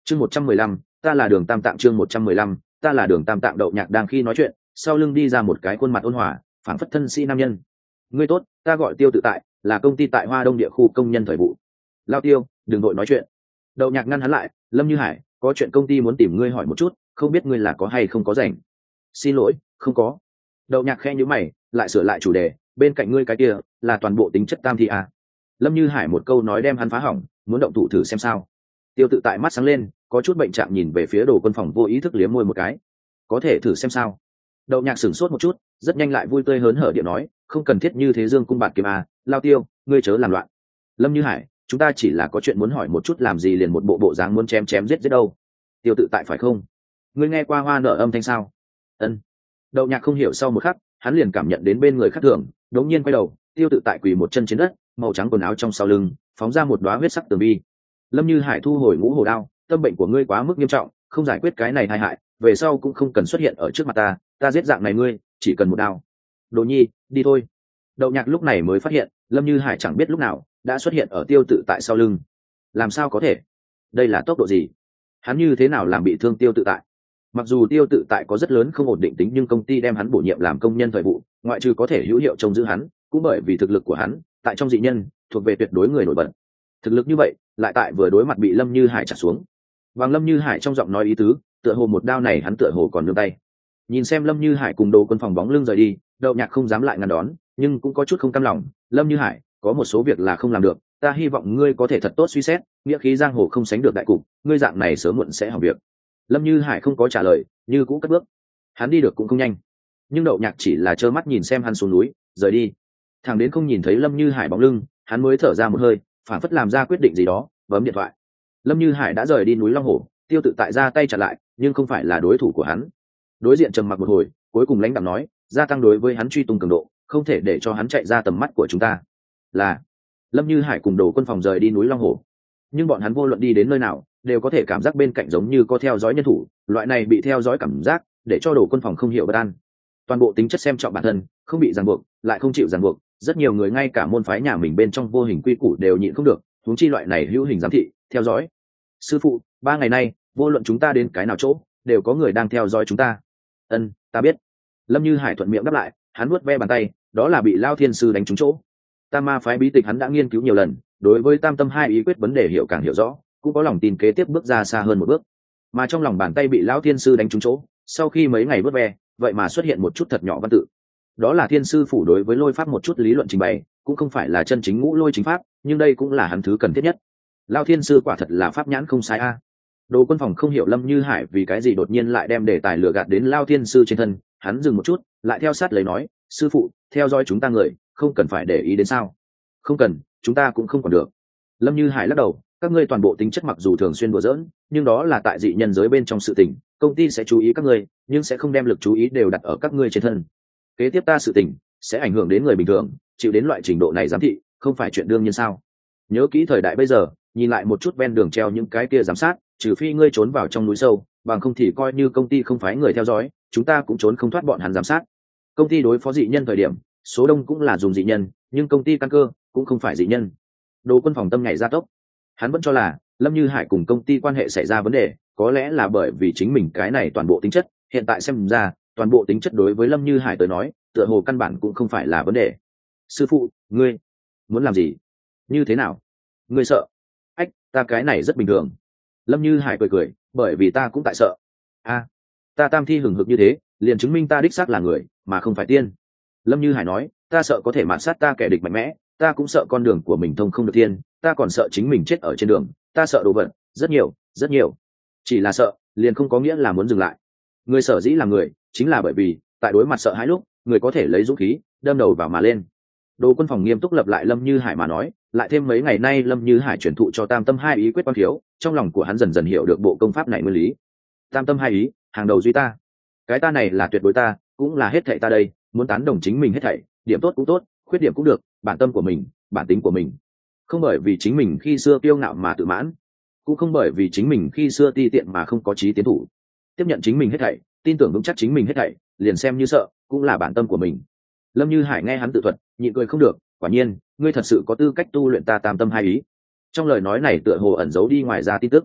Chương 115, ta là Đường Tam Tạng. Chương 115, ta là Đường Tam Tạng. Đậu Nhạc đang khi nói chuyện, sau lưng đi ra một cái khuôn mặt ôn hòa, phảng phất thân sĩ nam nhân. Ngươi tốt, ta gọi Tiêu Tự Tại, là công ty tại Hoa Đông địa khu công nhân thời vụ. Lao Tiêu, đừng vội nói chuyện. Đậu Nhạc ngăn hắn lại, Lâm Như Hải, có chuyện công ty muốn tìm ngươi hỏi một chút, không biết ngươi là có hay không có rảnh. Xin lỗi, không có. Đậu Nhạc khẽ nhíu mày, lại sửa lại chủ đề, bên cạnh ngươi cái kia là toàn bộ tính chất tam thi à. Lâm Như Hải một câu nói đem hắn phá hỏng, muốn động thủ thử xem sao. Tiêu Tự Tại mắt sáng lên, có chút bệnh trạng nhìn về phía Đồ Quân Phòng, vô ý thức liếm môi một cái. Có thể thử xem sao. Đậu Nhạc sửng sốt một chút, rất nhanh lại vui tươi hớn hở điện nói, không cần thiết như thế dương cung bạt kiếm à, Lao Tiêu, ngươi chớ làm loạn. Lâm Như Hải, chúng ta chỉ là có chuyện muốn hỏi một chút, làm gì liền một bộ dáng muốn chém chém giết giết đâu. Tiêu Tự Tại phải không? Ngươi nghe qua hoa nở âm thanh sao? Ân. Đậu Nhạc không hiểu, sau một khắc hắn liền cảm nhận đến bên người khác thường, đống nhiên quay đầu, Tiêu Tự Tại quỳ một chân trên đất, màu trắng quần áo trong sau lưng phóng ra một đóa huyết sắc tường vi. Lâm Như Hải thu hồi ngũ hồ đao, tâm bệnh của ngươi quá mức nghiêm trọng, không giải quyết cái này tai hại, về sau cũng không cần xuất hiện ở trước mặt ta giết dạng này ngươi chỉ cần một đao. Đồ Nhi, đi thôi. Đậu Nhạc lúc này mới phát hiện Lâm Như Hải chẳng biết lúc nào đã xuất hiện ở Tiêu Tự Tại sau lưng. Làm sao có thể? Đây là tốc độ gì? Hắn như thế nào làm bị thương Tiêu Tự Tại? Mặc dù Tiêu Tự Tại có rất lớn không ổn định tính, nhưng công ty đem hắn bổ nhiệm làm công nhân thời vụ, ngoại trừ có thể hữu hiệu trông giữ hắn, cũng bởi vì thực lực của hắn tại trong dị nhân thuộc về tuyệt đối người nổi bật. Thực lực như vậy lại tại vừa đối mặt bị Lâm Như Hải trả xuống. Và Lâm Như Hải trong giọng nói ý tứ, tựa hồ một đao này hắn tựa hồ còn nương tay. Nhìn xem Lâm Như Hải cùng Đồ Quân Phòng bóng lưng rời đi, Đậu Nhạc không dám lại ngăn đón, nhưng cũng có chút không cam lòng. Lâm Như Hải, có một số việc là không làm được, ta hy vọng ngươi có thể thật tốt suy xét, nghĩa khí giang hồ không sánh được đại cục, ngươi dạng này sớm muộn sẽ hỏng việc. Lâm Như Hải không có trả lời, như cũ cất bước. Hắn đi được cũng không nhanh, nhưng Đậu Nhạc chỉ là trơ mắt nhìn xem hắn xuống núi rời đi, thằng đến không nhìn thấy Lâm Như Hải bóng lưng, hắn mới thở ra một hơi, phản phất làm ra quyết định gì đó, bấm điện thoại. Lâm Như Hải đã rời đi núi Long Hổ, Tiêu Tự Tại ra tay chặn lại, nhưng không phải là đối thủ của hắn. Đối diện trầm mặc một hồi, cuối cùng lãnh đạm nói, gia tăng đối với hắn truy tung cường độ, không thể để cho hắn chạy ra tầm mắt của chúng ta. Là. Lâm Như Hải cùng Đồ Quân Phòng rời đi núi Long Hổ, nhưng bọn hắn vô luận đi đến nơi nào đều có thể cảm giác bên cạnh giống như có theo dõi nhân thủ, loại này bị theo dõi cảm giác để cho Đồ Quân Phòng không hiểu bất an. Toàn bộ tính chất xem trọng bản thân, không bị ràng buộc lại không chịu ràng buộc, rất nhiều người ngay cả môn phái nhà mình bên trong vô hình quy củ đều nhịn không được, huống chi loại này hữu hình giám thị theo dõi. Sư phụ, 3 ngày nay vô luận chúng ta đến cái nào chỗ đều có người đang theo dõi chúng ta. Ân, ta biết. Lâm Như Hải thuận miệng đáp lại, hắn vuốt ve bàn tay, đó là bị Lao Thiên Sư đánh trúng chỗ. Tam ma phái bí tịch hắn đã nghiên cứu nhiều lần, đối với tam tâm hai ý quyết vấn đề hiểu càng hiểu rõ, cũng có lòng tin kế tiếp bước ra xa hơn một bước. Mà trong lòng bàn tay bị Lão Thiên Sư đánh trúng chỗ, sau khi mấy ngày vuốt ve, vậy mà xuất hiện một chút thật nhỏ văn tự. Đó là Thiên Sư phủ đối với lôi pháp một chút lý luận trình bày, cũng không phải là chân chính ngũ lôi chính pháp, nhưng đây cũng là hắn thứ cần thiết nhất. Lão Thiên Sư quả thật là pháp nhãn không sai a. Đồ Quân Phòng không hiểu Lâm Như Hải vì cái gì đột nhiên lại đem đề tài lừa gạt đến Lão Thiên Sư trên thân, hắn dừng một chút, lại theo sát lấy nói, sư phụ, theo dõi chúng ta người, không cần phải để ý đến sao? Không cần, chúng ta cũng không còn được. Lâm Như Hải lắc đầu, các ngươi toàn bộ tính chất mặc dù thường xuyên đùa giỡn, nhưng đó là tại dị nhân giới bên trong sự tình, công ty sẽ chú ý các ngươi, nhưng sẽ không đem lực chú ý đều đặt ở các ngươi trên thân. Kế tiếp ta sự tình sẽ ảnh hưởng đến người bình thường, chịu đến loại trình độ này giám thị, không phải chuyện đương nhiên sao? Nhớ kỹ thời đại bây giờ, nhìn lại một chút ven đường treo những cái kia giám sát, trừ phi ngươi trốn vào trong núi sâu, bằng không thì coi như công ty không phái người theo dõi, chúng ta cũng trốn không thoát bọn hắn giám sát. Công ty đối phó dị nhân thời điểm, số đông cũng là dùng dị nhân, nhưng công ty căn cơ cũng không phải dị nhân. Đồ Quân Phòng tâm nhảy ra tốc, hắn vẫn cho là Lâm Như Hải cùng công ty quan hệ xảy ra vấn đề, có lẽ là bởi vì chính mình cái này toàn bộ tính chất, hiện tại xem ra toàn bộ tính chất đối với Lâm Như Hải tới nói tựa hồ căn bản cũng không phải là vấn đề. Sư phụ, ngươi muốn làm gì? Như thế nào? Ngươi sợ? Ách, ta cái này rất bình thường. Lâm Như Hải cười cười, bởi vì ta cũng tại sợ. A, ta tam thi hừng hực như thế, liền chứng minh ta đích xác là người mà không phải tiên. Lâm Như Hải nói, ta sợ có thể mạt sát ta kẻ địch mạnh mẽ, ta cũng sợ con đường của mình thông không được tiên, ta còn sợ chính mình chết ở trên đường, ta sợ đồ vật rất nhiều rất nhiều. Chỉ là sợ liền không có nghĩa là muốn dừng lại. Người sở dĩ là người chính là bởi vì tại đối mặt sợ hãi lúc người có thể lấy dũng khí đâm đầu vào mà lên. Đồ Quân Phòng nghiêm túc lập lại Lâm Như Hải mà nói, lại thêm mấy ngày nay Lâm Như Hải truyền thụ cho tam tâm hai ý quyết quan thiếu, trong lòng của hắn dần dần hiểu được bộ công pháp này nguyên lý. Tam tâm hai ý, hàng đầu duy ta. Cái ta này là tuyệt đối ta, cũng là hết thảy ta đây, muốn tán đồng chính mình hết thảy, điểm tốt cũng tốt, khuyết điểm cũng được, bản tâm của mình, bản tính của mình. Không bởi vì chính mình khi xưa kiêu ngạo mà tự mãn, cũng không bởi vì chính mình khi xưa ti tiện mà không có chí tiến thủ. Tiếp nhận chính mình hết thảy, tin tưởng vững chắc chính mình hết thảy, liền xem như sợ, cũng là bản tâm của mình. Lâm Như Hải nghe hắn tự thuật, nhịn cười không được, quả nhiên, ngươi thật sự có tư cách tu luyện ta tam tâm hai ý. Trong lời nói này tựa hồ ẩn giấu đi ngoài ra tin tức.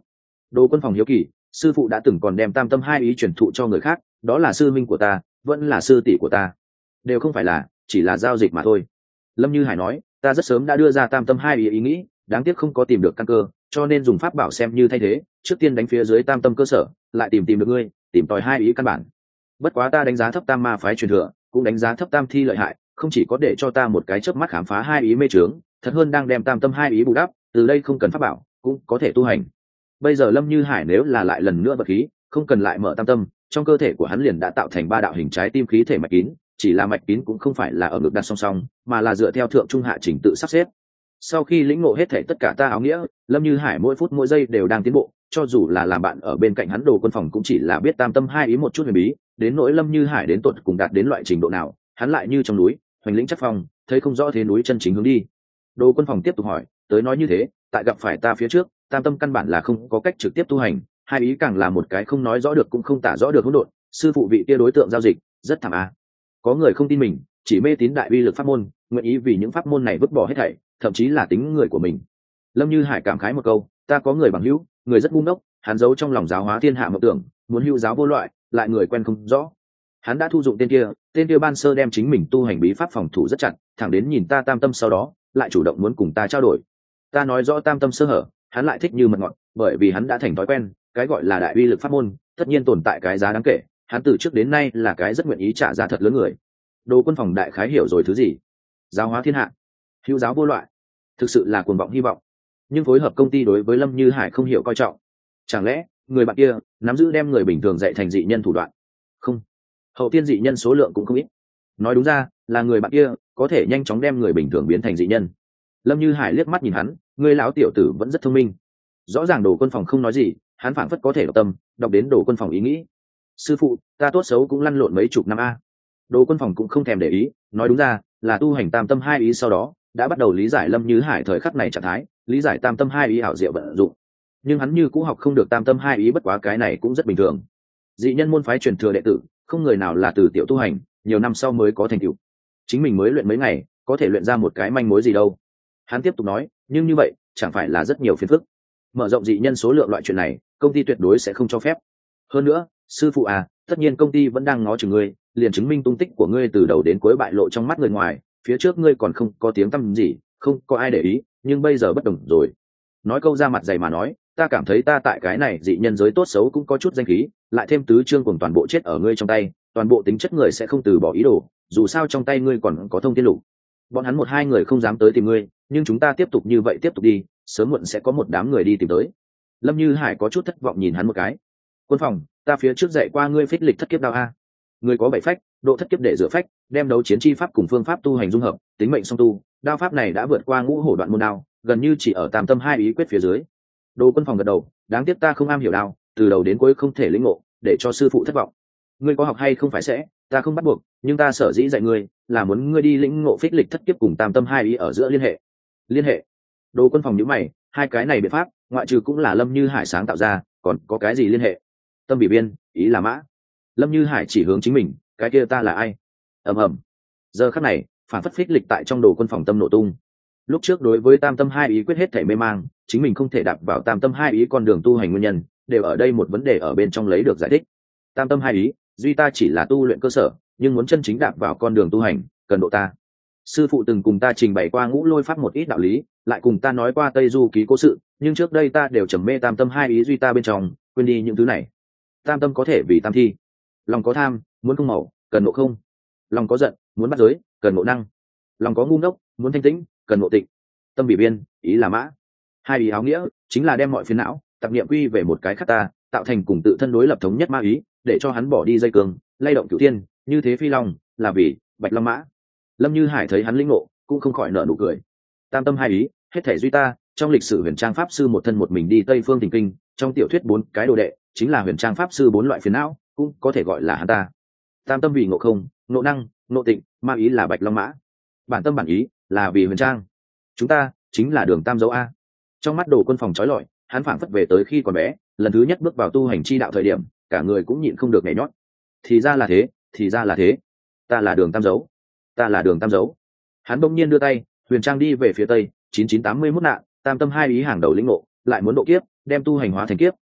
Đồ Quân Phòng hiếu kỳ, sư phụ đã từng còn đem tam tâm hai ý truyền thụ cho người khác, đó là sư minh của ta, vẫn là sư tỷ của ta, đều không phải là, chỉ là giao dịch mà thôi. Lâm Như Hải nói, ta rất sớm đã đưa ra tam tâm hai ý nghĩ, đáng tiếc không có tìm được căn cơ, cho nên dùng pháp bảo xem như thay thế, trước tiên đánh phía dưới tam tâm cơ sở, lại tìm được ngươi, tìm tòi hai ý căn bản. Bất quá ta đánh giá thấp tam ma phái truyền thừa, cũng đánh giá thấp tam thi lợi hại, không chỉ có để cho ta một cái chớp mắt khám phá hai ý mê trướng, thật hơn đang đem tam tâm hai ý bù đắp, từ đây không cần pháp bảo cũng có thể tu hành. Bây giờ Lâm Như Hải nếu là lại lần nữa vật khí, không cần lại mở tam tâm, trong cơ thể của hắn liền đã tạo thành ba đạo hình trái tim khí thể mạch kín, chỉ là mạch kín cũng không phải là ở ngực đặt song song, mà là dựa theo thượng trung hạ chỉnh tự sắp xếp. Sau khi lĩnh ngộ hết thể tất cả ta áo nghĩa, Lâm Như Hải mỗi phút mỗi giây đều đang tiến bộ, cho dù là làm bạn ở bên cạnh hắn Đồ Quân Phòng cũng chỉ là biết tam tâm hai ý một chút huyền bí, đến nỗi Lâm Như Hải đến tột cùng đạt đến loại trình độ nào, hắn lại như trong núi, hoành lĩnh chắc phong, thấy không rõ thế núi chân chính hướng đi. Đồ Quân Phòng tiếp tục hỏi, tới nói như thế, tại gặp phải ta phía trước, tam tâm căn bản là không có cách trực tiếp tu hành, hai ý càng là một cái không nói rõ được cũng không tả rõ được hỗn độn, sư phụ vị kia đối tượng giao dịch, rất thảm a. Có người không tin mình, chỉ mê tín đại uy lực pháp môn, nguyện ý vì những pháp môn này vứt bỏ hết thảy, thậm chí là tính người của mình. Lâm Như Hải cảm khái một câu, ta có người bằng hữu, người rất ngu ngốc, hắn giấu trong lòng giáo hóa thiên hạ mộng tưởng, muốn hữu giáo vô loại, lại người quen không rõ. Hắn đã thu dụng tên kia ban sơ đem chính mình tu hành bí pháp phòng thủ rất chặt, thẳng đến nhìn ta tam tâm sau đó, lại chủ động muốn cùng ta trao đổi. Ta nói rõ tam tâm sơ hở, hắn lại thích như mật ngọt, bởi vì hắn đã thành thói quen, cái gọi là đại uy lực pháp môn, tất nhiên tồn tại cái giá đáng kể, hắn từ trước đến nay là cái rất nguyện ý trả giá thật lớn người. Đồ Quân Phòng đại khái hiểu rồi thứ gì? Giáo hóa thiên hạ, hữu giáo vô loại, thực sự là cuồng vọng hy vọng. Nhưng phối hợp công ty đối với Lâm Như Hải không hiểu coi trọng. Chẳng lẽ người bạn kia nắm giữ đem người bình thường dạy thành dị nhân thủ đoạn? Không, hậu tiên dị nhân số lượng cũng không ít. Nói đúng ra là người bạn kia có thể nhanh chóng đem người bình thường biến thành dị nhân. Lâm Như Hải liếc mắt nhìn hắn, người lão tiểu tử vẫn rất thông minh. Rõ ràng Đồ Quân Phòng không nói gì, hắn phảng phất có thể đọc tâm, đọc đến Đồ Quân Phòng ý nghĩ. Sư phụ, ta tốt xấu cũng lăn lộn mấy chục năm a. Đồ Quân Phòng cũng không thèm để ý, nói đúng ra là tu hành tam tâm hai ý sau đó đã bắt đầu lý giải Lâm Như Hải thời khắc này trạng thái, lý giải tam tâm hai ý ảo diệu vận dụng. Nhưng hắn như cũng học không được tam tâm hai ý, bất quá cái này cũng rất bình thường. Dị nhân môn phái truyền thừa đệ tử, không người nào là từ tiểu tu hành, nhiều năm sau mới có thành tựu. Chính mình mới luyện mấy ngày, có thể luyện ra một cái manh mối gì đâu. Hắn tiếp tục nói, nhưng như vậy chẳng phải là rất nhiều phiền phức. Mở rộng dị nhân số lượng loại chuyện này, công ty tuyệt đối sẽ không cho phép. Hơn nữa, sư phụ à, tất nhiên công ty vẫn đang ngó chừng ngươi, liền chứng minh tung tích của ngươi từ đầu đến cuối bại lộ trong mắt người ngoài, phía trước ngươi còn không có tiếng tăm gì, không có ai để ý, nhưng bây giờ bất đồng rồi. Nói câu ra mặt dày mà nói, ta cảm thấy ta tại cái này dị nhân giới tốt xấu cũng có chút danh khí, lại thêm tứ chương cùng toàn bộ chết ở ngươi trong tay, toàn bộ tính chất người sẽ không từ bỏ ý đồ, dù sao trong tay ngươi còn có thông thiên lục. Bọn hắn một hai người không dám tới tìm ngươi, nhưng chúng ta tiếp tục như vậy tiếp tục đi, sớm muộn sẽ có một đám người đi tìm tới. Lâm Như Hải có chút thất vọng nhìn hắn một cái. Quân Phòng, ta phía trước dạy qua ngươi phích lịch thất kiếp đao a. Ngươi có 7 phách, độ thất kiếp để rửa phách, đem đấu chiến chi pháp cùng phương pháp tu hành dung hợp, tính mệnh song tu, đao pháp này đã vượt qua ngũ hổ đoạn môn đao, gần như chỉ ở tam tâm hai ý quyết phía dưới. Đồ Quân Phòng gật đầu, đáng tiếc ta không am hiểu đao, từ đầu đến cuối không thể lĩnh ngộ, để cho sư phụ thất vọng. Ngươi có học hay không phải sẽ, ta không bắt buộc, nhưng ta sở dĩ dạy ngươi, là muốn ngươi đi lĩnh ngộ phích lịch thất kiếp cùng tam tâm hai ý ở giữa liên hệ. Liên hệ? Đồ Quân Phòng nhíu mày, hai cái này biện pháp, ngoại trừ cũng là Lâm Như Hải sáng tạo ra, còn có cái gì liên hệ? Tâm bị biên, ý là mã. Lâm Như Hải chỉ hướng chính mình, cái kia ta là ai? Ầm ầm. Giờ khắc này, phản phất phích lịch tại trong Đồ Quân Phòng tâm nổ tung. Lúc trước đối với tam tâm hai ý quyết hết thảy mê mang, chính mình không thể đạp vào tam tâm hai ý con đường tu hành nguyên nhân, đều ở đây một vấn đề ở bên trong lấy được giải thích. Tam tâm hai ý, duy ta chỉ là tu luyện cơ sở, nhưng muốn chân chính đạp vào con đường tu hành, cần độ ta. Sư phụ từng cùng ta trình bày qua ngũ lôi pháp một ít đạo lý, lại cùng ta nói qua Tây Du ký cố sự, nhưng trước đây ta đều trầm mê tam tâm hai ý duy ta bên trong, quên đi những thứ này. Tam tâm có thể vì tam thi. Lòng có tham, muốn không màu, cần ngộ không. Lòng có giận, muốn bắt giới, cần ngộ năng. Lòng có ngu ngốc, muốn thanh tĩnh, cần ngộ tịnh. Tâm bị biên, ý là mã. Hai ý áo nghĩa chính là đem mọi phiền não, tạp niệm quy về một cái khác ta, tạo thành cùng tự thân đối lập thống nhất ma ý, để cho hắn bỏ đi dây cường, lay động cửu thiên, như thế phi long, là vì bạch long mã. Lâm Như Hải thấy hắn linh ngộ, cũng không khỏi nở nụ cười. Tam tâm hai ý, hết thể duy ta, trong lịch sử Huyền Trang pháp sư một thân một mình đi Tây Phương Thỉnh Kinh, trong tiểu thuyết 4 cái đồ đệ, chính là Huyền Trang pháp sư 4 loại phiền não, cũng có thể gọi là hắn ta. Tam tâm vì ngộ không, ngộ năng, ngộ tịnh, ma ý là bạch long mã. Bản tâm bản ý là vì Huyền Trang. Chúng ta chính là đường tam dấu a. Trong mắt Đồ Quân Phòng chói lọi, hắn phảng phất về tới khi còn bé, lần thứ nhất bước vào tu hành chi đạo thời điểm, cả người cũng nhịn không được nhảy nhót. Thì ra là thế, thì ra là thế. Ta là đường tam dấu. Ta là đường tam dấu. Hắn bỗng nhiên đưa tay, Huyền Trang đi về phía tây, 9981 nạn, tam tâm hai ý hàng đầu lĩnh ngộ, lại muốn độ kiếp, đem tu hành hóa thành kiếp,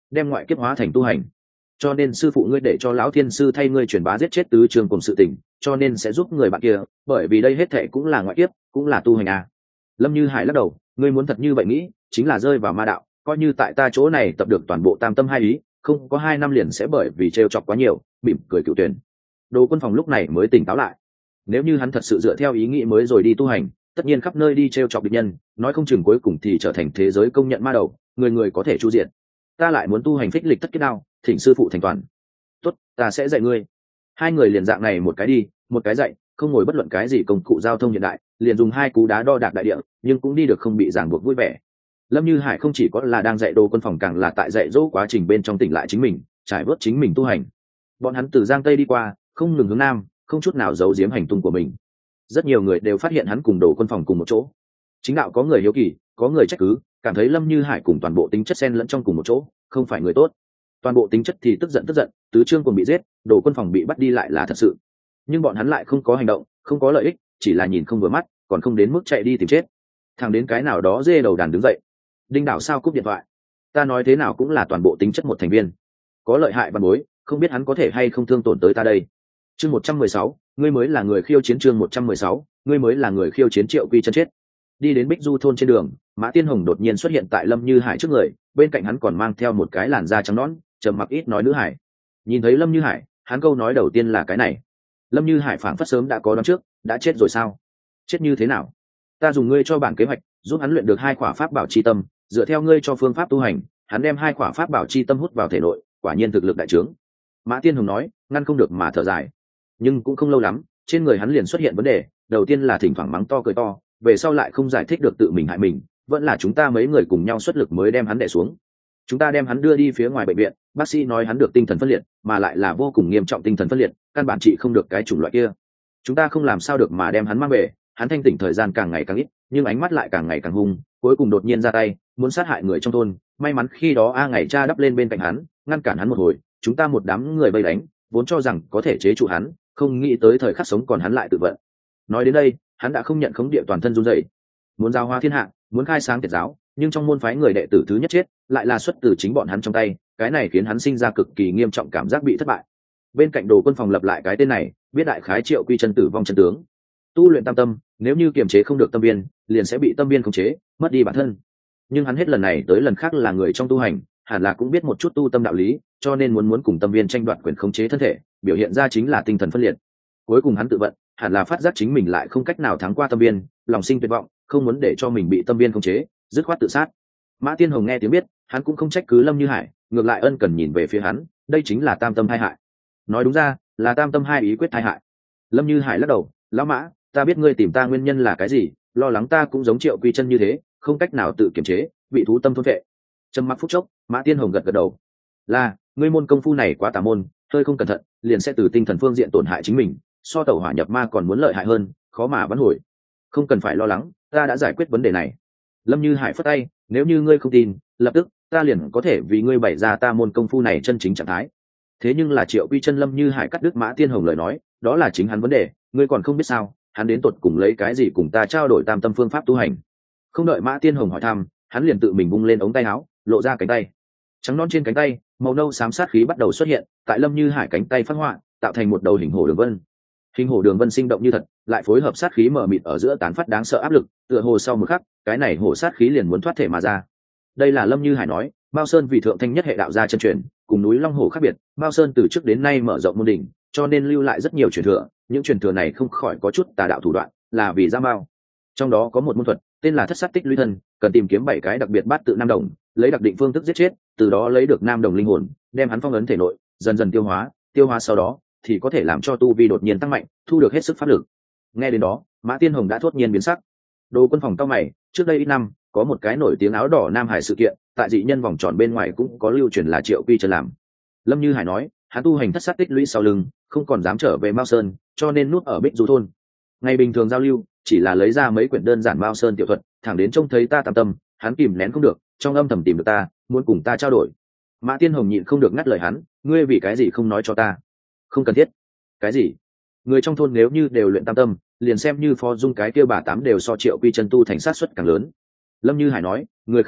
đem ngoại kiếp hóa thành tu hành. Cho nên sư phụ ngươi để cho lão thiên sư thay ngươi truyền bá giết chết tứ trường cùng sự tình, cho nên sẽ giúp người bạn kia, bởi vì đây hết thệ cũng là ngoại kiếp, cũng là tu hành à. Lâm Như Hải lắc đầu, ngươi muốn thật như vậy nghĩ, chính là rơi vào ma đạo, coi như tại ta chỗ này tập được toàn bộ tam tâm hai ý, không có 2 năm liền sẽ bởi vì trêu chọc quá nhiều, mỉm cười cựu tuyển. Đồ Quân Phòng lúc này mới tỉnh táo lại. Nếu như hắn thật sự dựa theo ý nghĩ mới rồi đi tu hành, tất nhiên khắp nơi đi trêu chọc địch nhân, nói không chừng cuối cùng thì trở thành thế giới công nhận ma đầu, người người có thể chu diện. Ta lại muốn tu hành phích lịch tất kết đao, thỉnh sư phụ thành toàn. Tốt, ta sẽ dạy ngươi. Hai người liền dạng này một cái đi, một cái dạy, không ngồi bất luận cái gì công cụ giao thông hiện đại, liền dùng 2 cú đá đo đạc đại địa, nhưng cũng đi được không bị ràng buộc vui vẻ. Lâm Như Hải không chỉ có là đang dạy Đồ Quân Phòng, càng là tại dạy dỗ quá trình bên trong tỉnh lại chính mình, trải vớt chính mình tu hành. Bọn hắn từ Giang Tây đi qua, không ngừng hướng nam, không chút nào giấu giếm hành tung của mình. Rất nhiều người đều phát hiện hắn cùng Đồ Quân Phòng cùng một chỗ. Chính đạo có người hiếu kỳ, có người trách cứ, cảm thấy Lâm Như Hải cùng toàn bộ tính chất xen lẫn trong cùng một chỗ, không phải người tốt. Toàn bộ tính chất thì tức giận, tứ trương cùng bị giết, Đồ Quân Phòng bị bắt đi lại là thật sự. Nhưng bọn hắn lại không có hành động, không có lợi ích, chỉ là nhìn không vừa mắt, còn không đến mức chạy đi tìm chết. Thằng đến cái nào đó dê đầu đàn đứng dậy. Đinh Đảo sao cúp điện thoại? Ta nói thế nào cũng là toàn bộ tính chất một thành viên, có lợi hại văn bối, không biết hắn có thể hay không thương tổn tới ta đây. Chương 116, ngươi mới là người khiêu chiến. Chương 116, ngươi mới là người khiêu chiến. Triệu Quy chân chết. Đi đến Bích Du thôn trên đường, Mã Tiên Hồng đột nhiên xuất hiện tại Lâm Như Hải trước người, bên cạnh hắn còn mang theo một cái làn da trắng nõn, trầm mặc ít nói nữ hải. Nhìn thấy Lâm Như Hải, hắn câu nói đầu tiên là cái này. Lâm Như Hải phảng phất sớm đã có đoán trước, đã chết rồi sao? Chết như thế nào? Ta dùng ngươi cho bản kế hoạch, giúp hắn luyện được 2 khỏa pháp bảo chi tâm, dựa theo ngươi cho phương pháp tu hành, hắn đem 2 khỏa pháp bảo chi tâm hút vào thể nội, quả nhiên thực lực đại trướng. Mã Tiên Hồng nói, ngăn không được mà thở dài. Nhưng cũng không lâu lắm, trên người hắn liền xuất hiện vấn đề, đầu tiên là thỉnh thoảng mắng to cười to, về sau lại không giải thích được tự mình hại mình, vẫn là chúng ta mấy người cùng nhau xuất lực mới đem hắn đè xuống. Chúng ta đem hắn đưa đi phía ngoài bệnh viện, bác sĩ nói hắn được tinh thần phân liệt, mà lại là vô cùng nghiêm trọng tinh thần phân liệt, căn bản trị không được cái chủng loại kia. Chúng ta không làm sao được mà đem hắn mang về, hắn thanh tỉnh thời gian càng ngày càng ít, nhưng ánh mắt lại càng ngày càng hung, cuối cùng đột nhiên ra tay, muốn sát hại người trong thôn. May mắn khi đó A Ngày cha đắp lên bên cạnh hắn, ngăn cản hắn một hồi, chúng ta một đám người vây đánh, vốn cho rằng có thể chế trụ hắn, không nghĩ tới thời khắc sống còn hắn lại tự vận. Nói đến đây, hắn đã không nhận khống địa toàn thân run rẩy, muốn giao hoa thiên hạ, muốn khai sáng tiệt giáo, nhưng trong môn phái người đệ tử thứ nhất chết, lại là xuất từ chính bọn hắn trong tay, cái này khiến hắn sinh ra cực kỳ nghiêm trọng cảm giác bị thất bại. Bên cạnh Đồ Quân Phòng lập lại cái tên này, biết đại khái Triệu Quy chân tử vong chân tướng. Tu luyện tam tâm, nếu như kiềm chế không được tâm viên, liền sẽ bị tâm viên khống chế, mất đi bản thân. Nhưng hắn hết lần này tới lần khác là người trong tu hành, hẳn là cũng biết một chút tu tâm đạo lý, cho nên muốn cùng tâm viên tranh đoạt quyền khống chế thân thể, biểu hiện ra chính là tinh thần phân liệt. Cuối cùng hắn tự vận, hẳn là phát giác chính mình lại không cách nào thắng qua tâm viên, lòng sinh tuyệt vọng, không muốn để cho mình bị tâm viên khống chế, dứt khoát tự sát. Mã Tiên Hồng nghe tiếng biết, hắn cũng không trách cứ Lâm Như Hải, ngược lại ân cần nhìn về phía hắn, đây chính là tam tâm hai hại. Nói đúng ra, là tam tâm hai ý quyết hai hại. Lâm Như Hải lắc đầu, lão Mã, ta biết ngươi tìm ta nguyên nhân là cái gì, lo lắng ta cũng giống Triệu Quy chân như thế, không cách nào tự kiềm chế, bị thú tâm thôn vệ. Trầm mặc phút chốc, Mã Tiên Hồng gật gật đầu, là ngươi môn công phu này quá tà môn, hơi không cẩn thận liền sẽ từ tinh thần phương diện tổn hại chính mình, so tẩu hỏa nhập ma còn muốn lợi hại hơn, khó mà vãn hồi. Không cần phải lo lắng, ta đã giải quyết vấn đề này. Lâm Như Hải phất tay, nếu như ngươi không tin, lập tức ta liền có thể vì ngươi bày ra ta môn công phu này chân chính trạng thái. Thế nhưng là Triệu Quy chân Lâm Như Hải cắt đứt Mã Tiên Hồng lời nói, đó là chính hắn vấn đề, ngươi còn không biết sao, hắn đến tột cùng lấy cái gì cùng ta trao đổi tam tâm phương pháp tu hành. Không đợi Mã Tiên Hồng hỏi thăm, hắn liền tự mình bung lên ống tay áo, lộ ra cánh tay trắng non trên cánh tay, màu nâu xám sát khí bắt đầu xuất hiện tại Lâm Như Hải cánh tay phát họa, tạo thành một đầu hình hổ đường vân. Hình hổ đường vân sinh động như thật, lại phối hợp sát khí mờ mịt ở giữa tán phát đáng sợ áp lực, tựa hồ sau một khắc, cái này hổ sát khí liền muốn thoát thể mà ra. Đây là Lâm Như Hải nói, Mao Sơn vì thượng thanh nhất hệ đạo gia chân truyền, cùng núi Long Hổ khác biệt, Mao Sơn từ trước đến nay mở rộng môn đỉnh, cho nên lưu lại rất nhiều truyền thừa, những truyền thừa này không khỏi có chút tà đạo thủ đoạn, là vì giam Mao. Trong đó có một môn thuật, tên là Thất Sát Tích Lũy Thân, cần tìm kiếm 7 cái đặc biệt bát tự nam đồng, lấy đặc định phương thức giết chết, từ đó lấy được nam đồng linh hồn, đem hắn phong ấn thể nội, dần dần tiêu hóa sau đó thì có thể làm cho tu vi đột nhiên tăng mạnh, thu được hết sức pháp lực. Nghe đến đó, Mã Tiên Hồng đã thốt nhiên biến sắc. Đồ Quân Phòng cao mày, trước đây ít năm, có một cái nổi tiếng áo đỏ Nam Hải sự kiện, tại dị nhân vòng tròn bên ngoài cũng có lưu truyền là Triệu Quy chân làm. Lâm Như Hải nói, hắn tu hành thất sát tích lũy sau lưng, không còn dám trở về Mao Sơn, cho nên núp ở Bích Du thôn. Ngày bình thường giao lưu, chỉ là lấy ra mấy quyển đơn giản Mao Sơn tiểu thuật, thẳng đến trông thấy ta tam tâm, hắn kìm nén không được, trong âm thầm tìm được ta, muốn cùng ta trao đổi. Mã Tiên Hồng nhịn không được ngắt lời hắn, ngươi vì cái gì không nói cho ta? Không cần thiết. Cái gì? Người trong thôn nếu như đều luyện tam tâm, liền xem như Phó Dung cái kia bà tám đều so Triệu Quy chân tu thành sát suất càng lớn. Lâm Như Hải nói, người khác luyện,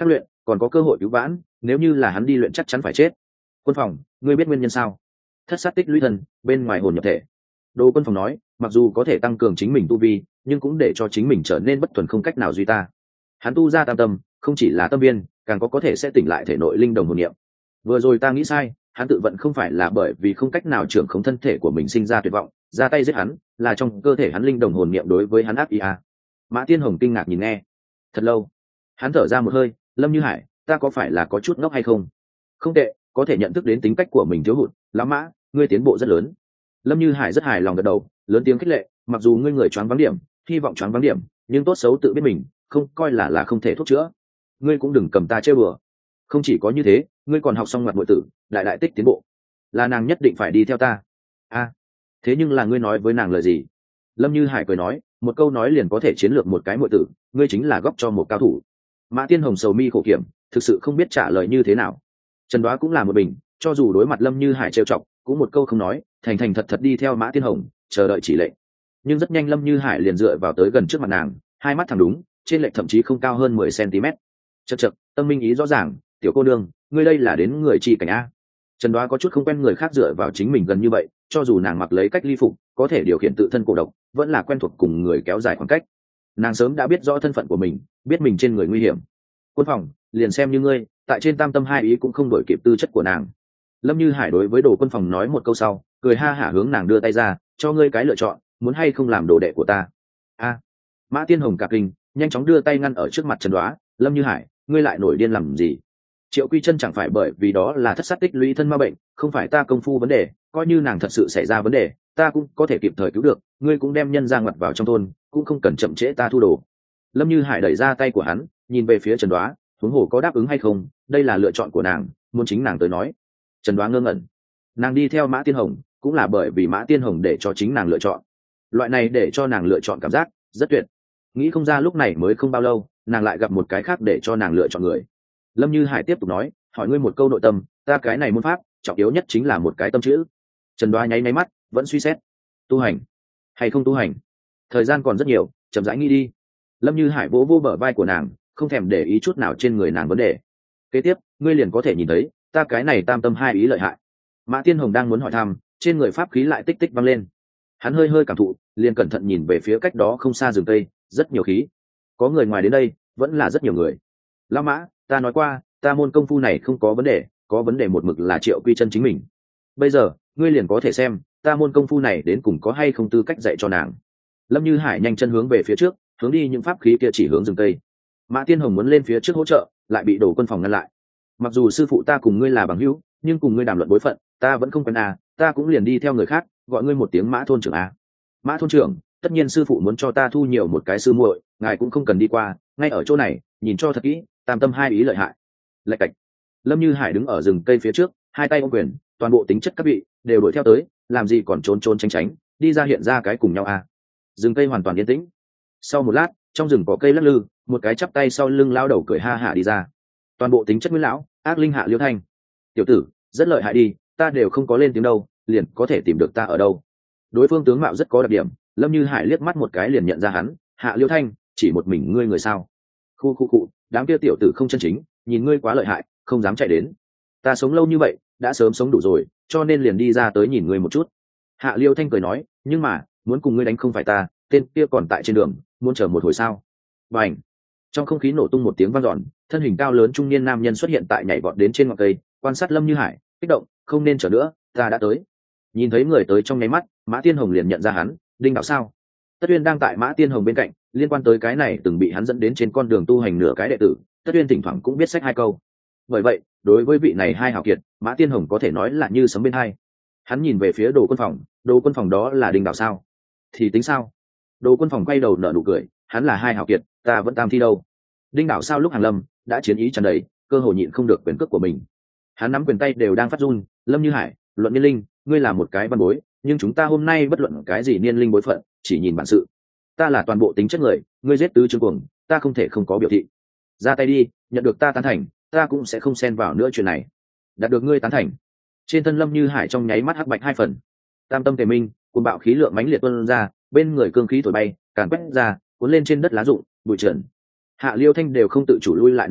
còn có cơ hội cứu vãn, nếu như là hắn đi luyện chắc chắn phải chết. Quân phòng, ngươi biết nguyên nhân sao? Thất sát tích lũy thân, bên ngoài hồn nhập thể. Đồ Quân phòng nói, mặc dù có thể tăng cường chính mình tu vi, nhưng cũng để cho chính mình trở nên bất thuần không cách nào duy ta. Hắn tu ra tam tâm, không chỉ là tâm viên, càng có thể sẽ tỉnh lại thể nội linh đồng hồn niệm. Vừa rồi ta nghĩ sai, hắn tự vận không phải là bởi vì không cách nào trưởng khống thân thể của mình sinh ra tuyệt vọng, ra tay giết hắn, là trong cơ thể hắn linh đồng hồn niệm đối với hắn ác ý à. Mã Tiên Hồng kinh ngạc nhìn nghe. Thật lâu, hắn thở ra một hơi, Lâm Như Hải, ta có phải là có chút ngốc hay không? Không tệ, có thể nhận thức đến tính cách của mình thiếu hụt, lão Mã, ngươi tiến bộ rất lớn. Lâm Như Hải rất hài lòng gật đầu, lớn tiếng khích lệ, mặc dù ngươi người choáng vắng điểm, hy vọng choáng vắng điểm, nhưng tốt xấu tự biết mình, không coi là không thể thuốc chữa. Ngươi cũng đừng cầm ta chơi bừa. Không chỉ có như thế, ngươi còn học xong ngoặt nội tử, đại tích tiến bộ, là nàng nhất định phải đi theo ta. A, thế nhưng là ngươi nói với nàng lời gì? Lâm Như Hải cười nói, một câu nói liền có thể chiến lược một cái muội tử, ngươi chính là góc cho một cao thủ. Mã Tiên Hồng sầu mi khổ kiểm, thực sự không biết trả lời như thế nào. Trần Đoá cũng là một bình, cho dù đối mặt Lâm Như Hải trêu chọc, cũng một câu không nói, thành thành thật thật đi theo Mã Tiên Hồng, chờ đợi chỉ lệnh. Nhưng rất nhanh Lâm Như Hải liền dựa vào tới gần trước mặt nàng, hai mắt thẳng đúng, trên lệch thậm chí không cao hơn 10 cm. Chậc, tâm minh ý rõ ràng, tiểu cô nương, ngươi đây là đến người chi cảnh a. Trần Đoá có chút không quen người khác dựa vào chính mình gần như vậy, cho dù nàng mặc lấy cách ly phục, có thể điều khiển tự thân cổ độc, vẫn là quen thuộc cùng người kéo dài khoảng cách. Nàng sớm đã biết rõ thân phận của mình, biết mình trên người nguy hiểm. Quân phòng, liền xem như ngươi, tại trên tam tâm hai ý cũng không đổi kịp tư chất của nàng. Lâm Như Hải đối với Đồ Quân phòng nói một câu sau, cười ha hả hướng nàng đưa tay ra, cho ngươi cái lựa chọn, muốn hay không làm đồ đệ của ta. A. Mã Tiên Hồng cả kinh, nhanh chóng đưa tay ngăn ở trước mặt Trần Đoá, Lâm Như Hải, ngươi lại nổi điên làm gì? Triệu Quy Chân chẳng phải bởi vì đó là thất sát tích lũy thân ma bệnh, không phải ta công phu vấn đề, coi như nàng thật sự xảy ra vấn đề, ta cũng có thể kịp thời cứu được, ngươi cũng đem nhân ra ngoặt vào trong thôn, cũng không cần chậm trễ ta thu đồ. Lâm Như Hải đẩy ra tay của hắn, nhìn về phía Trần Đoá, huống hồ có đáp ứng hay không, đây là lựa chọn của nàng, muốn chính nàng tới nói. Trần Đoá ngơ ngẩn, nàng đi theo Mã Tiên Hồng, cũng là bởi vì Mã Tiên Hồng để cho chính nàng lựa chọn. Loại này để cho nàng lựa chọn cảm giác rất tuyệt. Nghĩ không ra lúc này mới không bao lâu, nàng lại gặp một cái khác để cho nàng lựa chọn người. Lâm Như Hải tiếp tục nói, hỏi ngươi một câu nội tâm, ta cái này môn pháp trọng yếu nhất chính là một cái tâm chữ. Trần Đoá nháy mắt, vẫn suy xét, tu hành hay không tu hành, thời gian còn rất nhiều, chậm rãi nghĩ đi. Lâm Như Hải vỗ vô bờ vai của nàng, không thèm để ý chút nào trên người nàng vấn đề. Kế tiếp, ngươi liền có thể nhìn thấy, ta cái này tam tâm hai ý lợi hại. Mã Tiên Hồng đang muốn hỏi thăm, trên người pháp khí lại tích tích văng lên. Hắn hơi hơi cảm thụ, liền cẩn thận nhìn về phía cách đó không xa rừng tây, rất nhiều khí. Có người ngoài đến đây, vẫn là rất nhiều người. Lão Mã, ta nói qua, ta môn công phu này không có vấn đề, có vấn đề một mực là Triệu Quy Chân chính mình. Bây giờ, ngươi liền có thể xem, ta môn công phu này đến cùng có hay không tư cách dạy cho nàng. Lâm Như Hải nhanh chân hướng về phía trước, hướng đi những pháp khí kia chỉ hướng rừng tây. Mã Tiên Hồng muốn lên phía trước hỗ trợ, lại bị Đồ Quân phòng ngăn lại. Mặc dù sư phụ ta cùng ngươi là bằng hữu, nhưng cùng ngươi đàm luận bối phận, ta vẫn không quen à, ta cũng liền đi theo người khác, gọi ngươi một tiếng Mã thôn trưởng à. Mã thôn trưởng, tất nhiên sư phụ muốn cho ta thu nhiều một cái sư muội, ngài cũng không cần đi qua, ngay ở chỗ này, nhìn cho thật kỹ, tam tâm hai ý lợi hại. Lạch cạch. Lâm Như Hải đứng ở rừng cây phía trước, hai tay ôm quyền, toàn bộ tính chất các vị đều đuổi theo tới, làm gì còn trốn trốn tránh tránh, đi ra hiện ra cái cùng nhau à. Rừng cây hoàn toàn yên tĩnh. Sau một lát, trong rừng có cây lắc lư, một cái chắp tay sau lưng lao đầu cười ha hả đi ra. Toàn bộ tính chất nguyên lão, ác linh Hạ Liêu Thanh. Tiểu tử, rất lợi hại đi, ta đều không có lên tiếng đâu, liền có thể tìm được ta ở đâu. Đối phương tướng mạo rất có đặc điểm, Lâm Như Hải liếc mắt một cái liền nhận ra hắn, Hạ Liêu Thanh, chỉ một mình ngươi người sao? Khu, đám kia tiểu tử không chân chính, nhìn ngươi quá lợi hại, không dám chạy đến. Ta sống lâu như vậy, đã sớm sống đủ rồi, cho nên liền đi ra tới nhìn ngươi một chút. Hạ Liêu Thanh cười nói, nhưng mà, muốn cùng ngươi đánh không phải ta, tên kia còn tại trên đường, muốn chờ một hồi sao? Bành! Trong không khí nổ tung một tiếng vang dọn, thân hình cao lớn trung niên nam nhân xuất hiện tại nhảy vọt đến trên ngọn cây, quan sát Lâm Như Hải, kích động, không nên chờ nữa, ta đã tới. Nhìn thấy người tới trong nháy mắt, Mã Tiên Hồng liền nhận ra hắn, Đinh Đạo sao? Tất Uyên đang tại Mã Tiên Hồng bên cạnh, liên quan tới cái này từng bị hắn dẫn đến trên con đường tu hành nửa cái đệ tử, Tất Uyên thỉnh thoảng cũng biết sách hai câu. Bởi vậy, đối với vị này hai hảo kiệt, Mã Tiên Hồng có thể nói là như sấm bên hai. Hắn nhìn về phía Đồ Quân phòng đó là Đinh Đạo sao? Thì tính sao? Đồ Quân phòng quay đầu nở nụ cười, hắn là hai hảo kiệt, ta vẫn tam thi đâu. Đinh Đạo sao lúc hàng lâm, đã chiến ý tràn đầy, cơ hội nhịn không được quyền cước của mình. Hắn nắm quyền tay đều đang phát run, Lâm Như Hải, luận niên linh, ngươi là một cái văn bối, nhưng chúng ta hôm nay bất luận cái gì niên linh bối phận, chỉ nhìn bản sự. Ta là toàn bộ tính chất người, ngươi giết tứ chương cuồng, ta không thể không có biểu thị. Ra tay đi, nhận được ta tán thành, ta cũng sẽ không xen vào nữa chuyện này. Đạt được ngươi tán thành. Trên thân Lâm Như Hải trong nháy mắt hắc bạch hai phần. Tam tâm tề minh, cuồng bạo khí lượng mãnh liệt tuôn ra, bên người cương khí thổi bay, càn quét ra, cuốn lên trên đất lá rụng, bụi trần. Hạ Liêu Thanh đều không tự chủ lui lại nửa bước,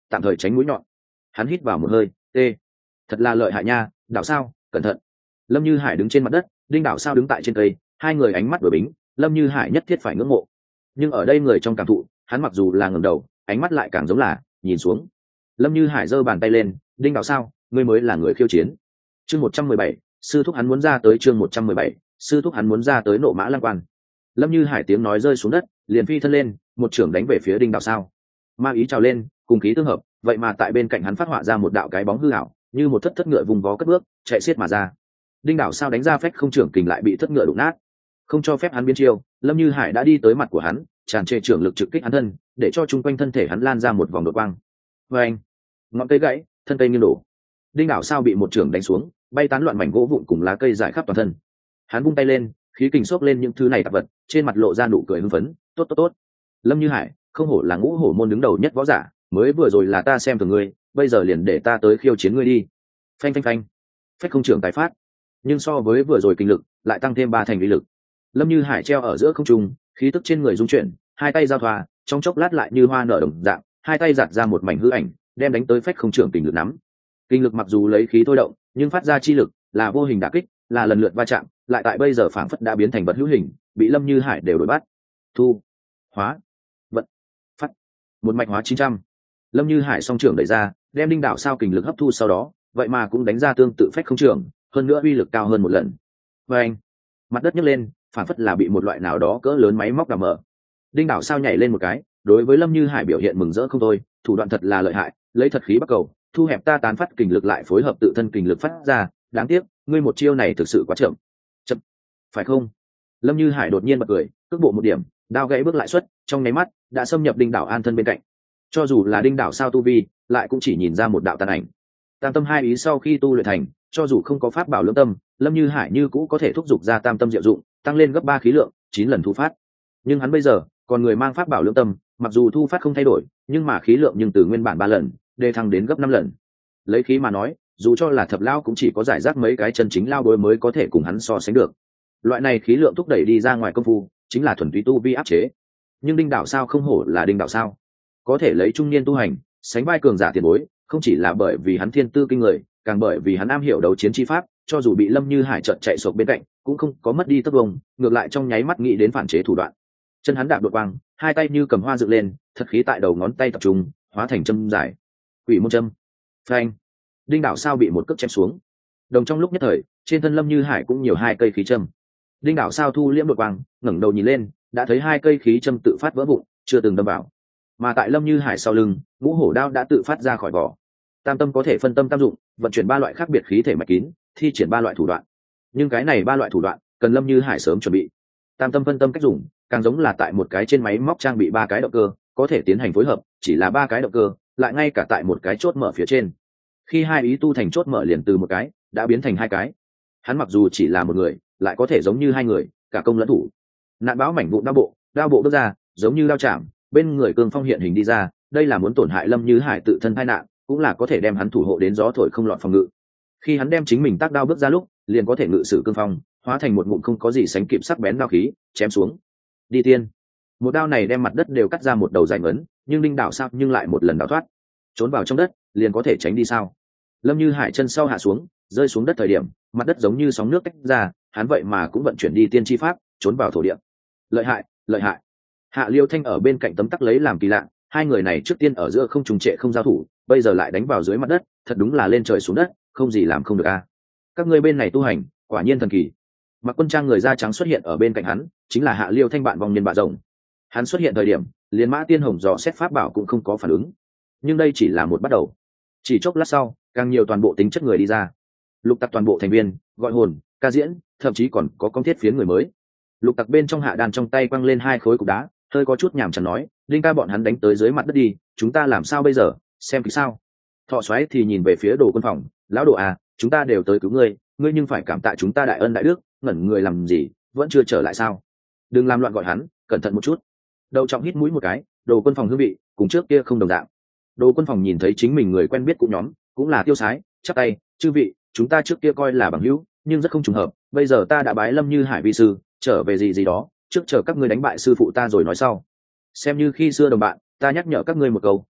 tạm thời tránh mũi nhọn. Hắn hít vào một hơi, tê, thật là lợi hại nha. Đạo Sao, cẩn thận. Lâm Như Hải đứng trên mặt đất, Đinh Đạo Sao đứng tại trên cây, hai người ánh mắt vừa bính, Lâm Như Hải nhất thiết phải ngưỡng mộ. Nhưng ở đây người trong cảm thụ, hắn mặc dù là ngẩng đầu, ánh mắt lại càng giống là nhìn xuống. Lâm Như Hải giơ bàn tay lên, Đinh Đạo Sao, ngươi mới là người khiêu chiến. Chương 117, sư thúc hắn muốn ra tới. Chương 117, sư thúc hắn muốn ra tới Nộ Mã Lăng Quan. Lâm Như Hải tiếng nói rơi xuống đất, liền phi thân lên, một chưởng đánh về phía Đinh Đạo Sao. Ma ý trào lên, cùng khí tương hợp, vậy mà tại bên cạnh hắn phát họa ra một đạo cái bóng hư ảo, như một thất ngựa vùng vó cất bước, chạy xiết mà ra. Đinh Đạo Sao đánh ra phách không trưởng kình lại bị thất ngựa đụng nát, không cho phép hắn biến chiêu. Lâm Như Hải đã đi tới mặt của hắn, tràn trề trưởng lực trực kích hắn thân, để cho chung quanh thân thể hắn lan ra một vòng đột quang. Vâng, ngọn cây gãy, thân cây nghiêng đổ. Đinh Đạo Sao bị một trưởng đánh xuống, bay tán loạn mảnh gỗ vụn cùng lá cây rải khắp toàn thân. Hắn vung tay lên, khí kình xốc lên những thứ này tạp vật, trên mặt lộ ra nụ cười hưng phấn. Tốt tốt tốt, Lâm Như Hải, không hổ là ngũ hổ môn đứng đầu nhất võ giả, mới vừa rồi là ta xem thường ngươi, bây giờ liền để ta tới khiêu chiến ngươi đi. Phanh phanh phanh, phách không trưởng tái phát, nhưng so với vừa rồi kinh lực lại tăng thêm 3 thành uy lực. Lâm Như Hải treo ở giữa không trung, khí tức trên người rung chuyển, hai tay giao thoa, trong chốc lát lại như hoa nở đồng dạng, hai tay giạt ra một mảnh hư ảnh, đem đánh tới phách không trưởng kinh lực nắm. Kinh lực mặc dù lấy khí thôi động, nhưng phát ra chi lực là vô hình đả kích, là lần lượt va chạm, lại tại bây giờ phảng phất đã biến thành vật hữu hình, bị Lâm Như Hải đều đổi bắt. Thu, hóa, vận, phát, một mạch hóa 900. Lâm Như Hải song trưởng đẩy ra, đem Đinh Đạo Sao kình lực hấp thu sau đó, vậy mà cũng đánh ra tương tự phách không trưởng, hơn nữa uy lực cao hơn một lần. Và anh, mặt đất nhấc lên, phảng phất là bị một loại nào đó cỡ lớn máy móc đào mở. Đinh Đạo Sao nhảy lên một cái, đối với Lâm Như Hải biểu hiện mừng rỡ không thôi, thủ đoạn thật là lợi hại, lấy thật khí bắt cầu, thu hẹp ta tán phát kình lực lại phối hợp tự thân kình lực phát ra, đáng tiếc, ngươi một chiêu này thực sự quá chậm. Chậm, phải không? Lâm Như Hải đột nhiên bật cười, cước bộ một điểm, đao gãy bước lại xuất, trong nháy mắt đã xâm nhập Đinh Đạo An thân bên cạnh. Cho dù là Đinh Đạo Sao tu vi, lại cũng chỉ nhìn ra một đạo tàn ảnh. Tam tâm hai ý sau khi tu luyện thành, cho dù không có pháp bảo lưỡng tâm, Lâm Như Hải như cũ có thể thúc giục ra tam tâm diệu dụng, tăng lên gấp 3 khí lượng, 9 lần thu phát. Nhưng hắn bây giờ, còn người mang pháp bảo lưỡng tâm, mặc dù thu phát không thay đổi, nhưng mà khí lượng nhưng từ nguyên bản 3 lần, đề thăng đến gấp 5 lần. Lấy khí mà nói, dù cho là thập lao cũng chỉ có giải rác mấy cái chân chính lao đối mới có thể cùng hắn so sánh được. Loại này khí lượng thúc đẩy đi ra ngoài công phu, chính là thuần túy tu vi áp chế. Nhưng Đinh Đạo Sao không hổ là Đinh Đạo Sao, có thể lấy trung niên tu hành, sánh vai cường giả tiền bối, không chỉ là bởi vì hắn thiên tư kinh người, càng bởi vì hắn am hiểu đấu chiến chi pháp, cho dù bị Lâm Như Hải chợt chạy sộc bên cạnh, cũng không có mất đi tốc độ, ngược lại trong nháy mắt nghĩ đến phản chế thủ đoạn. Chân hắn đạp đột quang, hai tay như cầm hoa dựng lên, thật khí tại đầu ngón tay tập trung, hóa thành châm dài. Quỷ môn châm. Phanh. Đinh Đạo Sao bị một cước chém xuống. Đồng trong lúc nhất thời, trên thân Lâm Như Hải cũng nhiều 2 cây khí châm. Đinh Đạo Sao thu liễm đột quang, ngẩng đầu nhìn lên, đã thấy 2 cây khí châm tự phát vỡ vụn, chưa từng đâm vào. Mà tại Lâm Như Hải sau lưng, ngũ hổ đao đã tự phát ra khỏi vỏ. Tam tâm có thể phân tâm tam dụng, vận chuyển 3 loại khác biệt khí thể mạch kín, thi triển 3 loại thủ đoạn. Nhưng cái này 3 loại thủ đoạn, cần Lâm Như Hải sớm chuẩn bị. Tam tâm phân tâm cách dùng, càng giống là tại một cái trên máy móc trang bị 3 cái động cơ, có thể tiến hành phối hợp, chỉ là 3 cái động cơ, lại ngay cả tại một cái chốt mở phía trên. Khi hai ý tu thành chốt mở liền từ một cái, đã biến thành 2 cái. Hắn mặc dù chỉ là một người, lại có thể giống như 2 người, cả công lẫn thủ. Nạn báo mảnh vụn đao bộ bước ra, giống như đao chạm, bên người cương phong hiện hình đi ra, đây là muốn tổn hại Lâm Như Hải tự thân tai nạn, cũng là có thể đem hắn thủ hộ đến gió thổi không lọt phòng ngự. Khi hắn đem chính mình tác đao bước ra lúc, liền có thể ngự sử cương phong, hóa thành một ngụm không có gì sánh kịp sắc bén đao khí, chém xuống. Đi tiên. Một đao này đem mặt đất đều cắt ra một đầu dài ngấn, nhưng Đinh Đạo Sao nhưng lại một lần đào thoát, trốn vào trong đất, liền có thể tránh đi sao? Lâm Như Hải chân sau hạ xuống, rơi xuống đất thời điểm, mặt đất giống như sóng nước tách ra, hắn vậy mà cũng vận chuyển đi tiên chi pháp, trốn vào thổ địa. Lợi hại, lợi hại. Hạ Liêu Thanh ở bên cạnh tấm tắc lấy làm kỳ lạ, hai người này trước tiên ở giữa không trùng trệ không giao thủ, bây giờ lại đánh vào dưới mặt đất, thật đúng là lên trời xuống đất, không gì làm không được a. Các ngươi bên này tu hành, quả nhiên thần kỳ. Mặc quân trang người da trắng xuất hiện ở bên cạnh hắn, chính là Hạ Liêu Thanh bạn vong nhân bạ rồng. Hắn xuất hiện thời điểm, liền Mã Tiên Hồng dò xét pháp bảo cũng không có phản ứng. Nhưng đây chỉ là một bắt đầu. Chỉ chốc lát sau, càng nhiều toàn bộ tính chất người đi ra. Lục Tặc toàn bộ thành viên, gọi hồn, ca diễn, thậm chí còn có công thiết phiến người mới. Lục Tặc bên trong hạ đàn trong tay quăng lên 2 khối cục đá, hơi có chút nhàm chán nói, Linh ca bọn hắn đánh tới dưới mặt đất đi, chúng ta làm sao bây giờ, xem kỹ sao? Thọ Soái thì nhìn về phía Đồ Quân Phòng, lão Đồ à, chúng ta đều tới cứu ngươi, ngươi nhưng phải cảm tạ chúng ta đại ân đại đức, ngẩn người làm gì, vẫn chưa trở lại sao? Đừng làm loạn gọi hắn, cẩn thận một chút. Đầu Trọng hít mũi một cái, Đồ Quân Phòng hương vị, cùng trước kia không đồng dạng. Đồ Quân Phòng nhìn thấy chính mình người quen biết cũng nhóm, cũng là tiêu sái, chắp tay, chư vị, chúng ta trước kia coi là bằng hữu, nhưng rất không trùng hợp, bây giờ ta đã bái Lâm Như Hải vi sư, trở về gì đó, trước chờ các ngươi đánh bại sư phụ ta rồi nói sau. Xem như khi xưa đồng bạn, ta nhắc nhở các ngươi một câu,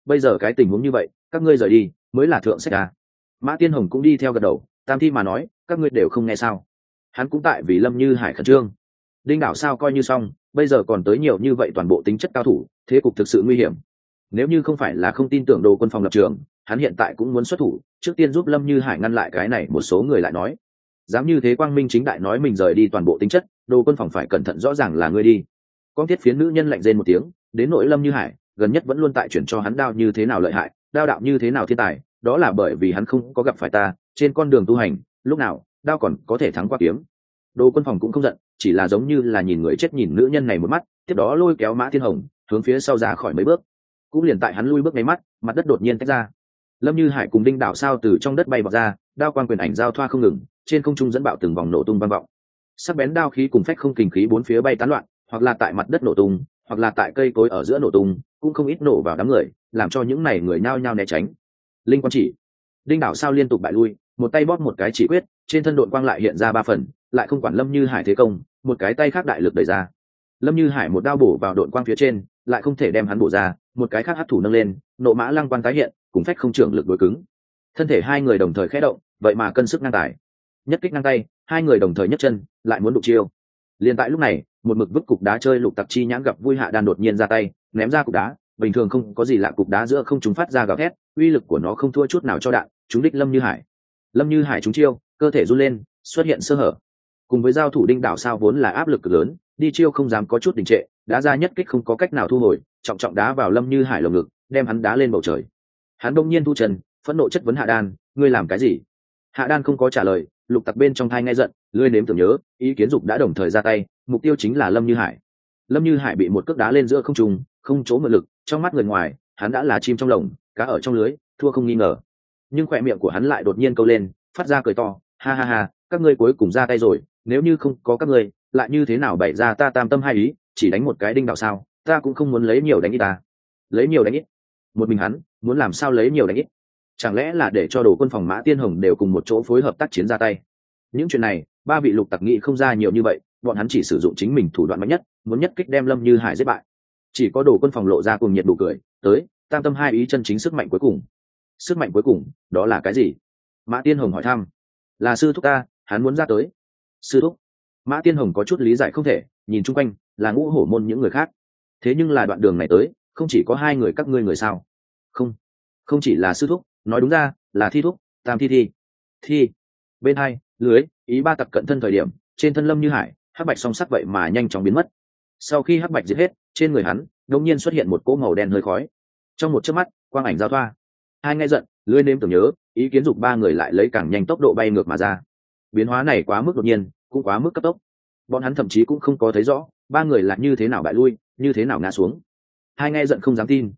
bây giờ cái tình huống như vậy các ngươi rời đi mới là thượng sách à. Mã Tiên Hồng cũng đi theo gật đầu, tam thi mà nói các ngươi đều không nghe sao. Hắn cũng tại vì Lâm Như Hải khẩn trương. Đinh đảo sao coi như xong, bây giờ còn tới nhiều như vậy toàn bộ tính chất cao thủ, thế cục thực sự nguy hiểm. Nếu như không phải là không tin tưởng Đồ Quân Phòng lập trường, hắn hiện tại cũng muốn xuất thủ, trước tiên giúp Lâm Như Hải ngăn lại cái này. Một số người lại nói, dám như thế quang minh chính đại nói mình rời đi toàn bộ tính chất, Đồ Quân Phòng phải cẩn thận, rõ ràng là ngươi đi. Con thiết phiến nữ nhân lạnh rên một tiếng, đến nỗi Lâm Như Hải gần nhất vẫn luôn tại chuyển cho hắn đao như thế nào lợi hại, đao đạo như thế nào thiên tài, đó là bởi vì hắn không có gặp phải ta trên con đường tu hành, lúc nào đao còn có thể thắng qua kiếm. Đồ Quân Phòng cũng không giận, chỉ là giống như là nhìn người chết nhìn nữ nhân này một mắt, tiếp đó lôi kéo Mã Thiên Hồng hướng phía sau ra khỏi mấy bước. Cũng liền tại hắn lui bước mấy mắt, mặt đất đột nhiên tách ra. Lâm Như Hải cùng Đinh Đảo sao từ trong đất bay bọt ra, đao quang quyền ảnh giao thoa không ngừng, trên không trung dẫn bạo từng vòng nổ tung vang vọng. Sắc bén đao khí cùng phách không kình khí bốn phía bay tán loạn, hoặc là tại mặt đất nổ tung, hoặc là tại cây cối ở giữa nổ tung, cũng không ít nổ vào đám người, làm cho những này người nhao nhao né tránh. Linh quan chỉ, Đinh Đảo sao liên tục bại lui, một tay bóp một cái chỉ quyết, trên thân độn quang lại hiện ra 3 phần, lại không quản Lâm Như Hải thế công, một cái tay khác đại lực đẩy ra. Lâm Như Hải một đao bổ vào độn quang phía trên, lại không thể đem hắn bổ ra, một cái khác hất thủ nâng lên, nộ mã lăng quang tái hiện, cùng phách không trưởng lực đối cứng. Thân thể hai người đồng thời khẽ động, vậy mà cân sức ngang tài. Nhất kích ngang tay, hai người đồng thời nhấc chân, lại muốn đụng chiêu. Liên tại lúc này, một mực vứt cục đá chơi Lục Tặc Chi nhãn gặp vui Hạ Đan đột nhiên ra tay, ném ra cục đá, bình thường không có gì lạ cục đá giữa không trung phát ra gào thét, uy lực của nó không thua chút nào cho đạn, trúng đích Lâm Như Hải. Lâm Như Hải trúng chiêu, cơ thể run lên, xuất hiện sơ hở. Cùng với giao thủ Đinh Đảo sao vốn là áp lực cực lớn, đi chiêu không dám có chút đình trệ, đá ra nhất kích không có cách nào thu hồi, trọng trọng đá vào Lâm Như Hải lồng ngực, đem hắn đá lên bầu trời. Hắn đông nhiên thu chân, phẫn nộ chất vấn Hạ Đan, ngươi làm cái gì? Hạ Đan không có trả lời, Lục Tặc bên trong thai nghe giận, lưỡi nếm tưởng nhớ, ý kiến dục đã đồng thời ra tay, mục tiêu chính là Lâm Như Hải. Lâm Như Hải bị một cước đá lên giữa không trung, không chỗ mượn lực, trong mắt người ngoài, hắn đã là chim trong lồng, cá ở trong lưới, thua không nghi ngờ. Nhưng khỏe miệng của hắn lại đột nhiên câu lên, phát ra cười to, ha ha ha, các ngươi cuối cùng ra tay rồi, nếu như không có các ngươi, lại như thế nào bày ra ta tam tâm hai ý, chỉ đánh một cái Đinh Đảo sao, ta cũng không muốn lấy nhiều đánh ít ta. Lấy nhiều đánh ít? Một mình hắn, muốn làm sao lấy nhiều đánh ít? Chẳng lẽ là để cho Đồ Quân Phòng Mã Tiên Hồng đều cùng một chỗ phối hợp tác chiến ra tay? Những chuyện này, ba vị Lục Tặc nghĩ không ra nhiều như vậy, bọn hắn chỉ sử dụng chính mình thủ đoạn mạnh nhất, muốn nhất kích đem Lâm Như Hải giết bại. Chỉ có Đồ Quân Phòng lộ ra cùng nhiệt đủ cười, tới, tam tâm hai ý chân chính sức mạnh cuối cùng. Sức mạnh cuối cùng, đó là cái gì? Mã Tiên Hồng hỏi thăm. Là sư thúc ta, hắn muốn ra tới. Sư thúc? Mã Tiên Hồng có chút lý giải không thể, nhìn chung quanh, là Ngũ Hổ môn những người khác. Thế nhưng là đoạn đường này tới, không chỉ có hai người các ngươi người sao? Không, không chỉ là sư thúc, nói đúng ra, là thi thúc, tam thi. Bên hai, lưới, ý ba tặc cận thân thời điểm, trên thân Lâm Như Hải, hắc bạch song sắc vậy mà nhanh chóng biến mất. Sau khi hắc bạch diệt hết, trên người hắn đột nhiên xuất hiện một cỗ màu đen hơi khói. Trong một chớp mắt, quang ảnh giao thoa. Hai nghe giận, lưới nếm tưởng nhớ, ý kiến dục ba người lại lấy càng nhanh tốc độ bay ngược mà ra. Biến hóa này quá mức đột nhiên, cũng quá mức cấp tốc. Bọn hắn thậm chí cũng không có thấy rõ, ba người là như thế nào bại lui, như thế nào ngã xuống. Hai nghe giận không dám tin,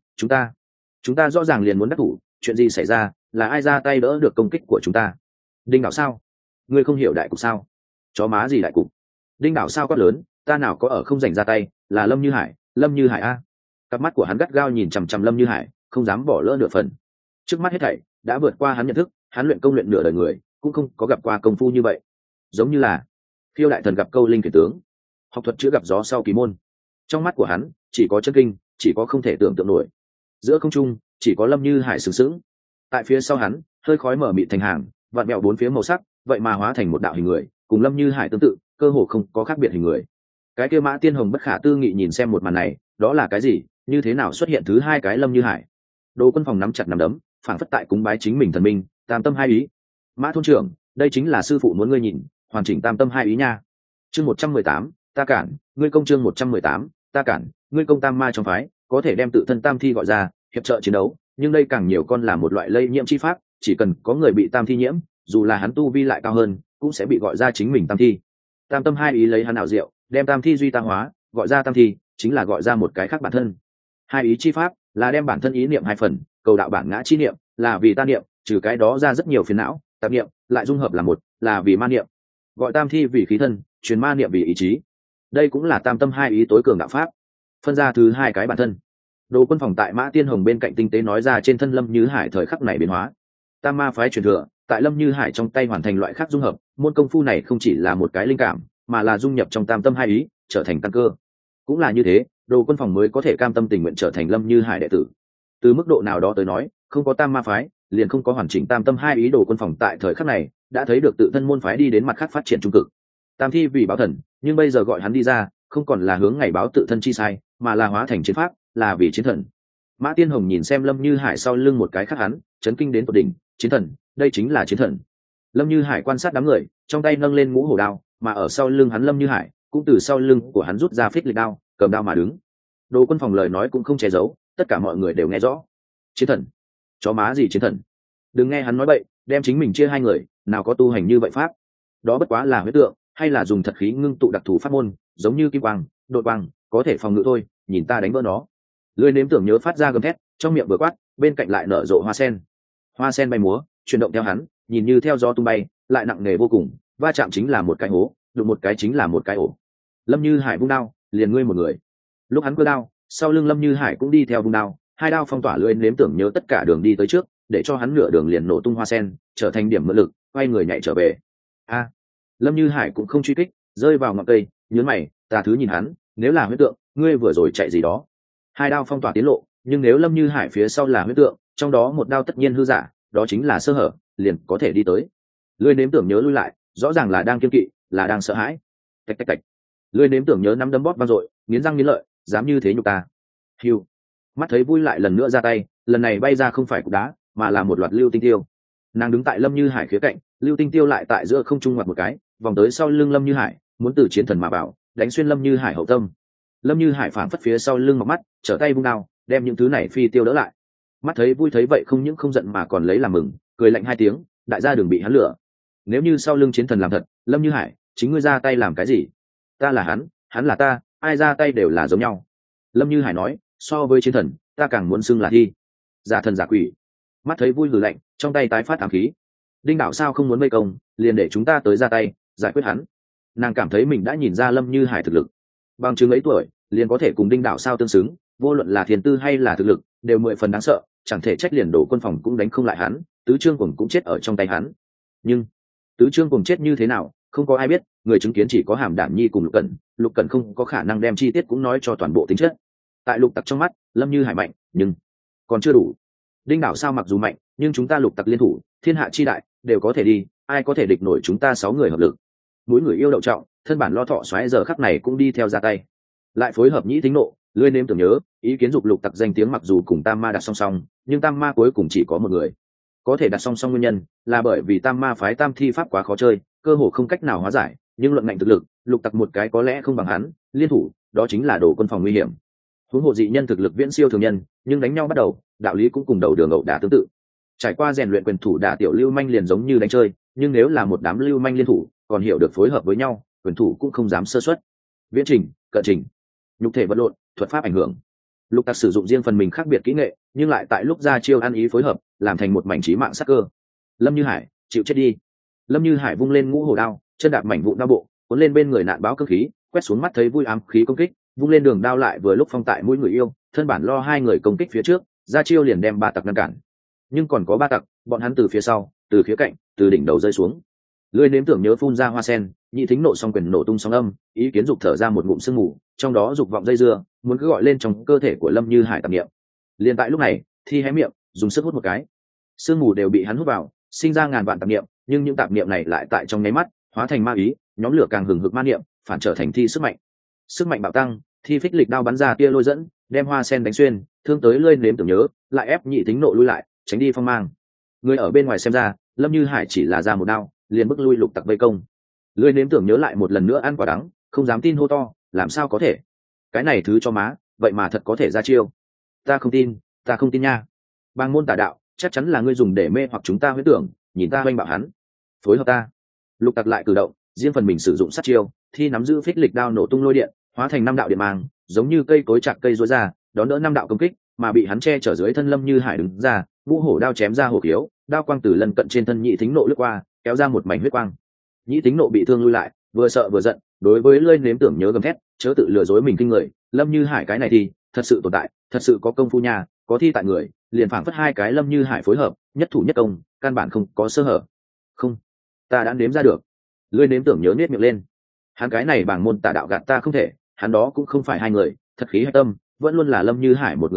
chúng ta rõ ràng liền muốn đắc thủ, chuyện gì xảy ra, là ai ra tay đỡ được công kích của chúng ta? Đinh Đảo sao? Ngươi không hiểu đại cục sao? Chó má gì đại cục? Đinh Đảo sao quát lớn, ta nào có ở không dành ra tay, là Lâm Như Hải a. Cặp mắt của hắn gắt gao nhìn chằm chằm Lâm Như Hải, không dám bỏ lỡ nửa phần. Trước mắt hết thảy đã vượt qua hắn nhận thức, hắn luyện công luyện nửa đời người, cũng không có gặp qua công phu như vậy. Giống như là Phiêu đại thần gặp câu linh kiển tướng, học thuật chữa gặp gió sau kỳ môn. Trong mắt của hắn chỉ có chân kinh, chỉ có không thể tưởng tượng nổi. Giữa không trung chỉ có Lâm Như Hải sừng sững. Tại phía sau hắn, hơi khói mở mịt thành hàng, vặn vẹo bốn phía màu sắc, vậy mà hóa thành một đạo hình người, cùng Lâm Như Hải tương tự, cơ hồ không có khác biệt hình người. Cái kia Mã Tiên Hồng bất khả tư nghị nhìn xem một màn này, đó là cái gì? Như thế nào xuất hiện thứ hai cái Lâm Như Hải? Đồ Quân Phòng nắm chặt nắm đấm, phảng phất tại cúng bái chính mình thần minh, tam tâm hai ý. Mã thôn trưởng, đây chính là sư phụ muốn ngươi nhìn, hoàn chỉnh tam tâm hai ý nha. Chương 118, ta cản, ngươi công chương 118, ta cản, ngươi công tam ma trong phái, có thể đem tự thân tam thi gọi ra, hiệp trợ chiến đấu, nhưng đây càng nhiều con là một loại lây nhiễm chi pháp, chỉ cần có người bị tam thi nhiễm, dù là hắn tu vi lại cao hơn, cũng sẽ bị gọi ra chính mình tam thi. Tam tâm hai ý lấy hắn ảo diệu, đem tam thi duy ta hóa, gọi ra tam thi, chính là gọi ra một cái khác bản thân. Hai ý chi pháp là đem bản thân ý niệm hai phần, cầu đạo bản ngã chi niệm, là vì ta niệm, trừ cái đó ra rất nhiều phiền não, tạp niệm, lại dung hợp là một, là vì ma niệm. Gọi tam thi vì khí thân, truyền ma niệm vì ý chí. Đây cũng là tam tâm hai ý tối cường đạo pháp. Phân ra thứ hai cái bản thân. Đồ Quân Phòng tại Mã Tiên Hồng bên cạnh tinh tế nói ra trên thân Lâm Như Hải thời khắc này biến hóa. Tam ma phái truyền thừa, tại Lâm Như Hải trong tay hoàn thành loại khác dung hợp, môn công phu này không chỉ là một cái linh cảm, mà là dung nhập trong tam tâm hai ý, trở thành căn cơ. Cũng là như thế, Đồ Quân Phòng mới có thể cam tâm tình nguyện trở thành Lâm Như Hải đệ tử. Từ mức độ nào đó tới nói, không có tam ma phái liền không có hoàn chỉnh tam tâm hai ý đồ quân phòng tại thời khắc này đã thấy được tự thân môn phái đi đến mặt khác phát triển trung cực. Tam thi vì báo thần, nhưng bây giờ gọi hắn đi ra không còn là hướng ngày báo tự thân chi sai, mà là hóa thành chiến pháp, là vì chiến thần. Mã Tiên Hồng nhìn xem Lâm Như Hải sau lưng một cái khác hắn chấn kinh đến tột đỉnh. Chiến thần, đây chính là chiến thần. Lâm Như Hải quan sát đám người, trong tay nâng lên mũ hổ đao, mà ở sau lưng hắn Lâm Như Hải cũng từ sau lưng của hắn rút ra phích lịch đao, cầm đao mà đứng. Đồ quân phòng lời nói cũng không che giấu, tất cả mọi người đều nghe rõ. Chiến thần? Chó má gì chiến thần? Đừng nghe hắn nói bậy, đem chính mình chia hai người, nào có tu hành như vậy pháp. Đó bất quá là huyết tượng, hay là dùng thật khí ngưng tụ đặc thù pháp môn, giống như kim quang, đội quang, có thể phòng ngự thôi, nhìn ta đánh vỡ nó. Lưỡi nếm tưởng nhớ phát ra gầm thét, trong miệng vừa quát, bên cạnh lại nở rộ hoa sen. Hoa sen bay múa, chuyển động theo hắn, nhìn như theo gió tung bay, lại nặng nề vô cùng, va chạm chính là một cái hố, đụng một cái chính là một cái ổ. Lâm Như Hải vung đao, liền ngươi một người. Lúc hắn cưa đao, sau lưng Lâm Như Hải cũng đi theo vung đao, hai đao phong tỏa lưỡi nếm tưởng nhớ tất cả đường đi tới trước, để cho hắn nửa đường liền nổ tung hoa sen, trở thành điểm mượn lực, quay người nhảy trở về. A, Lâm Như Hải cũng không truy kích, rơi vào ngọn cây, nhướng mày, tà thứ nhìn hắn, nếu là huyết tượng, ngươi vừa rồi chạy gì đó? Hai đao phong tỏa tiến lộ, nhưng nếu Lâm Như Hải phía sau là huyết tượng, trong đó một đao tất nhiên hư giả, đó chính là sơ hở, liền có thể đi tới. Lưỡi nếm tưởng nhớ lui lại, rõ ràng là đang kiên kỵ, là đang sợ hãi. Tạch tạch tạch. Lưỡi nếm tưởng nhớ nắm đấm bóp vang dội, nghiến răng nghiến lợi, dám như thế nhục ta. Hiu. Mắt thấy vui lại lần nữa ra tay, lần này bay ra không phải cục đá, mà là một loạt lưu tinh tiêu. Nàng đứng tại Lâm Như Hải khía cạnh, lưu tinh tiêu lại tại giữa không trung ngoặt một cái, vòng tới sau lưng Lâm Như Hải, muốn từ chiến thần mà vào, đánh xuyên Lâm Như Hải hậu tâm. Lâm Như Hải phảng phất phía sau lưng ngọc mắt, trở tay vung đao, đem những thứ này phi tiêu đỡ lại. Mắt thấy vui thấy vậy không những không giận mà còn lấy làm mừng, cười lạnh hai tiếng, đại gia đừng bị hắn lừa. Nếu như sau lưng chiến thần làm thật, Lâm Như Hải, chính ngươi ra tay làm cái gì? Ta là hắn là ta, ai ra tay đều là giống nhau. Lâm Như Hải nói, so với chiến thần, ta càng muốn xưng là thi. Giả thần giả quỷ. Mắt thấy vui hừ lạnh, trong tay tái phát ám khí. Đinh Đạo sao không muốn vây công, liền để chúng ta tới ra tay, giải quyết hắn. Nàng cảm thấy mình đã nhìn ra Lâm Như Hải thực lực. Bằng chứng ấy tuổi, liền có thể cùng Đinh Đạo sao tương xứng, vô luận là thiền tư hay là thực lực, đều 10 phần đáng sợ, chẳng thể trách liền đổ quân phòng cũng đánh không lại hắn, tứ trương cùng cũng chết ở trong tay hắn. Nhưng tứ trương cùng chết như thế nào, không có ai biết, người chứng kiến chỉ có Hàm Đản Nhi cùng Lục Cẩn không có khả năng đem chi tiết cũng nói cho toàn bộ tính chất. Tại Lục Tặc trong mắt, Lâm Như Hải mạnh, nhưng còn chưa đủ. Đinh Đạo sao mặc dù mạnh, nhưng chúng ta Lục Tặc liên thủ, thiên hạ chi đại, đều có thể đi, ai có thể địch nổi chúng ta 6 người hợp lực. Mỗi người yêu đậu trọng, thân bản lo thọ xoáy giờ khắc này cũng đi theo ra tay. Lại phối hợp nhĩ tính nộ, lưỡi nếm tưởng nhớ, ý kiến dục Lục Tặc danh tiếng mặc dù cùng Tam Ma đặt song song, nhưng Tam Ma cuối cùng chỉ có một người. Có thể đặt song song nguyên nhân là bởi vì Tam Ma phái Tam thi pháp quá khó chơi, cơ hồ không cách nào hóa giải, nhưng luận ngạnh thực lực, Lục Tặc một cái có lẽ không bằng hắn, liên thủ, đó chính là đồ quân phòng nguy hiểm. Huống hồ dị nhân thực lực viễn siêu thường nhân, nhưng đánh nhau bắt đầu, đạo lý cũng cùng đầu đường ẩu đả tương tự. Trải qua rèn luyện quyền thủ đả tiểu lưu manh liền giống như đánh chơi, nhưng nếu là một đám lưu manh liên thủ, còn hiểu được phối hợp với nhau, quyền thủ cũng không dám sơ suất. Viễn trình, cận trình, nhục thể vật lộn, thuật pháp ảnh hưởng. Lục Tặc sử dụng riêng phần mình khác biệt kỹ nghệ, nhưng lại tại lúc ra chiêu ăn ý phối hợp, làm thành một mảnh chí mạng sắc cơ. Lâm Như Hải, chịu chết đi. Lâm Như Hải vung lên ngũ hổ đao, chân đạp mảnh vụn đao bộ, cuốn lên bên người nạn báo cơ khí, quét xuống mắt thấy vui ám khí công kích, vung lên đường đao lại vừa lúc phong tại mũi người yêu, thân bản lo hai người công kích phía trước, ra chiêu liền đem 3 tặc ngăn cản. Nhưng còn có 3 tặc, bọn hắn từ phía sau, từ khía cạnh, từ đỉnh đầu rơi xuống. Lưỡi nếm tưởng nhớ phun ra hoa sen, nhị thính nộ song quyền nổ tung sóng âm, ý kiến dục thở ra một ngụm sương mù, trong đó dục vọng dây dưa, muốn cứ gọi lên trong cơ thể của Lâm Như Hải tạp niệm. Liên tại lúc này, thi hé miệng, dùng sức hút một cái, sương mù đều bị hắn hút vào, sinh ra ngàn vạn tạp niệm, nhưng những tạp niệm này lại tại trong nháy mắt hóa thành ma ý, nhóm lửa càng hừng hực ma niệm, phản trở thành thi sức mạnh. Sức mạnh bạo tăng, thi phích lịch đao bắn ra tia lôi dẫn, đem hoa sen đánh xuyên, thương tới lưỡi nếm tưởng nhớ, lại ép nhị thính nộ lui lại, tránh đi phong mang. Người ở bên ngoài xem ra, Lâm Như Hải chỉ là ra một đao, liền bức lui Lục Tặc vây công. Lưỡi nếm tưởng nhớ lại một lần nữa ăn quả đắng, không dám tin hô to, làm sao có thể? Cái này thứ cho má, vậy mà thật có thể ra chiêu. Ta không tin nha. Bang môn tà đạo, chắc chắn là ngươi dùng để mê hoặc chúng ta huyễn tưởng, nhìn ta oanh bạo hắn. Phối hợp ta. Lục Tặc lại cử động, riêng phần mình sử dụng sát chiêu, thi nắm giữ phích lịch đao nổ tung lôi điện, hóa thành 5 đạo điện mang, giống như cây cối chặt cây rối ra, đón đỡ 5 đạo công kích, mà bị hắn che chở dưới thân Lâm Như Hải đứng ra, ngũ hổ đao chém ra hổ khiếu, đao quang từ lần cận trên thân nhị thính nộ lướt qua, kéo ra một mảnh huyết quang. Nhị thính nộ bị thương lui lại, vừa sợ vừa giận, đối với lưỡi nếm tưởng nhớ gầm thét, chớ tự lừa dối mình kinh người, Lâm Như Hải cái này thì thật sự tồn tại, thật sự có công phu nhà, có thi tại người, liền phảng phất hai cái Lâm Như Hải phối hợp, nhất thủ nhất công, căn bản không có sơ hở. Không, ta đã nếm ra được. Lưỡi nếm tưởng nhớ nết miệng lên. Hắn cái này bảng môn tà đạo gạt ta không thể, hắn đó cũng không phải hai người, thật khí hay tâm, vẫn luôn là Lâm Như Hải một người này,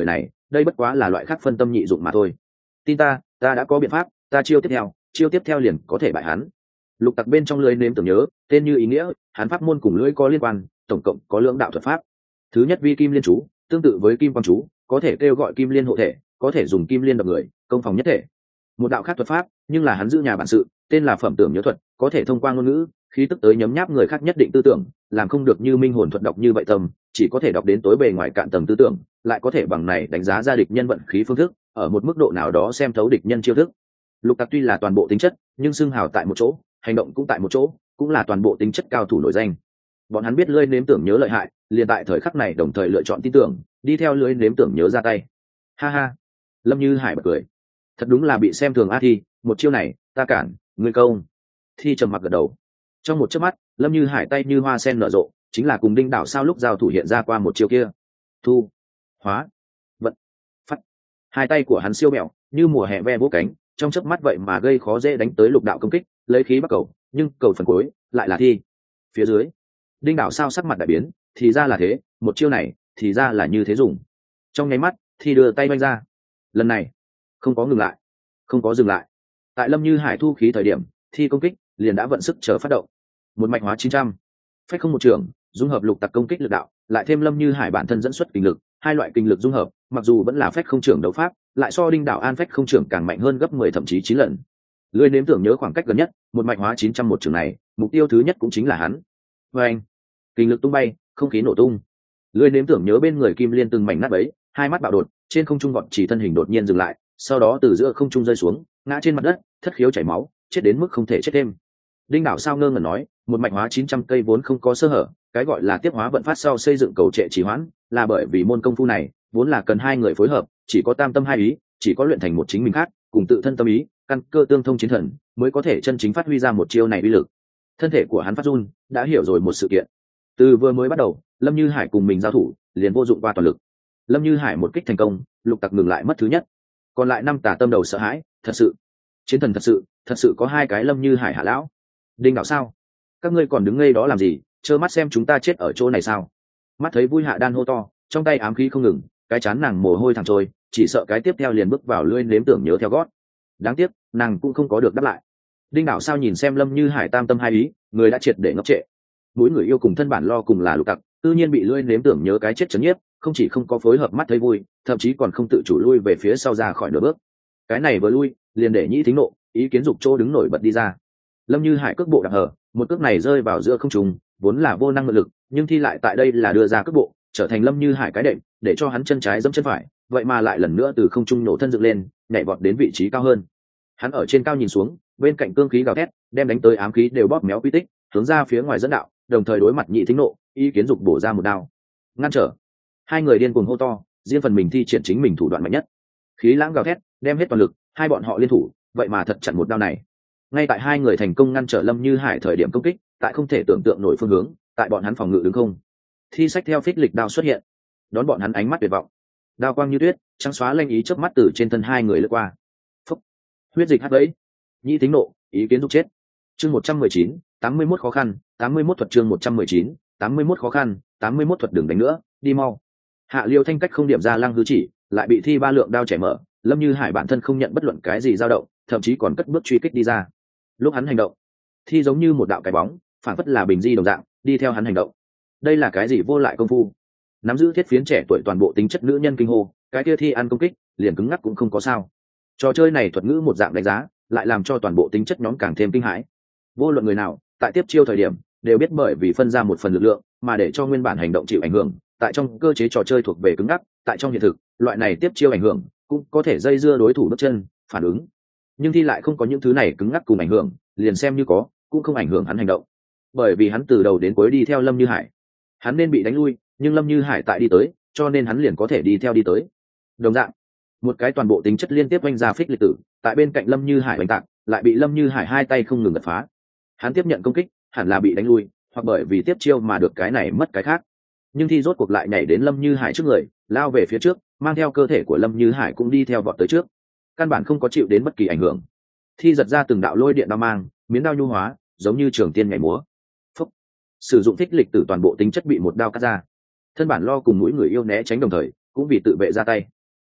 đây bất quá là loại khác phân tâm nhị dụng mà thôi. Tin ta đã có biện pháp, ta chiêu tiếp theo liền có thể bại hắn. Lục Tặc bên trong lưới nếm tưởng nhớ, tên như ý nghĩa, hắn pháp môn cùng lưỡi có liên quan, tổng cộng có lưỡng đạo thuật pháp. Thứ nhất vi kim liên chú, tương tự với kim quang chú, có thể kêu gọi kim liên hộ thể, có thể dùng kim liên đập người, công phòng nhất thể. Một đạo khác thuật pháp, nhưng là hắn giữ nhà bản sự, tên là phẩm tưởng nhớ thuật, có thể thông qua ngôn ngữ, khí tức tới nhấm nháp người khác nhất định tư tưởng, làm không được như minh hồn thuật đọc như vậy tâm, chỉ có thể đọc đến tối bề ngoài cạn tầng tư tưởng, lại có thể bằng này đánh giá ra địch nhân vận khí phương thức, ở một mức độ nào đó xem thấu địch nhân chiêu thức. Lục Tặc tuy là toàn bộ tính chất, nhưng xưng hào tại một chỗ, hành động cũng tại một chỗ, cũng là toàn bộ tính chất cao thủ nổi danh. Bọn hắn biết lưỡi nếm tưởng nhớ lợi hại, liền tại thời khắc này đồng thời lựa chọn tin tưởng, đi theo lưỡi nếm tưởng nhớ ra tay. Ha ha, Lâm Như Hải bật cười, thật đúng là bị xem thường a Thi, một chiêu này ta cản ngươi công. Thi trầm mặc gật đầu. Trong một chớp mắt, Lâm Như Hải tay như hoa sen nở rộ, chính là cùng Đinh Đảo sao lúc giao thủ hiện ra qua một chiêu kia. Thu, hóa, vận, phát. Hai tay của hắn siêu mẹo, như mùa hè ve vỗ cánh, trong chớp mắt vậy mà gây khó dễ đánh tới Lục Đạo công kích, lấy khí bắt cầu, nhưng cầu phần cuối lại là Thi. Phía dưới, Đinh Đảo sao sắc mặt đại biến, thì ra là thế, một chiêu này, thì ra là như thế dùng. Trong nháy mắt, Thi đưa tay vung ra. Lần này, không có ngừng lại, không có dừng lại. Tại Lâm Như Hải thu khí thời điểm, Thi công kích liền đã vận sức chờ phát động. Một mạch hóa 900, phách không một trường, dung hợp Lục Tặc công kích lực đạo, lại thêm Lâm Như Hải bản thân dẫn xuất kinh lực, hai loại kinh lực dung hợp, mặc dù vẫn là phách không trưởng đấu pháp, lại so Đinh Đảo An phách không trưởng càng mạnh hơn gấp 10 thậm chí 9 lần. Lưỡi nếm tưởng nhớ khoảng cách gần nhất, một mạch hóa 900 một trường này, mục tiêu thứ nhất cũng chính là hắn. Và anh, kinh lực tung bay, không khí nổ tung. Lưỡi nếm tưởng nhớ bên người kim liên từng mảnh nát bấy, hai mắt bạo đột, trên không trung vọt chỉ thân hình đột nhiên dừng lại, sau đó từ giữa không trung rơi xuống, ngã trên mặt đất, thất khiếu chảy máu, chết đến mức không thể chết thêm. Đinh Đảo sao ngơ ngẩn nói, một mạch hóa 900 cây vốn không có sơ hở, cái gọi là tiếp hóa vận phát sau xây dựng cầu trệ trì hoãn, là bởi vì môn công phu này vốn là cần hai người phối hợp, chỉ có tam tâm hai ý, chỉ có luyện thành một chính mình khác, cùng tự thân tâm ý, căn cơ tương thông chiến thần, mới có thể chân chính phát huy ra một chiêu này uy lực. Thân thể của hắn phát run, đã hiểu rồi một sự kiện. Từ vừa mới bắt đầu, Lâm Như Hải cùng mình giao thủ, liền vô dụng qua toàn lực. Lâm Như Hải một kích thành công, Lục Tặc ngừng lại mất thứ nhất. Còn lại năm tà tâm đầu sợ hãi, thật sự, chiến thần thật sự có hai cái Lâm Như Hải hạ lão. Đinh Đảo sao? Các ngươi còn đứng ngây đó làm gì, trơ mắt xem chúng ta chết ở chỗ này sao? Mắt thấy Vui Hạ Đan hô to, trong tay ám khí không ngừng, cái chán nàng mồ hôi thẳng trôi, chỉ sợ cái tiếp theo liền bước vào lưỡi nếm tưởng nhớ theo gót. Đáng tiếc, nàng cũng không có được đáp lại. Đinh Đảo sao nhìn xem Lâm Như Hải tam tâm hai ý, người đã triệt để ngốc trệ. Mỗi người yêu cùng thân bản lo cùng là Lục Tặc, tự nhiên bị lưỡi nếm tưởng nhớ cái chết chấn nhiếp, không chỉ không có phối hợp mắt thấy vui, thậm chí còn không tự chủ lui về phía sau ra khỏi nửa bước. Cái này vừa lui, liền để Nhĩ Thính nộ, ý kiến dục chỗ đứng nổi bật đi ra. Lâm Như Hải cước bộ đạp hở, một cước này rơi vào giữa không trung, vốn là vô năng mượn lực, nhưng thi lại tại đây là đưa ra cước bộ, trở thành Lâm Như Hải cái đệm, để cho hắn chân trái giẫm chân phải, vậy mà lại lần nữa từ không trung nổ thân dựng lên, nhảy vọt đến vị trí cao hơn. Hắn ở trên cao nhìn xuống, bên cạnh cương khí gào thét, đem đánh tới ám khí đều bóp méo quy tích, hướng ra phía ngoài dẫn đạo, đồng thời đối mặt Nhị Thính nộ, ý kiến dục bổ ra một đao, ngăn trở. Hai người điên cuồng hô to, riêng phần mình thi triển chính mình thủ đoạn mạnh nhất. Khí lãng gào thét, đem hết toàn lực, hai bọn họ liên thủ, vậy mà thật chặn một đao này. Ngay tại hai người thành công ngăn trở Lâm Như Hải thời điểm công kích, tại không thể tưởng tượng nổi phương hướng, tại bọn hắn phòng ngự đứng không. Thi sách theo phích lịch đao xuất hiện, đón bọn hắn ánh mắt tuyệt vọng. Đao quang như tuyết, trắng xóa lanh ý chớp mắt từ trên thân hai người lướt qua. Phúc, huyết dịch hắt vẫy. Nhĩ Thính nộ, ý kiến dục chết. Chương 119, 81 khó khăn, 81 thuật chương 119, 81 khó khăn, 81 thuật đừng đánh nữa, đi mau. Hạ Liêu Thanh cách không điểm ra lăng hư chỉ, lại bị Thi ba lượng đao chảy mở, Lâm Như Hải bản thân không nhận bất luận cái gì dao động, thậm chí còn cất bước truy kích đi ra. Lúc hắn hành động, Thi giống như một đạo cái bóng, phản phất là bình di đồng dạng, đi theo hắn hành động. Đây là cái gì vô lại công phu? Nắm giữ thiết phiến trẻ tuổi toàn bộ tính chất nữ nhân kinh hô, cái kia Thi ăn công kích, liền cứng ngắc cũng không có sao. Trò chơi này thuật ngữ một dạng đánh giá, lại làm cho toàn bộ tính chất nhóm càng thêm kinh hãi. Vô luận người nào, tại tiếp chiêu thời điểm, đều biết bởi vì phân ra một phần lực lượng, mà để cho nguyên bản hành động chịu ảnh hưởng. Tại trong cơ chế trò chơi thuộc về cứng ngắc, tại trong hiện thực, loại này tiếp chiêu ảnh hưởng cũng có thể dây dưa đối thủ bước chân, phản ứng. Nhưng Thi lại không có những thứ này cứng ngắc cùng ảnh hưởng, liền xem như có, cũng không ảnh hưởng hắn hành động. Bởi vì hắn từ đầu đến cuối đi theo Lâm Như Hải. Hắn nên bị đánh lui, nhưng Lâm Như Hải tại đi tới, cho nên hắn liền có thể đi theo đi tới. Đồng dạng, một cái toàn bộ tính chất liên tiếp oanh ra phích lịch tử, tại bên cạnh Lâm Như Hải oanh tạc, lại bị Lâm Như Hải hai tay không ngừng đập phá. Hắn tiếp nhận công kích, hẳn là bị đánh lui, hoặc bởi vì tiếp chiêu mà được cái này mất cái khác. Nhưng Thi rốt cuộc lại nhảy đến Lâm Như Hải trước người, lao về phía trước, mang theo cơ thể của Lâm Như Hải cũng đi theo vọt tới trước, căn bản không có chịu đến bất kỳ ảnh hưởng. Thi giật ra từng đạo lôi điện đao mang, miến đao nhu hóa, giống như trường tiên nhảy múa. Phúc, sử dụng thích lịch tử toàn bộ tính chất bị một đao cắt ra. Thân bản lo cùng mũi người yêu né tránh đồng thời, cũng vì tự vệ ra tay.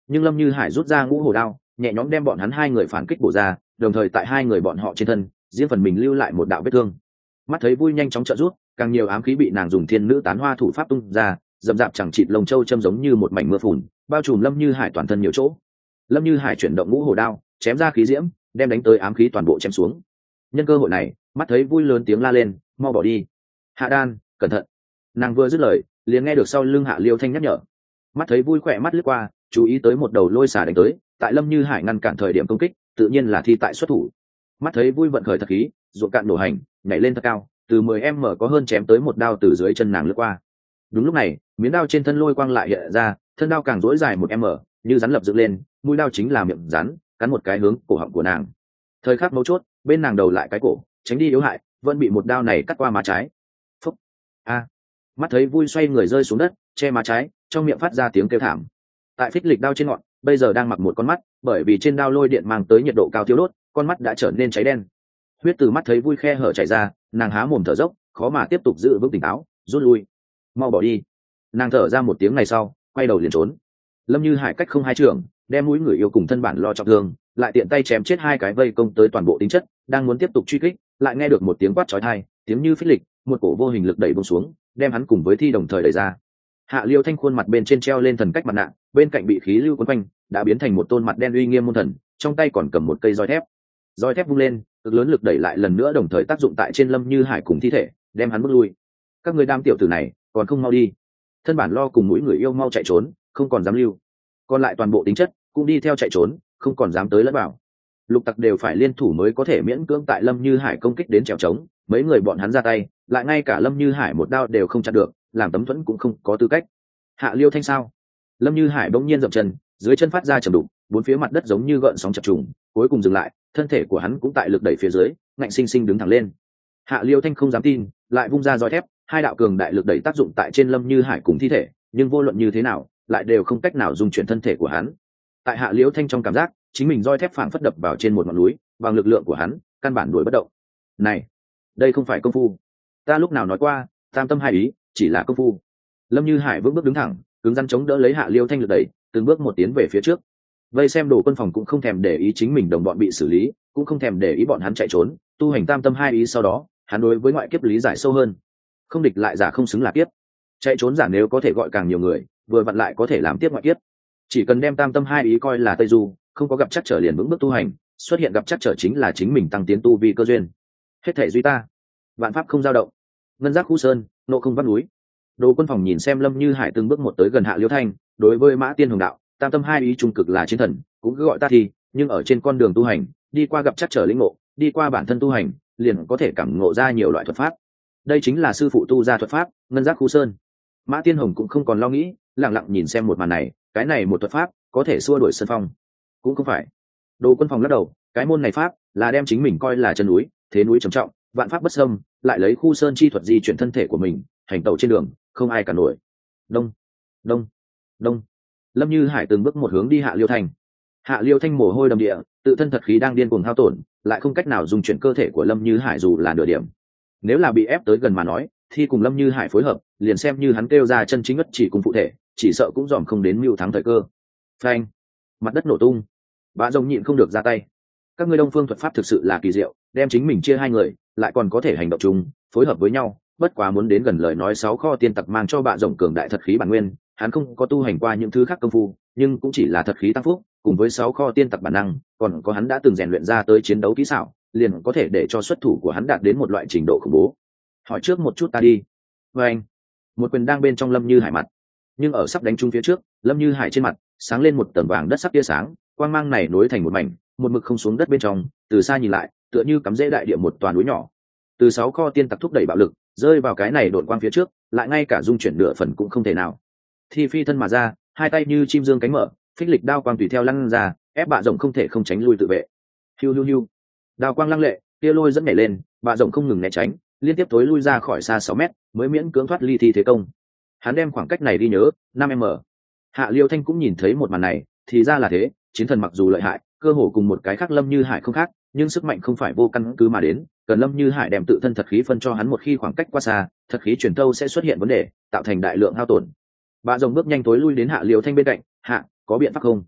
nhưng Lâm Như Hải rút ra ngũ hổ đao, nhẹ nhõm đem bọn hắn hai người phản kích bổ ra, đồng thời tại hai người bọn họ trên thân riêng phần mình lưu lại một đạo vết thương. Mắt thấy vui nhanh chóng trợ rút, càng nhiều ám khí bị nàng dùng thiên nữ tán hoa thủ pháp tung ra, dầm dạp chẳng chịt lồng châu châm giống như một mảnh mưa phùn, bao trùm Lâm Như Hải toàn thân nhiều chỗ. Lâm Như Hải chuyển động ngũ hổ đao, chém ra khí diễm, đem đánh tới ám khí toàn bộ chém xuống. Nhân cơ hội này, mắt thấy vui lớn tiếng la lên, mau bỏ đi. Hạ đan, cẩn thận. Nàng vừa dứt lời, liền nghe được sau lưng Hạ Liêu Thanh nhắc nhở. Mắt thấy vui khỏe mắt lướt qua, chú ý tới một đầu lôi xà đánh tới, tại Lâm Như Hải ngăn cản thời điểm công kích, tự nhiên là thi tại xuất thủ. Mắt thấy vui vận khởi thật khí, ruộng cạn nổ hành, nhảy lên thật cao, từ 10m có hơn chém tới một đao từ dưới chân nàng lướt qua. Đúng lúc này, miếng đao trên thân lôi quang lại hiện ra, thân đao càng rỗi dài 1m, như rắn lập dựng lên, mũi đao chính là miệng rắn, cắn một cái hướng cổ họng của nàng. Thời khắc mấu chốt, bên nàng đầu lại cái cổ, tránh đi yếu hại, vẫn bị một đao này cắt qua má trái. Phúc! A! Mắt thấy vui xoay người rơi xuống đất, che má trái, trong miệng phát ra tiếng kêu thảm. Tại phích lịch đao trên ngọn, bây giờ đang mặc một con mắt, bởi vì trên đao lôi điện mang tới nhiệt độ cao thiêu đốt, con mắt đã trở nên cháy đen. Huyết từ mắt thấy vui khe hở chảy ra, nàng há mồm thở dốc, khó mà tiếp tục giữ vững tỉnh táo, rút lui. Mau bỏ đi. Nàng thở ra một tiếng này sau, quay đầu liền trốn. Lâm Như Hải cách không hai trường, đem mũi người yêu cùng thân bản lo trọng thương, lại tiện tay chém chết hai cái vây công tới toàn bộ tính chất, đang muốn tiếp tục truy kích, lại nghe được một tiếng quát chói tai, tiếng như phích lịch, một cổ vô hình lực đẩy buông xuống, đem hắn cùng với thi đồng thời đẩy ra. Hạ Liêu Thanh khuôn mặt bên trên treo lên thần cách mặt nạ, bên cạnh bị khí lưu quấn quanh, đã biến thành một tôn mặt đen uy nghiêm môn thần, trong tay còn cầm một cây roi thép. Roi thép vung lên, cực lớn lực đẩy lại lần nữa đồng thời tác dụng tại trên Lâm Như Hải cùng thi thể, đem hắn bước lui. Các người đam tiểu tử này, còn không mau đi. Thân bản lo cùng mũi người yêu mau chạy trốn, không còn dám lưu. Còn lại toàn bộ tính chất cũng đi theo chạy trốn, không còn dám tới lẫn vào. Lục tặc đều phải liên thủ mới có thể miễn cưỡng tại Lâm Như Hải công kích đến trèo trống, mấy người bọn hắn ra tay, lại ngay cả Lâm Như Hải một đao đều không chặn được, làm tấm thuẫn cũng không có tư cách. Hạ Liêu Thanh sao? Lâm Như Hải bỗng nhiên dậm chân, dưới chân phát ra trầm đục, bốn phía mặt đất giống như gợn sóng chập trùng, cuối cùng dừng lại, thân thể của hắn cũng tại lực đẩy phía dưới, ngạnh sinh sinh đứng thẳng lên. Hạ Liêu Thanh không dám tin, lại vung ra roi thép, hai đạo cường đại lực đẩy tác dụng tại trên Lâm Như Hải cùng thi thể, nhưng vô luận như thế nào, lại đều không cách nào dung chuyển thân thể của hắn. Tại Hạ Liêu Thanh trong cảm giác, chính mình roi thép phảng phất đập vào trên một ngọn núi, bằng lực lượng của hắn, căn bản đuổi bất động. Này, đây không phải công phu. Ta lúc nào nói qua, tam tâm hai ý, chỉ là công phu. Lâm Như Hải vững bước đứng thẳng, cứng rắn chống đỡ lấy Hạ Liêu Thanh lực đẩy, từng bước một tiến về phía trước. Vây xem Đồ Quân Phòng cũng không thèm để ý chính mình đồng bọn bị xử lý, cũng không thèm để ý bọn hắn chạy trốn, tu hành tam tâm hai ý sau đó, hắn đối với ngoại kiếp lý giải sâu hơn. Không địch lại giả không xứng là kiếp. Chạy trốn giả nếu có thể gọi càng nhiều người, vừa vặn lại có thể làm tiếp ngoại kiếp. Chỉ cần đem tam tâm hai ý coi là tây du, không có gặp chắc trở liền vững bước tu hành, xuất hiện gặp chắc trở chính là chính mình tăng tiến tu vi cơ duyên. Hết thể duy ta, vạn pháp không dao động. Ngân giác khu sơn, nộ không vắt núi. Đồ Quân Phòng nhìn xem Lâm Như Hải từng bước một tới gần Hạ Liêu Thanh, đối với Mã Tiên Hồng đạo, tam tâm hai ý trung cực là chiến thần, cũng cứ gọi ta thì, nhưng ở trên con đường tu hành, đi qua gặp chắc trở lĩnh ngộ, đi qua bản thân tu hành, liền có thể cảm ngộ ra nhiều loại thuật pháp. Đây chính là sư phụ tu ra thuật pháp, Ngân giác khu sơn. Mã Tiên Hồng cũng không còn lo nghĩ, lặng lặng nhìn xem một màn này, cái này một thuật pháp, có thể xua đuổi sơn phong. Cũng không phải. Đồ Quân Phòng lắc đầu, cái môn này pháp là đem chính mình coi là chân núi, thế núi trầm trọng, vạn pháp bất xâm, lại lấy khu sơn chi thuật di chuyển thân thể của mình, hành tẩu trên đường, không ai cả nổi. Đông, đông, đông. Lâm Như Hải từng bước một hướng đi Hạ Liêu Thanh. Hạ Liêu Thanh mồ hôi đầm địa, tự thân thật khí đang điên cuồng hao tổn, lại không cách nào dùng chuyển cơ thể của Lâm Như Hải dù là nửa điểm. Nếu là bị ép tới gần mà nói, thì cùng Lâm Như Hải phối hợp, liền xem như hắn kêu ra chân chính ngất chỉ cùng phụ thể, chỉ sợ cũng dòm không đến mưu thắng thời cơ. Phanh, mặt đất nổ tung. Bạ Rồng nhịn không được ra tay. Các ngươi Đông Phương thuật pháp thực sự là kỳ diệu, đem chính mình chia hai người, lại còn có thể hành động chung, phối hợp với nhau. Bất quá muốn đến gần lời nói sáu kho tiên tặc mang cho Bạ Rồng cường đại thật khí bản nguyên, hắn không có tu hành qua những thứ khác công phu, nhưng cũng chỉ là thật khí tăng phúc, cùng với sáu kho tiên tặc bản năng, còn có hắn đã từng rèn luyện ra tới chiến đấu kỹ xảo, liền có thể để cho xuất thủ của hắn đạt đến một loại trình độ khủng bố. Hỏi trước một chút ta đi. Và anh, một quyền đang bên trong Lâm Như Hải mặt, nhưng ở sắp đánh trúng phía trước, Lâm Như Hải trên mặt sáng lên một tầng vàng đất sắc tia sáng, quang mang này nối thành một mảnh, một mực không xuống đất bên trong, từ xa nhìn lại, tựa như cắm rễ đại địa một toàn núi nhỏ. Từ sáu kho tiên tặc thúc đẩy bạo lực, rơi vào cái này đột quang phía trước, lại ngay cả dung chuyển nửa phần cũng không thể nào. Thi phi thân mà ra, hai tay như chim dương cánh mở, phích lịch đao quang tùy theo lăn ra, ép Bạ Rồng không thể không tránh lui tự vệ. Hiu hiu hiu, đao quang lăng lệ, tia lôi dẫn nhảy lên, Bạ Rồng không ngừng né tránh, liên tiếp tối lui ra khỏi xa 6 mét, mới miễn cưỡng thoát ly thi thế công. Hắn đem khoảng cách này đi nhớ 5m. Hạ Liêu Thanh cũng nhìn thấy một màn này, thì ra là thế, chiến thần mặc dù lợi hại, cơ hồ cùng một cái khác Lâm Như Hải không khác, nhưng sức mạnh không phải vô căn cứ mà đến, cần Lâm Như Hải đem tự thân thật khí phân cho hắn, một khi khoảng cách quá xa, thật khí truyền thâu sẽ xuất hiện vấn đề, tạo thành đại lượng hao tổn. Bạ Rồng bước nhanh tối lui đến Hạ Liêu Thanh bên cạnh, "Hạ, có biện pháp không?"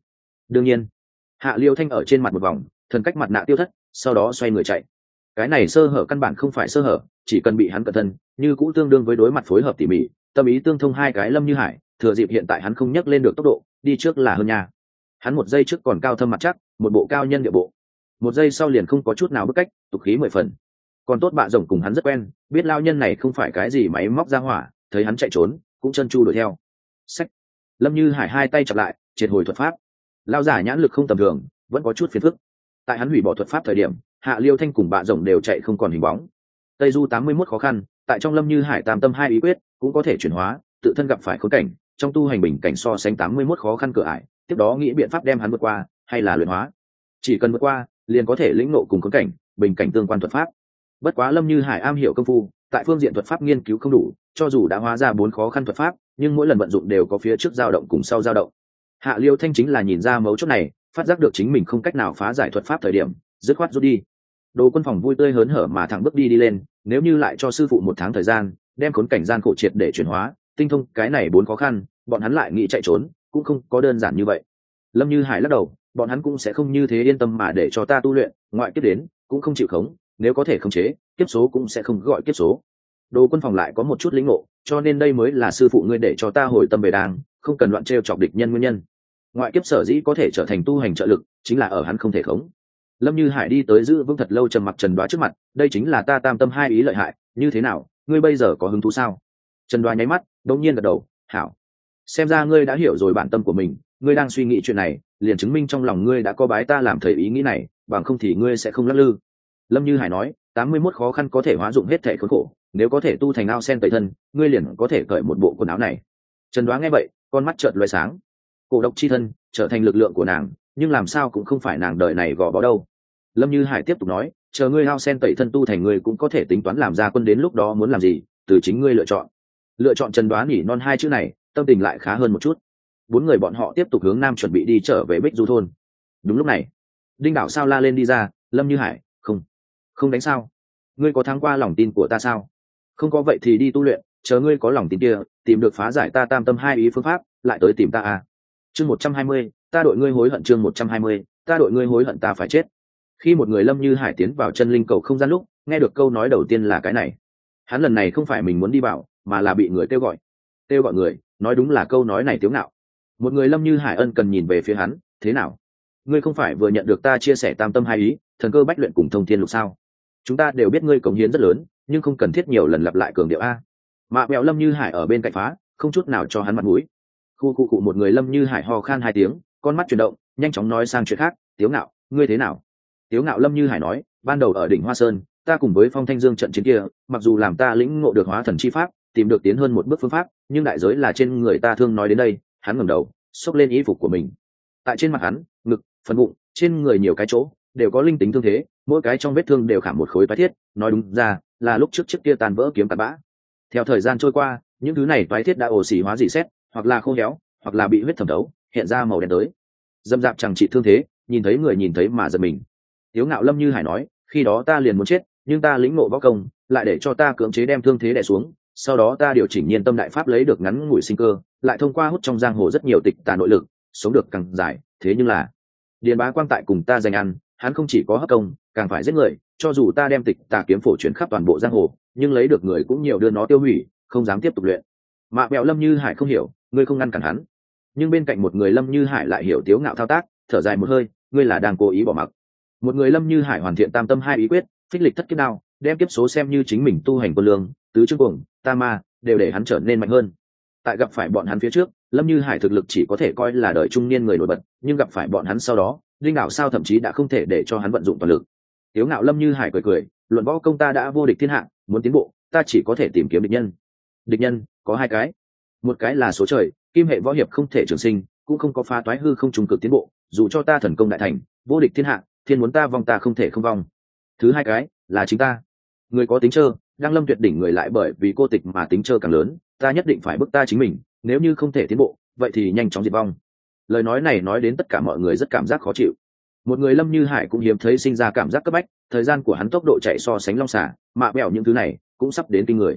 đương nhiên. Hạ Liêu Thanh ở trên mặt một vòng, thần cách mặt nạ tiêu thất, sau đó xoay người chạy. Cái này sơ hở căn bản không phải sơ hở, chỉ cần bị hắn cẩn thận, như cũ tương đương với đối mặt phối hợp tỉ mỉ, tâm ý tương thông hai cái Lâm Như Hải, thừa dịp hiện tại hắn không nhấc lên được tốc độ, đi trước là hơn nha. Hắn một giây trước còn cao thâm mặt chắc, một bộ cao nhân địa bộ. Một giây sau liền không có chút nào bức cách, tục khí 10 phần. Còn tốt bạ rồng cùng hắn rất quen, biết lao nhân này không phải cái gì máy móc ra hỏa, thấy hắn chạy trốn, cũng chân chu đuổi theo. Sách. Lâm Như Hải hai tay chặt lại, triệt hồi thuật pháp. Lao giả nhãn lực không tầm thường, vẫn có chút phiền phức. Tại hắn hủy bỏ thuật pháp thời điểm, Hạ Liêu Thanh cùng bạ rồng đều chạy không còn hình bóng. Tây du 81 khó khăn, tại trong Lâm Như Hải tam tâm hai ý quyết cũng có thể chuyển hóa, tự thân gặp phải khốn cảnh, trong tu hành bình cảnh so sánh 81 khó khăn cửa ải, tiếp đó nghĩ biện pháp đem hắn vượt qua, hay là luyện hóa. Chỉ cần vượt qua, liền có thể lĩnh ngộ cùng khốn cảnh, bình cảnh tương quan thuật pháp. Bất quá Lâm Như Hải am hiểu công phu, tại phương diện thuật pháp nghiên cứu không đủ, cho dù đã hóa ra 4 khó khăn thuật pháp, nhưng mỗi lần vận dụng đều có phía trước dao động cùng sau dao động. Hạ Liêu Thanh chính là nhìn ra mấu chốt này, phát giác được chính mình không cách nào phá giải thuật pháp thời điểm, dứt khoát rút đi. Đồ Quân Phòng vui tươi hớn hở mà thẳng bước đi lên, nếu như lại cho sư phụ 1 tháng thời gian, đem khốn cảnh gian khổ triệt để chuyển hóa, tinh thông cái này 4 khó khăn, bọn hắn lại nghĩ chạy trốn, cũng không có đơn giản như vậy. Lâm Như Hải lắc đầu, bọn hắn cũng sẽ không như thế yên tâm mà để cho ta tu luyện, ngoại kiếp đến, cũng không chịu khống, nếu có thể khống chế, kiếp số cũng sẽ không gọi kiếp số. Đồ Quân Phòng lại có một chút lĩnh ngộ, cho nên đây mới là sư phụ ngươi để cho ta hồi tâm về đàng, không cần loạn trêu chọc địch nhân nguyên nhân. Ngoại kiếp sở dĩ có thể trở thành tu hành trợ lực, chính là ở hắn không thể khống. Lâm Như Hải đi tới giữ vững thật lâu trầm mặc Trần Đoá trước mặt, đây chính là ta tam tâm hai ý lợi hại, như thế nào, ngươi bây giờ có hứng thú sao? Trần Đoá nháy mắt, đột nhiên gật đầu, hảo. Xem ra ngươi đã hiểu rồi bản tâm của mình, ngươi đang suy nghĩ chuyện này, liền chứng minh trong lòng ngươi đã có bái ta làm thầy ý nghĩ này, bằng không thì ngươi sẽ không lắc lư. Lâm Như Hải nói, 81 khó khăn có thể hóa dụng hết thể khốn khổ, nếu có thể tu thành ao sen tẩy thân, ngươi liền có thể cởi một bộ quần áo này. Trần Đoá nghe vậy, con mắt chợt lóe sáng. Cổ độc chi thân trở thành lực lượng của nàng, nhưng làm sao cũng không phải nàng đời này gò bó đâu. Lâm Như Hải tiếp tục nói, chờ ngươi ao sen tẩy thân tu thành ngươi cũng có thể tính toán làm ra quân, đến lúc đó muốn làm gì, từ chính ngươi lựa chọn. Lựa chọn. Trần Đoá nhỉ non 2 chữ này, tâm tình lại khá hơn một chút. 4 người bọn họ tiếp tục hướng nam chuẩn bị đi trở về Bích Du thôn. Đúng lúc này, Đinh Đảo sao la lên đi ra, Lâm Như Hải, không đánh sao? Ngươi có thắng qua lòng tin của ta sao? Không có vậy thì đi tu luyện, chờ ngươi có lòng tin kia, tìm được phá giải ta tam tâm hai ý phương pháp, lại tới tìm ta à. Chương 120, ta đội ngươi hối hận. Chương 120, ta đội ngươi hối hận, ta phải chết. Khi một người Lâm Như Hải tiến vào chân linh cầu không gian lúc, nghe được câu nói đầu tiên là cái này. Hắn lần này không phải mình muốn đi vào, mà là bị người kêu gọi. Kêu gọi người, nói đúng là câu nói này Tiếu Ngạo. Một người Lâm Như Hải ân cần nhìn về phía hắn, thế nào? Ngươi không phải vừa nhận được ta chia sẻ tam tâm hai ý, thần cơ bách luyện cùng thông thiên lục sao? Chúng ta đều biết ngươi cống hiến rất lớn, nhưng không cần thiết nhiều lần lặp lại cường điệu a. Mạ Bẹo Lâm Như Hải ở bên cạnh phá, không chút nào cho hắn mặt mũi. Khu cụ một người Lâm Như Hải ho khan 2 tiếng, con mắt chuyển động, nhanh chóng nói sang chuyện khác, Tiếu Ngạo, ngươi thế nào? Tiếu Ngạo Lâm Như Hải nói, ban đầu ở đỉnh Hoa Sơn, ta cùng với Phong Thanh Dương trận chiến kia, mặc dù làm ta lĩnh ngộ được hóa thần chi pháp, tìm được tiến hơn một bước phương pháp, nhưng đại giới là trên người ta thương. Nói đến đây, hắn ngẩng đầu, xốc lên y phục của mình. Tại trên mặt hắn, ngực, phần bụng, trên người nhiều cái chỗ đều có linh tính thương thế, mỗi cái trong vết thương đều khảm một khối toái thiết, nói đúng ra là lúc trước chiếc kia tàn vỡ kiếm tàn bã. Theo thời gian trôi qua, những thứ này toái thiết đã ổ xỉ hóa, rỉ sét, hoặc là khô héo, hoặc là bị huyết thẩm thấu, hiện ra màu đen tới. Dâm dạp chẳng trị thương thế, nhìn thấy người nhìn thấy mà giật mình. Tiếu Ngạo Lâm Như Hải nói, khi đó ta liền muốn chết, nhưng ta lĩnh ngộ võ công, lại để cho ta cưỡng chế đem thương thế đè xuống, sau đó ta điều chỉnh nhiên tâm đại pháp lấy được ngắn ngủi sinh cơ, lại thông qua hút trong giang hồ rất nhiều tịch tà nội lực, sống được càng dài. Thế nhưng là Điền Bá Quang tại cùng ta giành ăn, hắn không chỉ có hấp công, càng phải giết người, cho dù ta đem tịch tà kiếm phổ chuyển khắp toàn bộ giang hồ, nhưng lấy được người cũng nhiều, đưa nó tiêu hủy, không dám tiếp tục luyện. Mạ Bẹo Lâm Như Hải không hiểu, ngươi không ngăn cản hắn, nhưng bên cạnh một người Lâm Như Hải lại hiểu Tiếu Ngạo thao tác, thở dài một hơi, ngươi là đang cố ý bỏ mặc. Một người Lâm Như Hải hoàn thiện tam tâm hai ý quyết, phích lịch thất kiếp đao, đem kiếp số xem như chính mình tu hành quân lương, tứ chương cuồng, ta ma, đều để hắn trở nên mạnh hơn. Tại gặp phải bọn hắn phía trước, Lâm Như Hải thực lực chỉ có thể coi là đời trung niên người nổi bật, nhưng gặp phải bọn hắn sau đó, Đinh Đảo sao thậm chí đã không thể để cho hắn vận dụng toàn lực. Tiếu Ngạo Lâm Như Hải cười, luận võ công ta đã vô địch thiên hạ, muốn tiến bộ, ta chỉ có thể tìm kiếm địch nhân. Địch nhân có 2 cái, một cái là số trời, kim hệ võ hiệp không thể trường sinh, cũng không có phá toái hư không trùng cực tiến bộ, dù cho ta thần công đại thành, vô địch thiên hạ, thiên muốn ta vong ta không thể không vong. Thứ 2 cái là chính ta, người có tính trơ, đang lâm tuyệt đỉnh người lại bởi vì cô tịch mà tính trơ càng lớn, ta nhất định phải bức ta chính mình, nếu như không thể tiến bộ, vậy thì nhanh chóng diệt vong. Lời nói này nói đến tất cả mọi người rất cảm giác khó chịu. Một người Lâm Như Hải cũng hiếm thấy sinh ra cảm giác cấp bách, thời gian của hắn tốc độ chạy so sánh long xả, Mạ Bẹo những thứ này cũng sắp đến kinh người.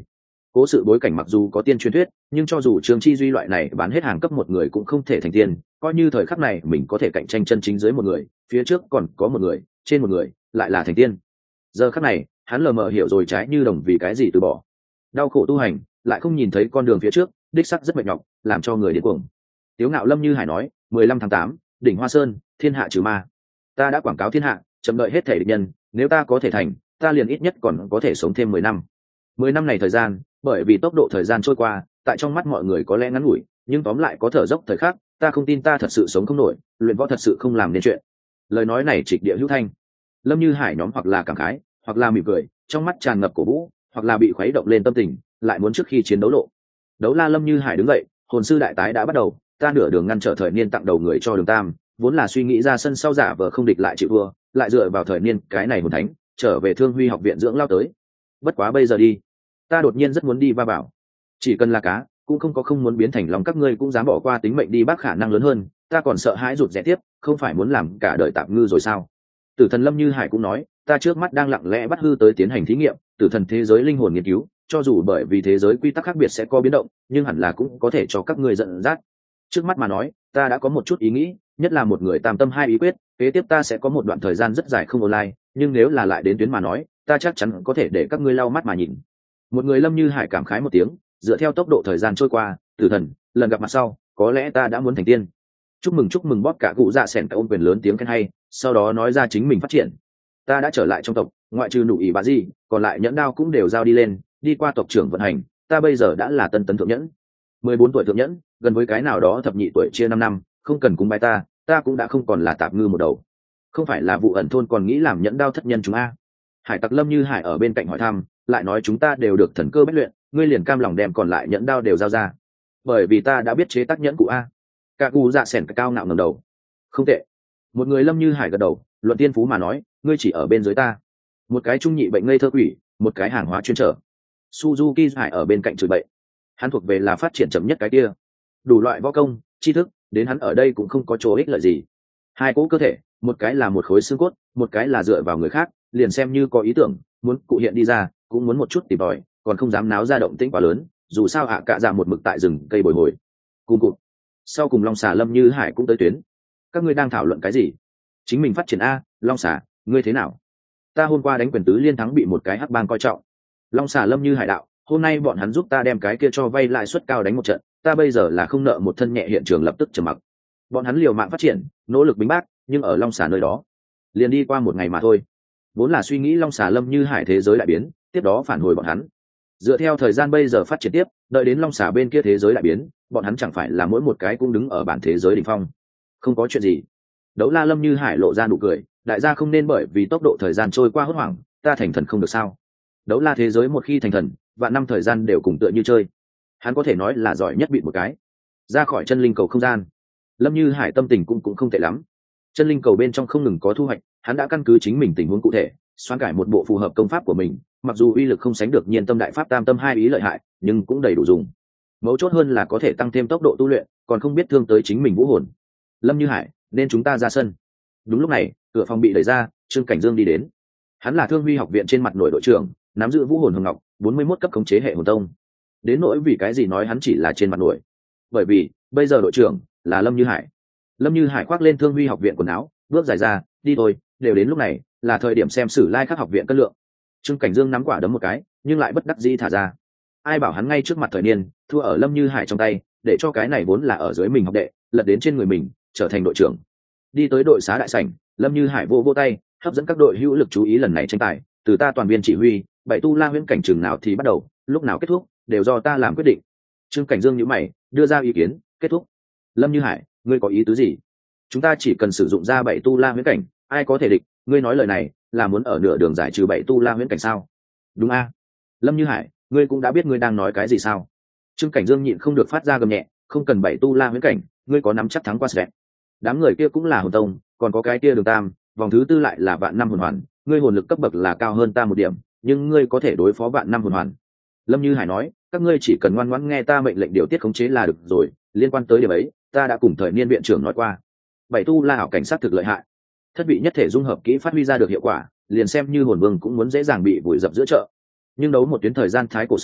Cố sự bối cảnh mặc dù có tiên truyền thuyết, nhưng cho dù Trương Chi Duy loại này bán hết hàng cấp một người cũng không thể thành tiên, coi như thời khắc này mình có thể cạnh tranh chân chính dưới một người, phía trước còn có một người, trên một người, lại là thành tiên. Giờ khắc này, hắn lờ mờ hiểu rồi trái như đồng vì cái gì từ bỏ. Đau khổ tu hành, lại không nhìn thấy con đường phía trước, đích sắc rất mệt nhọc, làm cho người điên cuồng. Tiếu Ngạo Lâm Như Hải nói, 15 tháng 8, đỉnh Hoa Sơn, thiên hạ trừ ma. Ta đã quảng cáo thiên hạ, chậm đợi hết thể địch nhân, nếu ta có thể thành, ta liền ít nhất còn có thể sống thêm 10 năm. 10 năm này thời gian, bởi vì tốc độ thời gian trôi qua, tại trong mắt mọi người có lẽ ngắn ngủi, nhưng tóm lại có thở dốc thời khắc, ta không tin ta thật sự sống không nổi, luyện võ thật sự không làm nên chuyện. Lời nói này trịch địa hữu thanh. Lâm Như Hải nhóm hoặc là cảm khái, hoặc là mỉm cười, trong mắt tràn ngập cổ vũ, hoặc là bị khuấy động lên tâm tình, lại muốn trước khi chiến đấu lộ. Đấu la Lâm Như Hải đứng dậy, hồn sư đại tái đã bắt đầu, ta nửa đường ngăn trở thời niên tặng đầu người cho Đường Tam, vốn là suy nghĩ ra sân sau giả vờ không địch lại chịu thua, lại dựa vào thời niên cái này hồn thánh, trở về Thương Huy học viện dưỡng lao tới. Bất quá bây giờ đi, ta đột nhiên rất muốn đi va vào. Chỉ cần là cá, cũng không muốn biến thành lòng các ngươi cũng dám bỏ qua tính mệnh đi bác khả năng lớn hơn, ta còn sợ hãi rụt rẽ tiếp, không phải muốn làm cả đời tạm ngư rồi sao? Tử thần Lâm Như Hải cũng nói, ta trước mắt đang lặng lẽ bắt hư tới tiến hành thí nghiệm, tử thần thế giới linh hồn nghiên cứu, cho dù bởi vì thế giới quy tắc khác biệt sẽ có biến động, nhưng hẳn là cũng có thể cho các ngươi dẫn dắt. Trước mắt mà nói, ta đã có một chút ý nghĩ, nhất là một người tam tâm hai ý quyết, kế tiếp ta sẽ có một đoạn thời gian rất dài không online, nhưng nếu là lại đến tuyến mà nói, ta chắc chắn có thể để các ngươi lau mắt mà nhìn. Một người Lâm Như Hải cảm khái một tiếng, dựa theo tốc độ thời gian trôi qua, tử thần, lần gặp mặt sau, có lẽ ta đã muốn thành tiên. Chúc mừng bóp cả cụ dạ sẻn ôn quyền lớn tiếng khen hay, sau đó nói ra chính mình phát triển. Ta đã trở lại trong tộc, ngoại trừ nụ ỉ bà gì, còn lại nhẫn đao cũng đều giao đi lên, đi qua tộc trưởng vận hành, ta bây giờ đã là tân tấn thượng nhẫn. 14 tuổi thượng nhẫn, gần với cái nào đó thập nhị tuổi chia 5 năm, không cần cúng bái ta cũng đã không còn là tạp ngư một đầu. Không phải là vụ ẩn thôn còn nghĩ làm nhẫn đao thất nhân chúng a? Hải Tặc Lâm Như Hải ở bên cạnh hỏi thăm, lại nói chúng ta đều được thần cơ bách luyện, ngươi liền cam lòng đem còn lại nhẫn đao đều giao ra. Bởi vì ta đã biết chế tác nhẫn cụ a. Cả cụ dạ sẻn cao ngạo ngẩng đầu. Không tệ. Một người Lâm Như Hải gật đầu, luận tiên phú mà nói, ngươi chỉ ở bên dưới ta. Một cái trung nhị bệnh ngây thơ quỷ, một cái hàng hóa chuyên trở. Suzuki Hải ở bên cạnh chửi bậy. Hắn thuộc về là phát triển chậm nhất cái kia. Đủ loại võ công, tri thức, đến hắn ở đây cũng không có chỗ ích lợi gì. Hai cỗ cơ thể, một cái là một khối xương cốt, một cái là dựa vào người khác, liền xem như có ý tưởng, muốn cụ hiện đi ra, cũng muốn một chút tìm tòi, còn không dám náo ra động tĩnh quá lớn, dù sao ạ cạ dạ một mực tại rừng cây bồi hồi. Cùng cụt. Sau cùng Long Xà Lâm Như Hải cũng tới tuyến. Các ngươi đang thảo luận cái gì? Chính mình phát triển a, Long Xà, ngươi thế nào? Ta hôm qua đánh quyền tứ liên thắng bị một cái hắc bang coi trọng. Long Xà Lâm Như Hải đạo, hôm nay bọn hắn giúp ta đem cái kia cho vay lãi suất cao đánh một trận, ta bây giờ là không nợ một thân nhẹ, hiện trường lập tức trầm mặc. Bọn hắn liều mạng phát triển, nỗ lực bính bác, nhưng ở Long Xà nơi đó, liền đi qua một ngày mà thôi. Vốn là suy nghĩ Long Xà Lâm Như Hải thế giới đại biến, tiếp đó phản hồi bọn hắn. Dựa theo thời gian bây giờ phát triển tiếp, đợi đến Long Xà bên kia thế giới đại biến, bọn hắn chẳng phải là mỗi một cái cũng đứng ở bản thế giới đỉnh phong. Không có chuyện gì. Đấu La Lâm Như Hải lộ ra nụ cười, đại gia không nên bởi vì tốc độ thời gian trôi qua hốt hoảng, ta thành thần không được sao? Đấu La thế giới một khi thành thần, vạn năm thời gian đều cùng tựa như chơi. Hắn có thể nói là giỏi nhất bị một cái. Ra khỏi chân linh cầu không gian, Lâm Như Hải tâm tình cũng không tệ lắm. Chân linh cầu bên trong không ngừng có thu hoạch, hắn đã căn cứ chính mình tình huống cụ thể, xoán cải một bộ phù hợp công pháp của mình, mặc dù uy lực không sánh được Nhiên Tâm Đại Pháp Tam Tâm hai ý lợi hại, nhưng cũng đầy đủ dùng. Mấu chốt hơn là có thể tăng thêm tốc độ tu luyện, còn không biết thương tới chính mình vũ hồn. Lâm Như Hải, nên chúng ta ra sân. Đúng lúc này, cửa phòng bị đẩy ra, Trương Cảnh Dương đi đến. Hắn là Thương Huy học viện trên mặt nội đội trưởng, nắm giữ vũ hồn hồng ngọc, 41 cấp khống chế hệ hồn tông. Đến nỗi vì cái gì nói hắn chỉ là trên mặt nội? Bởi vì, bây giờ đội trưởng là Lâm Như Hải. Lâm Như Hải khoác lên Thương Huy học viện quần áo, bước dài ra, đi thôi, đều đến lúc này, là thời điểm xem Sử Lai Khắc học viện cân lượng. Trương Cảnh Dương nắm quả đấm một cái, nhưng lại bất đắc dĩ thả ra. Ai bảo hắn ngay trước mặt thời niên, thua ở Lâm Như Hải trong tay, để cho cái này vốn là ở dưới mình học đệ, lật đến trên người mình, trở thành đội trưởng. Đi tới đội xá đại sảnh, Lâm Như Hải vô tay, hấp dẫn các đội hữu lực chú ý lần này tranh tài, từ ta toàn viên chỉ huy, bảy tu la huyễn cảnh trường nào thì bắt đầu, lúc nào kết thúc, đều do ta làm quyết định. Trương Cảnh Dương nhíu mày, đưa ra ý kiến, kết thúc. Lâm Như Hải, ngươi có ý tứ gì? Chúng ta chỉ cần sử dụng ra bảy tu la huyễn cảnh, ai có thể địch? Ngươi nói lời này là muốn ở nửa đường giải trừ bảy tu la huyễn cảnh sao? Đúng a? Lâm Như Hải, ngươi cũng đã biết ngươi đang nói cái gì sao? Trương Cảnh Dương nhịn không được phát ra gầm nhẹ, không cần bảy tu la huyễn cảnh, ngươi có nắm chắc thắng qua sẽ. Đám người kia cũng là hồn tông, còn có cái kia Đường Tam, vòng thứ tư lại là vạn năm hồn hoàn, ngươi hồn lực cấp bậc là cao hơn ta một điểm, nhưng ngươi có thể đối phó vạn năm hồn hoàn. Lâm Như Hải nói, các ngươi chỉ cần ngoan ngoãn nghe ta mệnh lệnh điều tiết khống chế là được rồi, liên quan tới điểm ấy, ta đã cùng thời niên viện trưởng nói qua. Bảy tu la hảo cảnh sát thực lợi hại, thất vị nhất thể dung hợp kỹ phát huy ra được hiệu quả, liền xem như hồn vương cũng muốn dễ dàng bị vùi dập giữa chợ. Nhưng đấu một tuyến thời gian thái cổ sớm,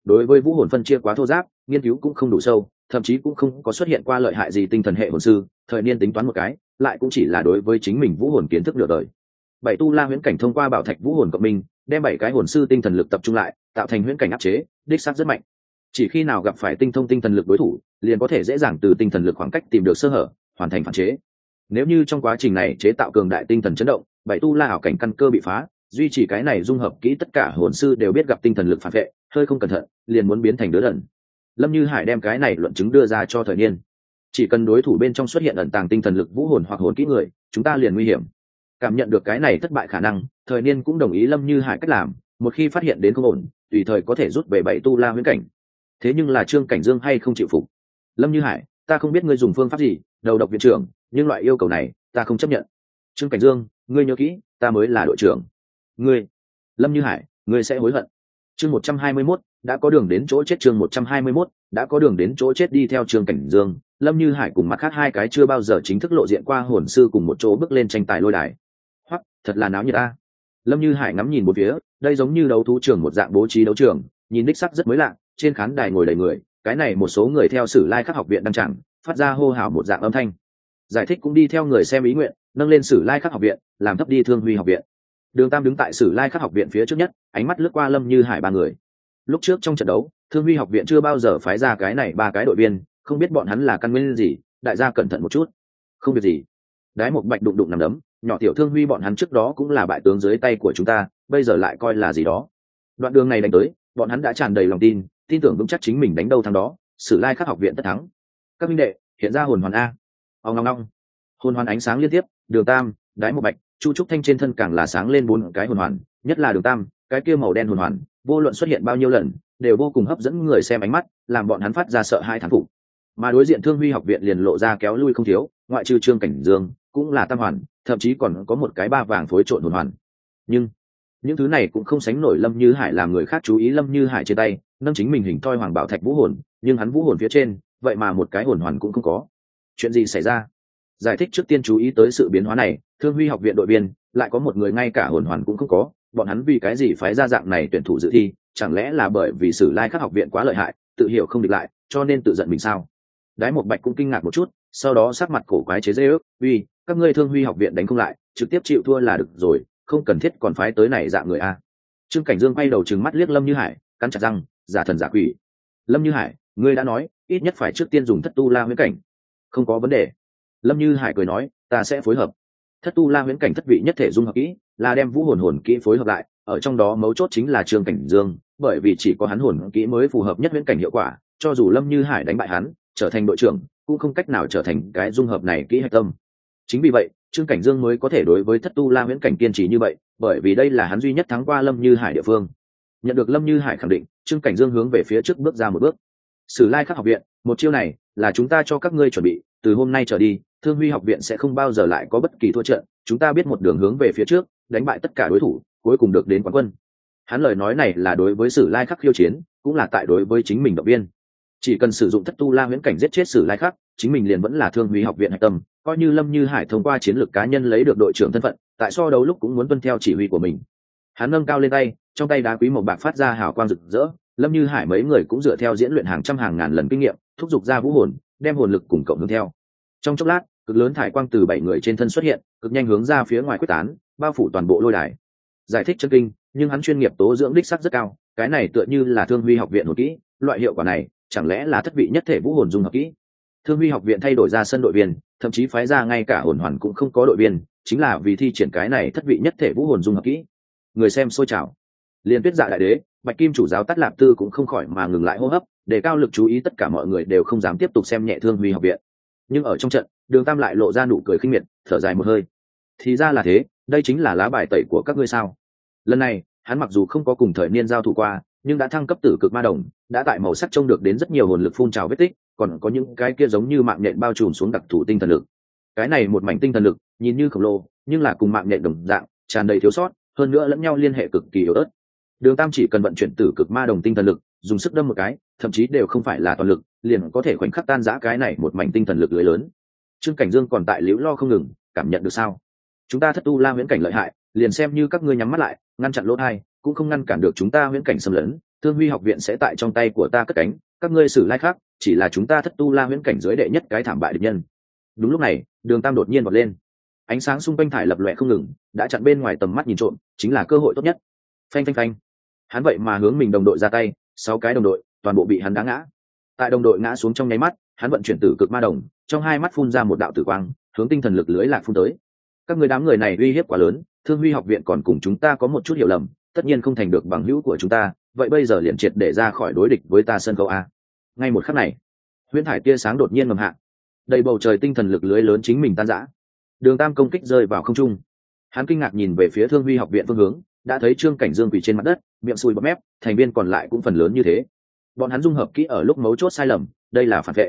đối với vũ hồn phân chia quá thô giáp, nghiên cứu cũng không đủ sâu, thậm chí cũng không có xuất hiện qua lợi hại gì tinh thần hệ hồn sư. Thời niên tính toán một cái, lại cũng chỉ là đối với chính mình vũ hồn kiến thức nửa đời. Bảy tu la huyễn cảnh thông qua bảo thạch vũ hồn cộng minh, đem bảy cái hồn sư tinh thần lực tập trung lại, tạo thành huyễn cảnh áp chế, đích xác rất mạnh. Chỉ khi nào gặp phải tinh thông tinh thần lực đối thủ, liền có thể dễ dàng từ tinh thần lực khoảng cách tìm được sơ hở, hoàn thành phản chế. Nếu như trong quá trình này chế tạo cường đại tinh thần chấn động, bảy tu la ảo cảnh căn cơ bị phá, duy trì cái này dung hợp kỹ tất cả hồn sư đều biết gặp tinh thần lực phản vệ, hơi không cẩn thận liền muốn biến thành đứa đần. Lâm Như Hải đem cái này luận chứng đưa ra cho thời niên. Chỉ cần đối thủ bên trong xuất hiện ẩn tàng tinh thần lực vũ hồn hoặc hồn kỹ người, chúng ta liền nguy hiểm. Cảm nhận được cái này thất bại khả năng, thời niên cũng đồng ý Lâm Như Hải cách làm, một khi phát hiện đến không ổn, tùy thời có thể rút về bảy tu la huyễn cảnh. Thế nhưng là Trương Cảnh Dương hay không chịu phục. Lâm Như Hải, ta không biết ngươi dùng phương pháp gì, đầu độc viện trưởng, nhưng loại yêu cầu này ta không chấp nhận. Trương Cảnh Dương, ngươi nhớ kỹ, ta mới là đội trưởng. Ngươi, Lâm Như Hải, ngươi sẽ hối hận. Chương 121, đã có đường đến chỗ chết. Chương 121, đã có đường đến chỗ chết. Đi theo Trương Cảnh Dương, Lâm Như Hải cùng mặt khác hai cái chưa bao giờ chính thức lộ diện qua hồn sư cùng một chỗ bước lên tranh tài lôi đài. Hoặc, thật là náo nhiệt ta. Lâm Như Hải ngắm nhìn một phía, đây giống như đấu thú trường một dạng bố trí đấu trường, nhìn đích sắc rất mới lạ, trên khán đài ngồi đầy người, cái này một số người theo Sử Lai Khắc học viện đăng chẳng, phát ra hô hào một dạng âm thanh. Giải thích cũng đi theo người xem ý nguyện, nâng lên Sử Lai Khắc học viện, làm thấp đi Thương Huy học viện. Đường Tam đứng tại Sử Lai Khắc học viện phía trước nhất, ánh mắt lướt qua Lâm Như Hải ba người. Lúc trước trong trận đấu, Thương Huy học viện chưa bao giờ phái ra cái này ba cái đội viên, không biết bọn hắn là căn nguyên gì, đại gia cẩn thận một chút. Không việc gì. Đái một bạch đụng đụng nằm đấm, nhỏ tiểu Thương Huy bọn hắn trước đó cũng là bại tướng dưới tay của chúng ta, bây giờ lại coi là gì đó. Đoạn đường này đánh tới, bọn hắn đã tràn đầy lòng tin, tin tưởng vững chắc chính mình đánh đâu thắng đó, Sử Lai Khắc học viện tất thắng. Các minh đệ, hiện ra hồn hoàn a. Ong ong ong. Hồn hoàn ánh sáng liên tiếp, Đường Tam, Đái một bạch, Chu Trúc Thanh trên thân càng là sáng lên bốn cái hồn hoàn, nhất là Đường Tam, cái kia màu đen hồn hoàn, vô luận xuất hiện bao nhiêu lần, đều vô cùng hấp dẫn người xem ánh mắt, làm bọn hắn phát ra sợ hai thán phục. Mà đối diện Thương Huy học viện liền lộ ra kéo lui không thiếu, ngoại trừ Trương Cảnh Dương, cũng là tam hoàn, thậm chí còn có một cái ba vàng phối trộn hồn hoàn. Nhưng những thứ này cũng không sánh nổi Lâm Như Hải làm người khác chú ý. Lâm Như Hải trên tay nâng chính mình hình thoi hoàng bảo thạch vũ hồn, nhưng hắn vũ hồn phía trên vậy mà một cái hồn hoàn cũng không có. Chuyện gì xảy ra? Giải thích trước tiên chú ý tới sự biến hóa này, Thương Huy học viện đội viên lại có một người ngay cả hồn hoàn cũng không có, bọn hắn vì cái gì phái ra dạng này tuyển thủ dự thi, chẳng lẽ là bởi vì Sử Lai Khắc học viện quá lợi hại, tự hiểu không địch lại, cho nên tự giận mình sao? Đái một bạch cũng kinh ngạc một chút, sau đó sắc mặt cổ quái chế giễu, "Uy, các ngươi Thương Huy học viện đánh không lại, trực tiếp chịu thua là được rồi, không cần thiết còn phái tới này dạng người a." Trương Cảnh Dương quay đầu trừng mắt liếc Lâm Như Hải, cắn chặt răng, giả thần giả quỷ. "Lâm Như Hải, ngươi đã nói, ít nhất phải trước tiên dùng Thất Tu La huyễn cảnh." "Không có vấn đề." Lâm Như Hải cười nói, "Ta sẽ phối hợp." Thất Tu La huyễn cảnh thất vị nhất thể dung hợp kỹ, là đem vũ hồn hồn kỹ phối hợp lại, ở trong đó mấu chốt chính là Trương Cảnh Dương, bởi vì chỉ có hắn hồn kỹ mới phù hợp nhất huyễn cảnh hiệu quả, cho dù Lâm Như Hải đánh bại hắn, trở thành đội trưởng, cũng không cách nào trở thành cái dung hợp này kỹ hạch tâm. Chính vì vậy, Trương Cảnh Dương mới có thể đối với Thất Tu La huyễn cảnh kiên trì như vậy, bởi vì đây là hắn duy nhất thắng qua Lâm Như Hải địa phương. Nhận được Lâm Như Hải khẳng định, Trương Cảnh Dương hướng về phía trước bước ra một bước. Sử Lai Khắc học viện, một chiêu này là chúng ta cho các ngươi chuẩn bị, từ hôm nay trở đi, Thương Huy học viện sẽ không bao giờ lại có bất kỳ thua trận, chúng ta biết một đường hướng về phía trước, đánh bại tất cả đối thủ, cuối cùng được đến quán quân. Hắn lời nói này là đối với Sử Lai Khắc khiêu chiến, cũng là tại đối với chính mình động viên. Chỉ cần sử dụng Thất Tu La huyễn cảnh giết chết Sử Lai Khắc, chính mình liền vẫn là Thương Huy học viện hạch tâm, coi như Lâm Như Hải thông qua chiến lược cá nhân lấy được đội trưởng thân phận, tại so đấu lúc cũng muốn tuân theo chỉ huy của mình. Hắn nâng cao lên tay, trong tay đá quý màu bạc phát ra hào quang rực rỡ, Lâm Như Hải mấy người cũng dựa theo diễn luyện hàng trăm hàng ngàn lần kinh nghiệm, thúc giục ra vũ hồn, đem hồn lực cùng cộng hướng theo. Trong chốc lát, cực lớn thải quang từ 7 người trên thân xuất hiện, cực nhanh hướng ra phía ngoài quyết tán, bao phủ toàn bộ lôi đài. Giải thích chân kinh, nhưng hắn chuyên nghiệp tố dưỡng đích sắc rất cao, cái này tựa như là Thương Huy học viện hồn kỹ, loại hiệu quả này, chẳng lẽ là thất vị nhất thể vũ hồn dung hợp kỹ? Thương Huy học viện thay đổi ra sân đội viên, thậm chí phái ra ngay cả hồn hoàn cũng không có đội viên, chính là vì thi triển cái này thất vị nhất thể vũ hồn dung hợp kỹ. Người xem sôi trào. Liên Tuyết Dạ đại đế, Bạch Kim chủ giáo Tát Lạp Tư cũng không khỏi mà ngừng lại hô hấp, để cao lực chú ý, tất cả mọi người đều không dám tiếp tục xem nhẹ Thương Huy học viện. Nhưng ở trong trận, Đường Tam lại lộ ra nụ cười khinh miệt, thở dài một hơi. Thì ra là thế, đây chính là lá bài tẩy của các ngươi sao? Lần này, hắn mặc dù không có cùng thời niên giao thủ qua, nhưng đã thăng cấp tử cực ma đồng, đã tại màu sắc trông được đến rất nhiều hồn lực phun trào vết tích, còn có những cái kia giống như mạng nhện bao trùm xuống đặc thù tinh thần lực. Cái này một mảnh tinh thần lực, nhìn như khổng lồ, nhưng là cùng mạng nhện đồng dạng, tràn đầy thiếu sót, hơn nữa lẫn nhau liên hệ cực kỳ yếu ớt. Đường Tam chỉ cần vận chuyển tử cực ma đồng tinh thần lực, dùng sức đâm một cái, thậm chí đều không phải là toàn lực, liền có thể khoảnh khắc tan rã cái này một mảnh tinh thần lực lưới lớn. Trương Cảnh Dương còn tại liễu lo không ngừng, cảm nhận được sao? Chúng ta Thất Tu La huyễn cảnh lợi hại, liền xem như các ngươi nhắm mắt lại, ngăn chặn lỗ hai, cũng không ngăn cản được chúng ta huyễn cảnh xâm lấn, Thương Huy học viện sẽ tại trong tay của ta cất cánh, các ngươi Sử Lai khác chỉ là chúng ta Thất Tu La huyễn cảnh giới đệ nhất cái thảm bại địch nhân. Đúng lúc này, Đường Tam đột nhiên vọt lên, ánh sáng xung quanh thải lập lòe không ngừng, đã chặn bên ngoài tầm mắt nhìn trộm, chính là cơ hội tốt nhất. Phanh phanh phanh, hắn vậy mà hướng mình đồng đội ra tay, 6 cái đồng đội toàn bộ bị hắn đá ngã. Tại đồng đội ngã xuống trong nháy mắt, hắn vận chuyển tử cực ma đồng, trong hai mắt phun ra một đạo tử quang, hướng tinh thần lực lưới lạc phun tới. Các người đám người này uy hiếp quá lớn, Thương Huy học viện còn cùng chúng ta có một chút hiểu lầm, tất nhiên không thành được bằng hữu của chúng ta, vậy bây giờ liền triệt để ra khỏi đối địch với ta sân khấu a. Ngay một khắc này, huyễn thải tia sáng đột nhiên ngầm hạ, đầy bầu trời tinh thần lực lưới lớn chính mình tan rã. Đường Tam công kích rơi vào không trung, hắn kinh ngạc nhìn về phía Thương Huy học viện phương hướng, đã thấy Trương Cảnh Dương quỳ trên mặt đất, miệng sùi bọt mép, thành viên còn lại cũng phần lớn như thế. Bọn hắn dung hợp kỹ ở lúc mấu chốt sai lầm, đây là phản vệ.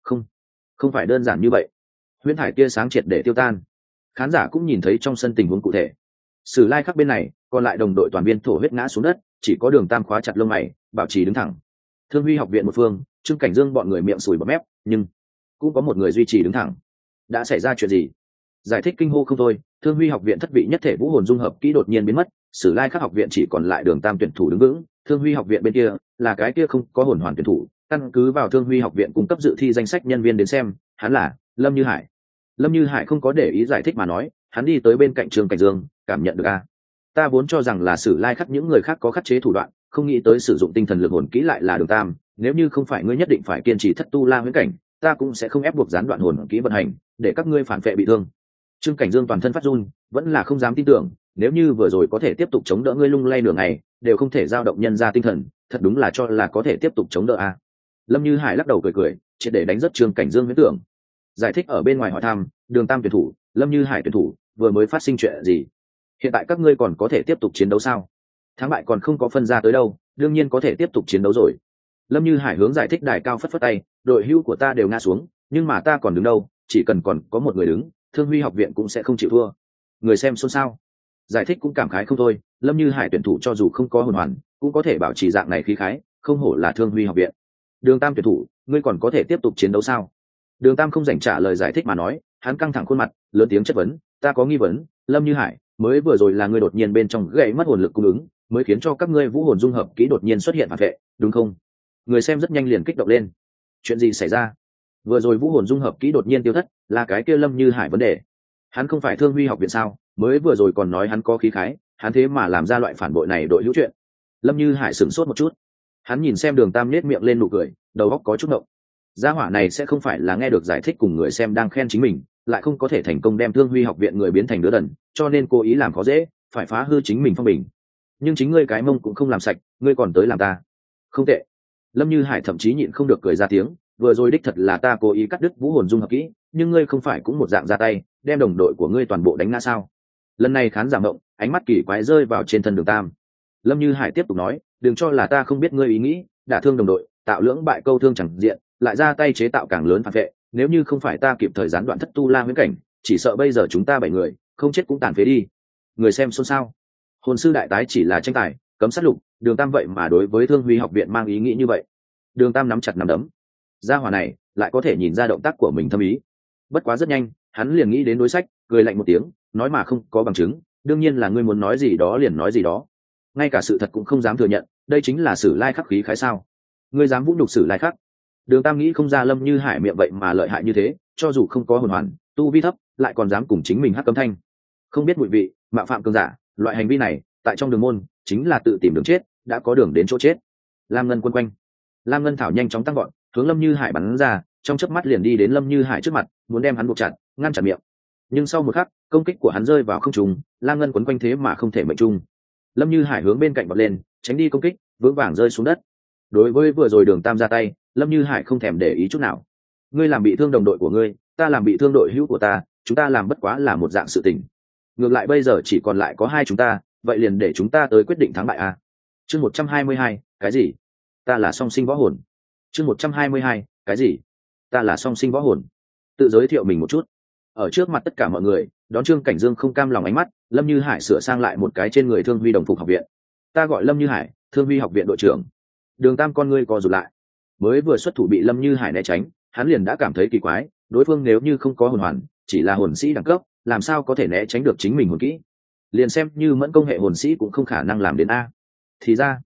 Không phải đơn giản như vậy. Huyễn thải tia sáng triệt để tiêu tan, khán giả cũng nhìn thấy trong sân tình huống cụ thể. Sử Lai khắc bên này, còn lại đồng đội toàn viên thổ huyết ngã xuống đất, chỉ có Đường Tam khóa chặt lông mày, bảo trì đứng thẳng. Thương Huy học viện một phương, Trương Cảnh Dương bọn người miệng sùi bọt mép, nhưng cũng có một người duy trì đứng thẳng. Đã xảy ra chuyện gì? Giải thích kinh hô không thôi. Thương Huy học viện thất vị nhất thể vũ hồn dung hợp kỹ đột nhiên biến mất, Sử Lai khắc học viện chỉ còn lại Đường Tam tuyển thủ đứng vững. Thương Huy học viện bên kia là cái kia không có hồn hoàn tuyển thủ, căn cứ vào Thương Huy học viện cung cấp dự thi danh sách nhân viên đến xem, hắn là Lâm Như Hải. Lâm Như Hải không có để ý giải thích mà nói, hắn đi tới bên cạnh Trương Cảnh Dương, cảm nhận được a, ta vốn cho rằng là Sử Lai khắc những người khác có khắc chế thủ đoạn, không nghĩ tới sử dụng tinh thần lực hồn kỹ lại là Đường Tam, nếu như không phải ngươi nhất định phải kiên trì Thất Tu La huyễn cảnh, ta cũng sẽ không ép buộc gián đoạn hồn kỹ vận hành, để các ngươi phản vệ bị thương. Trương Cảnh Dương toàn thân phát run, vẫn là không dám tin tưởng, nếu như vừa rồi có thể tiếp tục chống đỡ ngươi lung lay nửa ngày, đều không thể dao động nhân ra tinh thần, thật đúng là cho là có thể tiếp tục chống đỡ a. Lâm Như Hải lắc đầu cười cười, triệt để đánh rất Trương Cảnh Dương huyễn tưởng. Giải thích ở bên ngoài hỏi thăm, Đường Tam tuyển thủ, Lâm Như Hải tuyển thủ, vừa mới phát sinh chuyện gì? Hiện tại các ngươi còn có thể tiếp tục chiến đấu sao? Thắng bại còn không có phân ra tới đâu, đương nhiên có thể tiếp tục chiến đấu rồi. Lâm Như Hải hướng giải thích đài cao phất phất tay, đội hữu của ta đều ngã xuống, nhưng mà ta còn đứng đâu, chỉ cần còn có một người đứng, Thương Huy học viện cũng sẽ không chịu thua. Người xem xôn xao. Giải thích cũng cảm khái không thôi, Lâm Như Hải tuyển thủ cho dù không có hồn hoàn, cũng có thể bảo trì dạng này khí khái, không hổ là Thương Huy học viện. Đường Tam tuyển thủ, ngươi còn có thể tiếp tục chiến đấu sao? Đường Tam không dành trả lời giải thích mà nói, hắn căng thẳng khuôn mặt, lớn tiếng chất vấn, ta có nghi vấn, Lâm Như Hải, mới vừa rồi là ngươi đột nhiên bên trong gãy mất hồn lực cung ứng, mới khiến cho các ngươi vũ hồn dung hợp kỹ đột nhiên xuất hiện phản vệ, đúng không? Người xem rất nhanh liền kích động lên. Chuyện gì xảy ra? Vừa rồi vũ hồn dung hợp kỹ đột nhiên tiêu thất, là cái kia Lâm Như Hải vấn đề. Hắn không phải Thương Huy học viện sao? Mới vừa rồi còn nói hắn có khí khái, hắn thế mà làm ra loại phản bội này đội hữu chuyện. Lâm Như Hải sửng sốt một chút. Hắn nhìn xem Đường Tam nhếch miệng lên nụ cười, đầu óc có chút ngộng. Gia hỏa này sẽ không phải là nghe được giải thích cùng người xem đang khen chính mình, lại không có thể thành công đem Thương Huy học viện người biến thành đứa đần, cho nên cố ý làm khó dễ, phải phá hư chính mình phong bình. Nhưng chính ngươi cái mông cũng không làm sạch, ngươi còn tới làm ta. Không tệ. Lâm Như Hải thậm chí nhịn không được cười ra tiếng, vừa rồi đích thật là ta cố ý cắt đứt vũ hồn dung hợp kỹ, nhưng ngươi không phải cũng một dạng ra tay, đem đồng đội của ngươi toàn bộ đánh ngã sao? Lần này khán giả mộng, ánh mắt kỳ quái rơi vào trên thân Đường Tam. Lâm Như Hải tiếp tục nói, đừng cho là ta không biết ngươi ý nghĩ, đả thương đồng đội, tạo lưỡng bại câu thương chẳng diện, lại ra tay chế tạo càng lớn phản vệ, nếu như không phải ta kịp thời gián đoạn Thất Tu La huyễn cảnh, chỉ sợ bây giờ chúng ta 7 người không chết cũng tàn phế đi. Người xem xôn xao. Hồn sư đại tái chỉ là tranh tài, cấm sát lục, Đường Tam vậy mà đối với Thương Huy học viện mang ý nghĩ như vậy. Đường Tam nắm chặt nắm đấm, gia hỏa này lại có thể nhìn ra động tác của mình thâm ý. Bất quá rất nhanh, hắn liền nghĩ đến đối sách, cười lạnh một tiếng, nói mà không có bằng chứng, đương nhiên là ngươi muốn nói gì đó liền nói gì đó. Ngay cả sự thật cũng không dám thừa nhận, đây chính là Sử Lai khắc khí khái sao? Ngươi dám vũ nhục Sử Lai khắc? Đường Tam nghĩ không ra Lâm Như Hải miệng vậy mà lợi hại như thế, cho dù không có hồn hoàn, tu vi thấp, lại còn dám cùng chính mình hắc cấm thanh. Không biết mùi vị, mạo phạm cường giả, loại hành vi này, tại trong đường môn, chính là tự tìm đường chết, đã có đường đến chỗ chết. Lam Ngân quân quanh, Lam Ngân thảo nhanh chóng tăng gọn, hướng Lâm Như Hải bắn ra, trong chớp mắt liền đi đến Lâm Như Hải trước mặt, muốn đem hắn buộc chặt, ngăn chặn miệng. Nhưng sau một khắc, công kích của hắn rơi vào không trung, Lam Ngân quấn quanh thế mà không thể mệnh trung. Lâm Như Hải hướng bên cạnh bật lên, tránh đi công kích, vững vàng rơi xuống đất. Đối với vừa rồi Đường Tam ra tay, Lâm Như Hải không thèm để ý chút nào. Ngươi làm bị thương đồng đội của ngươi, ta làm bị thương đội hữu của ta, chúng ta làm bất quá là một dạng sự tình. Ngược lại bây giờ chỉ còn lại có hai chúng ta, vậy liền để chúng ta tới quyết định thắng bại a. Chương 122, cái gì? Ta là song sinh võ hồn. Chương 122, cái gì? Ta là song sinh võ hồn. Tự giới thiệu mình một chút. Ở trước mặt tất cả mọi người, đón Trương Cảnh Dương không cam lòng ánh mắt, Lâm Như Hải sửa sang lại một cái trên người Thương Huy đồng phục học viện. Ta gọi Lâm Như Hải, Thương Huy học viện đội trưởng. Đường Tam con ngươi co rụt lại. Mới vừa xuất thủ bị Lâm Như Hải né tránh, hắn liền đã cảm thấy kỳ quái, đối phương nếu như không có hồn hoàn, chỉ là hồn sĩ đẳng cấp, làm sao có thể né tránh được chính mình hồn kỹ? Liền xem như mẫn công hệ hồn sĩ cũng không khả năng làm đến a. Thì ra,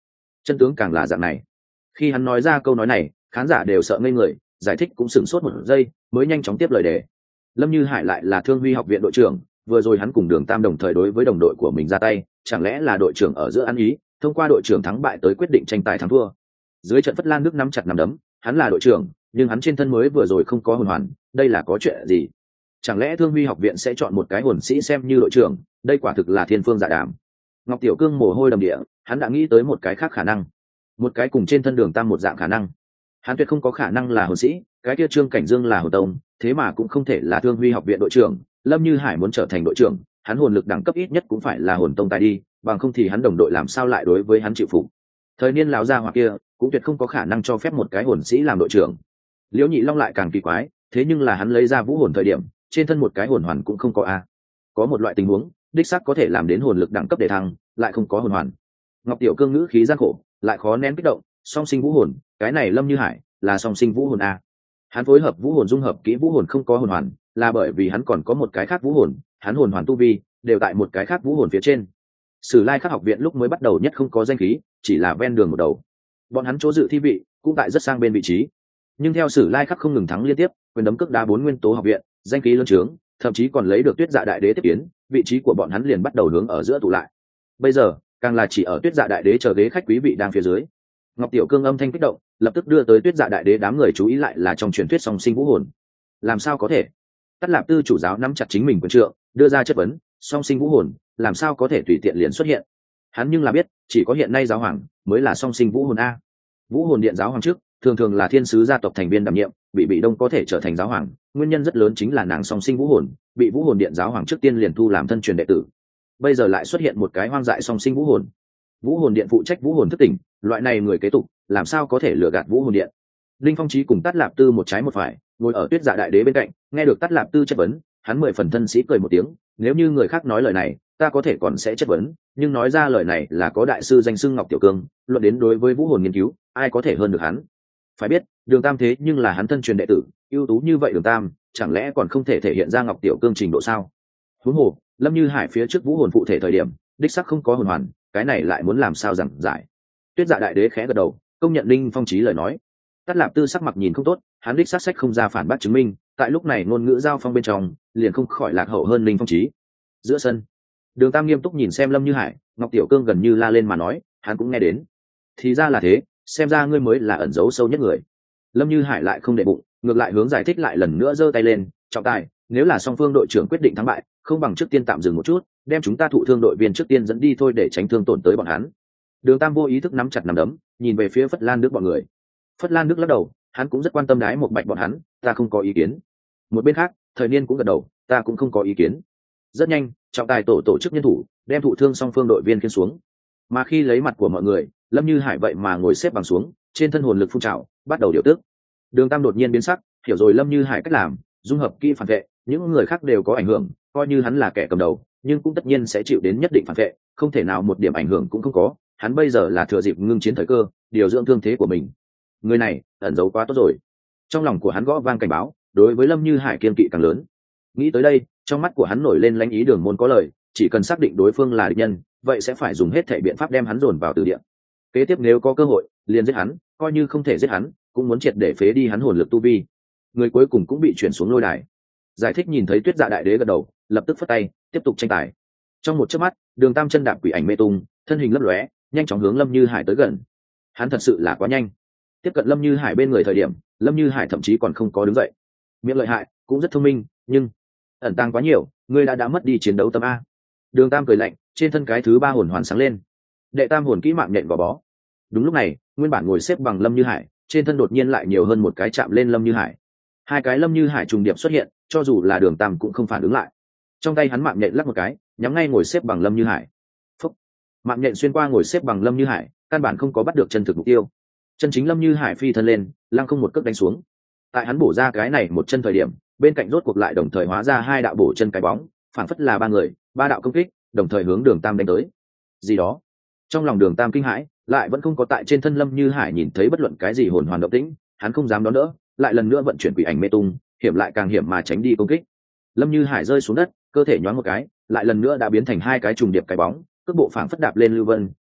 chân tướng càng là dạng này. Khi hắn nói ra câu nói này, khán giả đều sợ ngây người, giải thích cũng sửng sốt một giây mới nhanh chóng tiếp lời đề. Lâm Như Hải lại là Thương Huy học viện đội trưởng, vừa rồi hắn cùng Đường Tam đồng thời đối với đồng đội của mình ra tay, chẳng lẽ là đội trưởng ở giữa ăn ý, thông qua đội trưởng thắng bại tới quyết định tranh tài thắng thua. Dưới trận Phất Lan Đức nắm chặt nắm đấm, hắn là đội trưởng nhưng hắn trên thân mới vừa rồi không có hồn hoàn, đây là có chuyện gì? Chẳng lẽ Thương Huy học viện sẽ chọn một cái hồn sĩ xem như đội trưởng? Đây quả thực là thiên phương dạ đàm. Ngọc Tiểu Cương mồ hôi đầm địa, hắn đã nghĩ tới một cái khác khả năng, một cái cùng trên thân Đường Tam một dạng khả năng. Hắn tuyệt không có khả năng là hồn sĩ, cái kia Trương Cảnh Dương là hồn tông, thế mà cũng không thể là Thương Huy học viện đội trưởng. Lâm Như Hải muốn trở thành đội trưởng, hắn hồn lực đẳng cấp ít nhất cũng phải là hồn tông tài đi, bằng không thì hắn đồng đội làm sao lại đối với hắn chịu phục. Thời niên lão gia hỏa kia cũng tuyệt không có khả năng cho phép một cái hồn sĩ làm đội trưởng. Liễu Nhị Long lại càng kỳ quái, thế nhưng là hắn lấy ra vũ hồn thời điểm, trên thân một cái hồn hoàn cũng không có a. Có một loại tình huống, đích xác có thể làm đến hồn lực đẳng cấp để thăng, lại không có hồn hoàn. Ngọc Tiểu Cương ngữ khí gian khổ, lại khó nén kích động, song sinh vũ hồn, cái này Lâm Như Hải là song sinh vũ hồn a. Hắn phối hợp vũ hồn dung hợp kỹ vũ hồn không có hồn hoàn, là bởi vì hắn còn có một cái khác vũ hồn, hắn hồn hoàn tu vi đều tại một cái khác vũ hồn phía trên. Sử Lai Khắc học viện lúc mới bắt đầu nhất không có danh khí, chỉ là ven đường một đầu. Bọn hắn chỗ dự thi vị cũng tại rất sang bên vị trí. Nhưng theo Sử Lai Khắc không ngừng thắng liên tiếp, quyền đấm cước đá 4 nguyên tố học viện, danh khí lớn trướng, thậm chí còn lấy được Tuyết Dạ đại đế tiếp kiến, vị trí của bọn hắn liền bắt đầu hướng ở giữa tụ lại. Bây giờ, càng là chỉ ở Tuyết Dạ đại đế chờ ghế khách quý vị đang phía dưới. Ngọc Tiểu Cương âm thanh kích động, lập tức đưa tới Tuyết Dạ đại đế đám người chú ý lại là trong truyền thuyết song sinh vũ hồn. Làm sao có thể? Tất Lạp Tư chủ giáo nắm chặt chính mình quyền trượng, đưa ra chất vấn, song sinh vũ hồn, làm sao có thể tùy tiện liền xuất hiện? Hắn nhưng là biết, chỉ có hiện nay giáo hoàng mới là song sinh vũ hồn a. Vũ hồn điện giáo hoàng trước, thường thường là thiên sứ gia tộc thành viên đảm nhiệm, bị đông có thể trở thành giáo hoàng, nguyên nhân rất lớn chính là nàng song sinh vũ hồn, bị vũ hồn điện giáo hoàng trước tiên liền thu làm thân truyền đệ tử. Bây giờ lại xuất hiện một cái hoang dại song sinh vũ hồn. Vũ hồn điện phụ trách vũ hồn thức tỉnh, loại này người kế tục, làm sao có thể lừa gạt vũ hồn điện? Linh Phong Chí cùng Tát Lạp Tư một trái một phải, ngồi ở Tuyết Dạ đại đế bên cạnh, nghe được Tát Lạp Tư chất vấn, hắn 10 phần thân sĩ cười một tiếng, nếu như người khác nói lời này, ta có thể còn sẽ chất vấn, nhưng nói ra lời này là có đại sư danh xưng Ngọc Tiểu Cương, luận đến đối với vũ hồn nghiên cứu, ai có thể hơn được hắn? Phải biết, Đường Tam thế nhưng là hắn thân truyền đệ tử, ưu tú như vậy Đường Tam, chẳng lẽ còn không thể thể hiện ra Ngọc Tiểu Cương trình độ sao? Huống hồ, Lâm Như Hải phía trước vũ hồn phụ thể thời điểm, đích xác không có hồn hoàn, cái này lại muốn làm sao giảng giải? Tuyết Dạ đại đế khẽ gật đầu, công nhận Linh Phong Chí lời nói. Tát Lạp Tư sắc mặt nhìn không tốt, hắn đích xác sách không ra phản bác chứng minh, tại lúc này ngôn ngữ giao phong bên trong, liền không khỏi lạc hậu hơn Linh Phong Chí. Giữa sân, Đường Tam nghiêm túc nhìn xem Lâm Như Hải, Ngọc Tiểu Cương gần như la lên mà nói, hắn cũng nghe đến. Thì ra là thế, xem ra ngươi mới là ẩn giấu sâu nhất người. Lâm Như Hải lại không để bụng, ngược lại hướng giải thích lại lần nữa giơ tay lên, trọng tài, nếu là song phương đội trưởng quyết định thắng bại, không bằng trước tiên tạm dừng một chút, đem chúng ta thụ thương đội viên trước tiên dẫn đi thôi để tránh thương tổn tới bọn hắn. Đường Tam vô ý thức nắm chặt nắm đấm, nhìn về phía Phất Lan Đức bọn người. Phất Lan Đức lắc đầu, hắn cũng rất quan tâm Đái Một Bạch bọn hắn, ta không có ý kiến. Một bên khác, Thời Niên cũng gật đầu, ta cũng không có ý kiến. Rất nhanh, trọng tài tổ chức nhân thủ, đem thụ thương song phương đội viên khiêng xuống. Mà khi lấy mặt của mọi người, Lâm Như Hải vậy mà ngồi xếp bằng xuống, trên thân hồn lực phun trào, bắt đầu điều tức. Đường Tam đột nhiên biến sắc, hiểu rồi Lâm Như Hải cách làm, dung hợp kỹ phản vệ, những người khác đều có ảnh hưởng, coi như hắn là kẻ cầm đầu, nhưng cũng tất nhiên sẽ chịu đến nhất định phản vệ, không thể nào một điểm ảnh hưởng cũng không có. Hắn bây giờ là thừa dịp ngưng chiến thời cơ, điều dưỡng thương thế của mình. Người này ẩn giấu quá tốt rồi. Trong lòng của hắn gõ vang cảnh báo, đối với Lâm Như Hải kiên kỵ càng lớn. Nghĩ tới đây, trong mắt của hắn nổi lên lãnh ý Đường Môn có lời, chỉ cần xác định đối phương là địch nhân, vậy sẽ phải dùng hết thảy biện pháp đem hắn dồn vào tử địa. Kế tiếp nếu có cơ hội, liền giết hắn, coi như không thể giết hắn, cũng muốn triệt để phế đi hắn hồn lực tu vi. Người cuối cùng cũng bị chuyển xuống lôi đài. Giải thích nhìn thấy Tuyết Dạ đại đế gật đầu, lập tức phất tay, tiếp tục tranh tài. Trong một chớp mắt, Đường Tam chân đạp quỷ ảnh mê tung, thân hình lấp lóe, nhanh chóng hướng Lâm Như Hải tới gần. Hắn thật sự là quá nhanh. Tiếp cận Lâm Như Hải bên người thời điểm, Lâm Như Hải thậm chí còn không có đứng dậy. Miệng lợi hại, cũng rất thông minh, nhưng ẩn tàng quá nhiều, ngươi đã mất đi chiến đấu tâm a. Đường Tam cười lạnh, trên thân cái thứ 3 hồn hoàn sáng lên. Đệ tam hồn kỹ mạng nhện gò bó. Đúng lúc này, nguyên bản ngồi xếp bằng Lâm Như Hải, trên thân đột nhiên lại nhiều hơn một cái chạm lên Lâm Như Hải. Hai cái Lâm Như Hải trùng điệp xuất hiện, cho dù là Đường Tam cũng không phản ứng lại. Trong tay hắn mạng nhện lắc một cái, nhắm ngay ngồi xếp bằng Lâm Như Hải. Phúc! Mạng nhện xuyên qua ngồi xếp bằng Lâm Như Hải, căn bản không có bắt được chân thực mục tiêu. Chân chính Lâm Như Hải phi thân lên, lăng không một cước đánh xuống. Tại hắn bổ ra cái này một chân thời điểm, bên cạnh rốt cuộc lại đồng thời hóa ra 2 đạo bổ chân cái bóng, phản phất là 3 người, 3 đạo công kích, đồng thời hướng Đường Tam đánh tới. Gì đó? Trong lòng Đường Tam kinh hãi, lại vẫn không có tại trên thân Lâm Như Hải nhìn thấy bất luận cái gì hồn hoàn động tĩnh, hắn không dám đón đỡ, lại lần nữa vận chuyển quỷ ảnh mê tung, hiểm lại càng hiểm mà tránh đi công kích. Lâm Như Hải rơi xuống đất, cơ thể nhoáng một cái, lại lần nữa đã biến thành 2 cái trùng điệp cái bóng, cước bộ phảng phất đạp lên lưu vân,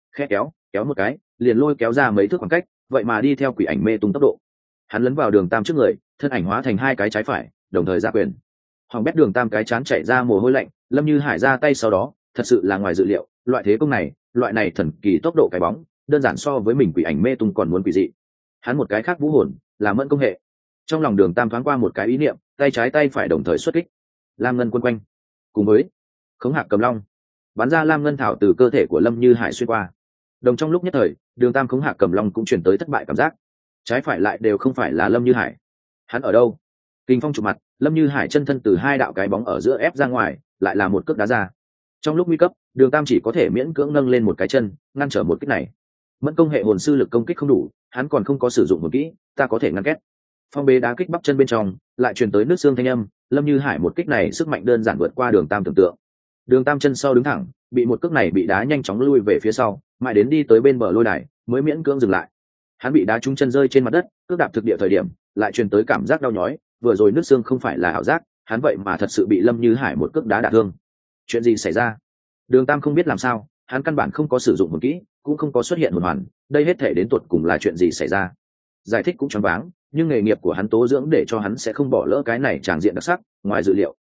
khe kéo kéo một cái liền lôi kéo ra mấy thước khoảng cách, vậy mà đi theo quỷ ảnh mê tung tốc độ. Hắn lấn vào đường tam trước người, thân ảnh hóa thành hai cái trái phải, đồng thời ra quyền. Hoàng bét đường tam cái chán chạy ra mồ hôi lạnh, Lâm Như Hải ra tay sau đó thật sự là ngoài dự liệu, loại thế công này, loại này thần kỳ tốc độ cái bóng đơn giản so với mình quỷ ảnh mê tung còn muốn quỷ dị. Hắn một cái khác vũ hồn là mẫn công hệ. Trong lòng đường tam thoáng qua một cái ý niệm, tay trái tay phải đồng thời xuất kích. Lam ngân quân quanh cùng với khống hạc cầm long, bắn ra lam ngân thảo từ cơ thể của Lâm Như Hải xuyên qua. Đồng trong lúc nhất thời, đường tam khống hạc cầm long cũng chuyển tới thất bại cảm giác. Trái phải lại đều không phải là Lâm Như Hải. Hắn ở đâu? Kinh phong chụp mặt, Lâm Như Hải chân thân từ hai đạo cái bóng ở giữa ép ra ngoài, lại là một cước đá ra. Trong lúc nguy cấp, đường tam chỉ có thể miễn cưỡng nâng lên một cái chân, ngăn trở một kích này. Mẫn công hệ hồn sư lực công kích không đủ, hắn còn không có sử dụng hồn kỹ, ta có thể ngăn két. Phong bế đá kích bắp chân bên trong, lại truyền tới nước xương thanh âm. Lâm Như Hải một kích này sức mạnh đơn giản vượt qua đường tam tưởng tượng. Đường tam chân sau đứng thẳng, bị một cước này bị đá nhanh chóng lui về phía sau, mãi đến đi tới bên bờ lôi đài mới miễn cưỡng dừng lại. Hắn bị đá trúng chân rơi trên mặt đất, cước đạp thực địa thời điểm lại truyền tới cảm giác đau nhói, vừa rồi nước xương không phải là ảo giác, hắn vậy mà thật sự bị Lâm Như Hải một cước đá đả thương. Chuyện gì xảy ra? Đường tam không biết làm sao, hắn căn bản không có sử dụng hồn kỹ, cũng không có xuất hiện hồn hoàn, đây hết thể đến tuột cùng là chuyện gì xảy ra? Giải thích cũng choáng váng, nhưng nghề nghiệp của hắn tố dưỡng để cho hắn sẽ không bỏ lỡ cái này tràng diện đặc sắc. Ngoài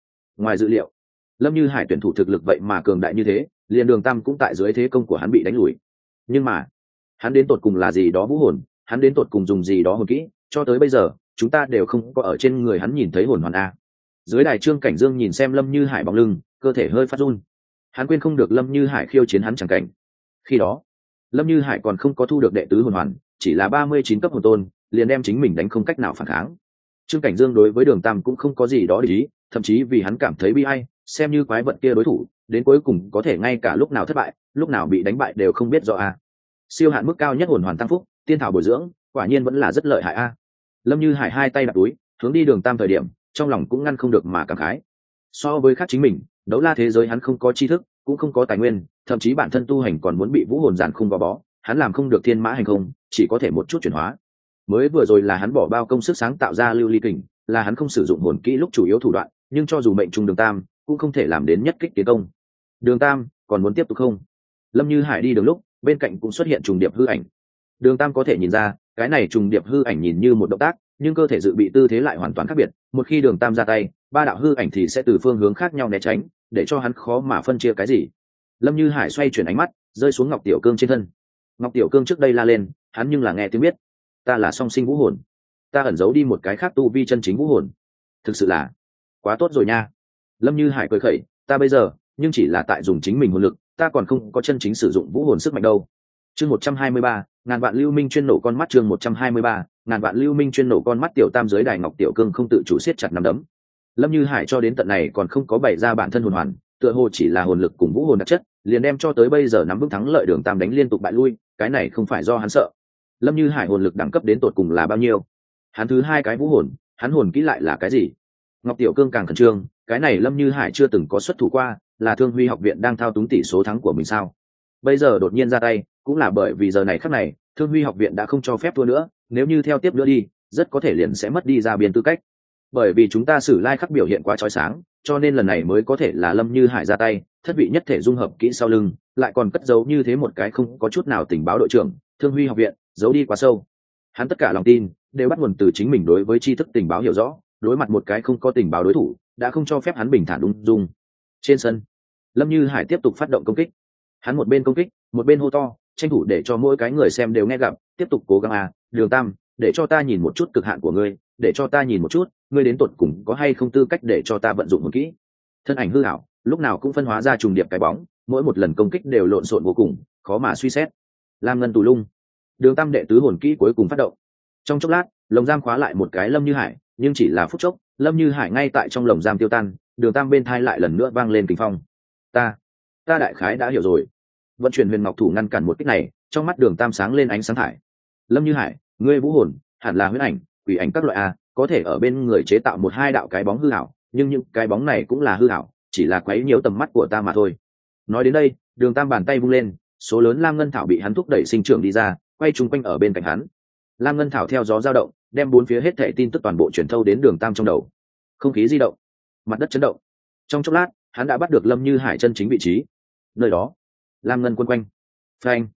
dự liệu, Lâm Như Hải tuyển thủ thực lực vậy mà cường đại như thế, liền đường tam cũng tại dưới thế công của hắn bị đánh lùi. Nhưng mà hắn đến tột cùng là gì đó vũ hồn, hắn đến tột cùng dùng gì đó hồn kỹ, cho tới bây giờ chúng ta đều không có ở trên người hắn nhìn thấy hồn hoàn a. Dưới đài Trương Cảnh Dương nhìn xem Lâm Như Hải bóng lưng, cơ thể hơi phát run. Hắn quên không được Lâm Như Hải khiêu chiến hắn chẳng cảnh. Khi đó Lâm Như Hải còn không có thu được đệ tứ hồn hoàn, chỉ là 39 cấp hồn tôn, liền đem chính mình đánh không cách nào phản kháng. Trương Cảnh Dương đối với đường tam cũng không có gì đó để ý, thậm chí vì hắn cảm thấy bi ai, xem như quái vật kia đối thủ đến cuối cùng có thể ngay cả lúc nào thất bại, lúc nào bị đánh bại đều không biết rõ a. Siêu hạn mức cao nhất hồn hoàn tăng phúc, tiên thảo bồi dưỡng, quả nhiên vẫn là rất lợi hại a. Lâm Như Hải hai tay đặt túi, hướng đi đường tam thời điểm, trong lòng cũng ngăn không được mà cảm khái. So với khác chính mình, đấu la thế giới hắn không có tri thức, cũng không có tài nguyên, thậm chí bản thân tu hành còn muốn bị vũ hồn giàn khung gò bó, hắn làm không được thiên mã hành không, chỉ có thể một chút chuyển hóa. Mới vừa rồi là hắn bỏ bao công sức sáng tạo ra lưu ly kình, là hắn không sử dụng hồn kỹ lúc chủ yếu thủ đoạn, nhưng cho dù mệnh trung đường tam cũng không thể làm đến nhất kích tiến công. Đường tam còn muốn tiếp tục không? Lâm Như Hải đi đường lúc bên cạnh cũng xuất hiện trùng điệp hư ảnh. Đường tam có thể nhìn ra cái này trùng điệp hư ảnh nhìn như một động tác, nhưng cơ thể dự bị tư thế lại hoàn toàn khác biệt. Một khi đường tam ra tay, ba đạo hư ảnh thì sẽ từ phương hướng khác nhau né tránh, để cho hắn khó mà phân chia cái gì. Lâm Như Hải xoay chuyển ánh mắt rơi xuống Ngọc Tiểu Cương trên thân. Ngọc Tiểu Cương trước đây la lên, hắn nhưng là nghe tiếng biết, ta là song sinh vũ hồn, ta ẩn giấu đi một cái khác tu vi chân chính vũ hồn, thực sự là quá tốt rồi nha. Lâm Như Hải cười khẩy, ta bây giờ nhưng chỉ là tại dùng chính mình hồn lực, ta còn không có chân chính sử dụng vũ hồn sức mạnh đâu. Chương 123, ngàn vạn lưu minh chuyên nổ con mắt. Chương 123, ngàn vạn lưu minh chuyên nổ con mắt. Tiểu tam dưới đài Ngọc Tiểu Cương không tự chủ siết chặt nắm đấm. Lâm Như Hải cho đến tận này còn không có bày ra bản thân hồn hoàn, tựa hồ chỉ là hồn lực cùng vũ hồn đặc chất, liền đem cho tới bây giờ nắm vững thắng lợi đường tam đánh liên tục bại lui, cái này không phải do hắn sợ. Lâm Như Hải hồn lực đẳng cấp đến tột cùng là bao nhiêu? Hắn thứ hai cái vũ hồn, hắn hồn kỹ lại là cái gì? Ngọc Tiểu Cương càng khẩn trương, cái này Lâm Như Hải chưa từng có xuất thủ qua, là Thương Huy học viện đang thao túng tỷ số thắng của mình sao? Bây giờ đột nhiên ra tay, cũng là bởi vì giờ này khắc này, Thương Huy học viện đã không cho phép thua nữa, nếu như theo tiếp nữa đi, rất có thể liền sẽ mất đi ra biên tư cách. Bởi vì chúng ta sử lai khắc biểu hiện quá chói sáng, cho nên lần này mới có thể là Lâm Như Hải ra tay, thất vị nhất thể dung hợp kỹ sau lưng, lại còn cất giấu như thế một cái không có chút nào tình báo đội trưởng, Thương Huy học viện, giấu đi quá sâu. Hắn tất cả lòng tin đều bắt nguồn từ chính mình đối với tri thức tình báo hiểu rõ, đối mặt một cái không có tình báo đối thủ, đã không cho phép hắn bình thản ung dung. Trên sân, Lâm Như Hải tiếp tục phát động công kích. Hắn một bên công kích, một bên hô to, tranh thủ để cho mỗi cái người xem đều nghe gặp, tiếp tục cố gắng à, Đường Tam, để cho ta nhìn một chút cực hạn của ngươi, để cho ta nhìn một chút, ngươi đến tột cùng có hay không tư cách để cho ta vận dụng một kỹ. Thân ảnh hư ảo, lúc nào cũng phân hóa ra trùng điệp cái bóng, mỗi một lần công kích đều lộn xộn vô cùng, khó mà suy xét. Lam ngân tù lung, Đường Tam đệ tứ hồn kỹ cuối cùng phát động. Trong chốc lát, lồng giam khóa lại một cái Lâm Như Hải, nhưng chỉ là phút chốc, Lâm Như Hải ngay tại trong lồng giam tiêu tan, Đường Tam bên thai lại lần nữa vang lên kình phong. Ta đại khái đã hiểu rồi. Vận chuyển huyền ngọc thủ ngăn cản một kích này, trong mắt Đường Tam sáng lên ánh sáng thải. Lâm Như Hải, ngươi vũ hồn hẳn là huyễn ảnh, quỷ ảnh các loại a, có thể ở bên người chế tạo một hai đạo cái bóng hư ảo, nhưng những cái bóng này cũng là hư ảo, chỉ là quấy nhiễu tầm mắt của ta mà thôi. Nói đến đây, Đường Tam bàn tay vung lên, số lớn lam ngân thảo bị hắn thúc đẩy sinh trưởng đi ra, quay chung quanh ở bên cạnh hắn. Lam ngân thảo theo gió dao động, đem bốn phía hết thảy tin tức toàn bộ truyền thâu đến Đường Tam trong đầu. Không khí di động, mặt đất chấn động. Trong chốc lát, hắn đã bắt được Lâm Như Hải chân chính vị trí. Nơi đó, lam ngân quân quanh. Phanh.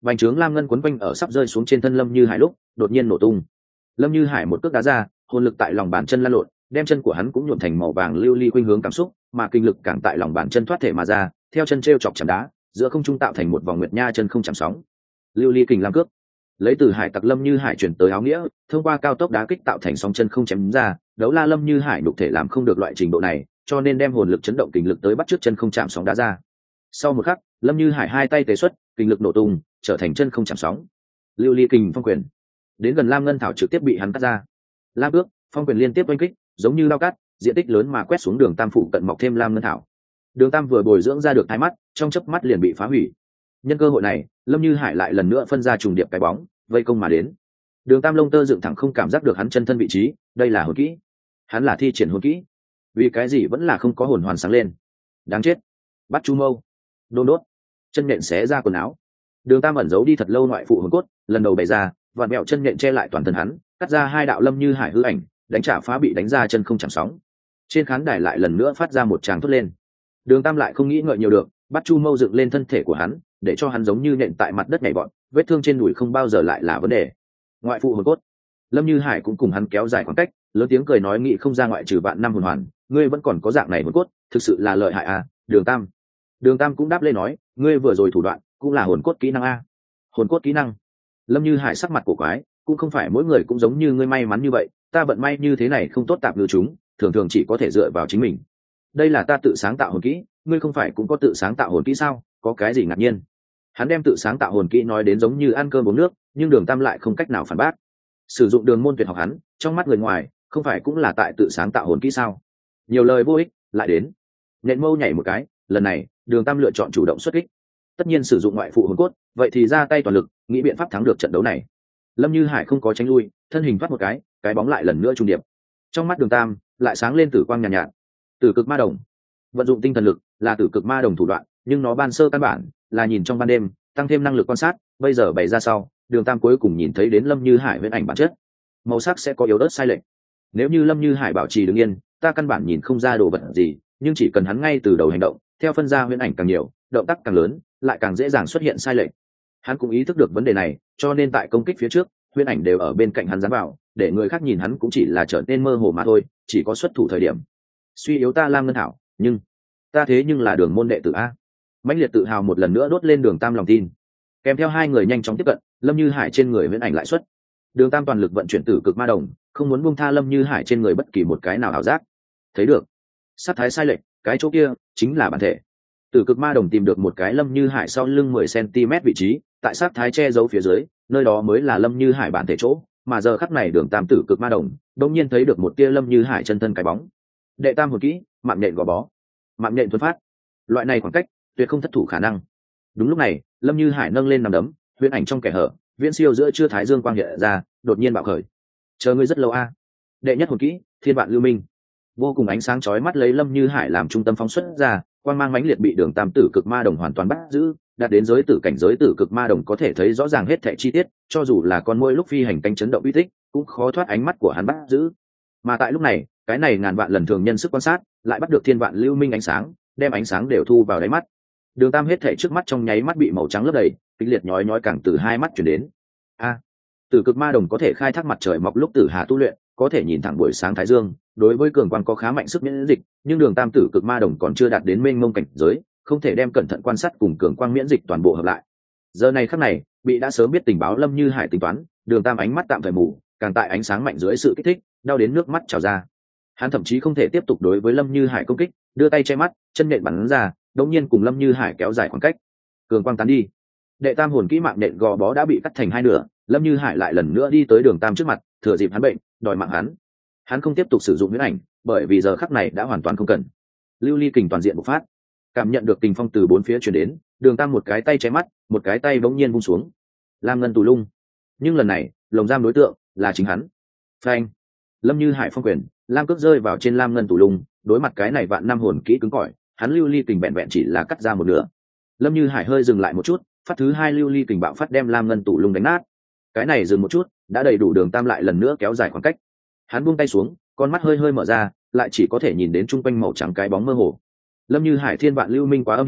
Bành trướng lam ngân quấn quanh ở sắp rơi xuống trên thân Lâm Như Hải lúc đột nhiên nổ tung. Lâm Như Hải một cước đá ra, hồn lực tại lòng bàn chân lăn lộn, đem chân của hắn cũng nhuộm thành màu vàng lưu ly khuynh hướng cảm xúc, mà kinh lực càng tại lòng bàn chân thoát thể mà ra, theo chân treo chọc chạm đá, giữa không trung tạo thành một vòng nguyệt nha chân không chạm sóng. Lưu ly kình lam cước, lấy từ hải tặc Lâm Như Hải chuyển tới áo nghĩa, thông qua cao tốc đá kích tạo thành sóng chân không chém ra, đấu la Lâm Như Hải đục thể làm không được loại trình độ này, cho nên đem hồn lực chấn động kinh lực tới bắt trước chân không chạm sóng đá ra. Sau một khắc, Lâm Như Hải hai tay tế xuất, kinh lực nổ tung, trở thành chân không chạm sóng. Lưu ly kình phong quyền, đến gần lam ngân thảo trực tiếp bị hắn cắt ra. Lam cước, phong quyền liên tiếp oanh kích, giống như lao cắt, diện tích lớn mà quét xuống đường tam phụ cận mọc thêm lam ngân thảo. Đường tam vừa bồi dưỡng ra được thái mắt, trong chớp mắt liền bị phá hủy. Nhân cơ hội này, Lâm Như Hải lại lần nữa phân ra trùng điệp cái bóng, vây công mà đến. Đường tam lông tơ dựng thẳng không cảm giác được hắn chân thân vị trí, đây là hồn kỹ. Hắn là thi triển hồn kỹ, vì cái gì vẫn là không có hồn hoàn sáng lên. Đáng chết. Bắt chu mâu, đôn đốt, chân nện xé ra quần áo. Đường tam ẩn giấu đi thật lâu ngoại phụ hồn cốt, lần đầu bày ra, vặn mẹo chân nện che lại toàn thân hắn, cắt ra hai đạo Lâm Như Hải hư ảnh, đánh trả phá bị đánh ra chân không chạm sóng. Trên khán đài lại lần nữa phát ra một tràng thốt lên. Đường tam lại không nghĩ ngợi nhiều được, bắt chu mâu dựng lên thân thể của hắn, để cho hắn giống như nện tại mặt đất nhảy vọt, vết thương trên đùi không bao giờ lại là vấn đề. Ngoại phụ hồn cốt, Lâm Như Hải cũng cùng hắn kéo dài khoảng cách, lớn tiếng cười nói nghị không ra ngoại trừ bạn năm hồn hoàn, ngươi vẫn còn có dạng này hồn cốt, thực sự là lợi hại à, Đường tam. Đường tam cũng đáp lên nói, ngươi vừa rồi thủ đoạn cũng là hồn cốt kỹ năng a. Hồn cốt kỹ năng. Lâm Như Hải sắc mặt cổ quái, cũng không phải mỗi người cũng giống như ngươi may mắn như vậy, ta vận may như thế này không tốt tạp ngư chúng, thường thường chỉ có thể dựa vào chính mình. Đây là ta tự sáng tạo hồn kỹ, ngươi không phải cũng có tự sáng tạo hồn kỹ sao, có cái gì ngạc nhiên. Hắn đem tự sáng tạo hồn kỹ nói đến giống như ăn cơm uống nước, nhưng Đường tam lại không cách nào phản bác. Sử dụng đường môn tuyệt học hắn, trong mắt người ngoài không phải cũng là tại tự sáng tạo hồn kỹ sao. Nhiều lời vô ích, lại đến. Nện mâu nhảy một cái, lần này Đường tam lựa chọn chủ động xuất kích. Tất nhiên sử dụng ngoại phụ hồn cốt, vậy thì ra tay toàn lực, nghĩ biện pháp thắng được trận đấu này. Lâm Như Hải không có tránh lui, thân hình thoát một cái bóng lại lần nữa trùng điệp. Trong mắt Đường tam lại sáng lên tử quang nhàn nhạt. Tử cực ma đồng, vận dụng tinh thần lực là tử cực ma đồng thủ đoạn, nhưng nó ban sơ căn bản là nhìn trong ban đêm, tăng thêm năng lực quan sát, bây giờ bày ra sau, Đường tam cuối cùng nhìn thấy đến Lâm Như Hải huyễn ảnh bản chất. Màu sắc sẽ có yếu ớt sai lệch. Nếu như Lâm Như Hải bảo trì đứng yên, ta căn bản nhìn không ra đồ vật gì, nhưng chỉ cần hắn ngay từ đầu hành động, theo phân ra huyễn ảnh càng nhiều, động tác càng lớn, lại càng dễ dàng xuất hiện sai lệch. Hắn cũng ý thức được vấn đề này, cho nên tại công kích phía trước, huyễn ảnh đều ở bên cạnh hắn dán vào, để người khác nhìn hắn cũng chỉ là trở nên mơ hồ mà thôi, chỉ có xuất thủ thời điểm. Suy yếu ta Lam Ngân Thảo, nhưng ta thế nhưng là Đường môn đệ tử a. Mãnh liệt tự hào một lần nữa đốt lên Đường tam lòng tin. Kèm theo hai người nhanh chóng tiếp cận, Lâm Như Hải trên người huyễn ảnh lại xuất. Đường tam toàn lực vận chuyển tử cực ma đồng, không muốn buông tha Lâm Như Hải trên người bất kỳ một cái nào ảo giác. Thấy được, sát thái sai lệch, cái chỗ kia chính là bản thể. Tử cực ma đồng tìm được một cái Lâm Như Hải sau lưng 10 cm vị trí, tại sát thái che giấu phía dưới, nơi đó mới là Lâm Như Hải bản thể chỗ, mà giờ khắc này Đường tam tử cực ma đồng, đột nhiên thấy được một tia Lâm Như Hải chân thân cái bóng. Đệ tam hồn kỹ, mạng nhện gò bó. Mạng nhện thuần phát. Loại này khoảng cách, tuyệt không thất thủ khả năng. Đúng lúc này, Lâm Như Hải nâng lên nằm đấm, huyễn ảnh trong kẻ hở, viễn siêu giữa chưa thái dương quang hiện ra, đột nhiên bạo khởi. Chờ ngươi rất lâu a. Đệ nhất hồn kỹ, thiên vạn lưu minh. Vô cùng ánh sáng chói mắt lấy Lâm Như Hải làm trung tâm phóng xuất ra, quang mang mãnh liệt bị Đường tam tử cực ma đồng hoàn toàn bắt giữ, đạt đến giới tử cảnh giới tử cực ma đồng có thể thấy rõ ràng hết thảy chi tiết, cho dù là con muỗi lúc phi hành cánh chấn động uy tích, cũng khó thoát ánh mắt của hắn bắt giữ. Mà tại lúc này, cái này ngàn vạn lần thường nhân sức quan sát, lại bắt được thiên vạn lưu minh ánh sáng, đem ánh sáng đều thu vào đáy mắt. Đường tam hết thảy trước mắt trong nháy mắt bị màu trắng lấp đầy, kịch liệt nhói nhói càng từ hai mắt truyền đến. A, tử cực ma đồng có thể khai thác mặt trời mọc lúc tử hà tu luyện, có thể nhìn thẳng buổi sáng thái dương, đối với cường quang có khá mạnh sức miễn dịch, nhưng Đường tam tử cực ma đồng còn chưa đạt đến mênh mông cảnh giới, không thể đem cẩn thận quan sát cùng cường quang miễn dịch toàn bộ hợp lại. Giờ này khắc này, bị đã sớm biết tình báo Lâm Như Hải tính toán, Đường tam ánh mắt tạm thời mù, càng tại ánh sáng mạnh dưới sự kích thích, đau đến nước mắt trào ra. Hắn thậm chí không thể tiếp tục đối với Lâm Như Hải công kích, đưa tay che mắt, chân nện bắn ra, đột nhiên cùng Lâm Như Hải kéo dài khoảng cách. Cường quang tán đi. Đệ tam hồn kỹ mạng nện gò bó đã bị cắt thành hai nửa, Lâm Như Hải lại lần nữa đi tới Đường tam trước mặt, thừa dịp hắn bệnh, đòi mạng hắn. Hắn không tiếp tục sử dụng huyễn ảnh, bởi vì giờ khắc này đã hoàn toàn không cần. Lưu ly kình toàn diện bộc phát, cảm nhận được kình phong từ bốn phía truyền đến, Đường tam một cái tay che mắt, một cái tay bỗng nhiên vung xuống. Lam ngân tù lung. Nhưng lần này, lồng giam đối tượng là chính hắn. Phanh. Lâm Như Hải phong quyền, lam cước rơi vào trên lam ngân tù lung, đối mặt cái này vạn năm hồn kỹ cứng cỏi, hắn lưu ly kình vẹn vẹn chỉ là cắt ra một nửa. Lâm Như Hải hơi dừng lại một chút, phát thứ hai lưu ly kình bạo phát đem lam ngân tù lung đánh nát. Cái này dừng một chút, đã đầy đủ Đường tam lại lần nữa kéo dài khoảng cách. Hắn buông tay xuống, con mắt hơi hơi mở ra, lại chỉ có thể nhìn đến trung quanh màu trắng cái bóng mơ hồ. Lâm Như Hải thiên vạn lưu minh quá âm hiểm,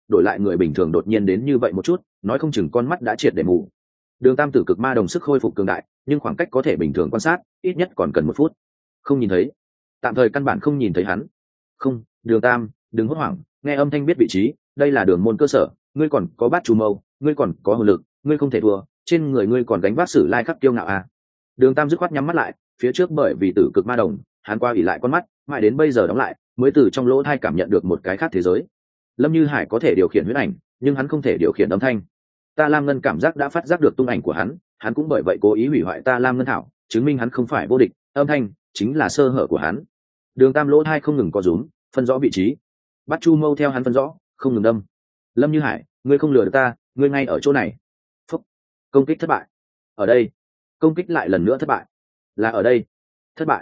đổi lại người bình thường đột nhiên đến như vậy một chút nói không chừng con mắt đã triệt để mù. Đường tam tử cực ma đồng sức khôi phục cường đại, nhưng khoảng cách có thể bình thường quan sát ít nhất còn cần 1 phút. Không nhìn thấy, tạm thời căn bản không nhìn thấy hắn. Không, đường tam đừng hốt hoảng, nghe âm thanh biết vị trí, đây là đường môn cơ sở, ngươi còn có bát chu mâu, ngươi còn có hồn lực, ngươi không thể thua, trên người ngươi còn gánh vác sử lai khắc kiêu ngạo à. Đường tam dứt khoát nhắm mắt lại, phía trước bởi vì tử cực ma đồng hắn qua ỉ lại con mắt mãi đến bây giờ đóng lại, mới từ trong lỗ thai cảm nhận được một cái khác thế giới. Lâm Như Hải có thể điều khiển huyết ảnh, nhưng hắn không thể điều khiển âm thanh. Ta Lam Ngân cảm giác đã phát giác được tung ảnh của hắn cũng bởi vậy cố ý hủy hoại ta Lam Ngân thảo, chứng minh hắn không phải vô địch, âm thanh chính là sơ hở của hắn. Đường tam lỗ thai không ngừng co rúm, phân rõ vị trí. Bắt chu mâu theo hắn phân rõ, không ngừng đâm. Lâm Như Hải, ngươi không lừa được ta, ngươi ngay ở chỗ này. Phúc. Công kích thất bại. Ở đây. Công kích lại lần nữa thất bại. Là ở đây. Thất bại.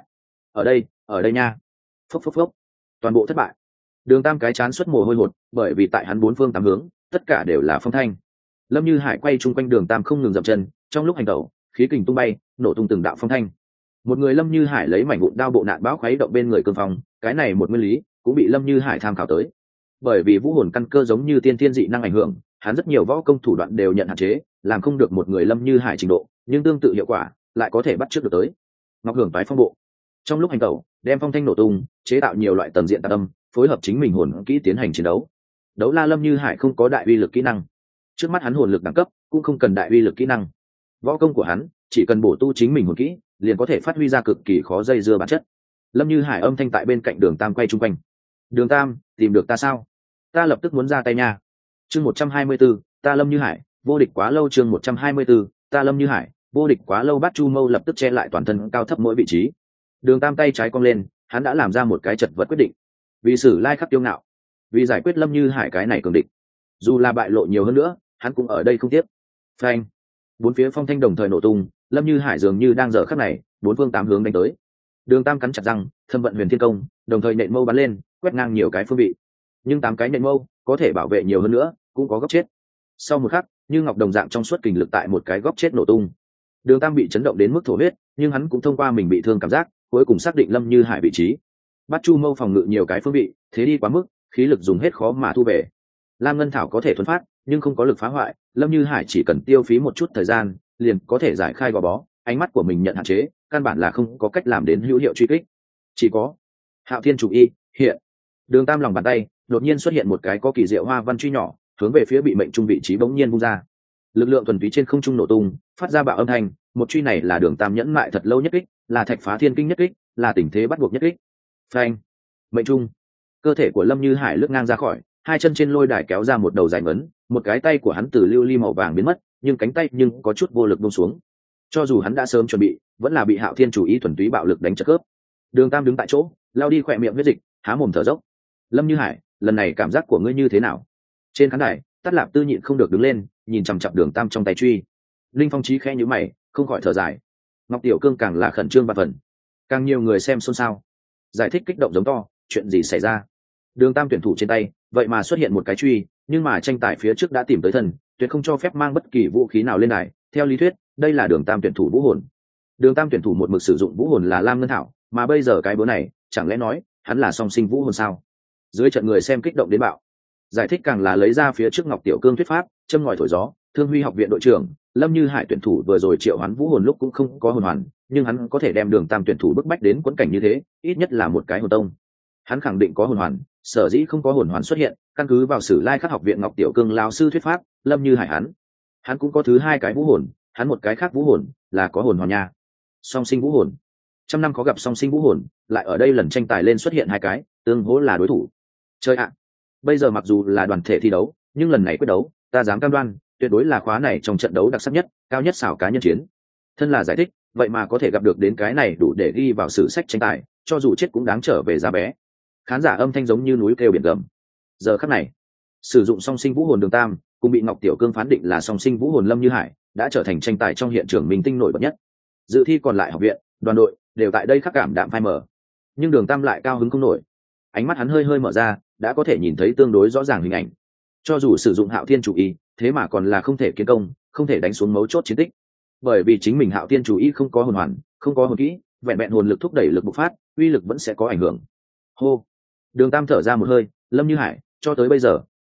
Ở đây nha. Phúc phúc phúc. Toàn bộ thất bại. Đường tam cái chán xuất mồ hôi hột, bởi vì tại hắn 4 phương 8 hướng tất cả đều là phong thanh. Lâm Như Hải quay chung quanh đường tam không ngừng dậm chân, trong lúc hành động khí kình tung bay, nổ tung từng đạo phong thanh. Một người Lâm Như Hải lấy mảnh vụn đao bộ nạn báo khuấy động bên người cương phong, cái này một nguyên lý cũng bị Lâm Như Hải tham khảo tới. Bởi vì vũ hồn căn cơ giống như tiên thiên dị năng ảnh hưởng, hắn rất nhiều võ công thủ đoạn đều nhận hạn chế, làm không được một người Lâm Như Hải trình độ, nhưng tương tự hiệu quả lại có thể bắt chước được tới. Ngọc Hưởng Toái Phong Bộ, trong lúc hành động đem phong thanh nổ tung, chế tạo nhiều loại tầng diện tạp âm, phối hợp chính mình hồn kỹ tiến hành chiến đấu. Đấu la Lâm Như Hải không có đại uy lực kỹ năng, trước mắt hắn hồn lực đẳng cấp cũng không cần đại uy lực kỹ năng, võ công của hắn chỉ cần bổ tu chính mình hồn kỹ liền có thể phát huy ra cực kỳ khó dây dưa bản chất. Lâm Như Hải âm thanh tại bên cạnh đường tam quay chung quanh. Đường tam, tìm được ta sao? Ta lập tức muốn ra tay nha. Chương 124, ta Lâm Như Hải vô địch quá lâu. Chương 124, ta Lâm Như Hải vô địch quá lâu. Bát chu mâu lập tức che lại toàn thân cao thấp mỗi vị trí. Đường tam tay trái cong lên, hắn đã làm ra một cái chật vật quyết định. Vì sử lai khắc tiêu ngạo, vì giải quyết Lâm Như Hải cái này cường địch, dù là bại lộ nhiều hơn nữa hắn cũng ở đây không tiếp. Phanh. 4 phía phong thanh đồng thời nổ tung, Lâm Như Hải dường như đang giờ khắc này 4 phương 8 hướng đánh tới. Đường tam cắn chặt răng, thâm vận huyền thiên công đồng thời nện mâu bắn lên, quét ngang nhiều cái phương vị. Nhưng 8 cái nện mâu có thể bảo vệ nhiều hơn nữa cũng có góc chết. Sau một khắc, như ngọc đồng dạng trong suốt kình lực tại một cái góc chết nổ tung. Đường tam bị chấn động đến mức thổ huyết, nhưng hắn cũng thông qua mình bị thương cảm giác cuối cùng xác định Lâm Như Hải vị trí. Bắt chu mâu phòng ngự nhiều cái phương vị, thế đi quá mức, khí lực dùng hết khó mà thu về. Lam Ngân thảo có thể thuần phát nhưng không có lực phá hoại, Lâm Như Hải chỉ cần tiêu phí một chút thời gian liền có thể giải khai gò bó, ánh mắt của mình nhận hạn chế căn bản là không có cách làm đến hữu hiệu truy kích. Chỉ có Hạo Thiên Chủ Y hiện. Đường tam lòng bàn tay đột nhiên xuất hiện một cái có kỳ diệu hoa văn truy nhỏ, hướng về phía bị mệnh trung vị trí bỗng nhiên vung ra. Lực lượng thuần túy trên không trung nổ tung, phát ra bạo âm thanh. Một truy này là đường tam nhẫn mại thật lâu nhất kích, là thạch phá thiên kinh nhất kích, là tình thế bắt buộc nhất kích. Phanh. Mệnh trung. Cơ thể của Lâm Như Hải lướt ngang ra khỏi, 2 chân trên lôi đài kéo ra một đầu dài ngấn, một cái tay của hắn từ lưu ly màu vàng biến mất, nhưng cánh tay nhưng có chút vô lực buông xuống. Cho dù hắn đã sớm chuẩn bị, vẫn là bị Hạo Thiên Chủ Ý thuần túy bạo lực đánh trật khớp. Đường tam đứng tại chỗ, lao đi khỏe miệng huyết dịch, há mồm thở dốc. Lâm Như Hải, lần này cảm giác của ngươi như thế nào? Trên khán đài, Tát Lạp Tư nhịn không được đứng lên, nhìn chằm chằm đường tam trong tay truy. Linh Phong Chí khẽ nhíu mày, không khỏi thở dài. Ngọc Tiểu Cương càng là khẩn trương và phần, càng nhiều người xem xôn xao, giải thích kích động giống to. Chuyện gì xảy ra? Đường tam tuyển thủ trên tay vậy mà xuất hiện một cái truy, nhưng mà tranh tài phía trước đã tìm tới thần, tuyệt không cho phép mang bất kỳ vũ khí nào lên đài. Theo lý thuyết, đây là đường tam tuyển thủ vũ hồn. Đường tam tuyển thủ một mực sử dụng vũ hồn là Lam Ngân thảo, mà bây giờ cái bữa này chẳng lẽ nói hắn là song sinh vũ hồn sao? Dưới trận người xem kích động đến bạo, giải thích càng là lấy ra phía trước Ngọc Tiểu Cương thuyết pháp, châm ngòi thổi gió. Thương Huy học viện đội trưởng Lâm Như Hải tuyển thủ vừa rồi triệu hoán vũ hồn lúc cũng không có hồn hoàn, nhưng hắn có thể đem đường tam tuyển thủ bức bách đến quẫn cảnh như thế, ít nhất là một cái hồn tông. Hắn khẳng định có hồn hoàn, sở dĩ không có hồn hoàn xuất hiện, căn cứ vào sử lai khắc học viện Ngọc Tiểu Cương lão sư thuyết pháp, Lâm Như Hải hắn cũng có thứ 2 cái vũ hồn, hắn một cái khác vũ hồn là có hồn hoàn nha. Song sinh vũ hồn, trăm năm có gặp song sinh vũ hồn, lại ở đây lần tranh tài lên xuất hiện 2 cái, tương hỗ là đối thủ. Chơi ạ. Bây giờ mặc dù là đoàn thể thi đấu, nhưng lần này quyết đấu, ta dám cam đoan, tuyệt đối là khóa này trong trận đấu đặc sắc nhất, cao nhất xảo cá nhân chiến. Thân là giải thích, vậy mà có thể gặp được đến cái này đủ để ghi vào sử sách tranh tài, cho dù chết cũng đáng trở về giá bé. Khán giả âm thanh giống như núi kêu biển gầm. Giờ khắc này, sử dụng song sinh vũ hồn đường tam cùng bị Ngọc Tiểu Cương phán định là song sinh vũ hồn Lâm Như Hải đã trở thành tranh tài trong hiện trường minh tinh nổi bật nhất. Dự thi còn lại học viện, đoàn đội đều tại đây khắc cảm đạm phai mờ, nhưng đường tam lại cao hứng không nổi. Ánh mắt hắn hơi hơi mở ra, đã có thể nhìn thấy tương đối rõ ràng hình ảnh. Cho dù sử dụng Hạo Thiên Chủ Ý, thế mà còn là không thể kiến công, không thể đánh xuống mấu chốt chiến tích, bởi vì chính mình Hạo Thiên Chủ Ý không có hồn hoàn, không có hồn kỹ, vẹn vẹn hồn lực thúc đẩy lực bộc phát, uy lực vẫn sẽ có ảnh hưởng. Hô. Đường tam thở ra một hơi. Lâm Như Hải, cho tới bây giờ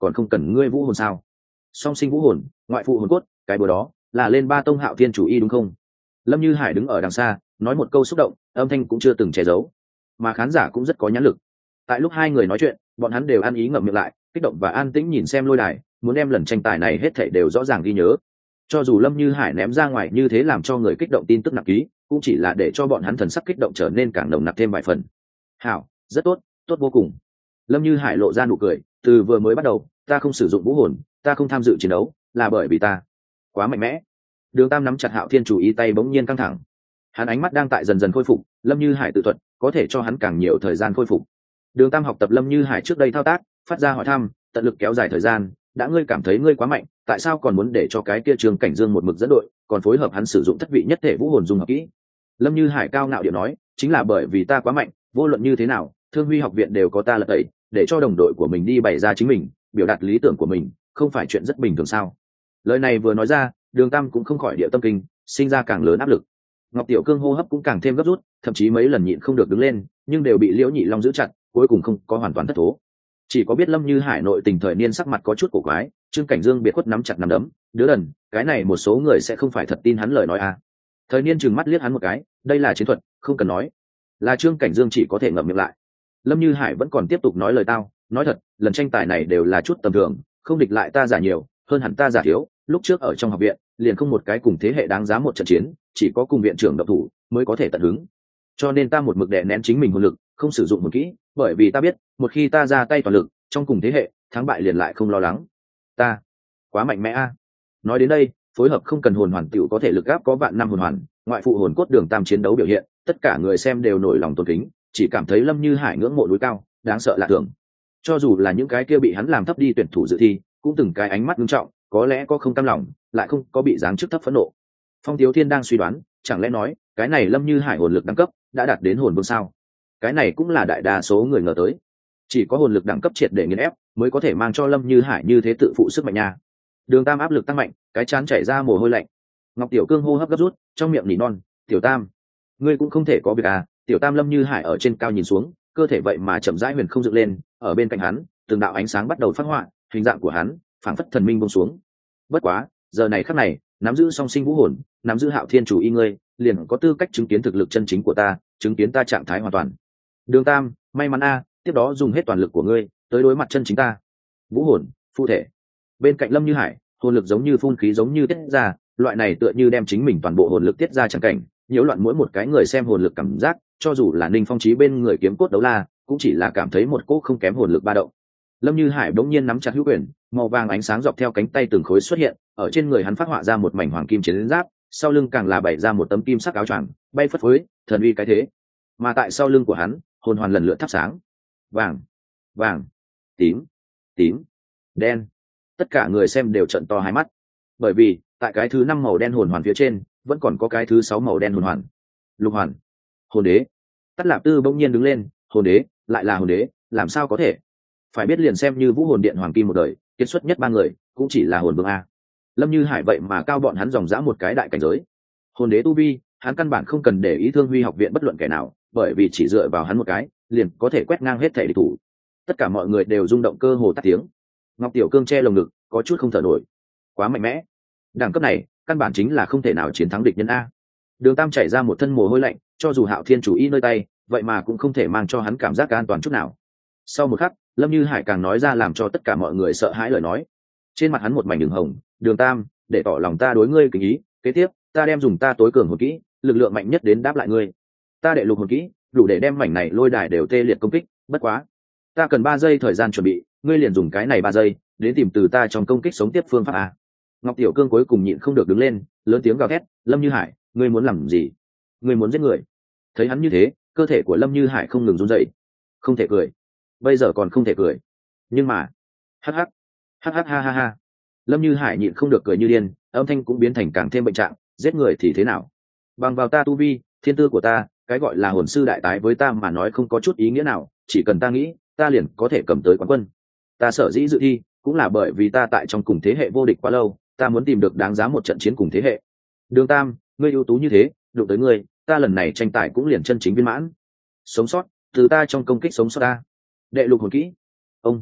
còn không cần ngươi vũ hồn sao? Song sinh vũ hồn, ngoại phụ hồn cốt, cái bữa đó là lên ba tông Hạo Thiên chủ y đúng không? Lâm Như Hải đứng ở đằng xa nói một câu xúc động, âm thanh cũng chưa từng che giấu, mà khán giả cũng rất có nhãn lực. Tại lúc hai người nói chuyện, bọn hắn đều ăn ý ngậm miệng lại, kích động và an tĩnh nhìn xem lôi đài, muốn đem lần tranh tài này hết thảy đều rõ ràng ghi nhớ. Cho dù Lâm Như Hải ném ra ngoài như thế làm cho người kích động tin tức nặng ký, cũng chỉ là để cho bọn hắn thần sắc kích động trở nên càng nồng nặc thêm vài phần. Hảo, rất tốt, tốt vô cùng. Lâm Như Hải lộ ra nụ cười, từ vừa mới bắt đầu, ta không sử dụng vũ hồn, ta không tham dự chiến đấu, là bởi vì ta quá mạnh mẽ. Đường Tam nắm chặt Hạo Thiên chủ ý tay bỗng nhiên căng thẳng. Hắn ánh mắt đang tại dần dần khôi phục, Lâm Như Hải tự thuật, có thể cho hắn càng nhiều thời gian khôi phục. Đường Tam học tập Lâm Như Hải trước đây thao tác, phát ra hỏi thăm, tận lực kéo dài thời gian, đã ngươi cảm thấy ngươi quá mạnh, tại sao còn muốn để cho cái kia Trường Cảnh Dương một mực dẫn đội, còn phối hợp hắn sử dụng thất vị nhất thể vũ hồn dung hợp kỹ? Lâm Như Hải cao ngạo điệu nói, chính là bởi vì ta quá mạnh, vô luận như thế nào, Thương Huy học viện đều có ta lật tẩy, để cho đồng đội của mình đi bày ra chính mình, biểu đạt lý tưởng của mình, không phải chuyện rất bình thường sao? Lời này vừa nói ra, Đường Tam cũng không khỏi địa tâm kinh, sinh ra càng lớn áp lực. Ngọc Tiểu Cương hô hấp cũng càng thêm gấp rút, thậm chí mấy lần nhịn không được đứng lên, nhưng đều bị Liễu Nhị Long giữ chặt, cuối cùng không có hoàn toàn thất thố. Chỉ có biết Lâm Như Hải nội tình thời niên sắc mặt có chút cổ quái, Trương Cảnh Dương biệt khuất nắm chặt nắm đấm, đứa đần, cái này một số người sẽ không phải thật tin hắn lời nói à? Thời niên trừng mắt liếc hắn một cái, đây là chiến thuật, không cần nói. Là Trương Cảnh Dương chỉ có thể ngậm miệng lại. Lâm Như Hải vẫn còn tiếp tục nói lời tao, nói thật, lần tranh tài này đều là chút tầm thường, không địch lại ta giả nhiều, hơn hẳn ta giả thiếu, lúc trước ở trong học viện, liền không một cái cùng thế hệ đáng giá một trận chiến, chỉ có cùng viện trưởng độc thủ mới có thể tận hứng. Cho nên ta một mực đè nén chính mình hồn lực, không sử dụng một kỹ, bởi vì ta biết, một khi ta ra tay toàn lực, trong cùng thế hệ, thắng bại liền lại không lo lắng. Ta quá mạnh mẽ a. Nói đến đây, phối hợp không cần hồn hoàn tiểu có thể lực gáp có vạn năm hồn hoàn, ngoại phụ hồn cốt Đường Tam chiến đấu biểu hiện, tất cả người xem đều nổi lòng tôn kính, chỉ cảm thấy Lâm Như Hải ngưỡng mộ núi cao, đáng sợ lạ thường. Cho dù là những cái kia bị hắn làm thấp đi tuyển thủ dự thi, cũng từng cái ánh mắt nghiêm trọng, có lẽ có không cam lòng, lại không có bị giáng chức thấp phẫn nộ. Phong Tiếu Thiên đang suy đoán, chẳng lẽ nói, cái này Lâm Như Hải hồn lực đẳng cấp đã đạt đến hồn vương sao? Cái này cũng là đại đa số người ngờ tới. Chỉ có hồn lực đẳng cấp triệt để nghiền ép, mới có thể mang cho Lâm Như Hải như thế tự phụ sức mạnh nha. Đường Tam áp lực tăng mạnh, cái chán chảy ra mồ hôi lạnh. Ngọc Tiểu Cương hô hấp gấp rút, trong miệng nỉ non, "Tiểu Tam, ngươi cũng không thể có việc à?" Tiểu Tam Lâm Như Hải ở trên cao nhìn xuống, cơ thể vậy mà chậm rãi huyền không dựng lên, ở bên cạnh hắn, từng đạo ánh sáng bắt đầu phát họa, hình dạng của hắn phảng phất thần minh buông xuống. Bất quá, giờ này khắc này, nắm giữ song sinh vũ hồn, nắm giữ Hạo Thiên chủ y ngươi, liền có tư cách chứng kiến thực lực chân chính của ta, chứng kiến ta trạng thái hoàn toàn. Đường Tam, may mắn a, tiếp đó dùng hết toàn lực của ngươi, tới đối mặt chân chính ta. Vũ hồn, phụ thể. Bên cạnh Lâm Như Hải, hồn lực giống như phun khí giống như tiết ra, loại này tựa như đem chính mình toàn bộ hồn lực tiết ra chẳng cảnh, nhiễu loạn mỗi một cái người xem hồn lực cảm giác, cho dù là Ninh Phong Chí bên người kiếm cốt đấu la, cũng chỉ là cảm thấy một cỗ không kém hồn lực ba động. Lâm Như Hải bỗng nhiên nắm chặt hữu quyền, màu vàng ánh sáng dọc theo cánh tay từng khối xuất hiện, ở trên người hắn phát họa ra một mảnh hoàng kim chiến giáp, sau lưng càng là bày ra một tấm kim sắc áo choàng, bay phất phới, thần uy cái thế. Mà tại sau lưng của hắn, hồn hoàn lần lượt thắp sáng. Vàng, vàng, tím, tím, đen. Tất cả người xem đều trợn to hai mắt, bởi vì tại cái thứ 5 màu đen hồn hoàn phía trên, vẫn còn có cái thứ 6 màu đen hồn hoàn. Lục hoàn, hồn đế. Tất Lạp Tư bỗng nhiên đứng lên, hồn đế, lại là hồn đế, làm sao có thể? Phải biết liền xem như Vũ Hồn Điện hoàng kim một đời, kết xuất nhất 3 người, cũng chỉ là hồn vương a. Lâm Như Hải vậy mà cao bọn hắn dòng dã một cái đại cảnh giới. Hồn đế tu vi, hắn căn bản không cần để ý Thương Huy học viện bất luận kẻ nào, bởi vì chỉ dựa vào hắn một cái, liền có thể quét ngang hết thể địch thủ. Tất cả mọi người đều rung động cơ hồ tắt tiếng. Ngọc Tiểu Cương che lồng ngực, có chút không thở nổi. Quá mạnh mẽ. Đẳng cấp này, căn bản chính là không thể nào chiến thắng địch nhân a. Đường Tam chảy ra một thân mồ hôi lạnh, cho dù Hạo Thiên chủ y nơi tay, vậy mà cũng không thể mang cho hắn cảm giác an toàn chút nào. Sau một khắc, Lâm Như Hải càng nói ra làm cho tất cả mọi người sợ hãi lời nói. Trên mặt hắn một mảnh đường hồng, "Đường Tam, để tỏ lòng ta đối ngươi kính ý, kế tiếp, ta đem dùng ta tối cường hồn kỹ, lực lượng mạnh nhất đến đáp lại ngươi. Ta đệ lục hồn kỹ, đủ để đem mảnh này lôi đài đều tê liệt công kích, bất quá, ta cần 3 giây thời gian chuẩn bị, ngươi liền dùng cái này 3 giây, đến tìm từ ta trong công kích sống tiếp phương pháp a." Ngọc Tiểu Cương cuối cùng nhịn không được đứng lên, lớn tiếng gào thét, "Lâm Như Hải, ngươi muốn làm gì? Ngươi muốn giết người?" Thấy hắn như thế, cơ thể của Lâm Như Hải không ngừng run rẩy. Không thể cười, bây giờ còn không thể cười, nhưng mà, hắc hắc, hắc hắc ha ha ha. Lâm Như Hải nhịn không được cười như điên, âm thanh cũng biến thành càng thêm bệnh trạng, giết người thì thế nào? Bằng vào ta tu vi, thiên tư của ta, cái gọi là hồn sư đại tái với ta mà nói không có chút ý nghĩa nào, chỉ cần ta nghĩ, ta liền có thể cầm tới quán quân. Ta sở dĩ dự thi, cũng là bởi vì ta tại trong cùng thế hệ vô địch quá lâu, ta muốn tìm được đáng giá một trận chiến cùng thế hệ. Đường Tam, ngươi ưu tú như thế, đụng tới ngươi, ta lần này tranh tài cũng liền chân chính viên mãn. Sống sót, từ ta trong công kích sống sót ta. Đệ lục hồn kỹ. Ông.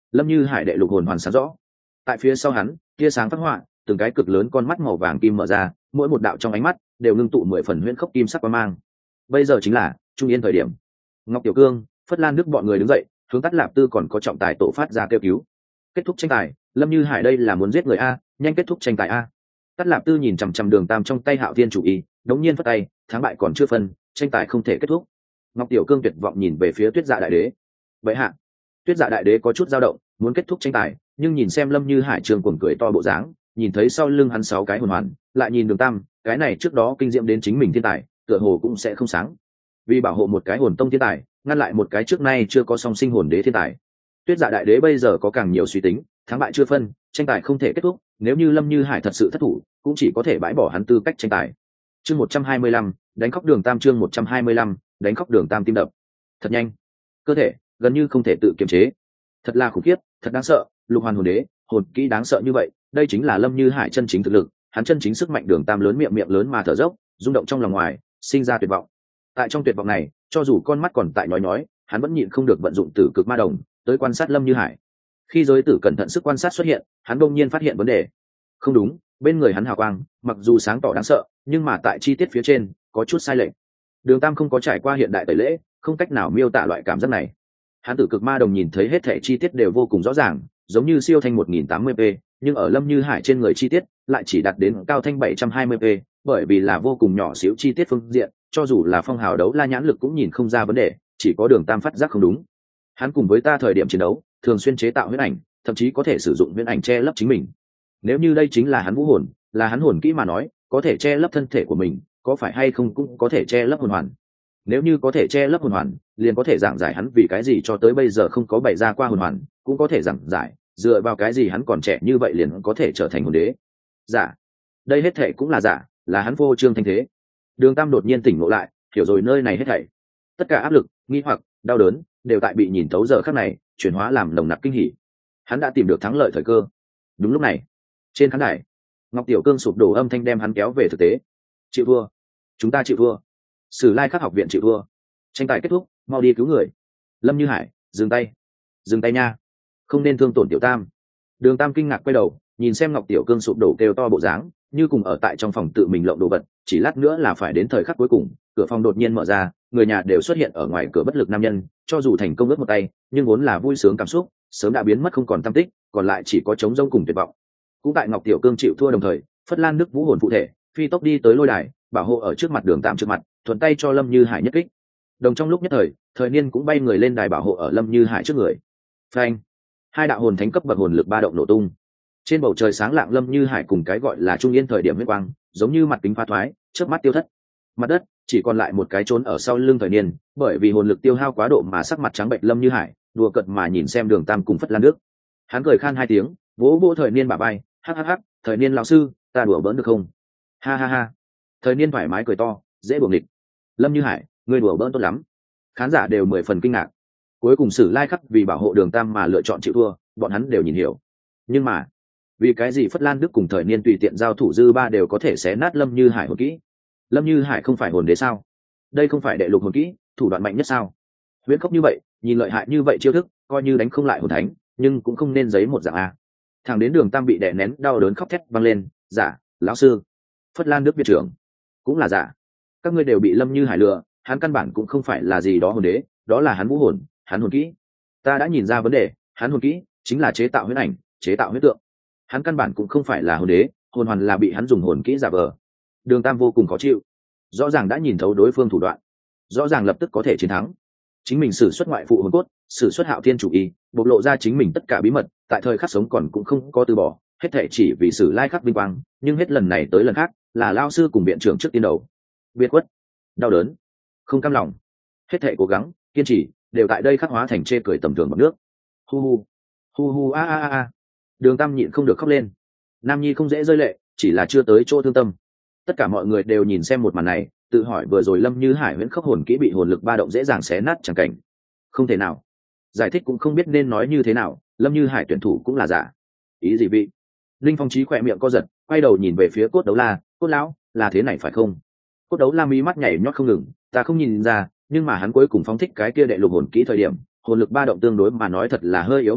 Lâm Như Hải đệ lục hồn hoàn sáng rõ. Tại phía sau hắn, tia sáng phát họa, từng cái cực lớn con mắt màu vàng kim mở ra, mỗi một đạo trong ánh mắt đều ngưng tụ 10 phần huyễn khốc kim sắc quang mang. Bây giờ chính là trung yên thời điểm. Ngọc Tiểu Cương, Phất Lan Đức bọn người đứng dậy, hướng Tát Lạp Tư còn có trọng tài tổ phát ra kêu cứu. Kết thúc tranh tài, Lâm Như Hải đây là muốn giết người a, nhanh kết thúc tranh tài a. Tát Lạp Tư nhìn chằm chằm Đường Tam trong tay Hạo Thiên chủ y, đống nhiên phất tay, thắng bại còn chưa phân, tranh tài không thể kết thúc. Ngọc Tiểu Cương tuyệt vọng nhìn về phía Tuyết Dạ Đại Đế. Vậy hạ, Tuyết Dạ Đại Đế có chút dao động, muốn kết thúc tranh tài, nhưng nhìn xem Lâm Như Hải trường cuồng cười to bộ dáng, nhìn thấy sau lưng hắn 6 cái hồn hoàn, lại nhìn Đường Tam, cái này trước đó kinh diệm đến chính mình thiên tài, tựa hồ cũng sẽ không sáng. Vì bảo hộ một cái hồn tông thiên tài, ngăn lại một cái trước nay chưa có song sinh hồn đế thiên tài. Tuyết Dạ Đại Đế bây giờ có càng nhiều suy tính, thắng bại chưa phân, tranh tài không thể kết thúc, nếu như Lâm Như Hải thật sự thất thủ, cũng chỉ có thể bãi bỏ hắn tư cách tranh tài. Chương 125, đánh khóc Đường Tam, chương 125, đánh khóc Đường Tam tim đập thật nhanh, cơ thể gần như không thể tự kiềm chế. Thật là khủng khiếp, thật đáng sợ, lục hoàn hồn đế, hồn kỹ đáng sợ như vậy, đây chính là Lâm Như Hải chân chính thực lực, hắn chân chính sức mạnh. Đường Tam lớn miệng miệng lớn mà thở dốc, rung động trong lòng ngoài, sinh ra tuyệt vọng. Tại trong tuyệt vọng này, cho dù con mắt còn tại nhói, hắn vẫn nhịn không được vận dụng Tử Cực Ma Đồng tới quan sát Lâm Như Hải. Khi giới tử cẩn thận sức quan sát xuất hiện, hắn đột nhiên phát hiện vấn đề. Không đúng, bên người hắn hào quang, mặc dù sáng tỏ đáng sợ, nhưng mà tại chi tiết phía trên có chút sai lệch. Đường Tam không có trải qua hiện đại tẩy lễ, không cách nào miêu tả loại cảm giác này. Hắn Tử Cực Ma Đồng nhìn thấy hết thảy chi tiết đều vô cùng rõ ràng, giống như siêu thanh 1080p, nhưng ở Lâm Như Hải trên người chi tiết lại chỉ đạt đến cao thanh 720p, bởi vì là vô cùng nhỏ xíu chi tiết phương diện, cho dù là Phong Hào đấu la nhãn lực cũng nhìn không ra vấn đề, chỉ có Đường Tam phát giác không đúng. Hắn cùng với ta thời điểm chiến đấu, thường xuyên chế tạo huyễn ảnh, thậm chí có thể sử dụng huyễn ảnh che lấp chính mình. Nếu như đây chính là hắn vũ hồn, là hắn hồn kỹ mà nói, có thể che lấp thân thể của mình, có phải hay không cũng có thể che lấp hồn hoàn. Nếu như có thể che lấp hồn hoàn, liền có thể giảng giải hắn vì cái gì cho tới bây giờ không có bày ra qua hồn hoàn, cũng có thể giảng giải dựa vào cái gì hắn còn trẻ như vậy liền có thể trở thành hồn đế. Giả, đây hết thảy cũng là giả, là hắn vô trương thanh thế. Đường Tam đột nhiên tỉnh ngộ lại, hiểu rồi nơi này hết thảy. Tất cả áp lực, nghi hoặc, đau đớn đều tại bị nhìn thấu giờ khắc này chuyển hóa làm nồng nặc kinh hỉ. Hắn đã tìm được thắng lợi thời cơ. Đúng lúc này, trên khán đài, Ngọc Tiểu Cương sụp đổ âm thanh đem hắn kéo về thực tế. Chịu thua, chúng ta chịu thua. Sử Lai Khắc học viện chịu thua. Tranh tài kết thúc, mau đi cứu người. Lâm Như Hải, dừng tay, dừng tay nha, không nên thương tổn Tiểu Tam. Đường Tam kinh ngạc quay đầu, nhìn xem Ngọc Tiểu Cương sụp đổ kêu to bộ dáng, như cùng ở tại trong phòng tự mình lộng đồ vật, chỉ lát nữa là phải đến thời khắc cuối cùng, cửa phòng đột nhiên mở ra, người nhà đều xuất hiện ở ngoài cửa. Bất lực nam nhân, cho dù thành công ướt một tay, nhưng vốn là vui sướng cảm xúc, sớm đã biến mất không còn tăm tích, còn lại chỉ có trống rỗng cùng tuyệt vọng. Cũng tại Ngọc Tiểu Cương chịu thua đồng thời, Phất Lan Đức vũ hồn phụ thể, phi tốc đi tới lôi đài, bảo hộ ở trước mặt Đường Tam trước mặt, thuận tay cho Lâm Như Hải nhất kích. Đồng trong lúc nhất thời, Thời Niên cũng bay người lên đài bảo hộ ở Lâm Như Hải trước người. Phanh! Hai đạo hồn thánh cấp bậc hồn lực ba động nổ tung. Trên bầu trời sáng lạng Lâm Như Hải cùng cái gọi là trung yên thời điểm huyết quang, giống như mặt kính phá thoái, chớp mắt tiêu thất. Mặt đất chỉ còn lại một cái trốn ở sau lưng Thời Niên, bởi vì hồn lực tiêu hao quá độ mà sắc mặt trắng bệch Lâm Như Hải, đùa cợt mà nhìn xem Đường Tam cùng Phất Lan Đức. Hắn cười khan hai tiếng, vỗ vỗ Thời Niên bả vai, hắc hắc hắc, Thời Niên lão sư, ta đùa bỡn được không? Ha ha ha. Thời Niên thoải mái cười to, dễ buồng địch. Lâm Như Hải, ngươi đùa bỡn tốt lắm. Khán giả đều 10 phần kinh ngạc. Cuối cùng Sử Lai Khắc vì bảo hộ Đường Tam mà lựa chọn chịu thua, bọn hắn đều nhìn hiểu. Nhưng mà, vì cái gì Phất Lan Đức cùng Thời Niên tùy tiện giao thủ dư ba đều có thể xé nát Lâm Như Hải hồn kỹ? Lâm Như Hải không phải hồn đế sao? Đây không phải đệ lục hồn kỹ, thủ đoạn mạnh nhất sao? Huyễn khốc như vậy, nhìn lợi hại như vậy chiêu thức, coi như đánh không lại hồn thánh, nhưng cũng không nên giấy một dạng a. Thằng đến Đường Tam bị đè nén đau đớn khóc thét vang lên, giả, lão sư. Phất Lan Đức viện trưởng, cũng là giả. Các ngươi đều bị Lâm Như Hải lừa, hắn căn bản cũng không phải là gì đó hồn đế, đó là hắn vũ hồn, hắn hồn kỹ. Ta đã nhìn ra vấn đề, hắn hồn kỹ chính là chế tạo huyễn ảnh, chế tạo huyễn tượng. Hắn căn bản cũng không phải là hồn đế, hồn hoàn là bị hắn dùng hồn kỹ giả vờ. Đường Tam vô cùng khó chịu, rõ ràng đã nhìn thấu đối phương thủ đoạn, rõ ràng lập tức có thể chiến thắng. Chính mình sử xuất ngoại phụ hồn cốt, sử xuất Hạo Thiên chủ ý, bộc lộ ra chính mình tất cả bí mật, tại thời khắc sống còn cũng không có từ bỏ, hết thể chỉ vì Sử Lai Khắc vinh quang, nhưng hết lần này tới lần khác, là lao sư cùng viện trưởng trước tiên đầu. Biệt khuất, đau đớn, không cam lòng, hết thể cố gắng, kiên trì, đều tại đây khắc hóa thành chê cười tầm thường bằng nước. Hu hu, hu hu a a a. Đường Tam nhịn không được khóc lên. Nam nhi không dễ rơi lệ, chỉ là chưa tới chỗ thương tâm. Tất cả mọi người đều nhìn xem một màn này, tự hỏi vừa rồi Lâm Như Hải huyễn khốc hồn kỹ bị hồn lực ba động dễ dàng xé nát chẳng cảnh. Không thể nào. Giải thích cũng không biết nên nói như thế nào, Lâm Như Hải tuyển thủ cũng là giả. Ý gì vị? Linh Phong Chí khỏe miệng co giật, quay đầu nhìn về phía Cốt Đấu La, Cốt lão, là thế này phải không? Cốt Đấu La mí mắt nhảy nhót không ngừng, ta không nhìn ra, nhưng mà hắn cuối cùng phóng thích cái kia đệ lục hồn kỹ thời điểm, hồn lực ba động tương đối mà nói thật là hơi yếu một chút,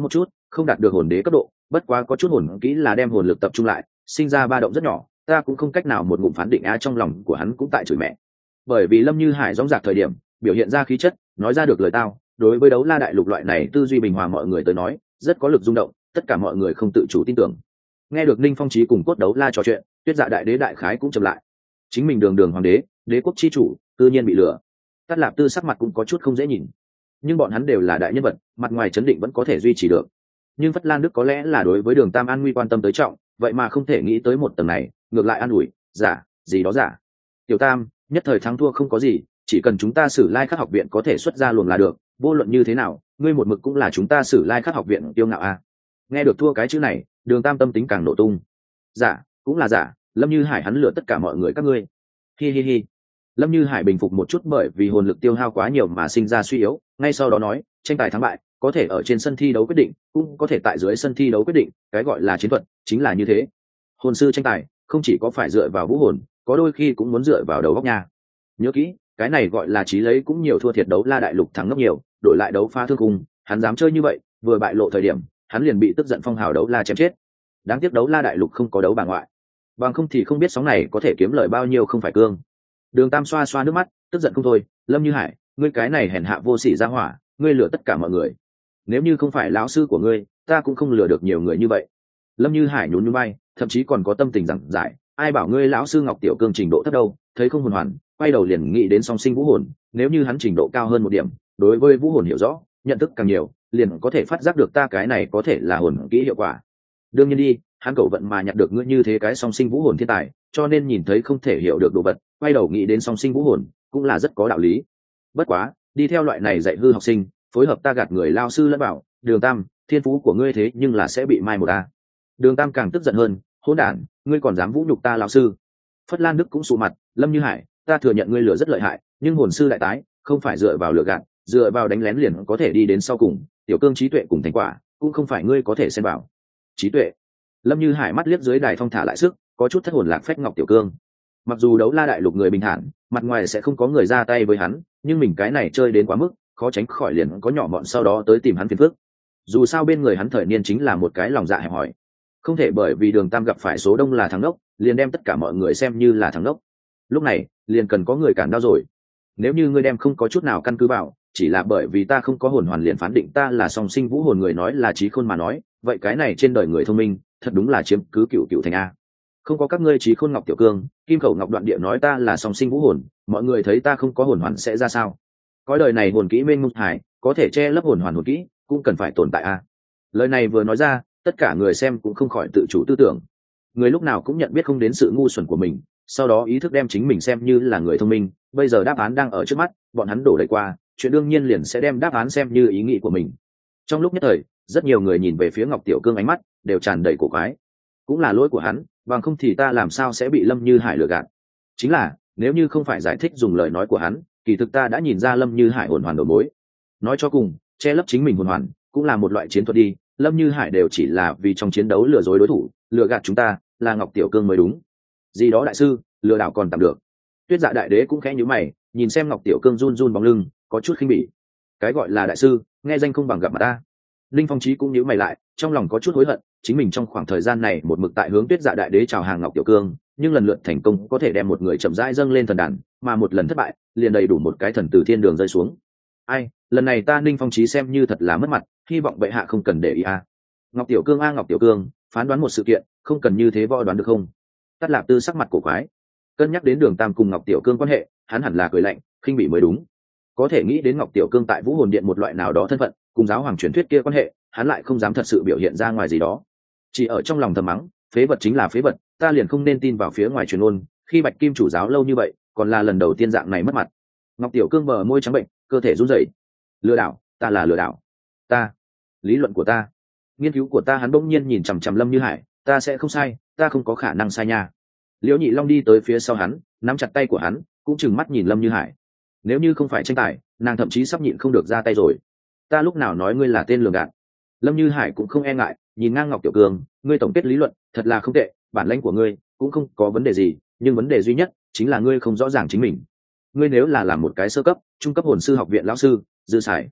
không đạt được hồn đế cấp độ, bất quá có chút hồn kỹ là đem hồn lực tập trung lại, sinh ra ba động rất nhỏ, ta cũng không cách nào một ngụm phán định á. Trong lòng của hắn cũng tại chửi mẹ, bởi vì Lâm Như Hải dõng dạc thời điểm biểu hiện ra khí chất, nói ra được lời tao, đối với đấu la đại lục loại này tư duy bình hòa mọi người tới nói rất có lực rung động, tất cả mọi người không tự chủ tin tưởng. Nghe được Ninh Phong Chí cùng Cốt Đấu La trò chuyện, Tuyết Dạ đại đế đại khái cũng chậm lại. Chính mình đường đường hoàng đế, đế quốc chi chủ, tự nhiên bị lừa. Tát Lạp Tư sắc mặt cũng có chút không dễ nhìn, nhưng bọn hắn đều là đại nhân vật, mặt ngoài chấn định vẫn có thể duy trì được. Nhưng Phất Lan Đức có lẽ là đối với Đường Tam an nguy quan tâm tới trọng, vậy mà không thể nghĩ tới một tầng này, ngược lại an ủi, giả, gì đó giả. Tiểu Tam, nhất thời thắng thua không có gì, chỉ cần chúng ta Sử Lai Khắc học viện có thể xuất ra luồng là được, vô luận như thế nào, ngươi một mực cũng là chúng ta Sử Lai Khắc học viện tiêu ngạo a. Nghe được thua cái chữ này, Đường Tam tâm tính càng nổ tung. Giả, cũng là giả, Lâm Như Hải hắn lừa tất cả mọi người các ngươi. Hi hi hi. Lâm Như Hải bình phục một chút bởi vì hồn lực tiêu hao quá nhiều mà sinh ra suy yếu, ngay sau đó nói, tranh tài thắng bại có thể ở trên sân thi đấu quyết định, cũng có thể tại dưới sân thi đấu quyết định, cái gọi là chiến thuật chính là như thế. Hồn sư tranh tài không chỉ có phải dựa vào vũ hồn, có đôi khi cũng muốn dựa vào đầu óc nha. Nhớ kỹ, cái này gọi là trí lấy cũng nhiều thua thiệt đấu la đại lục thắng ngốc nhiều, đổi lại đấu pha thương cung, hắn dám chơi như vậy, vừa bại lộ thời điểm, hắn liền bị tức giận phong hào đấu la chém chết. Đáng tiếc đấu la đại lục không có đấu bà ngoại, bằng không thì không biết sóng này có thể kiếm lời bao nhiêu không phải cương. Đường Tam xoa xoa nước mắt, tức giận không thôi, Lâm Như Hải, ngươi cái này hèn hạ vô sỉ ra hỏa, ngươi lừa tất cả mọi người. Nếu như không phải lão sư của ngươi, ta cũng không lừa được nhiều người như vậy. Lâm Như Hải nhún nhún vai, thậm chí còn có tâm tình giảng giải, ai bảo ngươi lão sư Ngọc Tiểu Cương trình độ thấp đâu, thấy không hồn hoàn, quay đầu liền nghĩ đến song sinh vũ hồn, nếu như hắn trình độ cao hơn một điểm, đối với vũ hồn hiểu rõ, nhận thức càng nhiều, liền có thể phát giác được ta cái này có thể là hồn kỹ hiệu quả. Đương nhiên đi, hắn cậu vận mà nhặt được ngươi như thế cái song sinh vũ hồn thiên tài, cho nên nhìn thấy không thể hiểu được đồ vật, quay đầu nghĩ đến song sinh vũ hồn, cũng là rất có đạo lý. Bất quá, đi theo loại này dạy hư học sinh, phối hợp ta gạt người lao sư lẫn bảo, Đường Tam, thiên phú của ngươi thế nhưng là sẽ bị mai một ta. Đường Tam càng tức giận hơn, hỗn đản, ngươi còn dám vũ nhục ta lao sư. Phất Lan Đức cũng sụ mặt, Lâm Như Hải, ta thừa nhận ngươi lừa rất lợi hại, nhưng hồn sư đại tái, không phải dựa vào lừa gạt, dựa vào đánh lén liền có thể đi đến sau cùng, tiểu cương trí tuệ cùng thành quả, cũng không phải ngươi có thể xen vào. Trí tuệ. Lâm Như Hải mắt liếc dưới đài thong thả lại sức, có chút thất hồn lạc phách Ngọc Tiểu Cương. Mặc dù đấu la đại lục người bình thản, mặt ngoài sẽ không có người ra tay với hắn, nhưng mình cái này chơi đến quá mức, khó tránh khỏi liền có nhỏ mọn sau đó tới tìm hắn phiền phức. Dù sao bên người hắn thời niên chính là một cái lòng dạ hẹp hòi, không thể bởi vì Đường Tam gặp phải số đông là thằng đốc, liền đem tất cả mọi người xem như là thằng đốc. Lúc này, liền cần có người cản đau rồi. Nếu như ngươi đem không có chút nào căn cứ vào, chỉ là bởi vì ta không có hồn hoàn liền phán định ta là song sinh vũ hồn người nói là trí khôn mà nói, vậy cái này trên đời người thông minh, thật đúng là chiếm cứ cựu thành a. Không có các ngươi trí khôn Ngọc Tiểu Cương, Kim Khẩu Ngọc Đoạn Địa nói ta là song sinh vũ hồn, mọi người thấy ta không có hồn hoàn sẽ ra sao? Cõi đời này hồn kỹ mênh mông hải, có thể che lấp hồn hoàn hồn kỹ, cũng cần phải tồn tại a. Lời này vừa nói ra, tất cả người xem cũng không khỏi tự chủ tư tưởng. Người lúc nào cũng nhận biết không đến sự ngu xuẩn của mình, sau đó ý thức đem chính mình xem như là người thông minh. Bây giờ đáp án đang ở trước mắt, bọn hắn đổ đầy qua, chuyện đương nhiên liền sẽ đem đáp án xem như ý nghĩ của mình. Trong lúc nhất thời, rất nhiều người nhìn về phía Ngọc Tiểu Cương ánh mắt đều tràn đầy cổ quái. Cũng là lỗi của hắn, bằng không thì ta làm sao sẽ bị Lâm Như Hải lừa gạt. Chính là, nếu như không phải giải thích dùng lời nói của hắn, kỳ thực ta đã nhìn ra Lâm Như Hải hồn hoàn đầu mối. Nói cho cùng, che lấp chính mình hồn hoàn cũng là một loại chiến thuật đi. Lâm Như Hải đều chỉ là vì trong chiến đấu lừa dối đối thủ, lừa gạt chúng ta, là Ngọc Tiểu Cương mới đúng. Gì đó đại sư, lừa đảo còn tạm được. Tuyết Dạ đại đế cũng khẽ nhíu mày, nhìn xem Ngọc Tiểu Cương run run bóng lưng, có chút khinh bỉ. Cái gọi là đại sư, nghe danh không bằng gặp mặt ta. Linh Phong Chí cũng nhíu mày lại, trong lòng có chút hối hận, chính mình trong khoảng thời gian này một mực tại hướng Tuyết Dạ đại đế chào hàng Ngọc Tiểu Cương, nhưng lần lượt thành công có thể đem một người chậm rãi dâng lên thần đàn, mà một lần thất bại, liền đầy đủ một cái thần từ thiên đường rơi xuống. Ai, lần này ta Ninh Phong Chí xem như thật là mất mặt, hy vọng bệ hạ không cần để ý a. Ngọc Tiểu Cương Ngọc Tiểu Cương, phán đoán một sự kiện, không cần như thế võ đoán được không? Tát Lạp Tư sắc mặt cổ quái, cân nhắc đến Đường Tam cùng Ngọc Tiểu Cương quan hệ, hắn hẳn là cười lạnh, khinh bỉ mới đúng. Có thể nghĩ đến Ngọc Tiểu Cương tại Vũ Hồn Điện một loại nào đó thân phận, cùng giáo hoàng truyền thuyết kia quan hệ, hắn lại không dám thật sự biểu hiện ra ngoài gì đó, chỉ ở trong lòng thầm mắng, phế vật chính là phế vật, ta liền không nên tin vào phía ngoài truyền ôn, khi Bạch Kim chủ giáo lâu như vậy, còn là lần đầu tiên dạng này mất mặt. Ngọc Tiểu Cương bờ môi trắng bệnh, cơ thể run rẩy. Lừa đảo, ta là lừa đảo. Ta, lý luận của ta, nghiên cứu của ta. Hắn bỗng nhiên nhìn chằm chằm Lâm Như Hải, ta sẽ không sai, ta không có khả năng sai nha. Liễu Nhị Long đi tới phía sau hắn, nắm chặt tay của hắn, cũng trừng mắt nhìn Lâm Như Hải. Nếu như không phải tranh tài, nàng thậm chí sắp nhịn không được ra tay rồi. Ta lúc nào nói ngươi là tên lường gạt? Lâm Như Hải cũng không e ngại, nhìn ngang Ngọc Tiểu Cương, ngươi tổng kết lý luận thật là không tệ, bản lĩnh của ngươi cũng không có vấn đề gì, nhưng vấn đề duy nhất chính là ngươi không rõ ràng chính mình. Ngươi nếu là làm một cái sơ cấp, trung cấp hồn sư học viện lão sư, dư xài.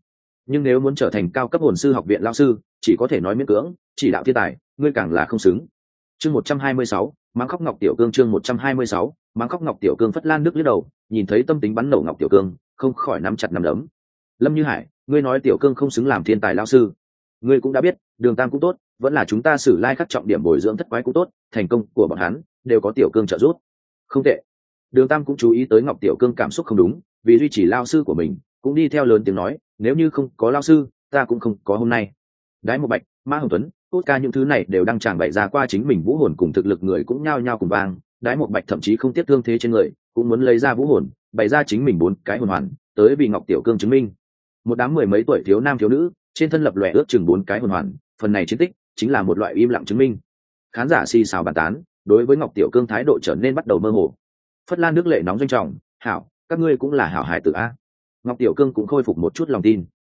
nhưng nếu muốn trở thành cao cấp hồn sư học viện lao sư chỉ có thể nói miễn cưỡng, chỉ đạo thiên tài ngươi càng là không xứng. Chương 126, mang khóc Ngọc Tiểu Cương. Chương 126, mang khóc Ngọc Tiểu Cương. Phất Lan Đức lướt đầu, nhìn thấy tâm tính bắn nổ Ngọc Tiểu Cương, không khỏi nắm chặt nắm đấm. Lâm Như Hải, ngươi nói Tiểu Cương không xứng làm thiên tài lao sư, ngươi cũng đã biết, Đường Tam cũng tốt, vẫn là chúng ta Sử Lai Khắc trọng điểm bồi dưỡng thất quái cũng tốt, thành công của bọn hắn đều có Tiểu Cương trợ giúp. Không tệ. Đường Tam cũng chú ý tới Ngọc Tiểu Cương cảm xúc không đúng, vì duy trì lao sư của mình, cũng đi theo lớn tiếng nói, nếu như không có lao sư, ta cũng không có hôm nay. Đái Một Bạch, Ma Hồng Tuấn, Cốt Ca những thứ này đều đang tràn bày ra qua chính mình vũ hồn cùng thực lực người cũng nhao nhao cùng vang. Đái Một Bạch thậm chí không tiếc thương thế trên người, cũng muốn lấy ra vũ hồn, bày ra chính mình 4 cái hồn hoàn, tới vì Ngọc Tiểu Cương chứng minh. Một đám mười mấy tuổi thiếu nam thiếu nữ, trên thân lập lòe ước chừng 4 cái hồn hoàn, phần này chiến tích chính là một loại im lặng chứng minh. Khán giả xì xào bàn tán, đối với Ngọc Tiểu Cương thái độ trở nên bắt đầu mơ hồ. Phất Lan Đức lệ nóng doanh trọng, hảo, các ngươi cũng là hảo hài tử a. Ngọc Tiểu Cương cũng khôi phục một chút lòng tin.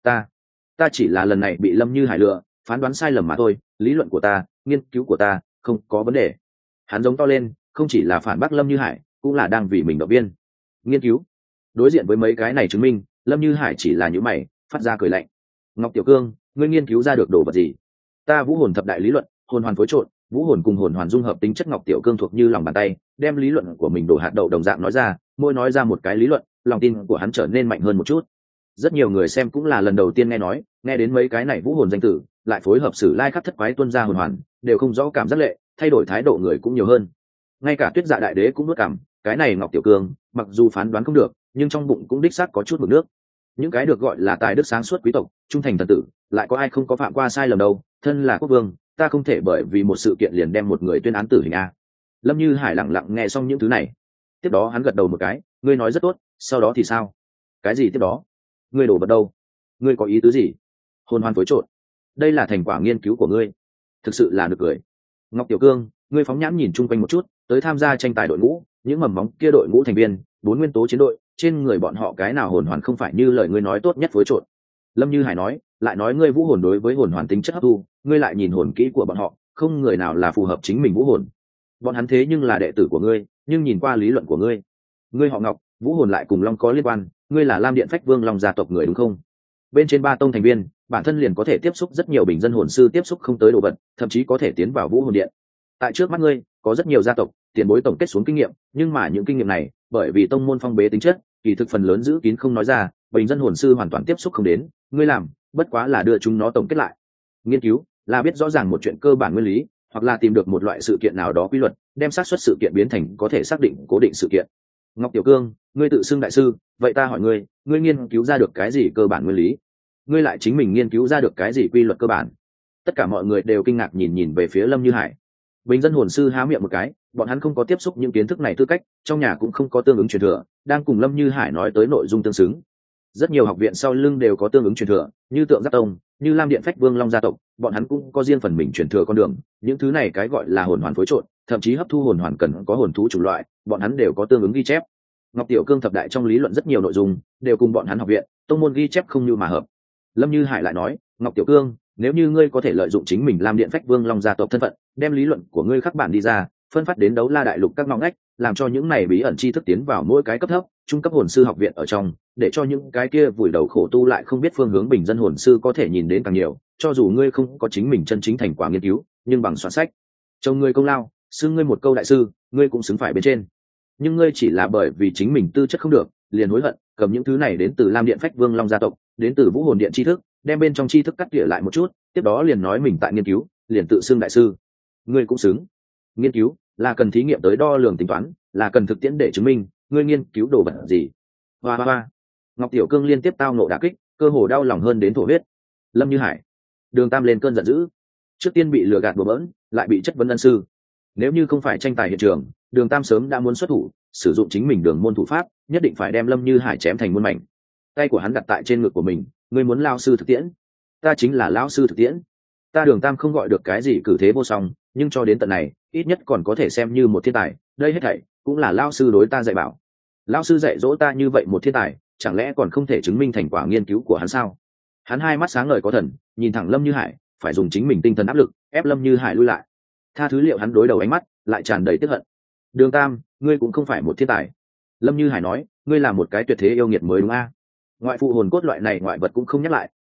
Ta chỉ là lần này bị Lâm Như Hải lừa, phán đoán sai lầm mà thôi, lý luận của ta, nghiên cứu của ta không có vấn đề. Hắn giống to lên, không chỉ là phản bác Lâm Như Hải, cũng là đang vì mình động viên. Nghiên cứu. Đối diện với mấy cái này chứng minh, Lâm Như Hải chỉ là những mày, phát ra cười lạnh. Ngọc Tiểu Cương, ngươi nghiên cứu ra được đồ vật gì? Ta vũ hồn thập đại lý luận, hồn hoàn phối trộn, vũ hồn cùng hồn hoàn dung hợp tính chất. Ngọc Tiểu Cương thuộc như lòng bàn tay, đem lý luận của mình đổ hạt đậu đồng dạng nói ra, mỗi nói ra một cái lý luận, lòng tin của hắn trở nên mạnh hơn một chút. Rất nhiều người xem cũng là lần đầu tiên nghe nói, nghe đến mấy cái này vũ hồn danh tử, lại phối hợp Sử Lai Khắc thất quái tuân ra hồn hoàn, đều không rõ cảm giác lệ, thay đổi thái độ người cũng nhiều hơn. Ngay cả Tuyết Dạ đại đế cũng nuốt cảm, cái này Ngọc Tiểu Cương, mặc dù phán đoán không được, nhưng trong bụng cũng đích xác có chút mực nước. Những cái được gọi là tài đức sáng suốt quý tộc, trung thành thần tử, lại có ai không có phạm qua sai lầm đâu? Thân là quốc vương, ta không thể bởi vì một sự kiện liền đem một người tuyên án tử hình a. Lâm Như Hải lặng lặng nghe xong những thứ này, tiếp đó hắn gật đầu một cái, ngươi nói rất tốt, sau đó thì sao? Cái gì tiếp đó? Ngươi đổ vật đâu? Ngươi có ý tứ gì? Hồn hoàn phối trộn, đây là thành quả nghiên cứu của ngươi, thực sự là được cười. Ngọc Tiểu Cương, ngươi phóng nhãn nhìn chung quanh một chút, tới tham gia tranh tài đội ngũ, những mầm móng kia đội ngũ thành viên, 4 nguyên tố chiến đội, trên người bọn họ cái nào hồn hoàn không phải như lời ngươi nói tốt nhất phối trộn? Lâm Như Hải nói, lại nói ngươi vũ hồn đối với hồn hoàn tính chất hấp thu, ngươi lại nhìn hồn kỹ của bọn họ, không người nào là phù hợp chính mình vũ hồn. Bọn hắn thế nhưng là đệ tử của ngươi, nhưng nhìn qua lý luận của ngươi, ngươi họ Ngọc, vũ hồn lại cùng Long có liên quan, ngươi là Lam Điện Phách Vương Long gia tộc người đúng không? Bên trên 3 tông thành viên, bản thân liền có thể tiếp xúc rất nhiều bình dân hồn sư tiếp xúc không tới đồ vật, thậm chí có thể tiến vào vũ hồn điện. Tại trước mắt ngươi, có rất nhiều gia tộc, tiền bối tổng kết xuống kinh nghiệm, nhưng mà những kinh nghiệm này, bởi vì tông môn phong bế tính chất, kỳ thực phần lớn giữ kín không nói ra, bình dân hồn sư hoàn toàn tiếp xúc không đến, ngươi làm, bất quá là đưa chúng nó tổng kết lại. Nghiên cứu là biết rõ ràng một chuyện cơ bản nguyên lý, hoặc là tìm được một loại sự kiện nào đó quy luật, đem xác suất sự kiện biến thành có thể xác định cố định sự kiện. Ngọc Tiểu Cương, ngươi tự xưng đại sư, vậy ta hỏi ngươi, ngươi nghiên cứu ra được cái gì cơ bản nguyên lý? Ngươi lại chính mình nghiên cứu ra được cái gì quy luật cơ bản? Tất cả mọi người đều kinh ngạc nhìn về phía Lâm Như Hải. Bình dân hồn sư há miệng một cái, bọn hắn không có tiếp xúc những kiến thức này tư cách, trong nhà cũng không có tương ứng truyền thừa, đang cùng Lâm Như Hải nói tới nội dung tương xứng. Rất nhiều học viện sau lưng đều có tương ứng truyền thừa, như Tượng Giáp Tông, như Lam Điện Phách Vương Long gia tộc, bọn hắn cũng có riêng phần mình truyền thừa con đường, những thứ này cái gọi là hồn hoàn phối trộn, thậm chí hấp thu hồn hoàn cần có hồn thú chủng loại, bọn hắn đều có tương ứng ghi chép. Ngọc Tiểu Cương thập đại trong lý luận rất nhiều nội dung đều cùng bọn hắn học viện tông môn ghi chép không như mà hợp. Lâm Như Hải lại nói, Ngọc Tiểu Cương, nếu như ngươi có thể lợi dụng chính mình Lam Điện Phách Vương Long gia tộc thân phận, đem lý luận của ngươi khắc bản đi ra, phân phát đến Đấu La đại lục các ngõ ngách, làm cho những này bí ẩn tri thức tiến vào mỗi cái cấp thấp, trung cấp hồn sư học viện ở trong, để cho những cái kia vùi đầu khổ tu lại không biết phương hướng bình dân hồn sư có thể nhìn đến càng nhiều, cho dù ngươi không có chính mình chân chính thành quả nghiên cứu, nhưng bằng soạn sách, trông ngươi công lao, xưng ngươi một câu đại sư, ngươi cũng xứng phải bên trên. Nhưng ngươi chỉ là bởi vì chính mình tư chất không được, liền hối hận, cầm những thứ này đến từ Lam Điện Phách Vương Long gia tộc, đến từ Vũ Hồn Điện tri thức, đem bên trong tri thức cắt tỉa lại một chút, tiếp đó liền nói mình tại nghiên cứu, liền tự xưng đại sư. Ngươi cũng xứng. Nghiên cứu là cần thí nghiệm tới đo lường tính toán, là cần thực tiễn để chứng minh ngươi nghiên cứu đồ vật gì. Hoa hoa hoa. Ngọc Tiểu Cương liên tiếp tao nộ đả kích, cơ hồ đau lòng hơn đến thổ huyết. Lâm Như Hải, Đường Tam lên cơn giận dữ. Trước tiên bị lừa gạt bừa bỡn, lại bị chất vấn ân sư. Nếu như không phải tranh tài hiện trường, Đường Tam sớm đã muốn xuất thủ, sử dụng chính mình đường môn thủ pháp, nhất định phải đem Lâm Như Hải chém thành muôn mảnh. Tay của hắn đặt tại trên ngực của mình, ngươi muốn lao sư thực tiễn, ta chính là lão sư thực tiễn. Ta Đường Tam không gọi được cái gì cử thế vô song, nhưng cho đến tận này, ít nhất còn có thể xem như một thiên tài, đây hết thảy cũng là lão sư đối ta dạy bảo. Lão sư dạy dỗ ta như vậy một thiên tài, chẳng lẽ còn không thể chứng minh thành quả nghiên cứu của hắn sao? Hắn hai mắt sáng ngời có thần, nhìn thẳng Lâm Như Hải, phải dùng chính mình tinh thần áp lực, ép Lâm Như Hải lui lại. Tha thứ liệu hắn đối đầu ánh mắt, lại tràn đầy tức hận. Đường Tam, ngươi cũng không phải một thiên tài. Lâm Như Hải nói, ngươi là một cái tuyệt thế yêu nghiệt mới đúng a. Ngoại phụ hồn cốt loại này ngoại vật cũng không nhắc lại,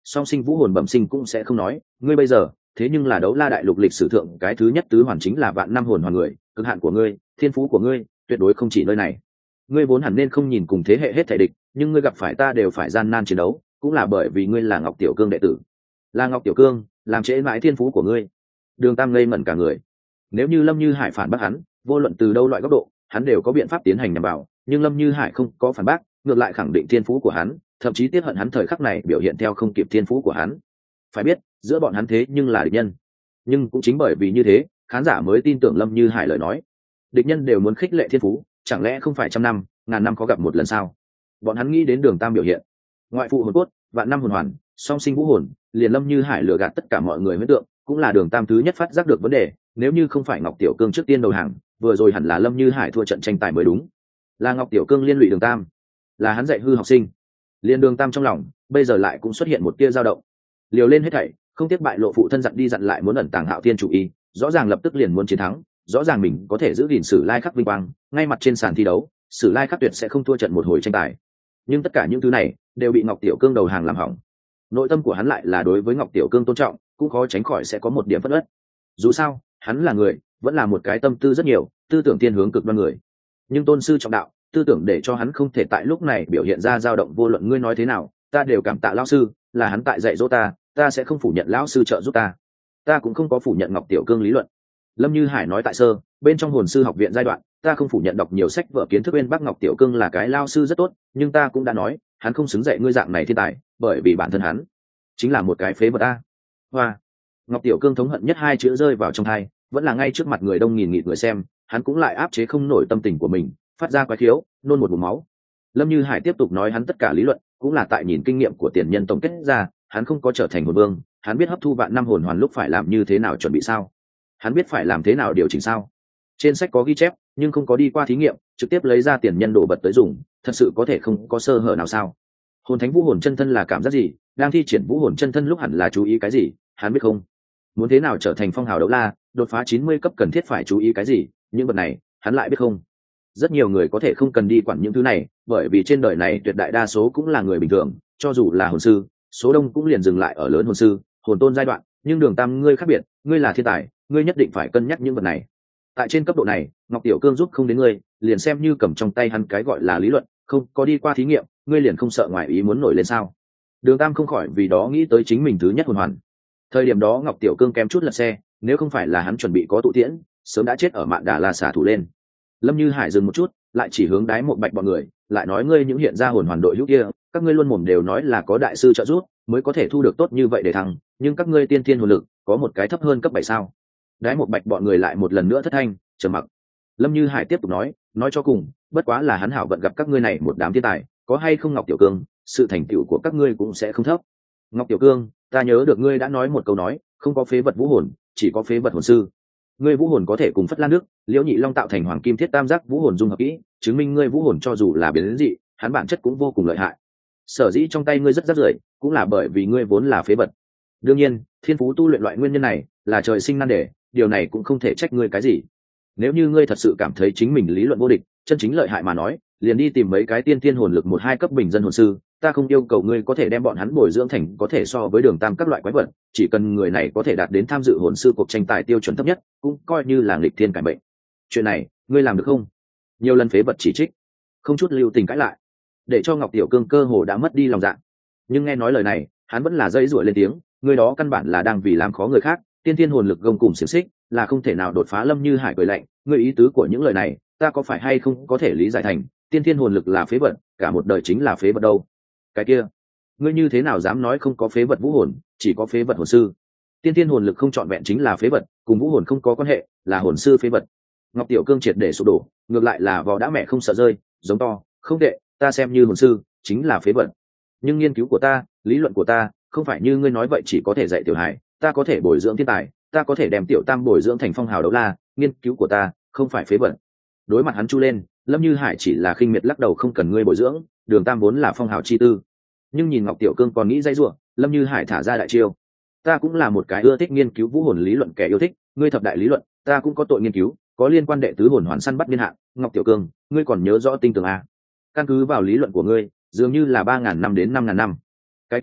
song sinh vũ hồn bẩm sinh cũng sẽ không nói ngươi bây giờ thế nhưng là đấu la đại lục lịch sử thượng cái thứ nhất tứ hoàn chính là vạn năm hồn hoàn người, cực hạn của ngươi, thiên phú của ngươi tuyệt đối không chỉ nơi này. Ngươi vốn hẳn nên không nhìn cùng thế hệ hết thảy địch, nhưng ngươi gặp phải ta đều phải gian nan chiến đấu, cũng là bởi vì ngươi là Ngọc Tiểu Cương đệ tử. Là Ngọc Tiểu Cương làm trễ mãi thiên phú của ngươi. Đường Tam ngây ngẩn cả người. Nếu như Lâm Như Hải phản bác hắn, vô luận từ đâu loại góc độ, hắn đều có biện pháp tiến hành nhằm vào, nhưng Lâm Như Hải không có phản bác, ngược lại khẳng định thiên phú của hắn, thậm chí tiết hận hắn thời khắc này biểu hiện theo không kịp thiên phú của hắn. Phải biết, giữa bọn hắn thế nhưng là địch nhân. Nhưng cũng chính bởi vì như thế, khán giả mới tin tưởng Lâm Như Hải lời nói. Địch nhân đều muốn khích lệ thiên phú, chẳng lẽ không phải trăm năm, ngàn năm có gặp một lần sao? Bọn hắn nghĩ đến Đường Tam biểu hiện, ngoại phụ hồn cốt, vạn năm hồn hoàn, song sinh vũ hồn, liền Lâm Như Hải lừa gạt tất cả mọi người huyễn tượng, cũng là Đường Tam thứ nhất phát giác được vấn đề. Nếu như không phải Ngọc Tiểu Cương trước tiên đầu hàng, vừa rồi hẳn là Lâm Như Hải thua trận tranh tài mới đúng. Là Ngọc Tiểu Cương liên lụy Đường Tam, là hắn dạy hư học sinh. Liên Đường Tam trong lòng bây giờ lại cũng xuất hiện một tia dao động, liều lên hết thảy, không tiếc bại lộ phụ thân dặn đi dặn lại muốn ẩn tàng Hạo Thiên chủ ý, rõ ràng lập tức liền muốn chiến thắng, rõ ràng mình có thể giữ gìn Sử Lai Khắc vinh quang, ngay mặt trên sàn thi đấu, Sử Lai Khắc tuyệt sẽ không thua trận một hồi tranh tài. Nhưng tất cả những thứ này đều bị Ngọc Tiểu Cương đầu hàng làm hỏng. Nội tâm của hắn lại là đối với Ngọc Tiểu Cương tôn trọng, cũng khó tránh khỏi sẽ có một điểm phẫn uất. Dù sao, hắn là người, vẫn là một cái tâm tư rất nhiều, tư tưởng thiên hướng cực đoan người. Nhưng tôn sư trọng đạo, tư tưởng để cho hắn không thể tại lúc này biểu hiện ra dao động, vô luận ngươi nói thế nào, ta đều cảm tạ lão sư, là hắn tại dạy dỗ ta, ta sẽ không phủ nhận lão sư trợ giúp ta cũng không có phủ nhận Ngọc Tiểu Cương lý luận. Lâm Như Hải nói tại sơ bên trong hồn sư học viện giai đoạn, ta không phủ nhận đọc nhiều sách vở kiến thức bên Bắc Ngọc Tiểu Cương là cái lao sư rất tốt, nhưng ta cũng đã nói hắn không xứng dạy ngươi dạng này thiên tài, bởi vì bản thân hắn chính là một cái phế vật ta. Hoa. Ngọc Tiểu Cương thống hận nhất hai chữ rơi vào trong tai, vẫn là ngay trước mặt người đông nghìn nghịt người xem, hắn cũng lại áp chế không nổi tâm tình của mình, phát ra quái khiếu, nôn một bụng máu. Lâm Như Hải tiếp tục nói hắn tất cả lý luận cũng là tại nhìn kinh nghiệm của tiền nhân tổng kết ra, hắn không có trở thành hồn vương, hắn biết hấp thu vạn năm hồn hoàn lúc phải làm như thế nào, chuẩn bị sao, hắn biết phải làm thế nào điều chỉnh sao. Trên sách có ghi chép nhưng không có đi qua thí nghiệm, trực tiếp lấy ra tiền nhân đồ vật tới dùng, thật sự có thể không có sơ hở nào sao? Hồn thánh vũ hồn chân thân là cảm giác gì, đang thi triển vũ hồn chân thân lúc hẳn là chú ý cái gì, hắn biết không? Muốn thế nào trở thành phong hào đấu la, đột phá 90 cấp cần thiết phải chú ý cái gì, những vật này hắn lại biết không? Rất nhiều người có thể không cần đi quản những thứ này, bởi vì trên đời này tuyệt đại đa số cũng là người bình thường, cho dù là hồn sư, số đông cũng liền dừng lại ở lớn hồn sư, hồn tôn giai đoạn, nhưng Đường Tam ngươi khác biệt, ngươi là thiên tài, ngươi nhất định phải cân nhắc những vật này. Tại trên cấp độ này, Ngọc Tiểu Cương giúp không đến ngươi, liền xem như cầm trong tay hắn cái gọi là lý luận, không có đi qua thí nghiệm, ngươi liền không sợ ngoài ý muốn nổi lên sao? Đường Tam không khỏi vì đó nghĩ tới chính mình thứ nhất hồn hoàn. Thời điểm đó Ngọc Tiểu Cương kém chút lật xe, nếu không phải là hắn chuẩn bị có tụ tiễn, sớm đã chết ở Mạn Đà La xả thủ lên. Lâm Như Hải dừng một chút, lại chỉ hướng Đái Một Bạch bọn người, lại nói ngươi những hiện ra hồn hoàn đội hữu kia, các ngươi luôn mồm đều nói là có đại sư trợ giúp mới có thể thu được tốt như vậy để thăng, nhưng các ngươi tiên thiên hồn lực có một cái thấp hơn cấp 7 sao? Đái Một Bạch bọn người lại một lần nữa thất thanh trầm mặc. Lâm Như Hải tiếp tục nói cho cùng, bất quá là hắn hảo vận gặp các ngươi này một đám thiên tài, có hay không Ngọc Tiểu Cương, sự thành tựu của các ngươi cũng sẽ không thấp. Ngọc Tiểu Cương, ta nhớ được ngươi đã nói một câu nói, không có phế vật vũ hồn, chỉ có phế vật hồn sư. Ngươi vũ hồn có thể cùng Phất Lan Nước, Liễu Nhị Long tạo thành Hoàng Kim Thiết Tam Giác vũ hồn dung hợp kỹ, chứng minh ngươi vũ hồn cho dù là biến dị, hắn bản chất cũng vô cùng lợi hại. Sở dĩ trong tay ngươi rất rác rưởi, cũng là bởi vì ngươi vốn là phế vật. Đương nhiên, thiên phú tu luyện loại nguyên nhân này là trời sinh nan đề, điều này cũng không thể trách ngươi cái gì. Nếu như ngươi thật sự cảm thấy chính mình lý luận vô địch, chân chính lợi hại mà nói, liền đi tìm mấy cái tiên thiên hồn lực 1-2 cấp bình dân hồn sư, ta không yêu cầu ngươi có thể đem bọn hắn bồi dưỡng thành có thể so với Đường Tam các loại quái vật, chỉ cần người này có thể đạt đến tham dự hồn sư cuộc tranh tài tiêu chuẩn thấp nhất, cũng coi như là nghịch thiên cải mệnh. Chuyện này, ngươi làm được không? Nhiều lần phế vật chỉ trích, không chút lưu tình cãi lại, để cho Ngọc Tiểu Cương cơ hồ đã mất đi lòng dạ. Nhưng nghe nói lời này, hắn vẫn là dây rủa lên tiếng, người đó căn bản là đang vì làm khó người khác, tiên thiên hồn lực gông cùng xiềng xích, là không thể nào đột phá. Lâm Như Hải cười lạnh, ngươi ý tứ của những lời này, ta có phải hay không có thể lý giải thành, tiên thiên hồn lực là phế vật, cả một đời chính là phế vật đâu? Cái kia, ngươi như thế nào dám nói không có phế vật vũ hồn, chỉ có phế vật hồn sư? Tiên thiên hồn lực không trọn vẹn chính là phế vật, cùng vũ hồn không có quan hệ, là hồn sư phế vật. Ngọc Tiểu Cương triệt để sụp đổ, ngược lại là vò đã mẹ không sợ rơi, giống to, không tệ, ta xem như hồn sư chính là phế vật, nhưng nghiên cứu của ta, lý luận của ta không phải như ngươi nói vậy chỉ có thể dạy tiểu hài, ta có thể bồi dưỡng thiên tài, ta có thể đem Tiểu Tam bồi dưỡng thành phong hào đấu la, nghiên cứu của ta không phải phế vật. Đối mặt hắn chu lên, Lâm Như Hải chỉ là khinh miệt lắc đầu, không cần ngươi bồi dưỡng, Đường Tam vốn là phong hào chi tư. Nhưng nhìn Ngọc Tiểu Cương còn nghĩ dây rủa, Lâm Như Hải thả ra đại chiêu, ta cũng là một cái ưa thích nghiên cứu vũ hồn lý luận kẻ yêu thích, ngươi thập đại lý luận ta cũng có tội nghiên cứu, có liên quan đệ tứ hồn hoàn săn bắt niên hạn. Ngọc Tiểu Cương, ngươi còn nhớ rõ tinh tường a? Căn cứ vào lý luận của ngươi, dường như là 3.000 năm đến 5.000 năm. Cái kia,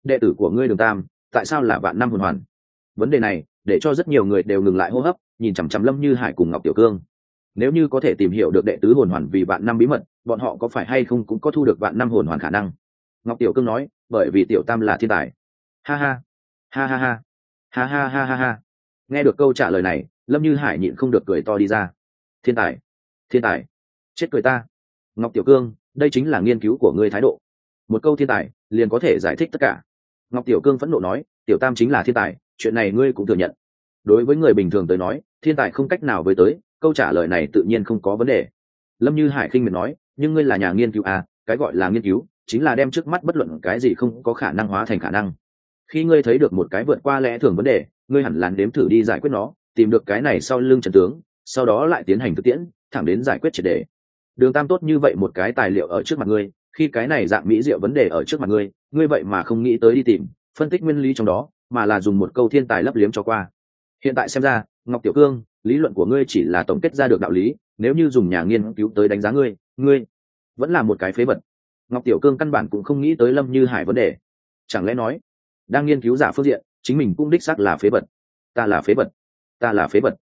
đệ tử của ngươi Đường Tam tại sao là vạn năm hồn hoàn? Vấn đề này để cho rất nhiều người đều ngừng lại hô hấp, nhìn chằm chằm Lâm Như Hải cùng Ngọc Tiểu Cương. Nếu như có thể tìm hiểu được đệ tứ hồn hoàn vì vạn năm bí mật, bọn họ có phải hay không cũng có thu được vạn năm hồn hoàn khả năng. Ngọc Tiểu Cương nói, bởi vì Tiểu Tam là thiên tài. Ha ha, ha ha ha, ha ha ha ha ha. Nghe được câu trả lời này, Lâm Như Hải nhịn không được cười to đi ra. Thiên tài, thiên tài, chết cười ta. Ngọc Tiểu Cương, đây chính là nghiên cứu của ngươi thái độ. Một câu thiên tài liền có thể giải thích tất cả. Ngọc Tiểu Cương phẫn nộ nói, Tiểu Tam chính là thiên tài, chuyện này ngươi cũng thừa nhận. Đối với người bình thường tới nói, thiên tài không cách nào với tới, câu trả lời này tự nhiên không có vấn đề. Lâm Như Hải khinh miệt nói, nhưng ngươi là nhà nghiên cứu à, cái gọi là nghiên cứu chính là đem trước mắt bất luận cái gì không có khả năng hóa thành khả năng. Khi ngươi thấy được một cái vượt qua lẽ thường vấn đề, ngươi hẳn là nếm thử đi giải quyết nó, tìm được cái này sau lưng trận tướng, sau đó lại tiến hành thực tiễn, thẳng đến giải quyết triệt đề. Đường Tam tốt như vậy một cái tài liệu ở trước mặt ngươi, khi cái này dạng mỹ diệu vấn đề ở trước mặt ngươi, ngươi vậy mà không nghĩ tới đi tìm, phân tích nguyên lý trong đó, mà là dùng một câu thiên tài lấp liếm cho qua. Hiện tại xem ra, Ngọc Tiểu Cương, lý luận của ngươi chỉ là tổng kết ra được đạo lý, nếu như dùng nhà nghiên cứu tới đánh giá ngươi, ngươi vẫn là một cái phế vật. Ngọc Tiểu Cương căn bản cũng không nghĩ tới Lâm Như Hải vấn đề. Chẳng lẽ nói, đang nghiên cứu giả phương diện, chính mình cũng đích xác là phế vật. Ta là phế vật, ta là phế vật.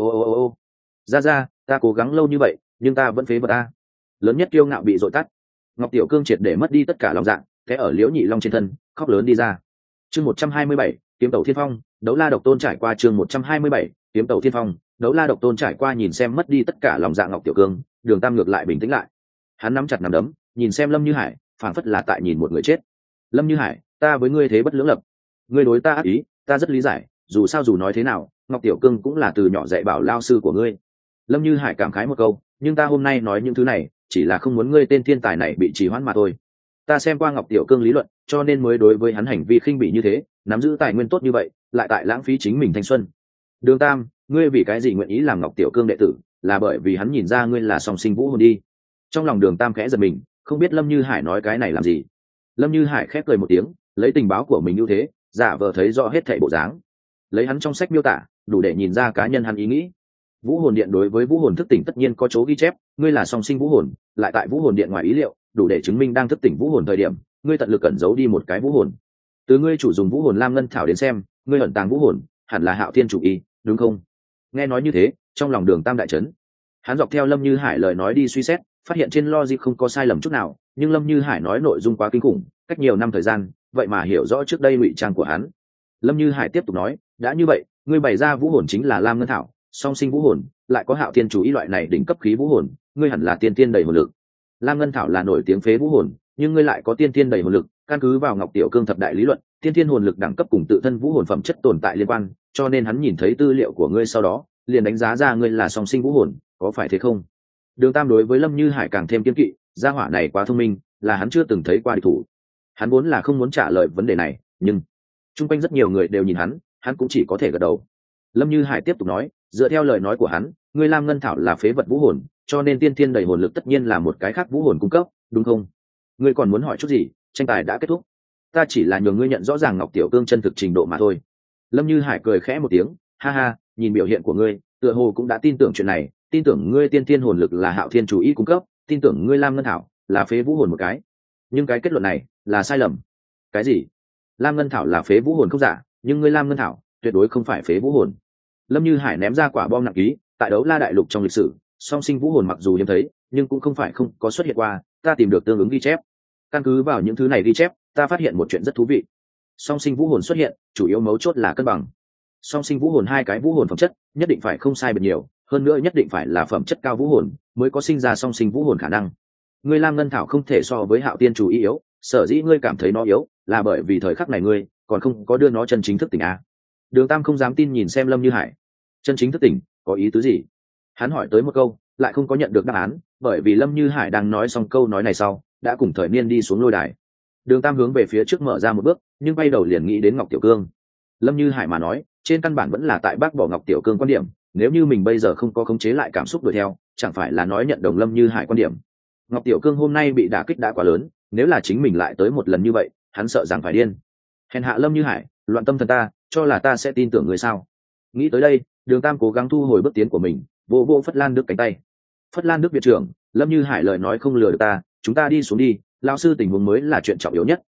Ô, ra, ta cố gắng lâu như vậy, nhưng ta vẫn phế vật a. Lớn nhất kiêu ngạo bị dội tắt. Ngọc Tiểu Cương triệt để mất đi tất cả lòng dạ, thế ở Liễu Nhị Long trên thân, khóc lớn đi ra. Chương 127, Kiếm Tẩu Thiên Phong, Đấu La Độc Tôn trải qua chương 127, Kiếm Tẩu Thiên Phong, Đấu La Độc Tôn trải qua nhìn xem mất đi tất cả lòng dạ Ngọc Tiểu Cương, Đường Tam ngược lại bình tĩnh lại. Hắn nắm chặt nắm đấm, nhìn xem Lâm Như Hải, phảng phất là tại nhìn một người chết. Lâm Như Hải, ta với ngươi thế bất lưỡng lập. Ngươi đối ta ác ý, ta rất lý giải, dù sao dù nói thế nào, Ngọc Tiểu Cương cũng là từ nhỏ dạy bảo lao sư của ngươi. Lâm Như Hải cảm khái một câu, nhưng ta hôm nay nói những thứ này, chỉ là không muốn ngươi tên thiên tài này bị trì hoãn mà thôi. Ta xem qua Ngọc Tiểu Cương lý luận, cho nên mới đối với hắn hành vi khinh bỉ như thế, nắm giữ tài nguyên tốt như vậy, lại tại lãng phí chính mình thanh xuân. Đường Tam, ngươi vì cái gì nguyện ý làm Ngọc Tiểu Cương đệ tử, là bởi vì hắn nhìn ra ngươi là song sinh vũ hồn đi. Trong lòng Đường Tam khẽ giật mình, không biết Lâm Như Hải nói cái này làm gì. Lâm Như Hải khép cười một tiếng, lấy tình báo của mình ưu thế, giả vờ thấy rõ hết thảy bộ dáng. Lấy hắn trong sách miêu tả, đủ để nhìn ra cá nhân hắn ý nghĩ. Vũ hồn điện đối với vũ hồn thức tỉnh tất nhiên có chỗ ghi chép, ngươi là song sinh vũ hồn, lại tại vũ hồn điện ngoài ý liệu, đủ để chứng minh đang thức tỉnh vũ hồn thời điểm, ngươi tận lực cẩn giấu đi một cái vũ hồn. Từ ngươi chủ dùng vũ hồn lam ngân thảo đến xem, ngươi ẩn tàng vũ hồn, hẳn là Hạo Thiên chủ y, đúng không? Nghe nói như thế, trong lòng Đường Tam đại chấn. Hắn dọc theo Lâm Như Hải lời nói đi suy xét, phát hiện trên logic không có sai lầm chút nào, nhưng Lâm Như Hải nói nội dung quá kinh khủng, cách nhiều năm thời gian, vậy mà hiểu rõ trước đây ngụy trang của hắn. Lâm Như Hải tiếp tục nói, đã như vậy, ngươi bày ra vũ hồn chính là lam ngân thảo, song sinh vũ hồn, lại có Hạo Thiên chủ ý loại này đỉnh cấp khí vũ hồn, ngươi hẳn là tiên tiên đầy hồn lực. Lam ngân thảo là nổi tiếng phế vũ hồn, nhưng ngươi lại có tiên tiên đầy hồn lực, căn cứ vào Ngọc Tiểu Cương thập đại lý luận, tiên tiên hồn lực đẳng cấp cùng tự thân vũ hồn phẩm chất tồn tại liên quan, cho nên hắn nhìn thấy tư liệu của ngươi sau đó, liền đánh giá ra ngươi là song sinh vũ hồn, có phải thế không? Đường Tam đối với Lâm Như Hải càng thêm kiên kỵ, gia hỏa này quá thông minh, là hắn chưa từng thấy qua địch thủ. Hắn vốn là không muốn trả lời vấn đề này, nhưng chung quanh rất nhiều người đều nhìn hắn cũng chỉ có thể gật đầu. Lâm Như Hải tiếp tục nói, dựa theo lời nói của hắn, ngươi lam ngân thảo là phế vật vũ hồn, cho nên tiên thiên đầy hồn lực tất nhiên là một cái khác vũ hồn cung cấp, đúng không? Ngươi còn muốn hỏi chút gì? Tranh tài đã kết thúc, ta chỉ là nhường ngươi nhận rõ ràng Ngọc Tiểu Cương chân thực trình độ mà thôi. Lâm Như Hải cười khẽ một tiếng, ha ha, nhìn biểu hiện của ngươi, tựa hồ cũng đã tin tưởng chuyện này, tin tưởng ngươi tiên thiên hồn lực là Hạo Thiên chủ ý cung cấp, tin tưởng ngươi lam ngân thảo là phế vũ hồn một cái. Nhưng cái kết luận này là sai lầm. Cái gì? Lam ngân thảo là phế vũ hồn không giả, nhưng ngươi lam ngân thảo tuyệt đối không phải phế vũ hồn. Lâm Như Hải ném ra quả bom nặng ký, tại Đấu La đại lục trong lịch sử, song sinh vũ hồn mặc dù hiếm thấy, nhưng cũng không phải không có xuất hiện qua, ta tìm được tương ứng ghi chép. Căn cứ vào những thứ này ghi chép, ta phát hiện một chuyện rất thú vị. Song sinh vũ hồn xuất hiện, chủ yếu mấu chốt là cân bằng. Song sinh vũ hồn hai cái vũ hồn phẩm chất, nhất định phải không sai biệt nhiều, hơn nữa nhất định phải là phẩm chất cao vũ hồn, mới có sinh ra song sinh vũ hồn khả năng. Ngươi lam ngân thảo không thể so với Hạo Tiên chủ ý yếu, sở dĩ ngươi cảm thấy nó yếu, là bởi vì thời khắc này ngươi còn không có đưa nó chân chính thức tỉnh a. Đường Tam không dám tin nhìn xem Lâm Như Hải. Chân chính thức tỉnh có ý tứ gì? Hắn hỏi tới một câu, lại không có nhận được đáp án, bởi vì Lâm Như Hải đang nói xong câu nói này sau, đã cùng Thời Niên đi xuống lôi đài. Đường Tam hướng về phía trước mở ra một bước, nhưng bay đầu liền nghĩ đến Ngọc Tiểu Cương. Lâm Như Hải mà nói, trên căn bản vẫn là tại bác bỏ Ngọc Tiểu Cương quan điểm, nếu như mình bây giờ không có khống chế lại cảm xúc đuổi theo, chẳng phải là nói nhận đồng Lâm Như Hải quan điểm. Ngọc Tiểu Cương hôm nay bị đả kích đã quá lớn, nếu là chính mình lại tới một lần như vậy, hắn sợ rằng phải điên. Hèn hạ Lâm Như Hải, loạn tâm thần ta, cho là ta sẽ tin tưởng người sao? Nghĩ tới đây, Đường Tam cố gắng thu hồi bước tiến của mình, vô vô Phất Lan Đức cánh tay. Phất Lan Đức viện trưởng, Lâm Như Hải lời nói không lừa được ta, chúng ta đi xuống đi, lão sư tình huống mới là chuyện trọng yếu nhất.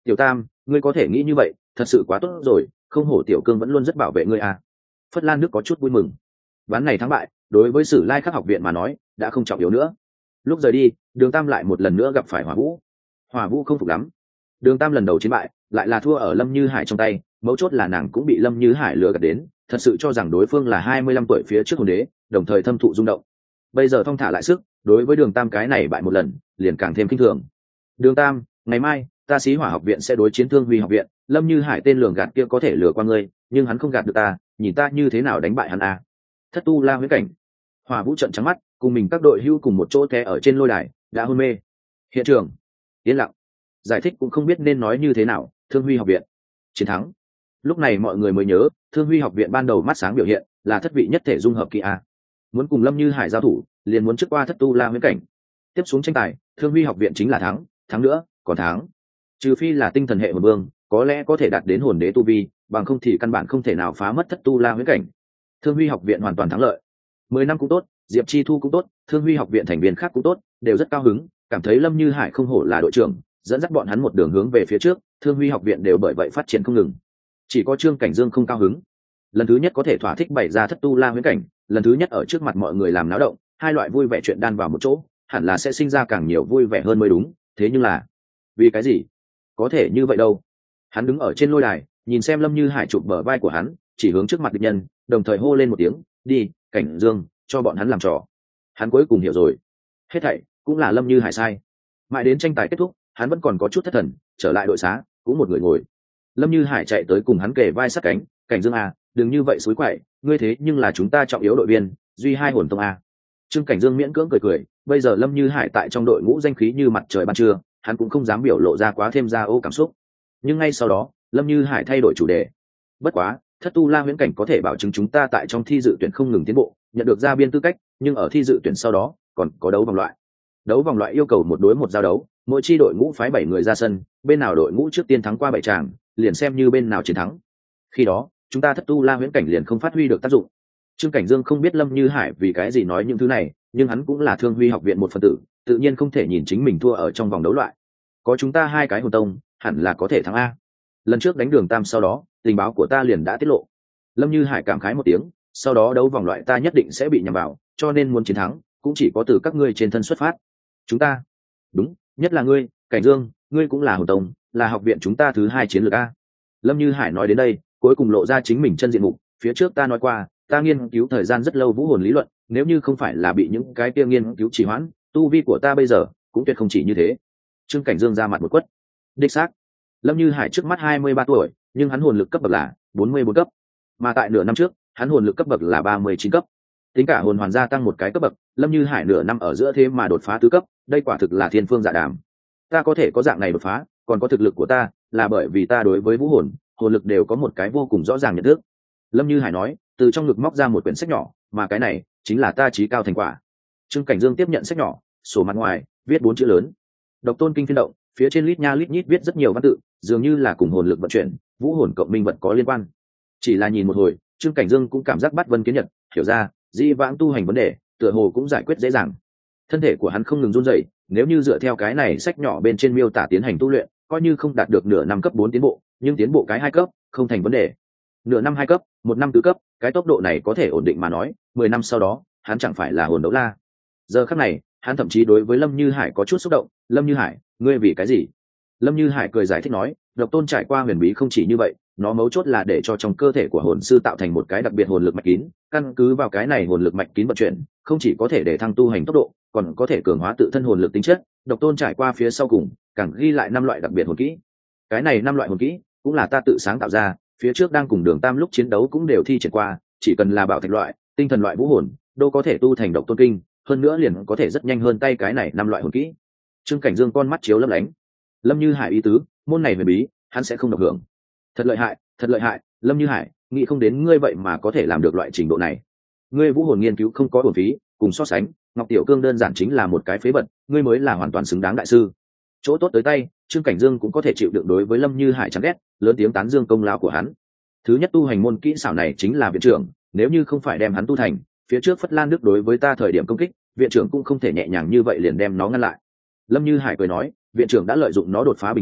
Tiểu Tam, ngươi có thể nghĩ như vậy thật sự quá tốt rồi, không hổ Tiểu Cương vẫn luôn rất bảo vệ ngươi à. Phất Lan Đức có chút vui mừng. Ván này thắng bại đối với Sử Lai Khắc học viện mà nói đã không trọng yếu nữa. Lúc rời đi, Đường Tam lại một lần nữa gặp phải Hỏa Vũ. Hỏa Vũ không phục lắm. Đường Tam lần đầu chiến bại lại là thua ở Lâm Như Hải trong tay, mấu chốt là nàng cũng bị Lâm Như Hải lừa gạt đến, thật sự cho rằng đối phương là 25 tuổi phía trước hồn đế, đồng thời thâm thụ rung động. Bây giờ thong thả lại sức, đối với Đường Tam cái này bại một lần, liền càng thêm kinh thường. Đường Tam, ngày mai ta Xí Hỏa học viện sẽ đối chiến Thương Huy học viện, Lâm Như Hải tên lường gạt kia có thể lừa qua ngươi, nhưng hắn không gạt được ta, nhìn ta như thế nào đánh bại hắn à. Thất Tu La huyễn cảnh. Hỏa Vũ trợn trắng mắt, cùng mình các đội hưu cùng một chỗ té ở trên lôi đài, đã hôn mê. Hiện trường yên lặng, giải thích cũng không biết nên nói như thế nào. Thương Huy học viện chiến thắng. Lúc này mọi người mới nhớ, Thương Huy học viện ban đầu mắt sáng biểu hiện là thất vị nhất thể dung hợp kỳ a, muốn cùng Lâm Như Hải giao thủ liền muốn trước qua Thất Tu La huyễn cảnh. Tiếp xuống tranh tài, Thương Huy học viện chính là thắng nữa còn thắng, trừ phi là tinh thần hệ hồn vương có lẽ có thể đạt đến hồn đế tu vi, bằng không thì căn bản không thể nào phá mất Thất Tu La huyễn cảnh. Thương Huy học viện hoàn toàn thắng lợi. 10 năm cũng tốt, Diệp Chi Thu cũng tốt, Thương Huy học viện thành viên khác cũng tốt, đều rất cao hứng, cảm thấy Lâm Như Hải không hổ là đội trưởng, dẫn dắt bọn hắn một đường hướng về phía trước. Thương Huy học viện đều bởi vậy phát triển không ngừng. Chỉ có Trương Cảnh Dương không cao hứng. Lần thứ nhất có thể thỏa thích bày ra Thất Tu La huyễn cảnh, lần thứ nhất ở trước mặt mọi người làm náo động, hai loại vui vẻ chuyện đan vào một chỗ, hẳn là sẽ sinh ra càng nhiều vui vẻ hơn mới đúng. Thế nhưng là, vì cái gì có thể như vậy đâu? Hắn đứng ở trên lôi đài, nhìn xem Lâm Như Hải chụp bờ vai của hắn, chỉ hướng trước mặt địch nhân, đồng thời hô lên một tiếng, đi, Cảnh Dương, cho bọn hắn làm trò. Hắn cuối cùng hiểu rồi, hết thảy cũng là Lâm Như Hải sai. Mãi đến tranh tài kết thúc, hắn vẫn còn có chút thất thần, trở lại đội xá cũng một người ngồi. Lâm Như Hải chạy tới cùng hắn kề vai sát cánh, Cảnh Dương à, đừng như vậy xúi quậy, ngươi thế nhưng là chúng ta trọng yếu đội viên, duy hai hồn tông à. Trương Cảnh Dương miễn cưỡng cười, bây giờ Lâm Như Hải tại trong đội ngũ danh khí như mặt trời ban trưa, hắn cũng không dám biểu lộ ra quá thêm ra ô cảm xúc. Nhưng ngay sau đó, Lâm Như Hải thay đổi chủ đề. Bất quá, Thất Tu La huyễn cảnh có thể bảo chứng chúng ta tại trong thi dự tuyển không ngừng tiến bộ, nhận được ra biên tư cách, nhưng ở thi dự tuyển sau đó còn có đấu vòng loại. Đấu vòng loại yêu cầu một đối một giao đấu, mỗi chi đội ngũ phái 7 người ra sân, bên nào đội ngũ trước tiên thắng qua 7 tràng, liền xem như bên nào chiến thắng. Khi đó, chúng ta Thất Tu La huyễn cảnh liền không phát huy được tác dụng. Trương Cảnh Dương không biết Lâm Như Hải vì cái gì nói những thứ này, nhưng hắn cũng là Thương Huy học viện một phần tử, tự nhiên không thể nhìn chính mình thua ở trong vòng đấu loại. Có chúng ta hai cái hồn tông, hẳn là có thể thắng a. Lần trước đánh Đường Tam sau đó, tình báo của ta liền đã tiết lộ. Lâm Như Hải cảm khái một tiếng, sau đó đấu vòng loại ta nhất định sẽ bị nhầm vào, cho nên muốn chiến thắng cũng chỉ có từ các ngươi trên thân xuất phát. Chúng ta, đúng, nhất là ngươi, Cảnh Dương, ngươi cũng là hồn tông, là học viện chúng ta thứ 2 chiến lược a. Lâm Như Hải nói đến đây, cuối cùng lộ ra chính mình chân diện mục. Phía trước ta nói qua, ta nghiên cứu thời gian rất lâu vũ hồn lý luận, nếu như không phải là bị những cái kia nghiên cứu trì hoãn, tu vi của ta bây giờ cũng tuyệt không chỉ như thế. Trương Cảnh Dương ra mặt một quất. Đích xác, Lâm Như Hải trước mắt 23 tuổi, nhưng hắn hồn lực cấp bậc là 44 cấp, mà tại nửa năm trước hắn hồn lực cấp bậc là 39 cấp. Tính cả hồn hoàn gia tăng một cái cấp bậc, Lâm Như Hải nửa năm ở giữa thế mà đột phá tứ cấp, đây quả thực là thiên phương dạ đàm. Ta có thể có dạng này đột phá, còn có thực lực của ta, là bởi vì ta đối với vũ hồn, hồn lực đều có một cái vô cùng rõ ràng nhận thức. Lâm Như Hải nói, từ trong ngực móc ra một quyển sách nhỏ, mà cái này chính là ta chí cao thành quả. Trương Cảnh Dương tiếp nhận sách nhỏ, sổ mặt ngoài viết 4 chữ lớn: Độc Tôn Kinh Phiên Động. Phía trên lít nha lít nhít viết rất nhiều văn tự, dường như là cùng hồn lực vận chuyển, vũ hồn cộng minh vật có liên quan. Chỉ là nhìn một hồi, Trương Cảnh Dương cũng cảm giác bắt vân kiến nhật, hiểu ra di vãng tu hành vấn đề tựa hồ cũng giải quyết dễ dàng. Thân thể của hắn không ngừng run rẩy, nếu như dựa theo cái này sách nhỏ bên trên miêu tả tiến hành tu luyện, coi như không đạt được nửa năm cấp 4 tiến bộ, nhưng tiến bộ cái 2 cấp không thành vấn đề. Nửa năm 2 cấp, 1 năm tứ cấp, cái tốc độ này có thể ổn định mà nói, 10 năm sau đó, hắn chẳng phải là hồn đấu la. Giờ khắc này, hắn thậm chí đối với Lâm Như Hải có chút xúc động. Lâm Như Hải, ngươi vì cái gì? Lâm Như Hải cười giải thích nói, Độc Tôn trải qua huyền bí không chỉ như vậy, nó mấu chốt là để cho trong cơ thể của hồn sư tạo thành một cái đặc biệt hồn lực mạch kín, căn cứ vào cái này hồn lực mạch kín vận chuyển, không chỉ có thể để thăng tu hành tốc độ, còn có thể cường hóa tự thân hồn lực tính chất. Độc Tôn trải qua phía sau cùng, càng ghi lại 5 loại đặc biệt hồn kỹ. Cái này 5 loại hồn kỹ cũng là ta tự sáng tạo ra, phía trước đang cùng Đường Tam lúc chiến đấu cũng đều thi triển qua, chỉ cần là bảo thạch loại, tinh thần loại vũ hồn, đâu có thể tu thành Độc Tôn kinh, hơn nữa liền có thể rất nhanh hơn tay cái này 5 loại hồn kỹ. Trương Cảnh Dương con mắt chiếu lấp lánh. Lâm Như Hải ý tứ, môn này huyền bí, hắn sẽ không độc hưởng. Thật lợi hại, Lâm Như Hải, nghĩ không đến ngươi vậy mà có thể làm được loại trình độ này. Ngươi vũ hồn nghiên cứu không có uổng phí, cùng so sánh, Ngọc Tiểu Cương đơn giản chính là một cái phế vật, ngươi mới là hoàn toàn xứng đáng đại sư. Chỗ tốt tới tay, Trương Cảnh Dương cũng có thể chịu đựng đối với Lâm Như Hải chán ghét, lớn tiếng tán dương công lao của hắn. Thứ nhất tu hành môn kỹ xảo này chính là viện trưởng, nếu như không phải đem hắn tu thành, phía trước Phất Lan Đức đối với ta thời điểm công kích, viện trưởng cũng không thể nhẹ nhàng như vậy liền đem nó ngăn lại. Lâm Như Hải cười nói, viện trưởng đã lợi dụng nó đột phá bình cảnh,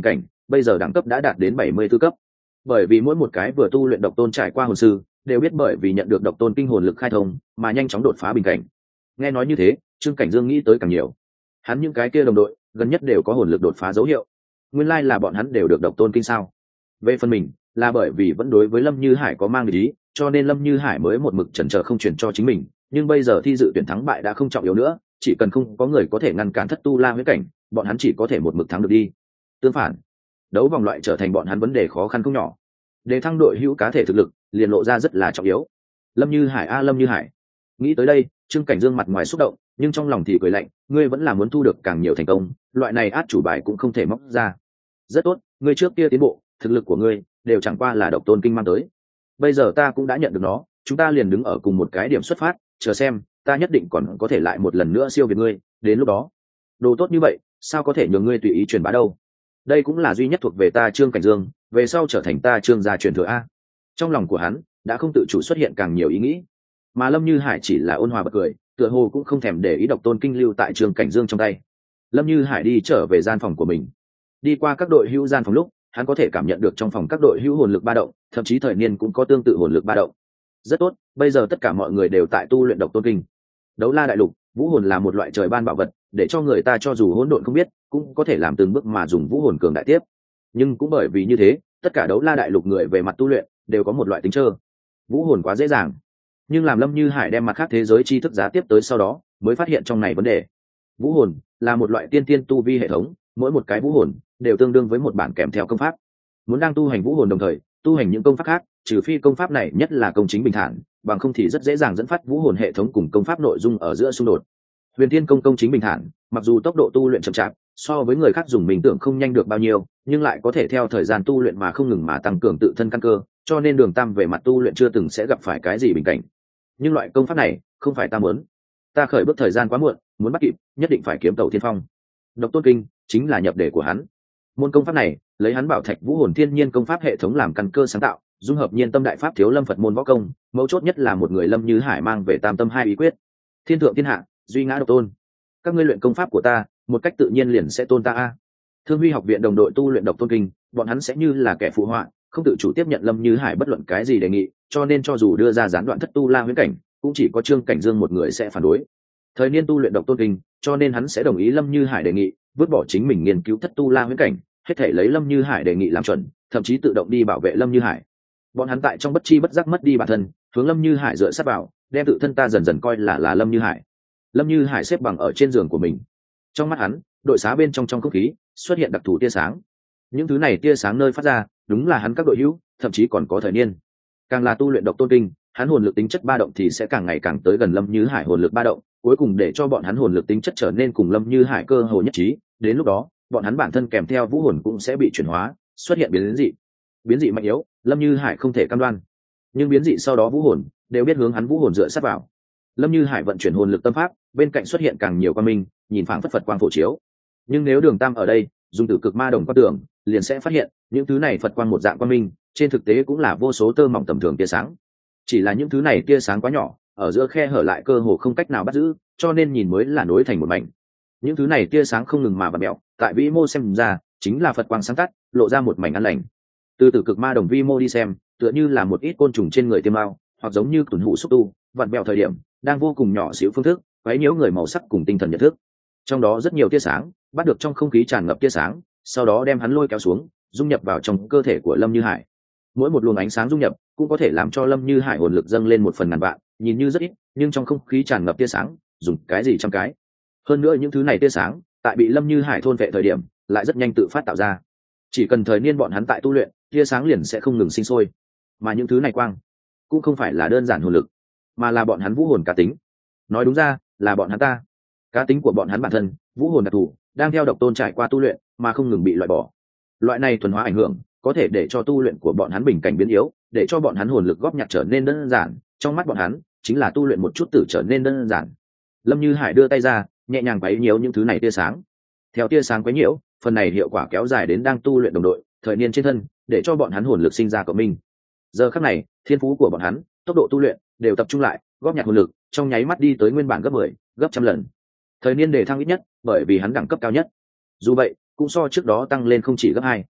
bây giờ đẳng cấp đã đạt đến 74 cấp. Bởi vì mỗi một cái vừa tu luyện độc tôn trải qua hồn sư đều biết bởi vì nhận được độc tôn kinh hồn lực khai thông mà nhanh chóng đột phá bình cảnh. Nghe nói như thế, Trương Cảnh Dương nghĩ tới càng nhiều. Hắn những cái kia đồng đội gần nhất đều có hồn lực đột phá dấu hiệu, nguyên lai là bọn hắn đều được độc tôn kinh sao? Về phần mình, là bởi vì vẫn đối với Lâm Như Hải có mang ý, cho nên Lâm Như Hải mới một mực chần chờ không chuyển cho chính mình, nhưng bây giờ thi dự tuyển thắng bại đã không trọng yếu nữa, chỉ cần không có người có thể ngăn cản thất tu la huyễn cảnh, bọn hắn chỉ có thể một mực thắng được đi. Tương phản, đấu vòng loại trở thành bọn hắn vấn đề khó khăn không nhỏ. Để thăng đội hữu cá thể thực lực, liền lộ ra rất là trọng yếu. Lâm Như Hải a Lâm Như Hải. Nghĩ tới đây, Trương Cảnh Dương mặt ngoài xúc động, nhưng trong lòng thì cười lạnh, ngươi vẫn là muốn thu được càng nhiều thành công, loại này át chủ bài cũng không thể móc ra. Rất tốt, ngươi trước kia tiến bộ, thực lực của ngươi đều chẳng qua là độc tôn kinh mang tới. Bây giờ ta cũng đã nhận được nó, chúng ta liền đứng ở cùng một cái điểm xuất phát, chờ xem, ta nhất định còn có thể lại một lần nữa siêu việt ngươi, đến lúc đó, đồ tốt như vậy, sao có thể nhường ngươi tùy ý truyền bá đâu? Đây cũng là duy nhất thuộc về ta Trương Cảnh Dương, về sau trở thành ta Trương gia truyền thừa a. Trong lòng của hắn đã không tự chủ xuất hiện càng nhiều ý nghĩ, mà Lâm Như Hải chỉ là ôn hòa bật cười, tựa hồ cũng không thèm để ý độc tôn kinh lưu tại Trương Cảnh Dương trong tay. Lâm Như Hải đi trở về gian phòng của mình, đi qua các đội hữu gian phòng lúc, hắn có thể cảm nhận được trong phòng các đội hữu hồn lực ba động, thậm chí thời niên cũng có tương tự hồn lực ba động. Rất tốt, bây giờ tất cả mọi người đều tại tu luyện độc tôn kinh. Đấu la đại lục, vũ hồn là một loại trời ban bảo vật, để cho người ta cho dù hỗn độn không biết, cũng có thể làm từng bước mà dùng vũ hồn cường đại tiếp. Nhưng cũng bởi vì như thế, tất cả đấu la đại lục người về mặt tu luyện đều có một loại tính trơ. Vũ hồn quá dễ dàng, nhưng làm Lâm Như Hải đem mặt khác thế giới tri thức giá tiếp tới sau đó, mới phát hiện trong này vấn đề. Vũ hồn là một loại tiên tiên tu vi hệ thống, mỗi một cái vũ hồn đều tương đương với một bản kèm theo công pháp. Muốn đang tu hành vũ hồn đồng thời tu hành những công pháp khác, trừ phi công pháp này nhất là công chính bình thản, bằng không thì rất dễ dàng dẫn phát vũ hồn hệ thống cùng công pháp nội dung ở giữa xung đột. Huyền Thiên công chính bình thản, mặc dù tốc độ tu luyện chậm chạp, so với người khác dùng mình tưởng không nhanh được bao nhiêu, nhưng lại có thể theo thời gian tu luyện mà không ngừng mà tăng cường tự thân căn cơ, cho nên Đường Tam về mặt tu luyện chưa từng sẽ gặp phải cái gì bình cảnh. Nhưng loại công pháp này không phải ta muốn, ta khởi bước thời gian quá muộn, muốn bắt kịp nhất định phải kiếm tàu thiên phong. Độc tôn kinh chính là nhập đề của hắn. Môn công pháp này lấy hắn bảo thạch vũ hồn thiên nhiên công pháp hệ thống làm căn cơ sáng tạo, dung hợp nhiên tâm đại pháp thiếu lâm Phật môn võ công, mấu chốt nhất là một người Lâm Như Hải mang về tam tâm hai ý quyết, thiên thượng thiên hạ, duy ngã độc tôn. Các ngươi luyện công pháp của ta, một cách tự nhiên liền sẽ tôn ta a. Thương Huy học viện đồng đội tu luyện độc tôn kinh, bọn hắn sẽ như là kẻ phụ họa, không tự chủ tiếp nhận Lâm Như Hải bất luận cái gì đề nghị, cho nên cho dù đưa ra gián đoạn thất tu la huyễn cảnh, cũng chỉ có Trương Cảnh Dương một người sẽ phản đối. Thời niên tu luyện độc tôn kinh, cho nên hắn sẽ đồng ý Lâm Như Hải đề nghị, vứt bỏ chính mình nghiên cứu thất tu la huyễn cảnh, hết thể lấy Lâm Như Hải đề nghị làm chuẩn, thậm chí tự động đi bảo vệ Lâm Như Hải. Bọn hắn tại trong bất chi bất giác mất đi bản thân, hướng Lâm Như Hải dựa sát vào, đem tự thân ta dần dần coi là Lâm Như Hải. Lâm Như Hải xếp bằng ở trên giường của mình, trong mắt hắn, đội xá bên trong không khí xuất hiện đặc thù tia sáng. Những thứ này tia sáng nơi phát ra, đúng là hắn các đội hữu, thậm chí còn có thời niên. Càng là tu luyện độc tôn kinh, hắn hồn lực tính chất ba động thì sẽ càng ngày càng tới gần Lâm Như Hải hồn lực ba động, cuối cùng để cho bọn hắn hồn lực tính chất trở nên cùng Lâm Như Hải cơ hồ nhất trí. Đến lúc đó, bọn hắn bản thân kèm theo vũ hồn cũng sẽ bị chuyển hóa, xuất hiện biến dị. Biến dị mạnh yếu, Lâm Như Hải không thể cam đoan, nhưng biến dị sau đó vũ hồn đều biết hướng hắn vũ hồn dựa sát vào. Lâm Như Hải vận chuyển hồn lực tâm pháp, bên cạnh xuất hiện càng nhiều quang minh, nhìn phảng phất Phật quang phổ chiếu. Nhưng nếu Đường Tam ở đây, dùng tử cực ma đồng quan tưởng, liền sẽ phát hiện, những thứ này Phật quang một dạng quang minh, trên thực tế cũng là vô số tơ mỏng tầm thường tia sáng. Chỉ là những thứ này tia sáng quá nhỏ, ở giữa khe hở lại cơ hồ không cách nào bắt giữ, cho nên nhìn mới là nối thành một mảnh. Những thứ này tia sáng không ngừng mà vặn mèo, tại vĩ mô xem ra, chính là Phật quang sáng tắt, lộ ra một mảnh an lành. Từ tử cực ma đồng vi mô đi xem, tựa như là một ít côn trùng trên người tiêm mao, hoặc giống như tuần hụ xúc tu, vặn vẹo thời điểm đang vô cùng nhỏ xíu phương thức quấy nhiễu người màu sắc cùng tinh thần nhận thức. Trong đó rất nhiều tia sáng bắt được trong không khí tràn ngập tia sáng, sau đó đem hắn lôi kéo xuống, dung nhập vào trong cơ thể của Lâm Như Hải. Mỗi một luồng ánh sáng dung nhập cũng có thể làm cho Lâm Như Hải hồn lực dâng lên 1/1000 vạn, nhìn như rất ít, nhưng trong không khí tràn ngập tia sáng, dùng cái gì trăm cái. Hơn nữa những thứ này tia sáng, tại bị Lâm Như Hải thôn vệ thời điểm, lại rất nhanh tự phát tạo ra. Chỉ cần thời niên bọn hắn tại tu luyện, tia sáng liền sẽ không ngừng sinh sôi. Mà những thứ này quang, cũng không phải là đơn giản hồn lực, mà là bọn hắn vũ hồn cá tính. Nói đúng ra, là bọn hắn ta. Cá tính của bọn hắn bản thân, vũ hồn đặc thù, đang theo độc tôn trải qua tu luyện, mà không ngừng bị loại bỏ. Loại này thuần hóa ảnh hưởng, có thể để cho tu luyện của bọn hắn bình cảnh biến yếu, để cho bọn hắn hồn lực góp nhặt trở nên đơn giản. Trong mắt bọn hắn, chính là tu luyện một chút tử trở nên đơn giản. Lâm Như Hải đưa tay ra, nhẹ nhàng quấy nhiễu những thứ này tia sáng. Theo tia sáng quấy nhiễu, phần này hiệu quả kéo dài đến đang tu luyện đồng đội, thời niên trên thân, để cho bọn hắn hồn lực sinh ra cộng minh. Giờ khắc này, thiên phú của bọn hắn, tốc độ tu luyện đều tập trung lại, góp nhặt hồn lực, trong nháy mắt đi tới nguyên bản gấp 10, gấp trăm lần. Thời niên đề thăng ít nhất, bởi vì hắn đẳng cấp cao nhất. Dù vậy, cũng so trước đó tăng lên không chỉ gấp 2.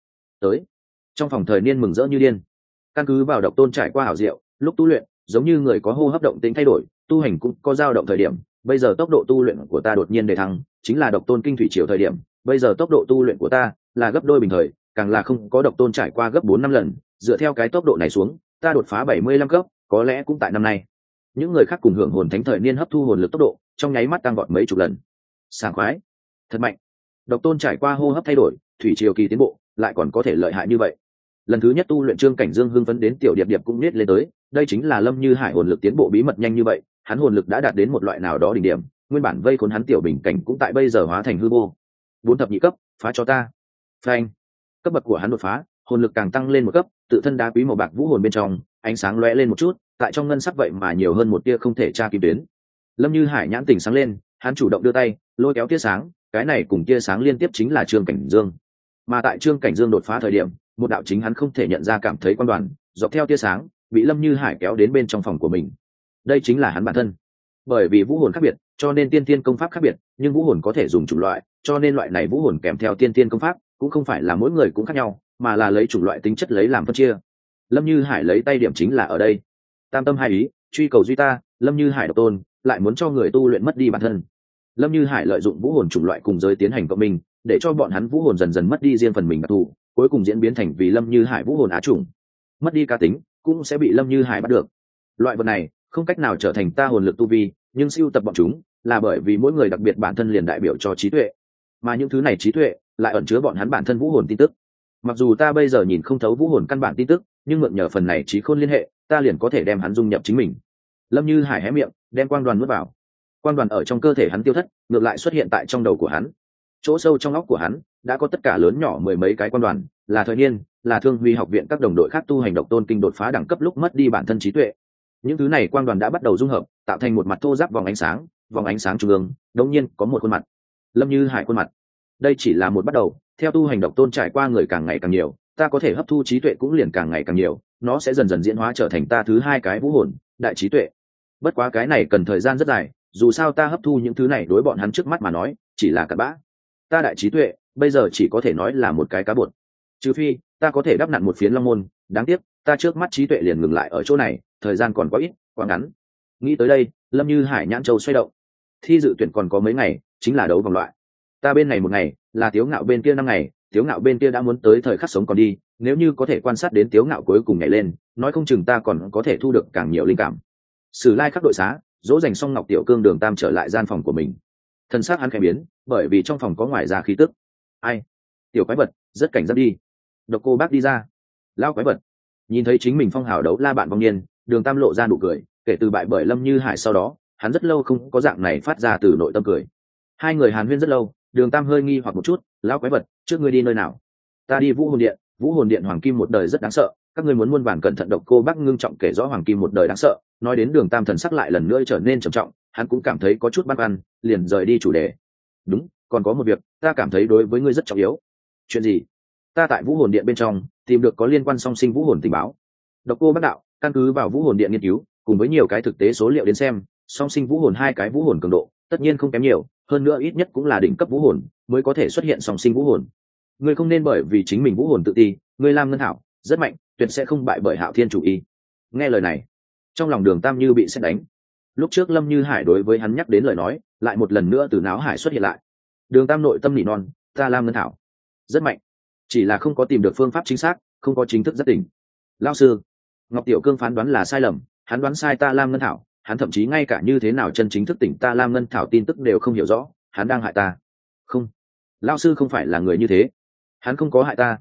tới. Trong phòng thời niên mừng rỡ như điên. Căn cứ vào độc tôn trải qua hảo diệu, lúc tu luyện giống như người có hô hấp động tính thay đổi, tu hành cũng có dao động thời điểm. Bây giờ tốc độ tu luyện của ta đột nhiên đề thăng, chính là độc tôn kinh thủy triều thời điểm. Bây giờ tốc độ tu luyện của ta là gấp đôi bình thời, càng là không có độc tôn trải qua gấp 4-5 lần. Dựa theo cái tốc độ này xuống, ta đột phá 75 cấp, có lẽ cũng tại năm nay. Những người khác cùng hưởng hồn thánh thời niên hấp thu hồn lực tốc độ, trong nháy mắt tăng vọt mấy chục lần. Sảng khoái, thật mạnh. Độc tôn trải qua hô hấp thay đổi, thủy triều kỳ tiến bộ, lại còn có thể lợi hại như vậy. Lần thứ nhất tu luyện Trương Cảnh Dương hưng phấn đến tiểu điệp điệp cũng nết lên tới, đây chính là Lâm Như Hải hồn lực tiến bộ bí mật nhanh như vậy, hắn hồn lực đã đạt đến một loại nào đó đỉnh điểm, nguyên bản vây khốn hắn tiểu bình cảnh cũng tại bây giờ hóa thành hư vô. 4 thập nhị cấp, phá cho ta. Phanh. Cấp bậc của hắn đột phá, hồn lực càng tăng lên một cấp, tự thân đá quý màu bạc vũ hồn bên trong, ánh sáng lóe lên một chút, tại trong ngân sắc vậy mà nhiều hơn một tia không thể tra kim tuyến. Lâm Như Hải nhãn tỉnh sáng lên, hắn chủ động đưa tay, lôi kéo tia sáng, cái này cùng tia sáng liên tiếp chính là Trương Cảnh Dương. Mà tại Trương Cảnh Dương đột phá thời điểm, một đạo chính hắn không thể nhận ra cảm thấy quan đoàn, dọc theo tia sáng, bị Lâm Như Hải kéo đến bên trong phòng của mình. Đây chính là hắn bản thân. Bởi vì vũ hồn khác biệt, cho nên tiên tiên công pháp khác biệt, nhưng vũ hồn có thể dùng chủng loại, cho nên loại này vũ hồn kèm theo tiên tiên công pháp, cũng không phải là mỗi người cũng khác nhau, mà là lấy chủng loại tính chất lấy làm phân chia. Lâm Như Hải lấy tay điểm chính là ở đây. Tam tâm hai ý, truy cầu duy ta, Lâm Như Hải độc tôn, lại muốn cho người tu luyện mất đi bản thân. Lâm Như Hải lợi dụng vũ hồn chủng loại cùng giới tiến hành cộng minh, để cho bọn hắn vũ hồn dần dần mất đi riêng phần mình đặc thù, cuối cùng diễn biến thành vì Lâm Như Hải vũ hồn á chủng. Mất đi cá tính, cũng sẽ bị Lâm Như Hải bắt được. Loại vật này không cách nào trở thành ta hồn lực tu vi, nhưng siêu tập bọn chúng là bởi vì mỗi người đặc biệt bản thân liền đại biểu cho trí tuệ, mà những thứ này trí tuệ lại ẩn chứa bọn hắn bản thân vũ hồn tin tức. Mặc dù ta bây giờ nhìn không thấu vũ hồn căn bản tin tức, nhưng mượn nhờ phần này trí khôn liên hệ, ta liền có thể đem hắn dung nhập chính mình. Lâm Như Hải hé miệng, đem quang đoàn nuốt vào. Quang đoàn ở trong cơ thể hắn tiêu thất, ngược lại xuất hiện tại trong đầu của hắn. Chỗ sâu trong óc của hắn đã có tất cả lớn nhỏ mười mấy cái quang đoàn, là thời niên, là Thương Huy học viện các đồng đội khác tu hành độc tôn kinh đột phá đẳng cấp lúc mất đi bản thân trí tuệ. Những thứ này quang đoàn đã bắt đầu dung hợp, tạo thành một mặt thô ráp vòng ánh sáng trung ương, đột nhiên có một khuôn mặt. Lâm Như Hải khuôn mặt. Đây chỉ là một bắt đầu, theo tu hành độc tôn trải qua người càng ngày càng nhiều, ta có thể hấp thu trí tuệ cũng liền càng ngày càng nhiều, nó sẽ dần dần diễn hóa trở thành ta thứ hai cái vũ hồn, đại trí tuệ. Bất quá cái này cần thời gian rất dài, dù sao ta hấp thu những thứ này đối bọn hắn trước mắt mà nói chỉ là cặn bã. Ta đại trí tuệ bây giờ chỉ có thể nói là một cái cá bột, trừ phi ta có thể đắp nặn một phiến long môn. Đáng tiếc ta trước mắt trí tuệ liền ngừng lại ở chỗ này, thời gian còn quá ít, quá ngắn. Nghĩ tới đây, Lâm Như Hải nhãn châu xoay động. Thi dự tuyển còn có mấy ngày, chính là đấu vòng loại. Ta bên này một ngày, là Tiếu Ngạo bên kia 5 ngày, Tiếu Ngạo bên kia đã muốn tới thời khắc sống còn đi, nếu như có thể quan sát đến Tiếu Ngạo cuối cùng nhảy lên, nói không chừng ta còn có thể thu được càng nhiều linh cảm. Sử Lai khắc đội xá, dỗ dành xong Ngọc Tiểu Cương Đường Tam trở lại gian phòng của mình. Thân xác hắn khẽ biến, bởi vì trong phòng có ngoài ra khí tức. Ai? Tiểu quái vật, rất cảnh giác đi. Độc Cô Bác đi ra. Lao quái vật. Nhìn thấy chính mình phong hào đấu la bạn vong niên, Đường Tam lộ ra nụ cười, kể từ bại bởi Lâm Như Hải sau đó, hắn rất lâu không có dạng này phát ra từ nội tâm cười. Hai người hàn huyên rất lâu, Đường Tam hơi nghi hoặc một chút, lão quái vật, trước ngươi đi nơi nào? Ta đi Vũ Hồn Điện, Vũ Hồn Điện hoàng kim một đời rất đáng sợ, các ngươi muốn muôn vàn cẩn thận. Độc Cô Bác ngưng trọng kể rõ hoàng kim một đời đáng sợ, nói đến Đường Tam thần sắc lại lần nữa trở nên trầm trọng, hắn cũng cảm thấy có chút băn khoăn, liền rời đi chủ đề. Đúng, còn có một việc, ta cảm thấy đối với ngươi rất trọng yếu. Chuyện gì? Ta tại Vũ Hồn Điện bên trong tìm được có liên quan song sinh vũ hồn tình báo. Độc Cô Bác đạo, căn cứ vào Vũ Hồn Điện nghiên cứu, cùng với nhiều cái thực tế số liệu đến xem, song sinh vũ hồn hai cái vũ hồn cường độ, tất nhiên không kém nhiều, hơn nữa ít nhất cũng là đỉnh cấp vũ hồn mới có thể xuất hiện song sinh vũ hồn. Ngươi không nên bởi vì chính mình vũ hồn tự ti, ngươi Lam Ngân Thảo rất mạnh, tuyệt sẽ không bại bởi Hạo Thiên chủ y. Nghe lời này, trong lòng Đường Tam như bị sét đánh. Lúc trước Lâm Như Hải đối với hắn nhắc đến lời nói, lại một lần nữa từ náo hải xuất hiện lại. Đường Tam nội tâm nỉ non, ta Lam Ngân Thảo rất mạnh, chỉ là không có tìm được phương pháp chính xác, không có chính thức rất tỉnh. Lão sư, Ngọc Tiểu Cương phán đoán là sai lầm, hắn đoán sai ta Lam Ngân Thảo, hắn thậm chí ngay cả như thế nào chân chính thức tỉnh ta Lam Ngân Thảo tin tức đều không hiểu rõ, hắn đang hại ta. Không, lão sư không phải là người như thế, hắn không có hại ta,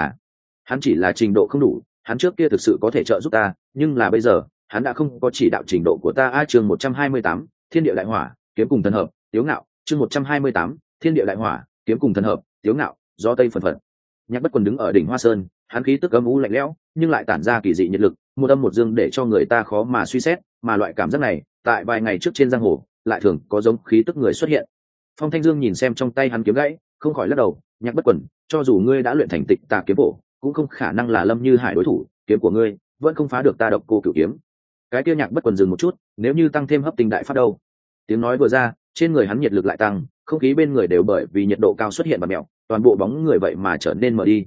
hắn chỉ là trình độ không đủ, hắn trước kia thực sự có thể trợ giúp ta, nhưng là bây giờ hắn đã không có chỉ đạo trình độ của ta. Chương 128, Thiên Địa Đại Hỏa, kiếm cùng thần hợp, Tiếu Ngạo. Chương 128, Thiên Địa Đại Hỏa, kiếm cùng thần hợp, Tiếu Ngạo. Do tây phần phật. Nhạc Bất Quần đứng ở đỉnh Hoa Sơn, hắn khí tức âm u lạnh lẽo, nhưng lại tản ra kỳ dị nhiệt lực, một âm một dương để cho người ta khó mà suy xét, mà loại cảm giác này, tại vài ngày trước trên giang hồ, lại thường có giống khí tức người xuất hiện. Phong Thanh Dương nhìn xem trong tay hắn kiếm gãy, không khỏi lắc đầu, Nhạc Bất Quần, cho dù ngươi đã luyện thành Tịch Tà kiếm bổ, cũng không khả năng là Lâm Như Hải đối thủ, kiếm của ngươi vẫn không phá được ta Độc Cô Cửu kiếm. Cái kia Nhạc Bất Quần dừng một chút, nếu như tăng thêm hấp tinh đại pháp đâu? Tiếng nói vừa ra, trên người hắn nhiệt lực lại tăng, không khí bên người đều bởi vì nhiệt độ cao xuất hiện bạt mèo, toàn bộ bóng người vậy mà trở nên mờ đi.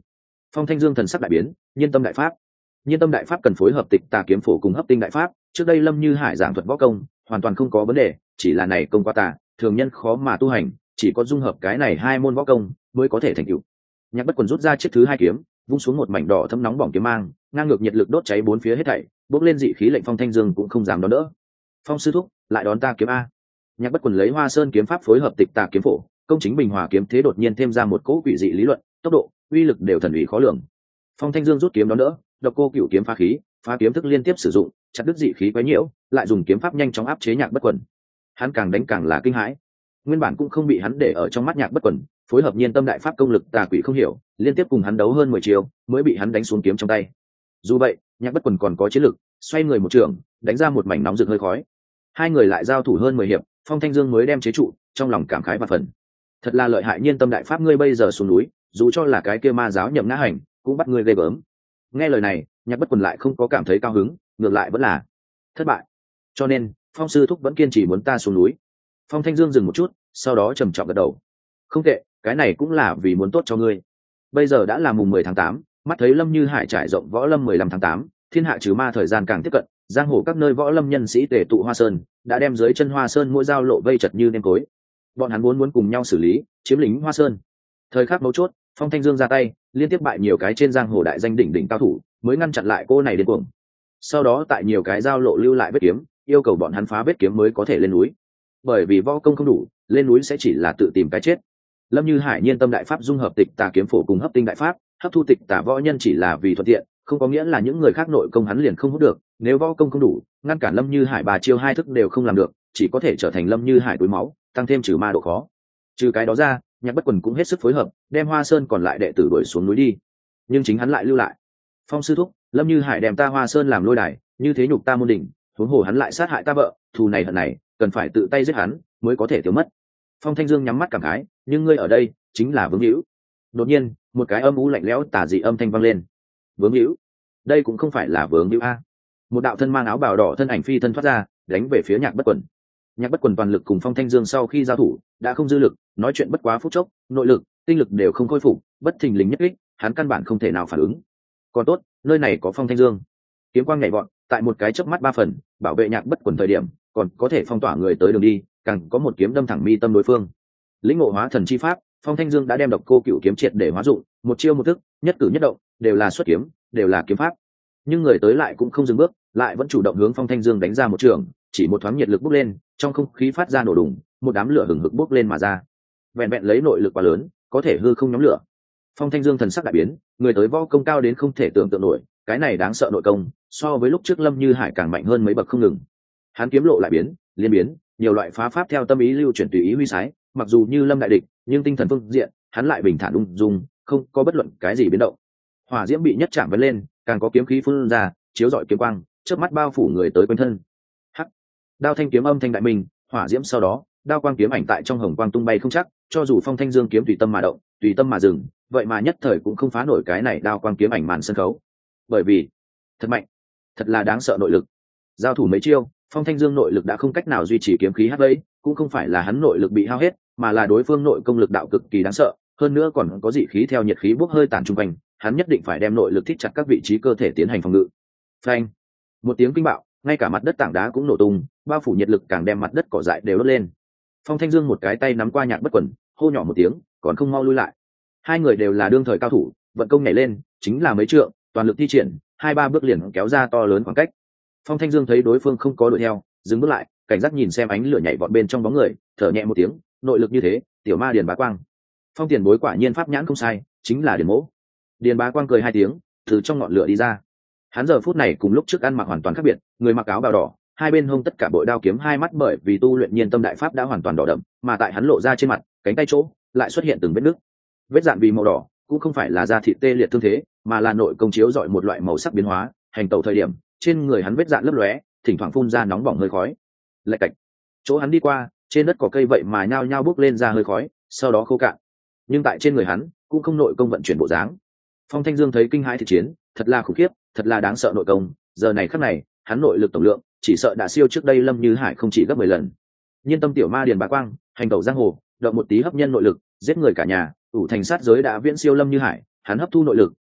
Phong Thanh Dương thần sắc đại biến, nhiên tâm đại pháp. Nhiên tâm đại pháp cần phối hợp tịch tà kiếm phổ cùng hấp tinh đại pháp, trước đây Lâm Như Hải giảng thuật võ công hoàn toàn không có vấn đề, chỉ là này công quá tà, thường nhân khó mà tu hành, chỉ có dung hợp cái này hai môn võ công mới có thể thành tựu. Nhạc Bất Quần rút ra chiếc thứ hai kiếm, vung xuống một mảnh đỏ thấm nóng bỏng kiếm mang, ngang ngược nhiệt lực đốt cháy bốn phía hết thảy, bốc lên dị khí lệnh Phong Thanh Dương cũng không dám đón đỡ. Phong sư thúc, lại đón ta kiếm a. Nhạc Bất Quần lấy Hoa Sơn kiếm pháp phối hợp tịch tà kiếm phổ, công chính bình hòa kiếm thế đột nhiên thêm ra một cỗ quỷ dị lý luận, tốc độ, uy lực đều thần ủy khó lường. Phong Thanh Dương rút kiếm đón đỡ, độc cô cửu kiếm phá khí, phá kiếm thức liên tiếp sử dụng, chặt đứt dị khí quấy nhiễu, lại dùng kiếm pháp nhanh chóng áp chế Nhạc Bất Quần. Hắn càng đánh càng là kinh hãi. Nguyên bản cũng không bị hắn để ở trong mắt Nhạc Bất Quần, phối hợp nhiên tâm đại pháp công lực tà quỷ không hiểu, liên tiếp cùng hắn đấu hơn 10 chiêu, mới bị hắn đánh xuống kiếm trong tay. Dù vậy, Nhạc Bất Quần còn có chiến lực, xoay người một trường, đánh ra một mảnh nóng rực hơi khói. Hai người lại giao thủ hơn 10 hiệp, Phong Thanh Dương mới đem chế trụ, trong lòng cảm khái và phần. Thật là lợi hại nhiên tâm đại pháp ngươi bây giờ xuống núi, dù cho là cái kia ma giáo nhậm ngã hành, cũng bắt ngươi ghê gớm. Nghe lời này, Nhạc Bất Quần lại không có cảm thấy cao hứng, ngược lại vẫn là thất bại. Cho nên, Phong sư thúc vẫn kiên trì muốn ta xuống núi. Phong Thanh Dương dừng một chút, sau đó trầm trọng gật đầu. Không tệ, cái này cũng là vì muốn tốt cho ngươi. Bây giờ đã là mùng 10 tháng 8, mắt thấy Lâm Như Hải trải rộng võ lâm 15 tháng 8, thiên hạ trừ ma thời gian càng tiếp cận, giang hồ các nơi võ lâm nhân sĩ tề tụ Hoa Sơn, đã đem dưới chân Hoa Sơn mỗi giao lộ vây chật như nêm tối. Bọn hắn muốn cùng nhau xử lý, chiếm lĩnh Hoa Sơn. Thời khắc mấu chốt, Phong Thanh Dương ra tay, liên tiếp bại nhiều cái trên giang hồ đại danh đỉnh cao thủ, mới ngăn chặn lại cô này điên cuồng. Sau đó tại nhiều cái giao lộ lưu lại vết kiếm, yêu cầu bọn hắn phá vết kiếm mới có thể lên núi. Bởi vì võ công không đủ, lên núi sẽ chỉ là tự tìm cái chết. Lâm Như Hải nhiên tâm đại pháp dung hợp tịch tà kiếm phổ cùng hấp tinh đại pháp, hấp thu tịch tà võ nhân chỉ là vì thuận tiện, không có nghĩa là những người khác nội công hắn liền không hút được. Nếu võ công không đủ, ngăn cản Lâm Như Hải 3 chiêu 2 thức đều không làm được, chỉ có thể trở thành Lâm Như Hải túi máu, tăng thêm trừ ma độ khó. Trừ cái đó ra, Nhạc Bất Quần cũng hết sức phối hợp, đem Hoa Sơn còn lại đệ tử đuổi xuống núi đi. Nhưng chính hắn lại lưu lại. Phong sư thúc, Lâm Như Hải đem ta Hoa Sơn làm lôi đài, như thế nhục ta môn đỉnh, huống hồ hắn lại sát hại ta vợ, thù này hận này, cần phải tự tay giết hắn mới có thể tiêu mất. Phong Thanh Dương nhắm mắt cảm khái, nhưng ngươi ở đây chính là Vướng Hữu. Đột nhiên, một cái âm u lạnh lẽo tà dị âm thanh vang lên. Vướng Hữu? Đây cũng không phải là Vướng Hữu a. Một đạo thân mang áo bào đỏ thân ảnh phi thân thoát ra, đánh về phía Nhạc Bất Quần. Nhạc Bất Quần toàn lực cùng Phong Thanh Dương sau khi giao thủ, đã không dư lực, nói chuyện bất quá phút chốc, nội lực, tinh lực đều không khôi phục, bất thình lình nhất kích, hắn căn bản không thể nào phản ứng. Còn tốt, nơi này có Phong Thanh Dương. Kiếm quang nhảy vọt, tại một cái chớp mắt 3 phần, bảo vệ Nhạc Bất Quần thời điểm, còn có thể phong tỏa người tới đường đi, càng có một kiếm đâm thẳng mi tâm đối phương. Lĩnh ngộ hóa thần chi pháp, Phong Thanh Dương đã đem độc cô cửu kiếm triệt để hóa dụng, một chiêu một thức, nhất cử nhất động đều là xuất kiếm, đều là kiếm pháp. Nhưng người tới lại cũng không dừng bước, lại vẫn chủ động hướng Phong Thanh Dương đánh ra một trường, chỉ một thoáng nhiệt lực bốc lên, trong không khí phát ra nổ đùng, một đám lửa hừng hực bốc lên mà ra. Vẹn vẹn lấy nội lực quá lớn, có thể hư không nhóm lửa. Phong Thanh Dương thần sắc đại biến, người tới võ công cao đến không thể tưởng tượng nổi, cái này đáng sợ nội công, so với lúc trước Lâm Như Hải càng mạnh hơn mấy bậc không ngừng. Hắn kiếm lộ lại biến, liên biến, nhiều loại phá pháp theo tâm ý lưu chuyển tùy ý huy sái, mặc dù như Lâm đại địch, nhưng tinh thần phương diện, hắn lại bình thản ung dung, không có bất luận cái gì biến động. Hỏa diễm bị nhất chạm vấn lên, càng có kiếm khí phun ra, chiếu rọi kiếm quang, chớp mắt bao phủ người tới quanh thân. Hắc, đao thanh kiếm âm thanh đại minh, hỏa diễm sau đó, đao quang kiếm ảnh tại trong hồng quang tung bay không chắc, cho dù Phong Thanh Dương kiếm tùy tâm mà động, tùy tâm mà dừng, vậy mà nhất thời cũng không phá nổi cái này đao quang kiếm ảnh màn sân khấu. Bởi vì, thật mạnh, thật là đáng sợ nội lực. Giao thủ mấy chiêu, Phong Thanh Dương nội lực đã không cách nào duy trì kiếm khí hắc vây, cũng không phải là hắn nội lực bị hao hết, mà là đối phương nội công lực đạo cực kỳ đáng sợ, hơn nữa còn có dị khí theo nhiệt khí bốc hơi tản trung quanh, hắn nhất định phải đem nội lực thít chặt các vị trí cơ thể tiến hành phòng ngự. Phanh! Một tiếng kinh bạo, ngay cả mặt đất tảng đá cũng nổ tung, bao phủ nhiệt lực càng đem mặt đất cỏ dại đều đốt lên. Phong Thanh Dương một cái tay nắm qua Nhạc Bất Quần, hô nhỏ một tiếng, còn không mau lui lại. Hai người đều là đương thời cao thủ, vận công nhảy lên, chính là mấy trượng, toàn lực thi triển, 2-3 bước liền kéo ra to lớn khoảng cách. Phong Thanh Dương thấy đối phương không có đuổi theo, dừng bước lại, cảnh giác nhìn xem ánh lửa nhảy vọt bên trong bóng người, thở nhẹ một tiếng, nội lực như thế, tiểu ma Điền Bá Quang. Phong tiền bối quả nhiên pháp nhãn không sai, chính là Điền Mỗ. Điền Bá Quang cười 2 tiếng, từ trong ngọn lửa đi ra. Hắn giờ phút này cùng lúc trước ăn mặc hoàn toàn khác biệt, người mặc áo bào đỏ, hai bên hông tất cả bội đao kiếm, hai mắt bởi vì tu luyện nhiên tâm đại pháp đã hoàn toàn đỏ đậm, mà tại hắn lộ ra trên mặt, cánh tay chỗ lại xuất hiện từng vết nứt. Vết dạn vì màu đỏ, cũng không phải là da thịt tê liệt thương thế, mà là nội công chiếu dọi một loại màu sắc biến hóa, hành tẩu thời điểm, trên người hắn vết dạn lấp lóe, thỉnh thoảng phun ra nóng bỏng hơi khói. Lạch cạch. Chỗ hắn đi qua, trên đất cỏ cây vậy mà nhao nhao bốc lên ra hơi khói, sau đó khô cạn. Nhưng tại trên người hắn, cũng không nội công vận chuyển bộ dáng. Phong Thanh Dương thấy kinh hãi thị chiến, thật là khủng khiếp, thật là đáng sợ nội công, giờ này khắc này, hắn nội lực tổng lượng, chỉ sợ đã siêu trước đây Lâm Như Hải không chỉ gấp 10 lần. Nhiên tâm tiểu ma Điền Bá Quang, hành tẩu giang hồ, động một tí hấp nhân nội lực, giết người cả nhà, ủ thành sát giới đã viễn siêu Lâm Như Hải, hắn hấp thu nội lực,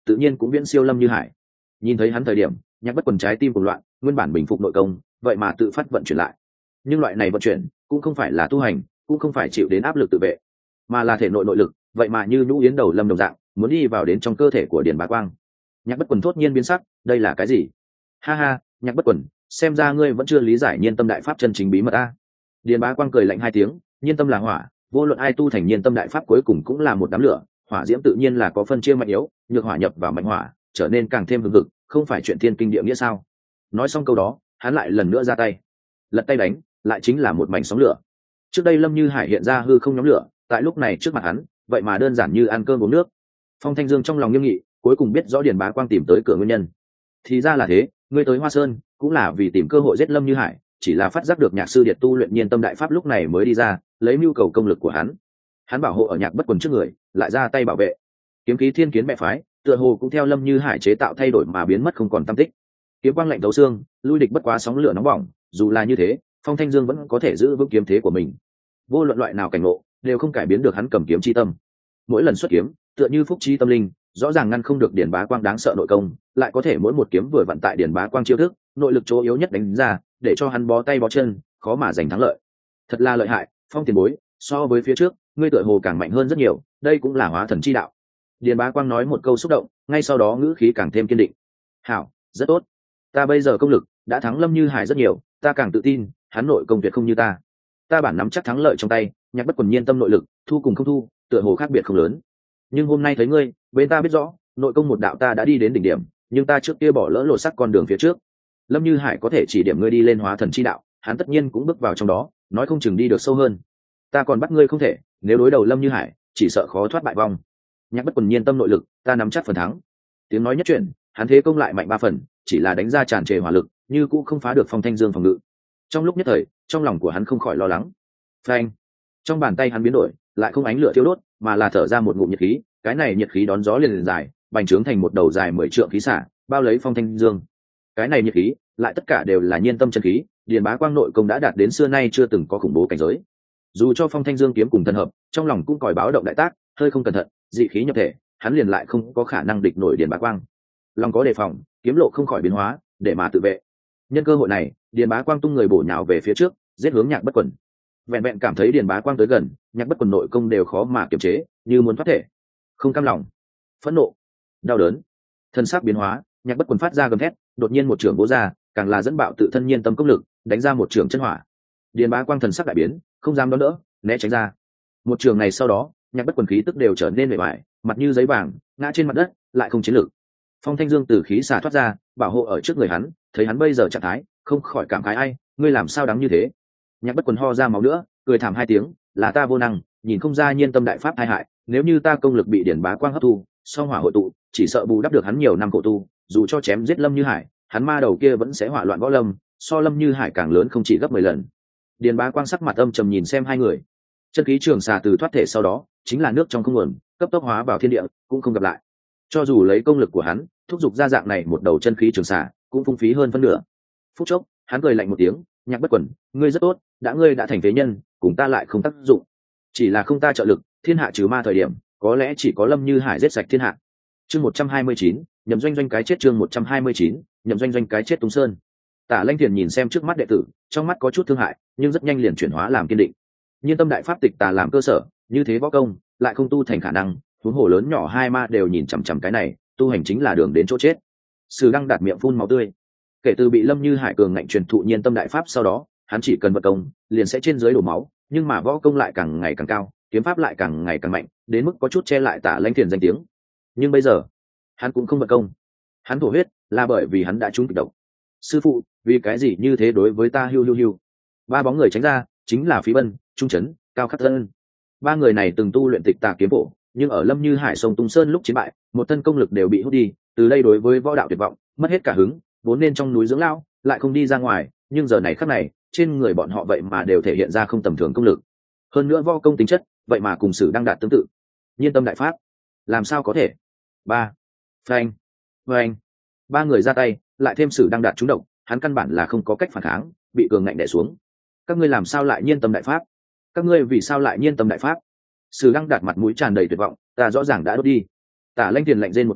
tự nhiên cũng viễn siêu Lâm Như Hải. Nhìn thấy hắn thời điểm, Nhạc Bất Quần trái tim cuồng loạn, nguyên bản bình phục nội công, vậy mà tự phát vận chuyển lại. Nhưng loại này vận chuyển cũng không phải là tu hành, cũng không phải chịu đến áp lực tự vệ, mà là thể nội nội lực, vậy mà như nhũ yến đầu lâm đồng dạng, muốn đi vào đến trong cơ thể của Điền Bá Quang. Nhạc Bất Quần thốt nhiên biến sắc, đây là cái gì? Ha ha, Nhạc Bất Quần, xem ra ngươi vẫn chưa lý giải nhiên tâm đại pháp chân chính bí mật a. Điền Bá Quang cười lạnh hai tiếng, nhiên tâm là hỏa, vô luận ai tu thành nhiên tâm đại pháp cuối cùng cũng là một đám lửa, hỏa diễm tự nhiên là có phân chia mạnh yếu, nhược hỏa nhập vào mạnh hỏa, trở nên càng thêm hừng hực, không phải chuyện thiên kinh địa nghĩa sao? Nói xong câu đó, hắn lại lần nữa ra tay, lật tay đánh, lại chính là một mảnh sóng lửa. Trước đây Lâm Như Hải hiện ra hư không nhóm lửa, tại lúc này trước mặt hắn, vậy mà đơn giản như ăn cơm uống nước. Phong Thanh Dương trong lòng nghiêm nghị, cuối cùng biết rõ Điền Bá Quang tìm tới cửa nguyên nhân. Thì ra là thế, ngươi tới Hoa Sơn cũng là vì tìm cơ hội giết Lâm Như Hải, chỉ là phát giác được Nhạc sư điệt tu luyện nhiên tâm đại pháp lúc này mới đi ra, lấy mưu cầu công lực của hắn. Hắn bảo hộ ở Nhạc Bất Quần trước người, lại ra tay bảo vệ. Kiếm khí thiên kiến mẹ phái, tựa hồ cũng theo Lâm Như Hải chế tạo thay đổi mà biến mất không còn tăm tích. Kiếm quang lạnh thấu xương, lui địch bất quá sóng lửa nóng bỏng, dù là như thế, Phong Thanh Dương vẫn có thể giữ vững kiếm thế của mình. Vô luận loại nào cảnh ngộ, đều không cải biến được hắn cầm kiếm chi tâm. Mỗi lần xuất kiếm, tựa như phúc chi tâm linh, rõ ràng ngăn không được Điền Bá Quang đáng sợ nội công, lại có thể mỗi một kiếm vừa vặn tại Điền Bá Quang chiêu thức, nội lực chỗ yếu nhất đánh ra, để cho hắn bó tay bó chân, khó mà giành thắng lợi. Thật là lợi hại, Phong tiền bối, so với phía trước, ngươi tựa hồ càng mạnh hơn rất nhiều, đây cũng là hóa thần chi đạo. Điền Bá Quang nói một câu xúc động, ngay sau đó ngữ khí càng thêm kiên định. Hảo, rất tốt. Ta bây giờ công lực đã thắng Lâm Như Hải rất nhiều, ta càng tự tin, hắn nội công tuyệt không như ta. Ta bản nắm chắc thắng lợi trong tay, Nhạc Bất Quần nhiên tâm nội lực, thu cùng không thu, tựa hồ khác biệt không lớn. Nhưng hôm nay thấy ngươi, bên ta biết rõ, nội công một đạo ta đã đi đến đỉnh điểm, nhưng ta trước kia bỏ lỡ lộ sắc con đường phía trước. Lâm Như Hải có thể chỉ điểm ngươi đi lên hóa thần chi đạo, hắn tất nhiên cũng bước vào trong đó, nói không chừng đi được sâu hơn. Ta còn bắt ngươi không thể, nếu đối đầu Lâm Như Hải, chỉ sợ khó thoát bại vong. Nhạc Bất Quần nhiên tâm nội lực, ta nắm chắc phần thắng. Tiếng nói nhất chuyển, hắn thế công lại mạnh 3 phần, chỉ là đánh ra tràn trề hỏa lực, như cũng không phá được Phong Thanh Dương phòng ngự. Trong lúc nhất thời, trong lòng của hắn không khỏi lo lắng. Phanh! Trong bàn tay hắn biến đổi, lại không ánh lửa thiêu đốt, mà là thở ra một ngụm nhiệt khí, cái này nhiệt khí đón gió liền dài, bành trướng thành một đầu dài 10 trượng khí xả, bao lấy Phong Thanh Dương. Cái này nhiệt khí, lại tất cả đều là nhiên tâm chân khí, Điền Bá Quang nội công đã đạt đến xưa nay chưa từng có khủng bố cảnh giới. Dù cho Phong Thanh Dương kiếm cùng thân hợp, trong lòng cũng còi báo động đại tác, hơi không cẩn thận, dị khí nhập thể, hắn liền lại không có khả năng địch nổi Điền Bá Quang. Lòng có đề phòng, kiếm lộ không khỏi biến hóa, để mà tự vệ. Nhân cơ hội này, Điền Bá Quang tung người bổ nhào về phía trước, giết hướng Nhạc Bất Quần. Vẹn vẹn cảm thấy Điền Bá Quang tới gần, Nhạc Bất Quần nội công đều khó mà kiềm chế, như muốn thoát thể. Không cam lòng, phẫn nộ, đau đớn, thân xác biến hóa, Nhạc Bất Quần phát ra gầm thét, đột nhiên một trường bổ ra, càng là dẫn bạo tự thân nhiên tâm công lực, đánh ra một trường chân hỏa. Điền Bá Quang thần sắc đại biến, không dám đón đỡ, né tránh ra. Một trường này sau đó, Nhạc Bất Quần khí tức đều trở nên mệt mỏi, mặt như giấy vàng, ngã trên mặt đất, lại không chiến lực. Phong Thanh Dương từ khí xả thoát ra, bảo hộ ở trước người hắn, thấy hắn bây giờ trạng thái, không khỏi cảm khái ai, ngươi làm sao đáng như thế? Nhạc Bất Quần ho ra máu nữa, cười thảm hai tiếng, là ta vô năng, nhìn không ra nhiên tâm đại pháp tai hại, nếu như ta công lực bị Điền Bá Quang hấp thu, song hỏa hội tụ, chỉ sợ bù đắp được hắn nhiều năm khổ tu, dù cho chém giết Lâm Như Hải, hắn ma đầu kia vẫn sẽ hỏa loạn võ lâm, so Lâm Như Hải càng lớn không chỉ gấp 10 lần. Điền Bá Quang sắc mặt âm trầm nhìn xem hai người. Chân khí trường xà từ thoát thể sau đó, chính là nước trong không nguồn, cấp tốc hóa vào thiên địa, cũng không gặp lại. Cho dù lấy công lực của hắn, thúc giục ra dạng này một đầu chân khí trường xà, cũng phung phí hơn phân nửa. Phút chốc, hắn cười lạnh một tiếng, Nhạc Bất Quần, ngươi rất tốt, ngươi đã thành phế nhân, cùng ta lại không tác dụng. Chỉ là không ta trợ lực, thiên hạ trừ ma thời điểm, có lẽ chỉ có Lâm Như Hải giết sạch thiên hạ. Chương 129, nhậm doanh doanh cái chết chương 129, nhậm doanh doanh cái chết Tung Sơn. Tả Lanh Thiền nhìn xem trước mắt đệ tử, trong mắt có chút thương hại, nhưng rất nhanh liền chuyển hóa làm kiên định. Nhiên tâm đại pháp tịch tà làm cơ sở, như thế võ công, lại không tu thành khả năng, huống hồ lớn nhỏ hai ma đều nhìn chằm chằm cái này, tu hành chính là đường đến chỗ chết. Sử Đăng đạt miệng phun máu tươi. Kể từ bị Lâm Như Hải cường ngạnh truyền thụ nhiên tâm đại pháp sau đó, hắn chỉ cần vận công, liền sẽ trên dưới đổ máu, nhưng mà võ công lại càng ngày càng cao, kiếm pháp lại càng ngày càng mạnh, đến mức có chút che lại Tả Lanh Thiền danh tiếng. Nhưng bây giờ, hắn cũng không vận công. Hắn thổ huyết, là bởi vì hắn đã trúng kịch độc. Sư phụ, vì cái gì như thế đối với ta hiu. Ba bóng người tránh ra, chính là Phí Bân, Trung Trấn, Cao Khắc Tân. Ba người này từng tu luyện tịch tà kiếm bộ, nhưng ở Lâm Như Hải sông Tung Sơn lúc chiến bại, một thân công lực đều bị hút đi, từ đây đối với võ đạo tuyệt vọng, mất hết cả hứng, vốn nên trong núi dưỡng lao, lại không đi ra ngoài, nhưng giờ này khắc này, trên người bọn họ vậy mà đều thể hiện ra không tầm thường công lực. Hơn nữa võ công tính chất, vậy mà cùng Sử Đăng đạt tương tự. Nhiên tâm đại pháp, làm sao có thể? Phanh. Ba người ra tay, lại thêm Sử Đăng đạt trúng độc, hắn căn bản là không có cách phản kháng, bị cường ngạnh đè xuống. Các ngươi làm sao lại nhiên tâm đại pháp? Các ngươi vì sao lại nhiên tâm đại pháp? Sử Đăng đạt mặt mũi tràn đầy tuyệt vọng, ta rõ ràng đã đốt đi. Tả Lanh Tiền lạnh rên một tiếng,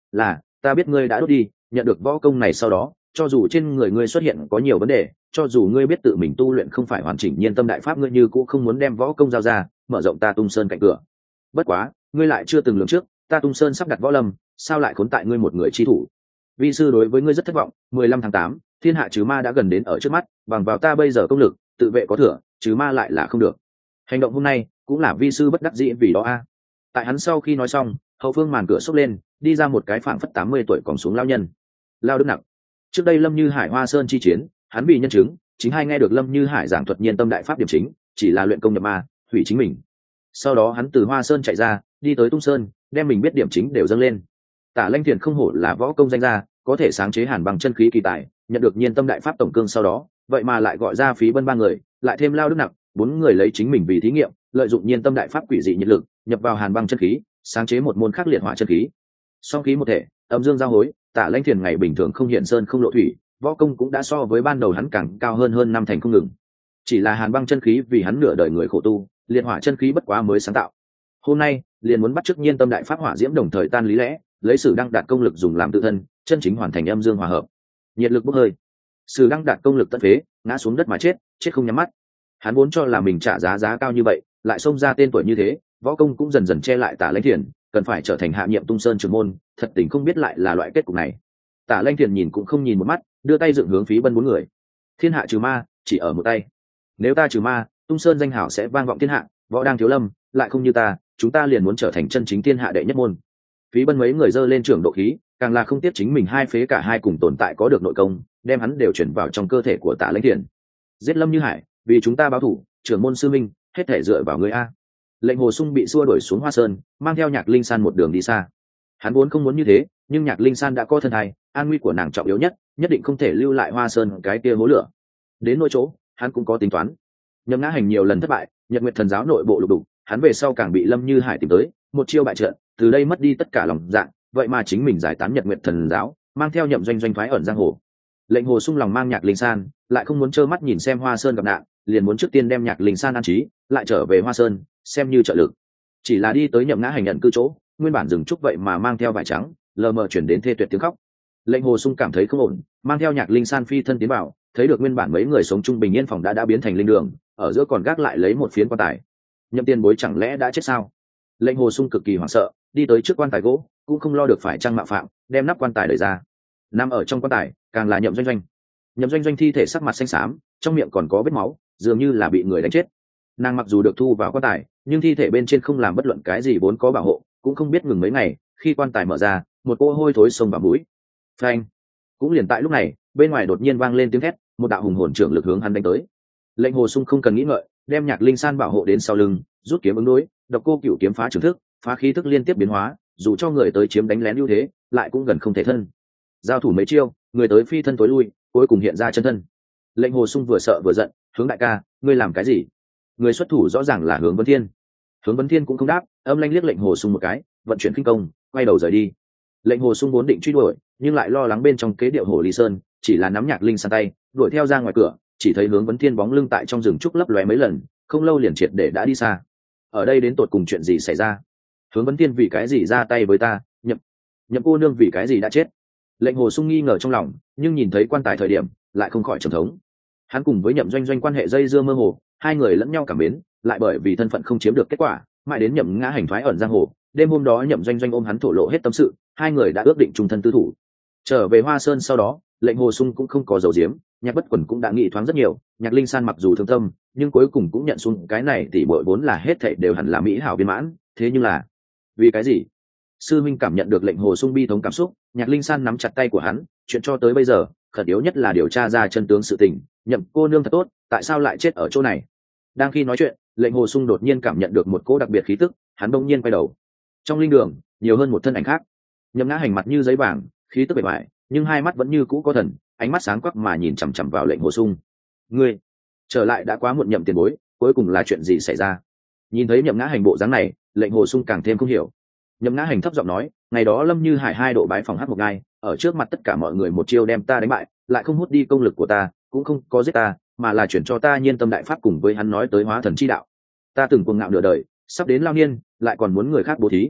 là ta biết ngươi đã đốt đi, nhận được võ công này sau đó, cho dù trên người ngươi xuất hiện có nhiều vấn đề, cho dù ngươi biết tự mình tu luyện không phải hoàn chỉnh nhiên tâm đại pháp, ngươi như cũng không muốn đem võ công giao ra, mở rộng ta Tung Sơn cạnh cửa. Bất quá, ngươi lại chưa từng lường trước, ta Tung Sơn sắp đặt võ lâm, sao lại khốn tại ngươi một người chi thủ? Vi sư đối với ngươi rất thất vọng. 15 tháng 8, thiên hạ trừ ma đã gần đến ở trước mắt, bằng vào ta bây giờ công lực, tự vệ có thừa, trừ ma lại là không được. Hành động hôm nay cũng là vi sư bất đắc dĩ vì đó a. Tại hắn sau khi nói xong, hậu phương màn cửa xốc lên, đi ra một cái phảng phất 80 tuổi còn xuống lao nhân. Lao Đức Nặc. Trước đây Lâm Như Hải Hoa Sơn chi chiến, hắn vì nhân chứng, chính hay nghe được Lâm Như Hải giảng thuật nhiên tâm đại pháp điểm chính, chỉ là luyện công nhập ma, hủy chính mình. Sau đó hắn từ Hoa Sơn chạy ra, đi tới Tung Sơn, đem mình biết điểm chính đều dâng lên. Tả Lanh Thiền không hổ là võ công danh gia, có thể sáng chế hàn bằng chân khí kỳ tài, nhận được nhiên tâm đại pháp tổng cương sau đó, vậy mà lại gọi ra Phí Bân ba người, lại thêm Lao Đức Nặc, bốn người lấy chính mình vì thí nghiệm, lợi dụng nhiên tâm đại pháp quỷ dị nhiệt lực, nhập vào hàn băng chân khí, sáng chế một môn khắc liệt hỏa chân khí. Song khí một thể, âm dương giao hối, Tả Lanh Thiền ngày bình thường không hiện sơn không lộ thủy, võ công cũng đã so với ban đầu hắn càng cao hơn 5 thành không ngừng. Chỉ là hàn băng chân khí vì hắn nửa đời người khổ tu, liệt hỏa chân khí bất quá mới sáng tạo. Hôm nay, liền muốn bắt chước nhiên tâm đại pháp hỏa diễm đồng thời tan lý lẽ, lấy Sử Đăng đạt công lực dùng làm tự thân, chân chính hoàn thành âm dương hòa hợp. Nhiệt lực bốc hơi, Sử Đăng đạt công lực tận phế, ngã xuống đất mà chết không nhắm mắt. Hắn vốn cho là mình trả giá cao như vậy, lại xông ra tên tuổi như thế, võ công cũng dần dần che lại Tả Lanh Thiền, cần phải trở thành hạ nhiệm Tung Sơn trưởng môn, thật tình không biết lại là loại kết cục này. Tả Lanh Thiền nhìn cũng không nhìn một mắt, đưa tay dựng hướng Phí Bân bốn người. Thiên hạ trừ ma, chỉ ở một tay. Nếu ta trừ ma, Tung Sơn danh hảo sẽ vang vọng thiên hạ, võ đang thiếu lâm, lại không như ta, chúng ta liền muốn trở thành chân chính thiên hạ đệ nhất môn. Phí Bân mấy người giơ lên trưởng độ khí, càng là không tiếp chính mình hai phế cả hai cùng tồn tại có được nội công, đem hắn đều chuyển vào trong cơ thể của Tả Lanh Thiền. Giết Lâm Như Hải, vì chúng ta báo thủ, trưởng môn sư minh, hết thể dựa vào ngươi a. Lệnh Hồ Sung bị xua đuổi xuống Hoa Sơn, mang theo Nhạc Linh San một đường đi xa. Hắn vốn không muốn như thế, nhưng Nhạc Linh San đã có thân thai, an nguy của nàng trọng yếu nhất, nhất định không thể lưu lại Hoa Sơn cái kia hố lửa. Đến nỗi chỗ, hắn cũng có tính toán. Nhậm Ngã Hành nhiều lần thất bại, Nhật Nguyệt Thần giáo nội bộ lục đục, hắn về sau càng bị Lâm Như Hải tìm tới, một chiêu bại trận, từ đây mất đi tất cả lòng dạ, vậy mà chính mình giải tán Nhật Nguyệt Thần giáo, mang theo Nhậm Doanh Doanh phái ẩn giang hồ. Lệnh Hồ Sung lòng mang Nhạc Linh San, lại không muốn trơ mắt nhìn xem Hoa Sơn gặp nạn, liền muốn trước tiên đem Nhạc Linh San an trí, lại trở về Hoa Sơn, xem như trợ lực. Chỉ là đi tới Nhậm Ngã Hành nhận cư chỗ, nguyên bản rừng trúc vậy mà mang theo vải trắng, lờ mờ chuyển đến thê tuyệt tiếng khóc. Lệnh Hồ Sung cảm thấy không ổn, mang theo Nhạc Linh San phi thân tiến vào, thấy được nguyên bản mấy người sống chung bình yên phòng đã biến thành linh đường, ở giữa còn gác lại lấy một phiến quan tài. Nhậm Tiên Bối chẳng lẽ đã chết sao? Lệnh Hồ Sung cực kỳ hoảng sợ, đi tới trước quan tài gỗ, cũng không lo được phải trăng mạo phạm, đem nắp quan tài đẩy ra. Nằm ở trong quan tài, càng là Nhậm Doanh Doanh. Nhậm Doanh Doanh thi thể sắc mặt xanh xám, trong miệng còn có vết máu, dường như là bị người đánh chết. Nàng mặc dù được thu vào quan tài, nhưng thi thể bên trên không làm bất luận cái gì vốn có bảo hộ, cũng không biết ngừng mấy ngày, khi quan tài mở ra, một cỗ hôi thối xông vào mũi. Phanh! Cũng liền tại lúc này, bên ngoài đột nhiên vang lên tiếng thét, một đạo hùng hồn trưởng lực hướng hắn đánh tới. Lệnh Hồ Sung không cần nghĩ ngợi, đem Nhạc Linh San bảo hộ đến sau lưng, rút kiếm ứng đối, Độc Cô Cửu kiếm phá trường thức, phá khí thức liên tiếp biến hóa, dù cho người tới chiếm đánh lén ưu thế, lại cũng gần không thể thân. Giao thủ mấy chiêu, người tới phi thân tối lui, cuối cùng hiện ra chân thân. Lệnh Hồ Sung vừa sợ vừa giận, hướng đại ca, ngươi làm cái gì? Người xuất thủ rõ ràng là Hướng Vấn Thiên. Hướng Vấn Thiên cũng không đáp, âm lanh liếc Lệnh Hồ Sung một cái, vận chuyển kinh công, quay đầu rời đi. Lệnh Hồ Sung vốn định truy đuổi, nhưng lại lo lắng bên trong kế điệu Hồ Ly Sơn, chỉ là nắm Nhạc Linh San tay, đuổi theo ra ngoài cửa, chỉ thấy Hướng Vấn Thiên bóng lưng tại trong rừng trúc lấp lóe mấy lần, không lâu liền triệt để đã đi xa. Ở đây đến tột cùng chuyện gì xảy ra? Hướng Vấn Thiên vì cái gì ra tay với ta? Nhậm cô nương vì cái gì đã chết? Lệnh Hồ Sung nghi ngờ trong lòng, nhưng nhìn thấy quan tài thời điểm, lại không khỏi trầm thống. Hắn cùng với Nhậm Doanh Doanh quan hệ dây dưa mơ hồ, hai người lẫn nhau cảm mến, lại bởi vì thân phận không chiếm được kết quả, mãi đến Nhậm Ngã Hành thoái ẩn giang hồ. Đêm hôm đó Nhậm Doanh Doanh ôm hắn thổ lộ hết tâm sự, hai người đã ước định chung thân tư thủ. Trở về Hoa Sơn sau đó, Lệnh Hồ Sung cũng không có dầu diếm, Nhạc Bất Quần cũng đã nghĩ thoáng rất nhiều. Nhạc Linh San mặc dù thương tâm, nhưng cuối cùng cũng nhận xuống cái này tỷ muội vốn là hết thảy đều hẳn là mỹ hảo viên mãn. Thế nhưng là vì cái gì? Sư minh cảm nhận được Lệnh Hồ Sung bi thống cảm xúc, Nhạc Linh San nắm chặt tay của hắn, chuyện cho tới bây giờ, khẩn yếu nhất là điều tra ra chân tướng sự tình. Nhậm cô nương thật tốt, tại sao lại chết ở chỗ này? Đang khi nói chuyện, Lệnh Hồ Sung đột nhiên cảm nhận được một cỗ đặc biệt khí tức, hắn bỗng nhiên quay đầu. Trong linh đường, nhiều hơn một thân ảnh khác. Nhậm Ngã Hành mặt như giấy vàng, khí tức bề bại, nhưng hai mắt vẫn như cũ có thần, ánh mắt sáng quắc mà nhìn chằm chằm vào Lệnh Hồ Sung. Ngươi trở lại đã quá muộn Nhậm tiền bối, cuối cùng là chuyện gì xảy ra? Nhìn thấy Nhậm Ngã Hành bộ dáng này, Lệnh Hồ Sung càng thêm không hiểu. Nhậm Ngã Hành thấp giọng nói, ngày đó Lâm Như Hải hai độ bái phòng hắc một ngai, ở trước mặt tất cả mọi người một chiêu đem ta đánh bại, lại không hút đi công lực của ta, cũng không có giết ta, mà là chuyển cho ta nhiên tâm đại pháp cùng với hắn nói tới hóa thần chi đạo. Ta từng cuồng ngạo nửa đời, sắp đến lao niên, lại còn muốn người khác bố thí.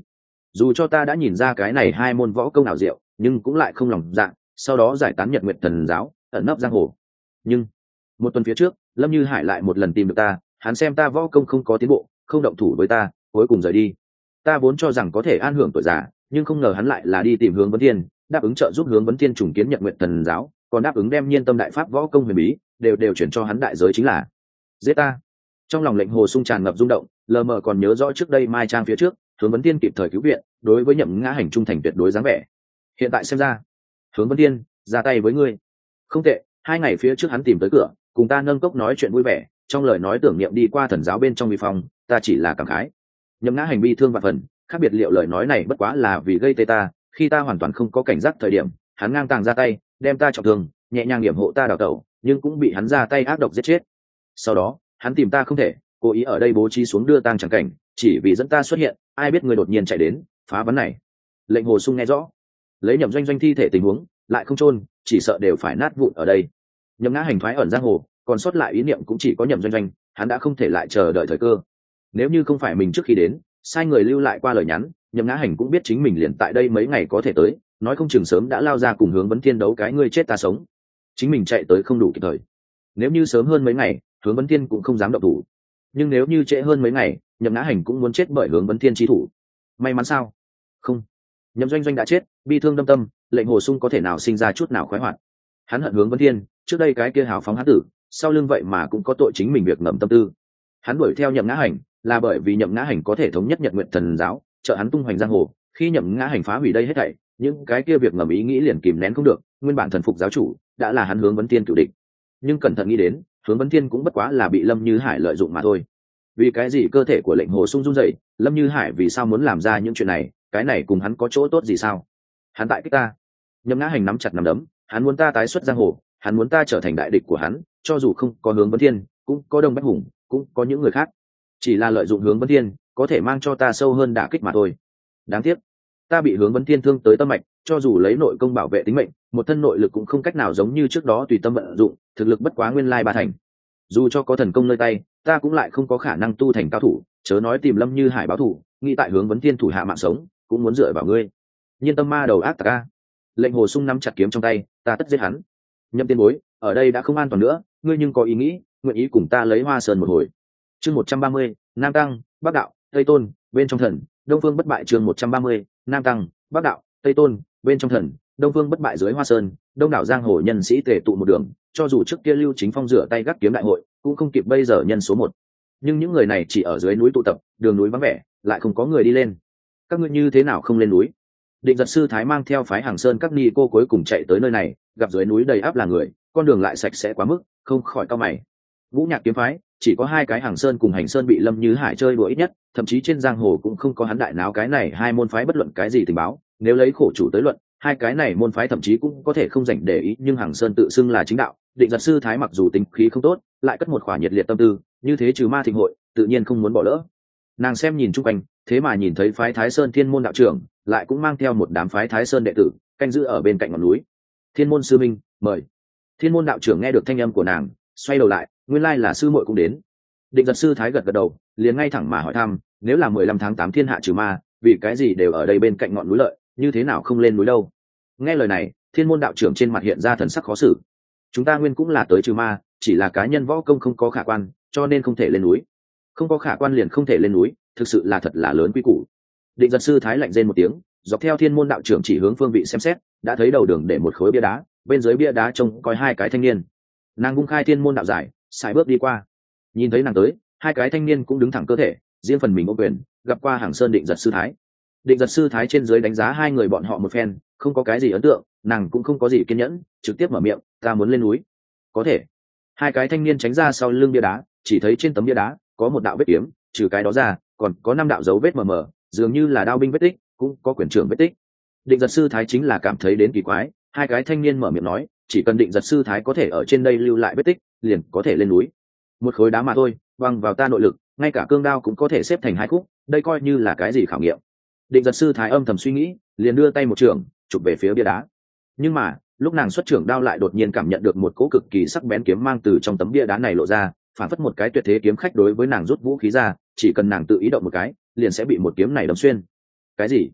dù cho ta đã nhìn ra cái này hai môn võ công ảo diệu, nhưng cũng lại không lòng dạ, sau đó giải tán Nhật Nguyệt Thần giáo, ẩn nấp giang hồ. Nhưng một tuần phía trước, Lâm Như Hải lại một lần tìm được ta, hắn xem ta võ công không có tiến bộ, không động thủ với ta, cuối cùng rời đi. Ta vốn cho rằng có thể an hưởng tuổi già, nhưng không ngờ hắn lại là đi tìm Hướng Vấn Thiên, đáp ứng trợ giúp Hướng Vấn Thiên trùng kiến Nhật Nguyệt Thần giáo, còn đáp ứng đem Nhiên Tâm đại pháp võ công huyền bí đều chuyển cho hắn đại giới, chính là giết ta. Trong lòng Lệnh Hồ Sung tràn ngập rung động, lờ mờ còn nhớ rõ trước đây Mai Trang phía trước, Hướng Vấn Thiên kịp thời cứu viện, đối với Nhậm Ngã Hành trung thành tuyệt đối dáng vẻ. Hiện tại xem ra, Hướng Vấn Thiên ra tay với ngươi không tệ. 2 ngày phía trước hắn tìm tới cửa, cùng ta nâng cốc nói chuyện vui vẻ, trong lời nói tưởng niệm đi qua thần giáo bên trong vi phong, ta chỉ là cảm khái. Nhậm Ngã Hành bi thương và phần, khác biệt liệu lời nói này bất quá là vì gây tê ta, khi ta hoàn toàn không có cảnh giác thời điểm, hắn ngang tàng ra tay, đem ta trọng thương, nhẹ nhàng điểm hộ ta đào tẩu, nhưng cũng bị hắn ra tay ác độc giết chết. Sau đó, hắn tìm ta không thể, cố ý ở đây bố trí xuống đưa tang chẳng cảnh, chỉ vì dẫn ta xuất hiện, ai biết người đột nhiên chạy đến, phá vấn này. Lệnh Hồ Sung nghe rõ, lấy Nhậm Doanh Doanh thi thể tình huống, lại không chôn, chỉ sợ đều phải nát vụn ở đây. Nhậm Ngã Hành thoái ẩn giang hồ, còn sót lại ý niệm cũng chỉ có Nhậm Doanh Doanh, hắn đã không thể lại chờ đợi thời cơ. Nếu như không phải mình trước khi đến, sai người lưu lại qua lời nhắn, Nhậm Ngã Hành cũng biết chính mình liền tại đây mấy ngày có thể tới, nói không chừng sớm đã lao ra cùng Hướng Vấn Thiên đấu cái ngươi chết ta sống. Chính mình chạy tới không đủ kịp thời. Nếu như sớm hơn mấy ngày, Hướng Vấn Thiên cũng không dám động thủ. Nhưng nếu như trễ hơn mấy ngày, Nhậm Ngã Hành cũng muốn chết bởi Hướng Vấn Thiên chí thủ. May mắn sao? Không. Nhậm Doanh Doanh đã chết, bi thương đâm tâm, Lệnh Hồ Sung có thể nào sinh ra chút nào khoái hoạt. Hắn hận Hướng Vấn Thiên, trước đây cái kia hào phóng hán tử, sau lưng vậy mà cũng có tội chính mình việc ngầm tâm tư. Hắn đuổi theo Nhậm Ngã Hành, là bởi vì Nhậm Ngã Hành có thể thống nhất Nhật Nguyệt Thần giáo, trợ hắn tung hoành giang hồ. Khi Nhậm Ngã Hành phá hủy đây hết thảy, những cái kia việc ngầm ý nghĩ liền kìm nén không được, nguyên bản thần phục giáo chủ đã là hắn Hướng Vấn Thiên cửu địch. Nhưng cẩn thận nghĩ đến, Hướng Vấn Thiên cũng bất quá là bị Lâm Như Hải lợi dụng mà thôi. Vì cái gì cơ thể của Lệnh Hồ Sung run rẩy, Lâm Như Hải vì sao muốn làm ra những chuyện này, cái này cùng hắn có chỗ tốt gì sao? Hắn tại kích ta. Nhậm Ngã Hành nắm chặt nắm đấm, hắn muốn ta tái xuất giang hồ, hắn muốn ta trở thành đại địch của hắn, cho dù không có Hướng Vấn Thiên, cũng có Đông Bách Hùng, cũng có những người khác. Chỉ là lợi dụng Hướng Vấn Thiên, có thể mang cho ta sâu hơn đả kích mà thôi. Đáng tiếc, ta bị Hướng Vấn Thiên thương tới tâm mạch, cho dù lấy nội công bảo vệ tính mệnh, một thân nội lực cũng không cách nào giống như trước đó tùy tâm vận dụng, thực lực bất quá nguyên lai ba thành. Dù cho có thần công nơi tay, ta cũng lại không có khả năng tu thành cao thủ, chớ nói tìm Lâm Như Hải báo thù, nghĩ tại Hướng Vấn Thiên thủ hạ mạng sống, cũng muốn dựa vào ngươi. Nhiên Tâm ma đầu ác tặc a. Lệnh Hồ Sung nắm chặt kiếm trong tay, ta tất giết hắn. Nhậm Tiên Bối, ở đây đã không an toàn nữa, ngươi nhưng có ý nghĩ, nguyện ý cùng ta lấy Hoa Sơn một hồi. Chương 130, Nam Tăng, Bắc Đạo, Tây Tôn, bên trong thần, Đông Phương bất bại. Chương 130, Nam Tăng, Bắc Đạo, Tây Tôn, bên trong thần, Đông Phương bất bại. Dưới Hoa Sơn, đông đảo giang hồ nhân sĩ tề tụ một đường, cho dù trước kia Lưu Chính Phong rửa tay gác kiếm đại hội, cũng không kịp bây giờ nhân số 1. Nhưng những người này chỉ ở dưới núi tụ tập, đường núi vắng vẻ, lại không có người đi lên. Các ngươi như thế nào không lên núi? Định Giật sư thái mang theo phái Hàng Sơn các ni cô cuối cùng chạy tới nơi này, gặp dưới núi đầy áp là người, con đường lại sạch sẽ quá mức, không khỏi cau mày. Vũ Nhạc kiếm phái chỉ có 2 cái Hàng Sơn cùng Hành Sơn bị Lâm Như Hải chơi đùa ít nhất, thậm chí trên giang hồ cũng không có hắn đại náo cái này hai môn phái bất luận cái gì tình báo. Nếu lấy khổ chủ tới luận, 2 cái này môn phái thậm chí cũng có thể không dành để ý, nhưng Hàng Sơn tự xưng là chính đạo, Định Giật sư thái mặc dù tính khí không tốt, lại cất một khỏa nhiệt liệt tâm tư, như thế trừ ma thịnh hội, tự nhiên không muốn bỏ lỡ. Nàng xem nhìn chung quanh, thế mà nhìn thấy phái Thái Sơn Thiên môn đạo trưởng, lại cũng mang theo một đám phái Thái Sơn đệ tử, canh giữ ở bên cạnh ngọn núi. Thiên môn sư minh, mời. Thiên môn đạo trưởng nghe được thanh âm của nàng, xoay đầu lại, nguyên lai là sư muội cũng đến. Định Giật sư thái gật gật đầu, liền ngay thẳng mà hỏi thăm, nếu là 15 tháng 8 thiên hạ trừ ma, vì cái gì đều ở đây bên cạnh ngọn núi lợi, như thế nào không lên núi đâu? Nghe lời này, Thiên môn đạo trưởng trên mặt hiện ra thần sắc khó xử. Chúng ta nguyên cũng là tới trừ ma, chỉ là cá nhân võ công không có khả quan, cho nên không thể lên núi. Không có khả quan liền không thể lên núi, thực sự là thật là lớn quy củ. Định Giật sư thái lạnh rên một tiếng, dọc theo Thiên môn đạo trưởng chỉ hướng phương vị xem xét, đã thấy đầu đường để một khối bia đá, bên dưới bia đá trông coi 2 cái thanh niên. Nàng vung khai Thiên môn đạo giải, sải bước đi qua. Nhìn thấy nàng tới, 2 cái thanh niên cũng đứng thẳng cơ thể, riêng phần mình ôm quyền, gặp qua Hàng Sơn Định Giật sư thái. Định Giật sư thái trên dưới đánh giá 2 người bọn họ một phen, không có cái gì ấn tượng, nàng cũng không có gì kiên nhẫn, trực tiếp mở miệng, ta muốn lên núi. Có thể. 2 cái thanh niên tránh ra sau lưng bia đá, chỉ thấy trên tấm bia đá có một đạo vết kiếm, trừ cái đó ra, còn có 5 đạo dấu vết mờ mờ, dường như là đao binh vết tích, cũng có quyền trưởng vết tích. Định Giật sư thái chính là cảm thấy đến kỳ quái, 2 cái thanh niên mở miệng nói, chỉ cần Định Giật sư thái có thể ở trên đây lưu lại vết tích, liền có thể lên núi. Một khối đá mà thôi, văng vào ta nội lực, ngay cả cương đao cũng có thể xếp thành 2 khúc, đây coi như là cái gì khảo nghiệm. Định Giật sư thái âm thầm suy nghĩ, liền đưa tay một trường, chụp về phía bia đá. Nhưng mà, lúc nàng xuất trưởng đao lại đột nhiên cảm nhận được một cỗ cực kỳ sắc bén kiếm mang từ trong tấm bia đá này lộ ra, phản phất một cái tuyệt thế kiếm khách đối với nàng rút vũ khí ra, chỉ cần nàng tự ý động một cái, liền sẽ bị một kiếm này đâm xuyên. Cái gì?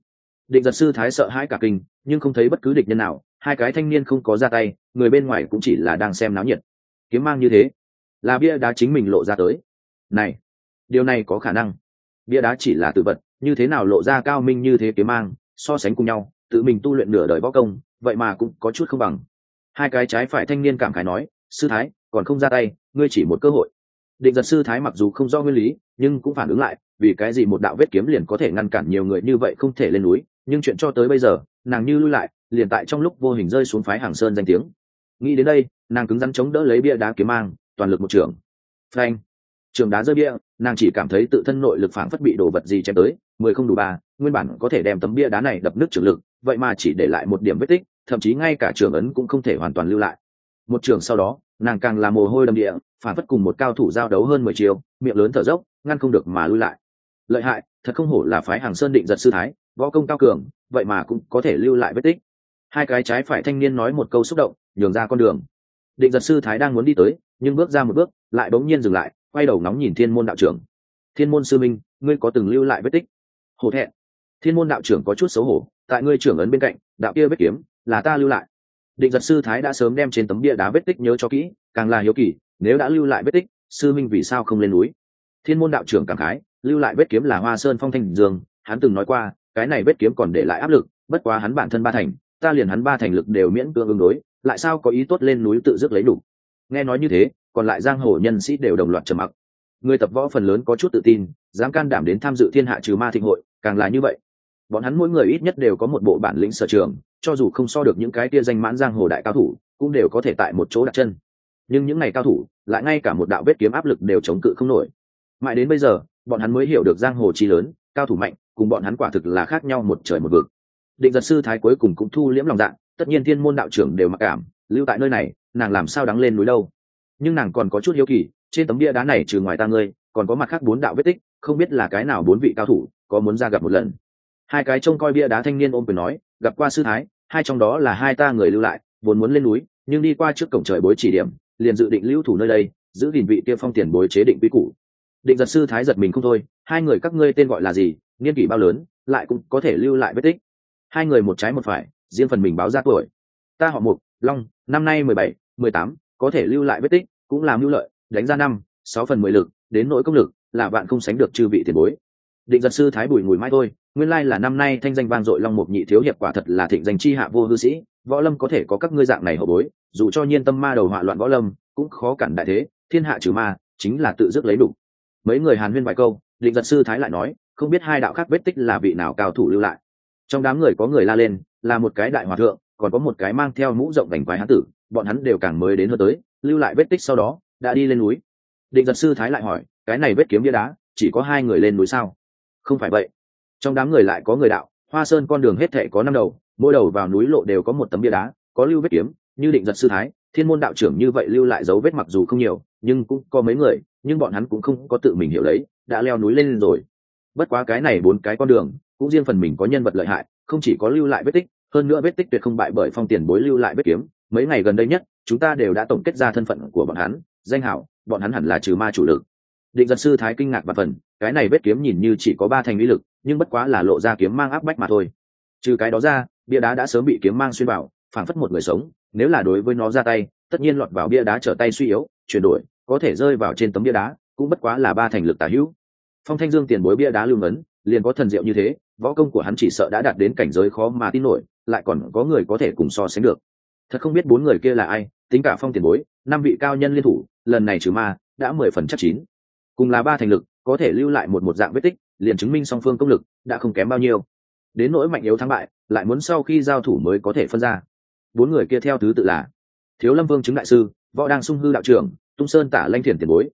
Định giật sư thái sợ hãi cả kinh, nhưng không thấy bất cứ địch nhân nào, hai cái thanh niên không có ra tay, người bên ngoài cũng chỉ là đang xem náo nhiệt. Kiếm mang như thế, là bia đá chính mình lộ ra tới. Này, điều này có khả năng. Bia đá chỉ là tự vật, như thế nào lộ ra cao minh như thế kiếm mang, so sánh cùng nhau, tự mình tu luyện nửa đời võ công, vậy mà cũng có chút không bằng. Hai cái trái phải thanh niên cảm khái nói, sư thái, còn không ra tay, ngươi chỉ một cơ hội. Định giật sư thái mặc dù không do nguyên lý, nhưng cũng phản ứng lại, vì cái gì một đạo vết kiếm liền có thể ngăn cản nhiều người như vậy không thể lên núi, nhưng chuyện cho tới bây giờ, nàng như lui lại, liền tại trong lúc vô hình rơi xuống phái Hàng Sơn danh tiếng. Nghĩ đến đây, nàng cứng rắn chống đỡ lấy bia đá kiếm mang, toàn lực một trường. Phanh! Trường đá rơi bia, nàng chỉ cảm thấy tự thân nội lực phảng phất bị đồ vật gì chém tới, 10 không đủ 3, nguyên bản có thể đem tấm bia đá này đập nứt trường lực, vậy mà chỉ để lại một điểm vết tích, thậm chí ngay cả trường ấn cũng không thể hoàn toàn lưu lại. Một trường sau đó, nàng càng là mồ hôi đầm địa, phảng phất cùng một cao thủ giao đấu hơn 10 chiều, miệng lớn thở dốc, ngăn không được mà lui lại. Lợi hại, thật không hổ là phái Hàng Sơn Định giật sư thái, võ công cao cường, vậy mà cũng có thể lưu lại vết tích. Hai cái trái phải thanh niên nói một câu xúc động, nhường ra con đường. Định giật sư thái đang muốn đi tới, nhưng bước ra một bước, lại bỗng nhiên dừng lại, quay đầu nóng nhìn Thiên môn đạo trưởng. Thiên môn sư minh, ngươi có từng lưu lại vết tích? Hổ thẹn. Thiên môn đạo trưởng có chút xấu hổ, tại ngươi trưởng ấn bên cạnh, đạo kia vết kiếm là ta lưu lại. Định giật sư thái đã sớm đem trên tấm bia đá vết tích nhớ cho kỹ, càng là hiếu kỳ, nếu đã lưu lại vết tích, sư minh vì sao không lên núi? Thiên môn đạo trưởng cảm khái, lưu lại vết kiếm là Hoa Sơn Phong Thanh Dương, hắn từng nói qua, cái này vết kiếm còn để lại áp lực, bất quá hắn bản thân ba thành, ta liền hắn ba thành lực đều miễn cưỡng ứng đối, lại sao có ý tốt lên núi tự dứt lấy đủ. Nghe nói như thế, còn lại giang hồ nhân sĩ đều đồng loạt trầm mặc. Người tập võ phần lớn có chút tự tin, dám can đảm đến tham dự thiên hạ trừ ma thịnh hội, càng là như vậy. Bọn hắn mỗi người ít nhất đều có một bộ bản lĩnh sở trường, cho dù không so được những cái tia danh mãn giang hồ đại cao thủ, cũng đều có thể tại một chỗ đặt chân. Nhưng những ngày cao thủ, lại ngay cả một đạo vết kiếm áp lực đều chống cự không nổi. Mãi đến bây giờ, bọn hắn mới hiểu được giang hồ chi lớn, cao thủ mạnh, cùng bọn hắn quả thực là khác nhau một trời một vực. Định giật sư thái cuối cùng cũng thu liễm lòng dạ, tất nhiên thiên môn đạo trưởng đều mặc cảm, lưu tại nơi này, nàng làm sao đáng lên núi đâu. Nhưng nàng còn có chút hiếu kỳ, trên tấm bia đá này trừ ngoài ta ngươi, còn có mặt khác 4 đạo vết tích, không biết là cái nào 4 vị cao thủ, có muốn ra gặp một lần. Hai cái trông coi bia đá thanh niên ôm quyền nói, gặp qua sư thái, hai trong đó là hai ta người lưu lại, vốn muốn lên núi, nhưng đi qua trước cổng trời bối chỉ điểm, liền dự định lưu thủ nơi đây, giữ gìn vị kia phong tiền bối chế định quy củ. Định giật sư thái giật mình không thôi, hai người các ngươi tên gọi là gì, niên kỷ bao lớn, lại cũng có thể lưu lại vết tích. Hai người một trái một phải, riêng phần mình báo ra tuổi. Ta họ Mục, Long, năm nay 17, 18, có thể lưu lại vết tích, cũng làm mưu lợi, đánh ra 6 phần 10 lực, đến nỗi công lực, là bạn không sánh được chư vị tiền bối. Định giật sư thái bùi ngùi mãi thôi, nguyên lai là năm nay thanh danh vang dội Long Mục nhị thiếu hiệp quả thật là thịnh danh chi hạ vô hư sĩ, võ lâm có thể có các ngươi dạng này hậu bối, dù cho nhiên tâm ma đầu họa loạn võ lâm, cũng khó cản đại thế, thiên hạ trừ ma, chính là tự dứt lấy đủ. Mấy người hàn huyên vài câu, định giật sư thái lại nói, không biết hai đạo khác vết tích là vị nào cao thủ lưu lại. Trong đám người có người la lên, là một cái đại hòa thượng, còn có một cái mang theo mũ rộng vành quái hán tử, bọn hắn đều càng mới đến hơn tới, lưu lại vết tích sau đó đã đi lên núi. Định giật sư thái lại hỏi, cái này vết kiếm bia đá chỉ có 2 người lên núi sao? Không phải vậy. Trong đám người lại có người đạo, Hoa Sơn con đường hết thảy có 5 đầu, mỗi đầu vào núi lộ đều có một tấm bia đá, có lưu vết kiếm, như định giật sư thái, thiên môn đạo trưởng như vậy lưu lại dấu vết mặc dù không nhiều, nhưng cũng có mấy người, nhưng bọn hắn cũng không có tự mình hiểu lấy, đã leo núi lên rồi. Bất quá cái này 4 cái con đường, cũng riêng phần mình có nhân vật lợi hại, không chỉ có lưu lại vết tích, hơn nữa vết tích tuyệt không bại bởi phong tiền bối lưu lại vết kiếm. Mấy ngày gần đây nhất, chúng ta đều đã tổng kết ra thân phận của bọn hắn, danh hảo, bọn hắn hẳn là trừ ma chủ lực. Định giật sư thái kinh ngạc và phần, cái này vết kiếm nhìn như chỉ có 3 thành uy lực, nhưng bất quá là lộ ra kiếm mang áp bách mà thôi. Trừ cái đó ra, bia đá đã sớm bị kiếm mang xuyên vào, phảng phất một người sống, nếu là đối với nó ra tay, tất nhiên lọt vào bia đá trở tay suy yếu, chuyển đổi, có thể rơi vào trên tấm bia đá, cũng bất quá là 3 thành lực tả hữu. Phong Thanh Dương tiền bối bia đá lưu ngấn, liền có thần diệu như thế, võ công của hắn chỉ sợ đã đạt đến cảnh giới khó mà tin nổi, lại còn có người có thể cùng so sánh được. Thật không biết 4 người kia là ai, tính cả Phong tiền bối, 5 vị cao nhân liên thủ, lần này trừ ma đã 10 phần chắc chín. Cùng là 3 thành lực, có thể lưu lại một dạng vết tích, liền chứng minh song phương công lực đã không kém bao nhiêu. Đến nỗi mạnh yếu thắng bại, lại muốn sau khi giao thủ mới có thể phân ra. 4 người kia theo thứ tự là Thiếu Lâm Vương chứng đại sư, Võ Đang Sung hư đạo trưởng, Tung Sơn Tả Lanh Thiền tiền bối,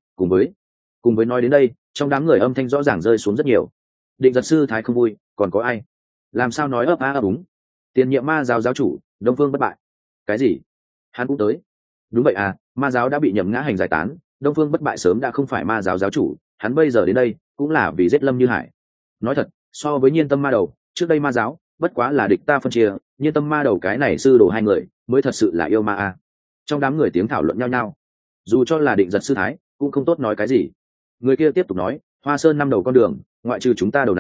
cùng với nói đến đây, trong đám người âm thanh rõ ràng rơi xuống rất nhiều. Định giật sư thái không vui, còn có ai? Làm sao nói ấp á ấp úng? Tiền nhiệm ma giáo giáo chủ, Đông Phương Bất Bại. Cái gì? Hắn cũng tới? Đúng vậy à, ma giáo đã bị nhậm ngã hành giải tán, Đông Phương Bất Bại sớm đã không phải ma giáo giáo chủ, hắn bây giờ đến đây cũng là vì giết Lâm Như Hải. Nói thật, so với nhiên tâm ma đầu, trước đây ma giáo bất quá là địch ta phân chia, nhiên tâm ma đầu cái này sư đồ 2 người mới thật sự là yêu ma a. Trong đám người tiếng thảo luận nhau nhau, dù cho là định giật sư thái cũng không tốt nói cái gì. Người kia tiếp tục nói, Hoa Sơn 5 đầu con đường, ngoại trừ chúng ta đầu này,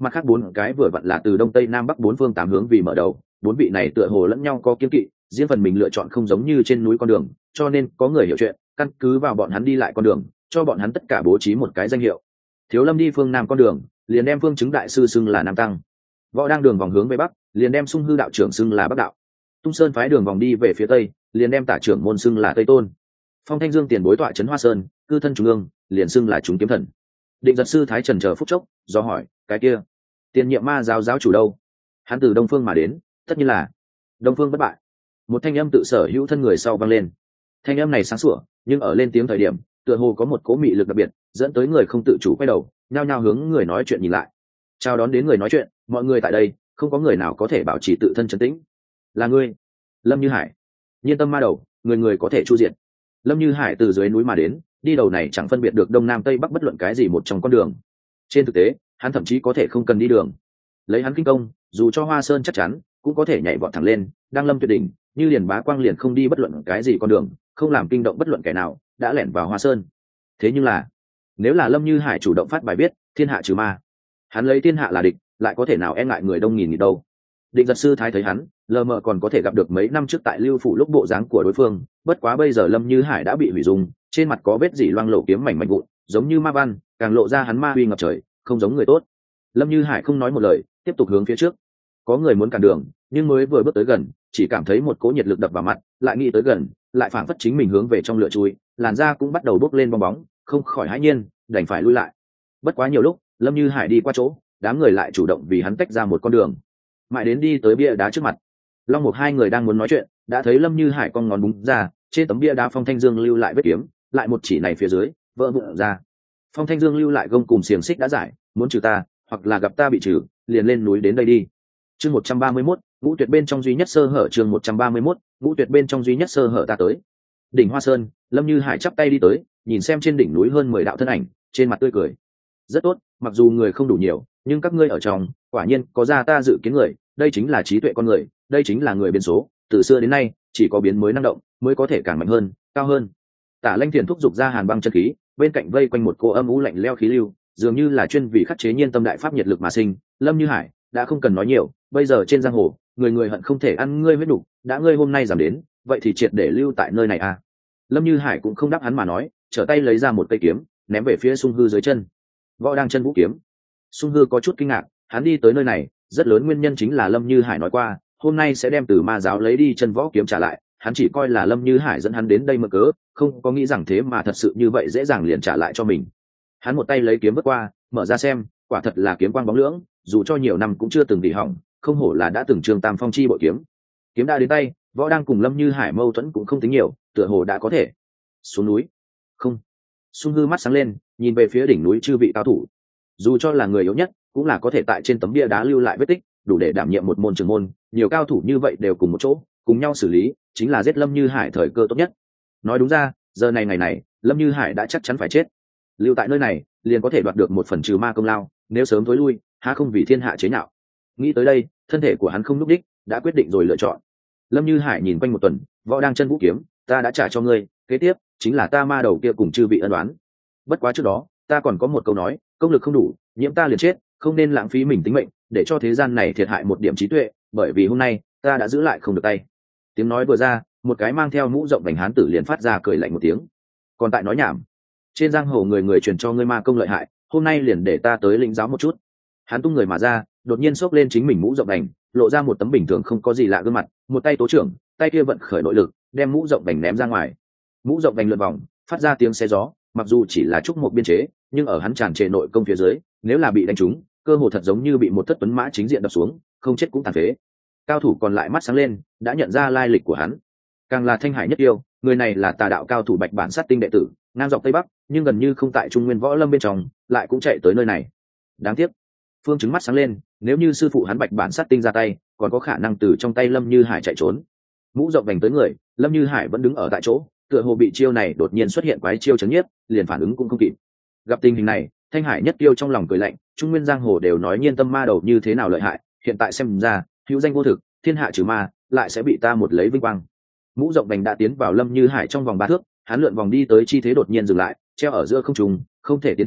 mặt khác 4 cái vừa vặn là từ đông tây nam bắc 4 phương 8 hướng vì mở đầu, 4 vị này tựa hồ lẫn nhau có kiên kỵ, riêng phần mình lựa chọn không giống như trên núi con đường, cho nên có người hiểu chuyện, căn cứ vào bọn hắn đi lại con đường, cho bọn hắn tất cả bố trí một cái danh hiệu. Thiếu Lâm đi phương nam con đường, liền đem Phương Chứng đại sư xưng là Nam Tăng. Võ Đang đường vòng hướng về bắc, liền đem Sung Hư đạo trưởng xưng là Bắc đạo. Tung Sơn phái đường vòng đi về phía tây, liền đem Tả trưởng môn xưng là Tây Tôn. Phong Thanh Dương tiền bối tọa trấn Hoa Sơn, cư thân trung ương, liền xưng là Chúng Kiếm Thần. Định Giật sư thái trần chờ phút chốc, do hỏi, cái kia, tiền nhiệm ma giáo giáo chủ đâu? Hắn từ đông phương mà đến, tất nhiên là đông phương bất bại. Một thanh âm tự sở hữu thân người sau vang lên. Thanh âm này sáng sủa, nhưng ở lên tiếng thời điểm, tựa hồ có một cố mị lực đặc biệt, dẫn tới người không tự chủ quay đầu, nhao nhao hướng người nói chuyện nhìn lại. Chào đón đến người nói chuyện, mọi người tại đây, không có người nào có thể bảo trì tự thân trấn tĩnh. Là ngươi, Lâm Như Hải. Nhiên tâm ma đầu, người người có thể chu diện. Lâm Như Hải từ dưới núi mà đến, đi đầu này chẳng phân biệt được đông nam tây bắc bất luận cái gì một trong con đường. Trên thực tế, hắn thậm chí có thể không cần đi đường. Lấy hắn kinh công, dù cho Hoa Sơn chắc chắn cũng có thể nhảy vọt thẳng lên, đang lâm tuyệt đỉnh, như liền bá quang liền không đi bất luận cái gì con đường, không làm kinh động bất luận kẻ nào, đã lẻn vào Hoa Sơn. Thế nhưng là, nếu là Lâm Như Hải chủ động phát bài viết thiên hạ trừ ma, hắn lấy thiên hạ là địch, lại có thể nào e ngại người đông nghìn nghịt đâu. Định Giật sư thái thấy hắn lờ mờ còn có thể gặp được mấy năm trước tại Lưu Phủ lúc bộ dáng của đối phương, bất quá bây giờ Lâm Như Hải đã bị hủy dung, trên mặt có vết dỉ loang lổ kiếm mảnh mảnh vụn, giống như ma văn, càng lộ ra hắn ma uy ngập trời, không giống người tốt. Lâm Như Hải không nói một lời, tiếp tục hướng phía trước. Có người muốn cản đường, nhưng mới vừa bước tới gần, chỉ cảm thấy một cỗ nhiệt lực đập vào mặt, lại nghĩ tới gần, lại phảng phất chính mình hướng về trong lửa chui, làn da cũng bắt đầu bốc lên bong bóng, không khỏi hãi nhiên, đành phải lui lại. Bất quá nhiều lúc, Lâm Như Hải đi qua chỗ, đám người lại chủ động vì hắn tách ra một con đường. Mãi đến đi tới bia đá trước mặt, Long Mục hai người đang muốn nói chuyện, đã thấy Lâm Như Hải cong ngón búng ra, trên tấm bia đá Phong Thanh Dương lưu lại vết kiếm, lại một chỉ này phía dưới, vỡ vụn ra. Phong Thanh Dương lưu lại gông cùng xiềng xích đã giải, muốn trừ ta, hoặc là gặp ta bị trừ, liền lên núi đến đây đi. Chương 131, Ngũ Tuyệt bên trong duy nhất sơ hở. Chương 131, Ngũ Tuyệt bên trong duy nhất sơ hở ta tới. Đỉnh Hoa Sơn, Lâm Như Hải chắp tay đi tới, nhìn xem trên đỉnh núi hơn 10 đạo thân ảnh, trên mặt tươi cười. Rất tốt, mặc dù người không đủ nhiều, nhưng các ngươi ở trong, quả nhiên có ra ta dự kiến người, đây chính là trí tuệ con người, đây chính là người biến số, từ xưa đến nay, chỉ có biến mới năng động, mới có thể càng mạnh hơn, cao hơn. Tả Lanh Thiền thúc giục ra hàn băng chân khí, bên cạnh vây quanh một cô âm u lạnh lẽo khí lưu, dường như là chuyên vì khắc chế nhiên tâm đại pháp nhiệt lực mà sinh. Lâm Như Hải đã không cần nói nhiều, bây giờ trên giang hồ, người người hận không thể ăn ngươi huyết đủ, đã ngươi hôm nay giảm đến, vậy thì triệt để lưu tại nơi này à? Lâm Như Hải cũng không đáp hắn mà nói, trở tay lấy ra một cây kiếm, ném về phía Sung Hư dưới chân. Võ đang chân vũ kiếm. Sung Hư có chút kinh ngạc, hắn đi tới nơi này, rất lớn nguyên nhân chính là Lâm Như Hải nói qua, hôm nay sẽ đem từ ma giáo lấy đi chân võ kiếm trả lại, hắn chỉ coi là Lâm Như Hải dẫn hắn đến đây mơ cớ, không có nghĩ rằng thế mà thật sự như vậy dễ dàng liền trả lại cho mình. Hắn một tay lấy kiếm vớt qua, mở ra xem, quả thật là kiếm quang bóng lưỡng, dù cho nhiều năm cũng chưa từng bị hỏng, không hổ là đã từng Trường Tam Phong chi bội kiếm. Kiếm đã đến tay, Võ đang cùng Lâm Như Hải mâu thuẫn cũng không tính nhiều, tựa hồ đã có thể xuống núi. Không. Sung Hư mắt sáng lên, nhìn về phía đỉnh núi chư vị cao thủ. Dù cho là người yếu nhất, cũng là có thể tại trên tấm bia đá lưu lại vết tích, đủ để đảm nhiệm một môn trưởng môn, nhiều cao thủ như vậy đều cùng một chỗ, cùng nhau xử lý, chính là giết Lâm Như Hải thời cơ tốt nhất. Nói đúng ra, giờ này ngày này, Lâm Như Hải đã chắc chắn phải chết. Lưu tại nơi này, liền có thể đoạt được một phần trừ ma công lao, nếu sớm tối lui, há không vì thiên hạ chế nhạo. Nghĩ tới đây, thân thể của hắn không lúc đích, đã quyết định rồi lựa chọn. Lâm Như Hải nhìn quanh một tuần, Võ đang chân vũ kiếm, ta đã trả cho ngươi, kế tiếp chính là ta ma đầu kia cùng chư vị ân oán. Bất quá trước đó, ta còn có một câu nói, công lực không đủ, nhiễm ta liền chết, không nên lãng phí mình tính mệnh, để cho thế gian này thiệt hại một điểm trí tuệ, bởi vì hôm nay ta đã giữ lại không được tay. Tiếng nói vừa ra, một cái mang theo mũ rộng vành hán tử liền phát ra cười lạnh một tiếng. Còn tại nói nhảm, trên giang hồ người người truyền cho ngươi ma công lợi hại, hôm nay liền để ta tới lĩnh giáo một chút. Hắn tung người mà ra, đột nhiên xốc lên chính mình mũ rộng vành, lộ ra một tấm bình thường không có gì lạ gương mặt, một tay tố trưởng, tay kia vận khởi nội lực, đem mũ rộng vành ném ra ngoài. Mũ rộng vành lượn vòng, phát ra tiếng xé gió, mặc dù chỉ là trúc một biên chế, nhưng ở hắn tràn trề nội công phía dưới, nếu là bị đánh trúng, cơ hồ thật giống như bị một thất tuấn mã chính diện đập xuống, không chết cũng tàn phế. Cao thủ còn lại mắt sáng lên, đã nhận ra lai lịch của hắn. Càng là Thanh Hải Nhất Yêu, người này là tà đạo cao thủ Bạch Bản Sát Tinh đệ tử, ngang dọc tây bắc, nhưng gần như không tại Trung Nguyên Võ Lâm bên trong, lại cũng chạy tới nơi này. Đáng tiếc, Phương Chứng mắt sáng lên, nếu như sư phụ hắn Bạch Bản Sát Tinh ra tay, còn có khả năng từ trong tay Lâm Như Hải chạy trốn. Mũ rộng vành tới người, Lâm Như Hải vẫn đứng ở tại chỗ, tựa hồ bị chiêu này đột nhiên xuất hiện quái chiêu chấn nhiếp, liền phản ứng cũng không kịp. Gặp tình hình này, Thanh Hải Nhất Tiêu trong lòng cười lạnh, Trung Nguyên giang hồ đều nói nhiên tâm ma đầu như thế nào lợi hại, hiện tại xem ra, hữu danh vô thực, thiên hạ trừ ma, lại sẽ bị ta một lấy vinh quang. Mũ rộng vành đã tiến vào Lâm Như Hải trong vòng 3 thước, hắn lượn vòng đi tới chi thế đột nhiên dừng lại, treo ở giữa không trung, không thể tiến thêm,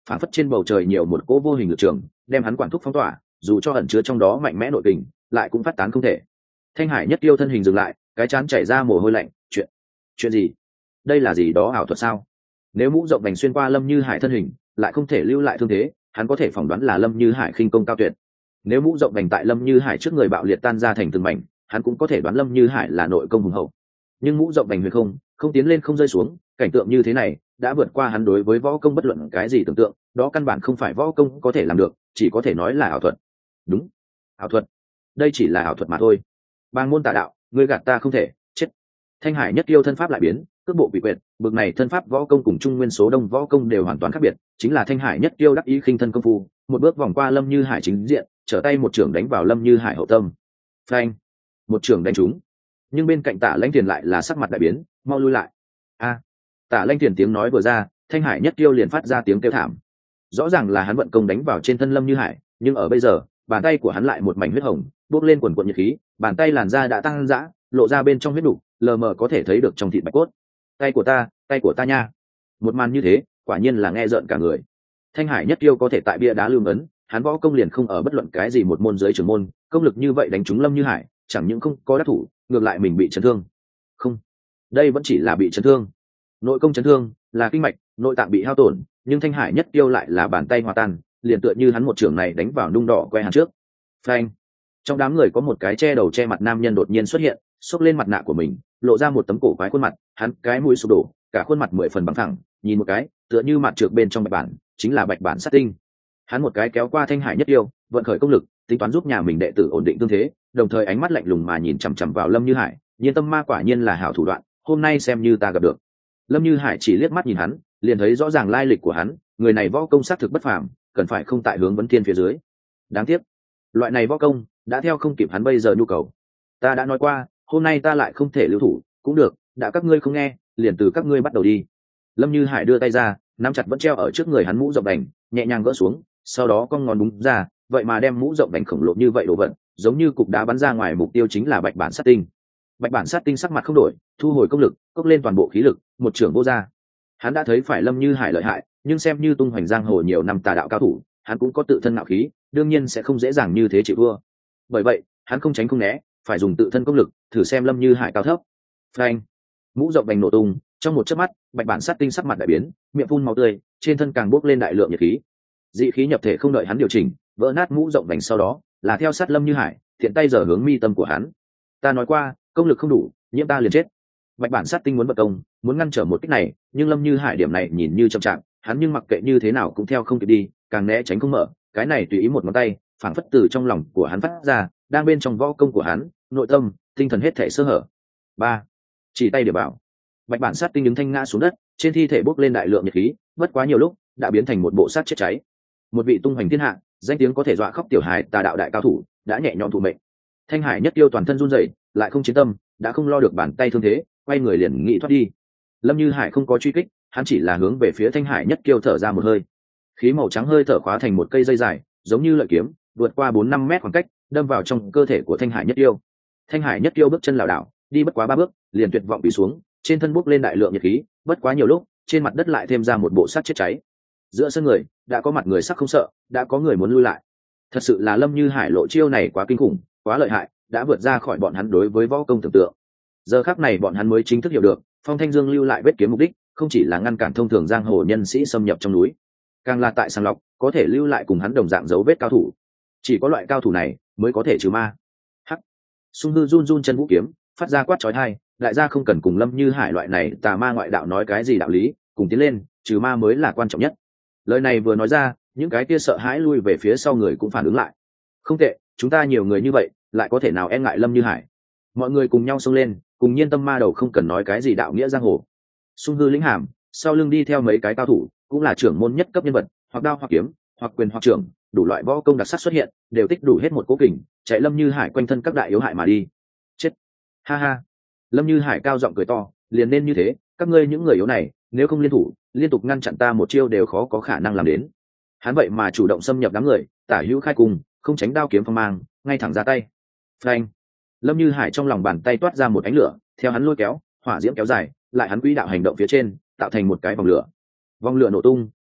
phản phất trên bầu trời nhiều một cỗ vô hình lực trường đem hắn quản thúc phong tỏa, dù cho ẩn chứa trong đó mạnh mẽ nội kình lại cũng phát tán không thể. Thanh Hải Nhất Tiêu thân hình dừng lại, cái trán chảy ra mồ hôi lạnh. Chuyện gì? Đây là gì đó ảo thuật sao? Nếu mũ rộng vành xuyên qua Lâm Như Hải thân hình lại không thể lưu lại thương thế, hắn có thể phỏng đoán là Lâm Như Hải khinh công cao tuyệt. Nếu mũ rộng vành tại Lâm Như Hải trước người bạo liệt tan ra thành từng mảnh, hắn cũng có thể đoán Lâm Như Hải là nội công hùng hậu. Nhưng mũ rộng vành huyền không tiến lên không rơi xuống, cảnh tượng như thế này đã vượt qua hắn đối với võ công bất luận cái gì tưởng tượng, đó căn bản không phải võ công có thể làm được, chỉ có thể nói là ảo thuật. Đúng, ảo thuật. Đây chỉ là ảo thuật mà thôi. Bang môn tà đạo, ngươi gạt ta không thể. Chết. Thanh Hải Nhất Tiêu thân pháp lại biến, cước bộ bị quyệt, bực này thân pháp võ công cùng trung nguyên số đông võ công đều hoàn toàn khác biệt, chính là Thanh Hải Nhất Tiêu đắc ý khinh thân công phu, một bước vòng qua Lâm Như Hải chính diện, trở tay một trưởng đánh vào Lâm Như Hải hậu tâm. Phanh, một trưởng đánh trúng. Nhưng bên cạnh Tả Lãnh Tiền lại là sắc mặt đại biến, mau lui lại. A. Tả Lãnh Tiền tiếng nói vừa ra, Thanh Hải Nhất Tiêu liền phát ra tiếng kêu thảm. Rõ ràng là hắn vận công đánh vào trên thân Lâm Như Hải, nhưng ở bây giờ, bàn tay của hắn lại một mảnh huyết hồng, bốc lên quần quần nhiệt khí, bàn tay làn da đã tăng dã, lộ ra bên trong huyết đủ, lờ mờ có thể thấy được trong thịt bạch cốt. Tay của ta nha. Một màn như thế, quả nhiên là nghe rợn cả người. Thanh Hải Nhất Tiêu có thể tại bia đá lưu ấn, hắn võ công liền không ở bất luận cái gì một môn dưới trưởng môn, công lực như vậy đánh trúng Lâm Như Hải, chẳng những không có đắc thủ, ngược lại mình bị chấn thương. Không, đây vẫn chỉ là bị chấn thương. Nội công chấn thương là kinh mạch, nội tạng bị hao tổn, nhưng Thanh Hải Nhất Tiêu lại là bàn tay hòa tan, liền tựa như hắn một trưởng này đánh vào nung đỏ que hàn trước. Phanh. Trong đám người có một cái che đầu che mặt nam nhân đột nhiên xuất hiện, xốc lên mặt nạ của mình, lộ ra một tấm cổ quái khuôn mặt, hắn cái mũi sụp đổ, cả khuôn mặt 10 phần bằng thẳng, nhìn một cái, tựa như mặt trược bên trong bạch bản, chính là bạch bản sát tinh. Hắn một cái kéo qua Thanh Hải Nhất Tiêu, vận khởi công lực, tính toán giúp nhà mình đệ tử ổn định thương thế, đồng thời ánh mắt lạnh lùng mà nhìn chằm chằm vào Lâm Như Hải, nhiên tâm ma quả nhiên là hảo thủ đoạn, hôm nay xem như ta gặp được. Lâm Như Hải chỉ liếc mắt nhìn hắn, liền thấy rõ ràng lai lịch của hắn, người này võ công xác thực bất phàm, cần phải không tại hướng vấn thiên phía dưới. Đáng tiếc, loại này võ công đã theo không kịp hắn bây giờ nhu cầu. Ta đã nói qua, hôm nay ta lại không thể lưu thủ, cũng được, đã các ngươi không nghe, liền từ các ngươi bắt đầu đi. Lâm Như Hải đưa tay ra, nắm chặt vẫn treo ở trước người hắn mũ rộng đành, nhẹ nhàng gỡ xuống, sau đó cong ngón búng ra, vậy mà đem mũ rộng đành khổng lồ như vậy đổ vận, giống như cục đá bắn ra ngoài, mục tiêu chính là bạch bản sát tinh. Bạch bản sát tinh sắc mặt không đổi, thu hồi công lực, cốc lên toàn bộ khí lực, một trưởng vô ra. Hắn đã thấy phải Lâm Như Hải lợi hại, nhưng xem như tung hoành giang hồ nhiều năm tà đạo cao thủ, hắn cũng có tự thân ngạo khí, đương nhiên sẽ không dễ dàng như thế chịu thua. Bởi vậy, hắn không tránh không né, phải dùng tự thân công lực thử xem Lâm Như Hải cao thấp. Phanh, mũ rộng vành nổ tung, trong một chớp mắt, bạch bản sát tinh sắc mặt đại biến, miệng phun máu tươi, trên thân càng bốc lên đại lượng nhiệt khí. Dị khí nhập thể không đợi hắn điều chỉnh, vỡ nát mũ rộng vành, sau đó là theo sát Lâm Như Hải, thiện tay giở hướng mi tâm của hắn. Ta nói qua, công lực không đủ, nhiễm ta liền chết. Bạch bản sát tinh muốn vận công, muốn ngăn trở một kích này, nhưng Lâm Như Hải điểm này nhìn như chậm chạp, hắn nhưng mặc kệ như thế nào cũng theo không kịp đi, càng né tránh không mở, cái này tùy ý một ngón tay, phảng phất từ trong lòng của hắn phát ra, đang bên trong võ công của hắn, nội tâm, tinh thần hết thảy sơ hở. Ba, chỉ tay để bảo. Bạch bản sát tinh đứng thanh ngã xuống đất, trên thi thể bốc lên đại lượng nhiệt khí, bất quá nhiều lúc đã biến thành một bộ sát chết cháy. Một vị tung hoành thiên hạ, danh tiếng có thể dọa khóc tiểu hài tà đạo đại cao thủ, đã nhẹ nhõm thụ mệnh. Thanh Hải Nhất Tiêu toàn thân run rẩy, lại không chiến tâm, đã không lo được bàn tay thương thế, quay người liền nghĩ thoát đi. Lâm Như Hải không có truy kích, hắn chỉ là hướng về phía Thanh Hải Nhất Tiêu thở ra một hơi. Khí màu trắng hơi thở khóa thành một cây dây dài, giống như lợi kiếm, vượt qua 4-5 mét khoảng cách, đâm vào trong cơ thể của Thanh Hải Nhất Tiêu. Thanh Hải Nhất Tiêu bước chân lảo đảo, đi bất quá 3 bước, liền tuyệt vọng bị xuống, trên thân bốc lên đại lượng nhiệt khí, bất quá nhiều lúc, trên mặt đất lại thêm ra một bộ sát chết cháy. Giữa sân người, đã có mặt người sắc không sợ, đã có người muốn lui lại. Thật sự là Lâm Như Hải lộ chiêu này quá kinh khủng, quá lợi hại, đã vượt ra khỏi bọn hắn đối với võ công tưởng tượng. Giờ khắc này bọn hắn mới chính thức hiểu được, Phong Thanh Dương lưu lại vết kiếm mục đích, không chỉ là ngăn cản thông thường giang hồ nhân sĩ xâm nhập trong núi, càng là tại sàng lọc, có thể lưu lại cùng hắn đồng dạng dấu vết cao thủ. Chỉ có loại cao thủ này mới có thể trừ ma. Hắc. Sung Hư run run chân vũ kiếm, phát ra quát chói tai, đại gia không cần cùng Lâm Như Hải loại này tà ma ngoại đạo nói cái gì đạo lý, cùng tiến lên, trừ ma mới là quan trọng nhất. Lời này vừa nói ra, những cái kia sợ hãi lui về phía sau người cũng phản ứng lại. Không tệ, chúng ta nhiều người như vậy, lại có thể nào e ngại Lâm Như Hải. Mọi người cùng nhau xông lên, cùng nhiên tâm ma đầu không cần nói cái gì đạo nghĩa giang hồ. Sung Hư lĩnh hàm, sau lưng đi theo mấy cái cao thủ, cũng là trưởng môn nhất cấp nhân vật, hoặc đao hoặc kiếm, hoặc quyền hoặc trưởng, đủ loại võ công đặc sắc xuất hiện, đều tích đủ hết một cố kình, chạy Lâm Như Hải quanh thân các đại yếu hại mà đi. Chết. Ha ha. Lâm Như Hải cao giọng cười to, liền nên như thế, các ngươi những người yếu này, nếu không liên thủ, liên tục ngăn chặn ta một chiêu đều khó có khả năng làm đến. Hắn vậy mà chủ động xâm nhập đám người, tả hữu khai cùng, không tránh đao kiếm phong mang, ngay thẳng ra tay. Phanh. Lâm Như Hải trong lòng bàn tay toát ra một ánh lửa, theo hắn lôi kéo, hỏa diễm kéo dài, lại hắn quỹ đạo hành động phía trên, tạo thành một cái vòng lửa. Vòng lửa nổ tung,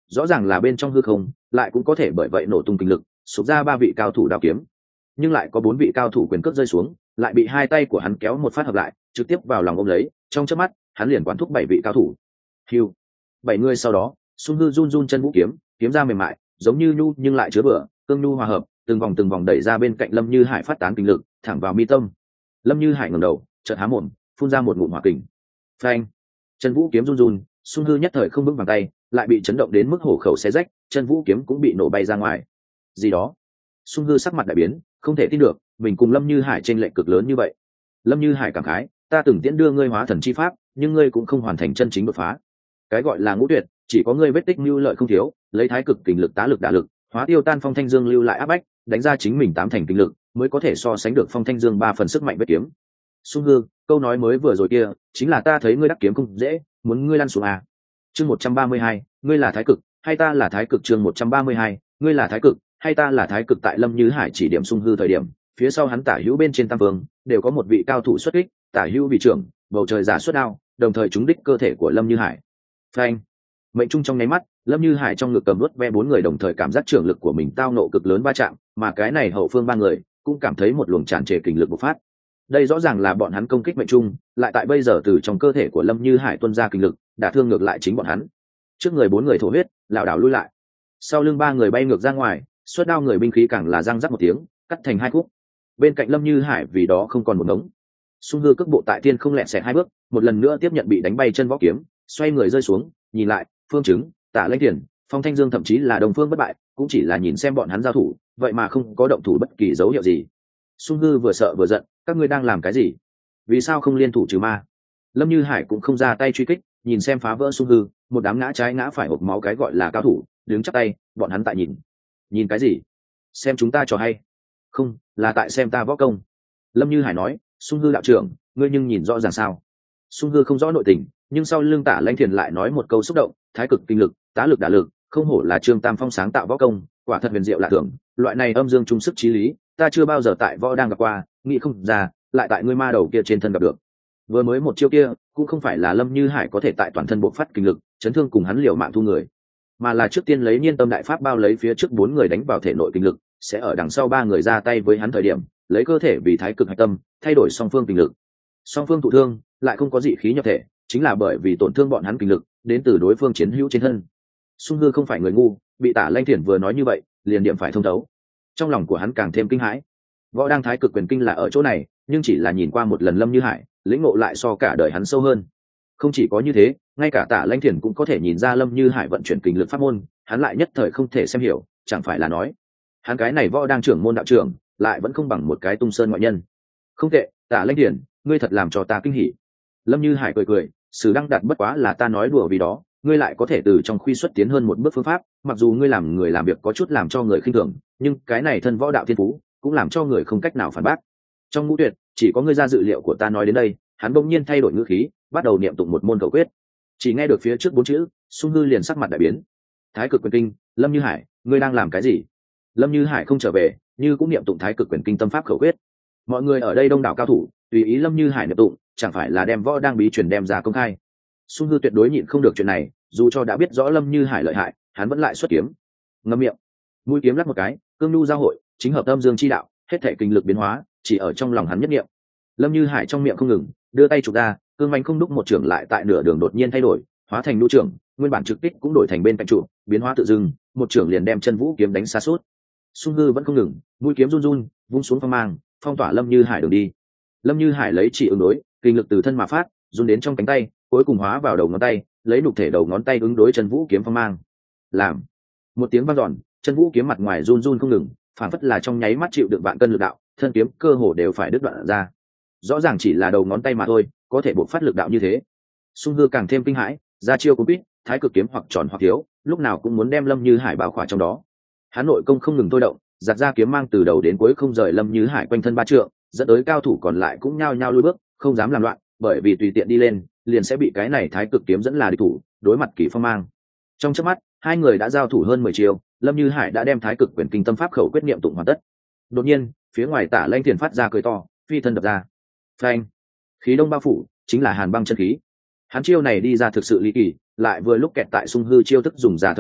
rõ ràng là bên trong hư không lại cũng có thể bởi vậy nổ tung kinh lực, sụp ra 3 vị cao thủ đao kiếm, nhưng lại có 4 vị cao thủ quyền cước rơi xuống, lại bị 2 tay của hắn kéo một phát hợp lại, trực tiếp vào lòng ôm lấy, trong chớp mắt hắn liền quán thúc 7 vị cao thủ. Hưu, 7 người sau đó, Sung Hư run run chân vũ kiếm, kiếm ra mềm mại, giống như nhu nhưng lại chứa bửa, cương nhu hòa hợp, từng vòng đẩy ra bên cạnh Lâm Như Hải phát tán kinh lực, thẳng vào mi tâm. Lâm Như Hải ngẩng đầu, chợt há mồm, phun ra một ngụm hỏa kình. Phanh! Chân vũ kiếm run run, Sung Hư nhất thời không vững vàng tay, lại bị chấn động đến mức hổ khẩu xé rách, chân vũ kiếm cũng bị nổ bay ra ngoài. Gì đó? Sung Hư sắc mặt đại biến, không thể tin được, mình cùng Lâm Như Hải chênh lệch cực lớn như vậy. Lâm Như Hải cảm khái, ta từng tiễn đưa ngươi hóa thần chi pháp, nhưng ngươi cũng không hoàn thành chân chính đột phá. Cái gọi là ngũ tuyệt, chỉ có ngươi vết tích mưu lợi không thiếu, lấy thái cực kình lực tá lực đả lực, hóa tiêu tan phong thanh dương lưu lại áp bách, đánh ra chính mình 8 thành kinh lực, mới có thể so sánh được phong thanh dương 3 phần sức mạnh vết kiếm. Sung Hư, câu nói mới vừa rồi kia, chính là ta thấy ngươi đắc kiếm không dễ, muốn ngươi lăn xuống à? Chương 132, ngươi là thái cực, hay ta là thái cực? Chương 132, ngươi là thái cực, hay ta là thái cực? Tại Lâm Như Hải chỉ điểm Sung Hư thời điểm, phía sau hắn tả hữu bên trên tam vương đều có một vị cao thủ xuất kích, tả hữu vị trưởng, bầu trời giả xuất đao, đồng thời trúng đích cơ thể của Lâm Như Hải. Phanh! Mệnh trung trong nháy mắt, Lâm Như Hải trong ngực cầm nuốt ve 4 người đồng thời cảm giác trưởng lực của mình tao nộ cực lớn va chạm, mà cái này hậu phương 3 người cũng cảm thấy một luồng tràn trề kình lực bộc phát. Đây rõ ràng là bọn hắn công kích mệnh trung, lại tại bây giờ từ trong cơ thể của Lâm Như Hải tuôn ra kình lực, đả thương ngược lại chính bọn hắn. Trước người 4 người thổ huyết, lảo đảo lui lại. Sau lưng 3 người bay ngược ra ngoài, xuất đao người binh khí càng là răng rắc một tiếng, cắt thành 2 khúc. Bên cạnh Lâm Như Hải vì đó không còn một ngống. Sung Hư cước bộ tại tiên không lẹn xẹt 2 bước, một lần nữa tiếp nhận bị đánh bay chân võ kiếm, xoay người rơi xuống, nhìn lại, Phương Chứng, Tả Lãnh Thiền, Phong Thanh Dương thậm chí là Đồng Phương bất bại, cũng chỉ là nhìn xem bọn hắn giao thủ, vậy mà không có động thủ bất kỳ dấu hiệu gì. Sung Hư vừa sợ vừa giận, các ngươi đang làm cái gì? Vì sao không liên thủ trừ ma? Lâm Như Hải cũng không ra tay truy kích, nhìn xem phá vỡ Sung Hư, một đám ngã trái ngã phải hộc máu cái gọi là cao thủ, đứng chắp tay, bọn hắn tại nhìn. Nhìn cái gì? Xem chúng ta trò hay? Không, là tại xem ta võ công. Lâm Như Hải nói, Sung Hư đạo trưởng, ngươi nhưng nhìn rõ ràng sao? Sung Hư không rõ nội tình, nhưng sau lưng Tả Lãnh Thiền lại nói một câu xúc động, thái cực kinh lực, tá lực đả lực, không hổ là Trương Tam Phong sáng tạo võ công, quả thật huyền diệu lạ thường, loại này âm dương trung sức chí lý, ta chưa bao giờ tại võ đang gặp qua, nghĩ không ra, lại tại ngươi ma đầu kia trên thân gặp được. Vừa mới một chiêu kia, cũng không phải là Lâm Như Hải có thể tại toàn thân bộc phát kinh lực, chấn thương cùng hắn liều mạng thu người, mà là trước tiên lấy Nhiên Tâm đại pháp bao lấy phía trước 4 người đánh vào thể nội kinh lực, sẽ ở đằng sau 3 người ra tay với hắn thời điểm, lấy cơ thể vì thái cực hạch tâm, thay đổi song phương kinh lực. Song phương thụ thương, lại không có dị khí nhập thể, chính là bởi vì tổn thương bọn hắn kinh lực đến từ đối phương chiến hữu trên thân. Sung Hư không phải người ngu, bị Tả Lãnh Thiền vừa nói như vậy, liền điểm phải thông thấu. Trong lòng của hắn càng thêm kinh hãi. Võ đang thái cực quyền kinh là ở chỗ này, nhưng chỉ là nhìn qua một lần Lâm Như Hải, lĩnh ngộ lại so cả đời hắn sâu hơn. Không chỉ có như thế, ngay cả Tả Lãnh Thiền cũng có thể nhìn ra Lâm Như Hải vận chuyển kinh lực pháp môn, hắn lại nhất thời không thể xem hiểu, chẳng phải là nói, hắn cái này võ đang trưởng môn đạo trưởng, lại vẫn không bằng một cái tung sơn ngoại nhân. Không tệ, Tả Lãnh Thiền, ngươi thật làm cho ta kinh hỉ. Lâm Như Hải cười cười, sự đăng đặt bất quá là ta nói đùa vì đó, ngươi lại có thể từ trong khuy xuất tiến hơn một bước phương pháp, mặc dù ngươi làm người làm việc có chút làm cho người khinh thường, nhưng cái này thân võ đạo thiên phú cũng làm cho người không cách nào phản bác. Trong ngũ tuyệt, chỉ có ngươi ra dự liệu của ta nói đến đây, hắn bỗng nhiên thay đổi ngữ khí, bắt đầu niệm tụng một môn khẩu quyết. Chỉ nghe được phía trước 4 chữ, Sung Hư liền sắc mặt đại biến. Thái cực quyền kinh, Lâm Như Hải, ngươi đang làm cái gì? Lâm Như Hải không trở về, như cũng niệm tụng thái cực quyền kinh tâm pháp khẩu quyết. Mọi người ở đây đông đảo cao thủ, tùy ý Lâm Như Hải niệm tụng, chẳng phải là đem võ đang bí truyền đem ra công khai. Sung Hư tuyệt đối nhịn không được chuyện này, dù cho đã biết rõ Lâm Như Hải lợi hại, hắn vẫn lại xuất kiếm. Ngậm miệng, mũi kiếm lắc một cái, cương nhu giao hội, chính hợp âm dương chi đạo, hết thể kinh lực biến hóa, chỉ ở trong lòng hắn nhất niệm. Lâm Như Hải trong miệng không ngừng, đưa tay chụp ra, cương manh không đúc một trưởng lại tại nửa đường đột nhiên thay đổi, hóa thành nhu trưởng, nguyên bản trực kích cũng đổi thành bên cạnh trụ, biến hóa tự dưng, một trưởng liền đem chân vũ kiếm đánh xa suốt. Sung Hư vẫn không ngừng, mũi kiếm run run, vung xuống phong mang, phong tỏa Lâm Như Hải đường đi. Lâm Như Hải lấy chỉ ứng đối, kinh lực từ thân mà phát, run đến trong cánh tay, cuối cùng hóa vào đầu ngón tay, lấy nục thể đầu ngón tay ứng đối chân vũ kiếm phong mang. Làm một tiếng vang dọn, chân vũ kiếm mặt ngoài run run không ngừng, phản phất là trong nháy mắt chịu đựng vạn cân lực đạo, thân kiếm cơ hồ đều phải đứt đoạn ra. Rõ ràng chỉ là đầu ngón tay mà thôi, có thể buộc phát lực đạo như thế. Sung Hư càng thêm kinh hãi, ra chiêu cuốn quýt, thái cực kiếm hoặc tròn hoặc thiếu, lúc nào cũng muốn đem Lâm Như Hải bao khỏa trong đó. Hắn nội công không ngừng thôi động, giật ra kiếm mang từ đầu đến cuối không rời Lâm Như Hải quanh thân 3 trượng, dẫn tới cao thủ còn lại cũng nhao nhao lùi bước, không dám làm loạn, bởi vì tùy tiện đi lên, liền sẽ bị cái này thái cực kiếm dẫn là địch thủ, đối mặt Kỷ Phong mang. Trong chớp mắt, 2 người đã giao thủ hơn 10 chiêu, Lâm Như Hải đã đem thái cực quyền kinh tâm pháp khẩu quyết niệm tụng hoàn tất. Đột nhiên, phía ngoài Tả Lãnh Thiền phát ra cười to, phi thân đập ra. Phanh! Khí đông bao phủ, chính là hàn băng chân khí. Hắn chiêu này đi ra thực sự lý kỳ, lại vừa lúc kẹt tại Sung Hư chiêu thức dùng ra thời điểm,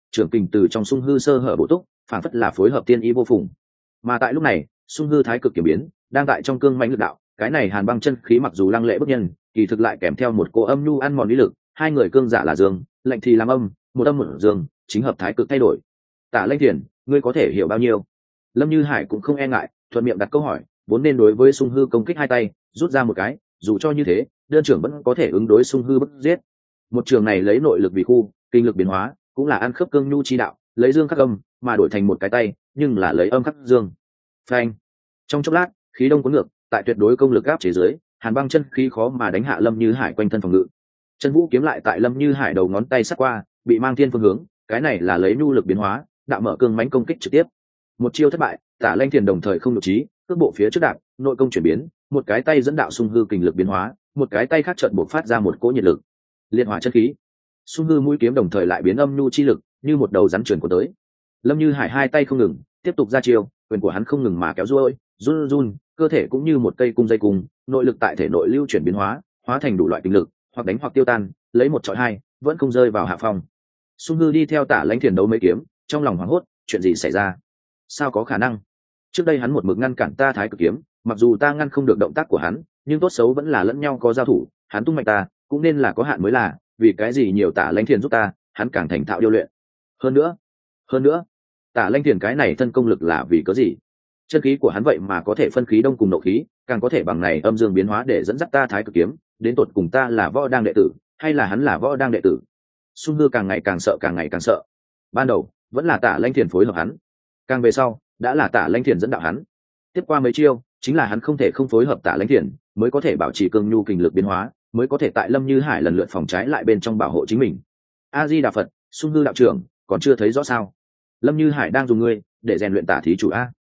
trưởng kình từ trong sung hư sơ hở bổ túc, phản phất là phối hợp tiên ý vô phùng. Mà tại lúc này sung hư thái cực kiểm biến đang tại trong cương mãnh lực đạo, cái này hàn băng chân khí mặc dù lăng lệ bức nhân, kỳ thực lại kèm theo một cỗ âm nhu ăn mòn lý lực. Hai người cương giả là dương, lạnh thì làm âm, một âm một dương, chính hợp thái cực thay đổi. Tả Lanh Thiền, ngươi có thể hiểu bao nhiêu? Lâm Như Hải cũng không e ngại, thuận miệng đặt câu hỏi, vốn nên đối với sung hư công kích hai tay, rút ra một cái, dù cho như thế, đơn trưởng vẫn có thể ứng đối sung hư bức giết. Một trường này lấy nội lực vì khu, kinh lực biến hóa, cũng là ăn khớp cương nhu chi đạo, lấy dương khắc âm, mà đổi thành một cái tay, nhưng là lấy âm khắc dương. Phanh. Trong chốc lát, khí đông cuốn ngược, tại tuyệt đối công lực áp chế dưới, hàn băng chân khí khó mà đánh hạ Lâm Như Hải quanh thân phòng ngự. Chân vũ kiếm lại tại Lâm Như Hải đầu ngón tay sát qua, bị mang thiên phương hướng, cái này là lấy nhu lực biến hóa, đạo mở cương mãnh công kích trực tiếp. Một chiêu thất bại, Tả Lanh Thiền đồng thời không nhục trí, cước bộ phía trước đạp, nội công chuyển biến, một cái tay dẫn đạo sung hư kình lực biến hóa, một cái tay khác chợt bộc phát ra một cỗ nhiệt lực, liệt hỏa chân khí. Sung hư mũi kiếm đồng thời lại biến âm nhu chi lực, như một đầu rắn truyền của tới. Lâm Như Hải hai tay không ngừng, tiếp tục ra chiêu, quyền của hắn không ngừng mà kéo duỗi, run run, cơ thể cũng như một cây cung dây cung, nội lực tại thể nội lưu chuyển biến hóa, hóa thành đủ loại kình lực, hoặc đánh hoặc tiêu tan, lấy một chọi hai, vẫn không rơi vào hạ phong. Sung hư đi theo Tả Lãnh Thiền đấu mấy kiếm, trong lòng hoảng hốt, chuyện gì xảy ra? Sao có khả năng? Trước đây hắn một mực ngăn cản ta thái cực kiếm, mặc dù ta ngăn không được động tác của hắn, nhưng tốt xấu vẫn là lẫn nhau có giao thủ, hắn tung mạnh ta, cũng nên là có hạn mới là, vì cái gì nhiều Tả Lãnh Thiền giúp ta, hắn càng thành thạo điêu luyện. Hơn nữa, Tả Lãnh Thiền cái này thân công lực là vì có gì? Chân khí của hắn vậy mà có thể phân khí đông cùng nộ khí, càng có thể bằng này âm dương biến hóa để dẫn dắt ta thái cực kiếm, đến tột cùng ta là võ đang đệ tử, hay là hắn là võ đang đệ tử? Sung hư càng ngày càng sợ. Ban đầu vẫn là Tả Lãnh Thiền phối hợp hắn, càng về sau đã là Tả Lãnh Thiền dẫn đạo hắn. Tiếp qua mấy chiêu, chính là hắn không thể không phối hợp Tả Lãnh Thiền, mới có thể bảo trì cương nhu kình lực biến hóa, mới có thể tại Lâm Như Hải lần lượt phòng trái lại bên trong bảo hộ chính mình. A Di Đà Phật, Sung hư đạo trưởng, còn chưa thấy rõ sao? Lâm Như Hải đang dùng ngươi để rèn luyện Tả thí chủ a.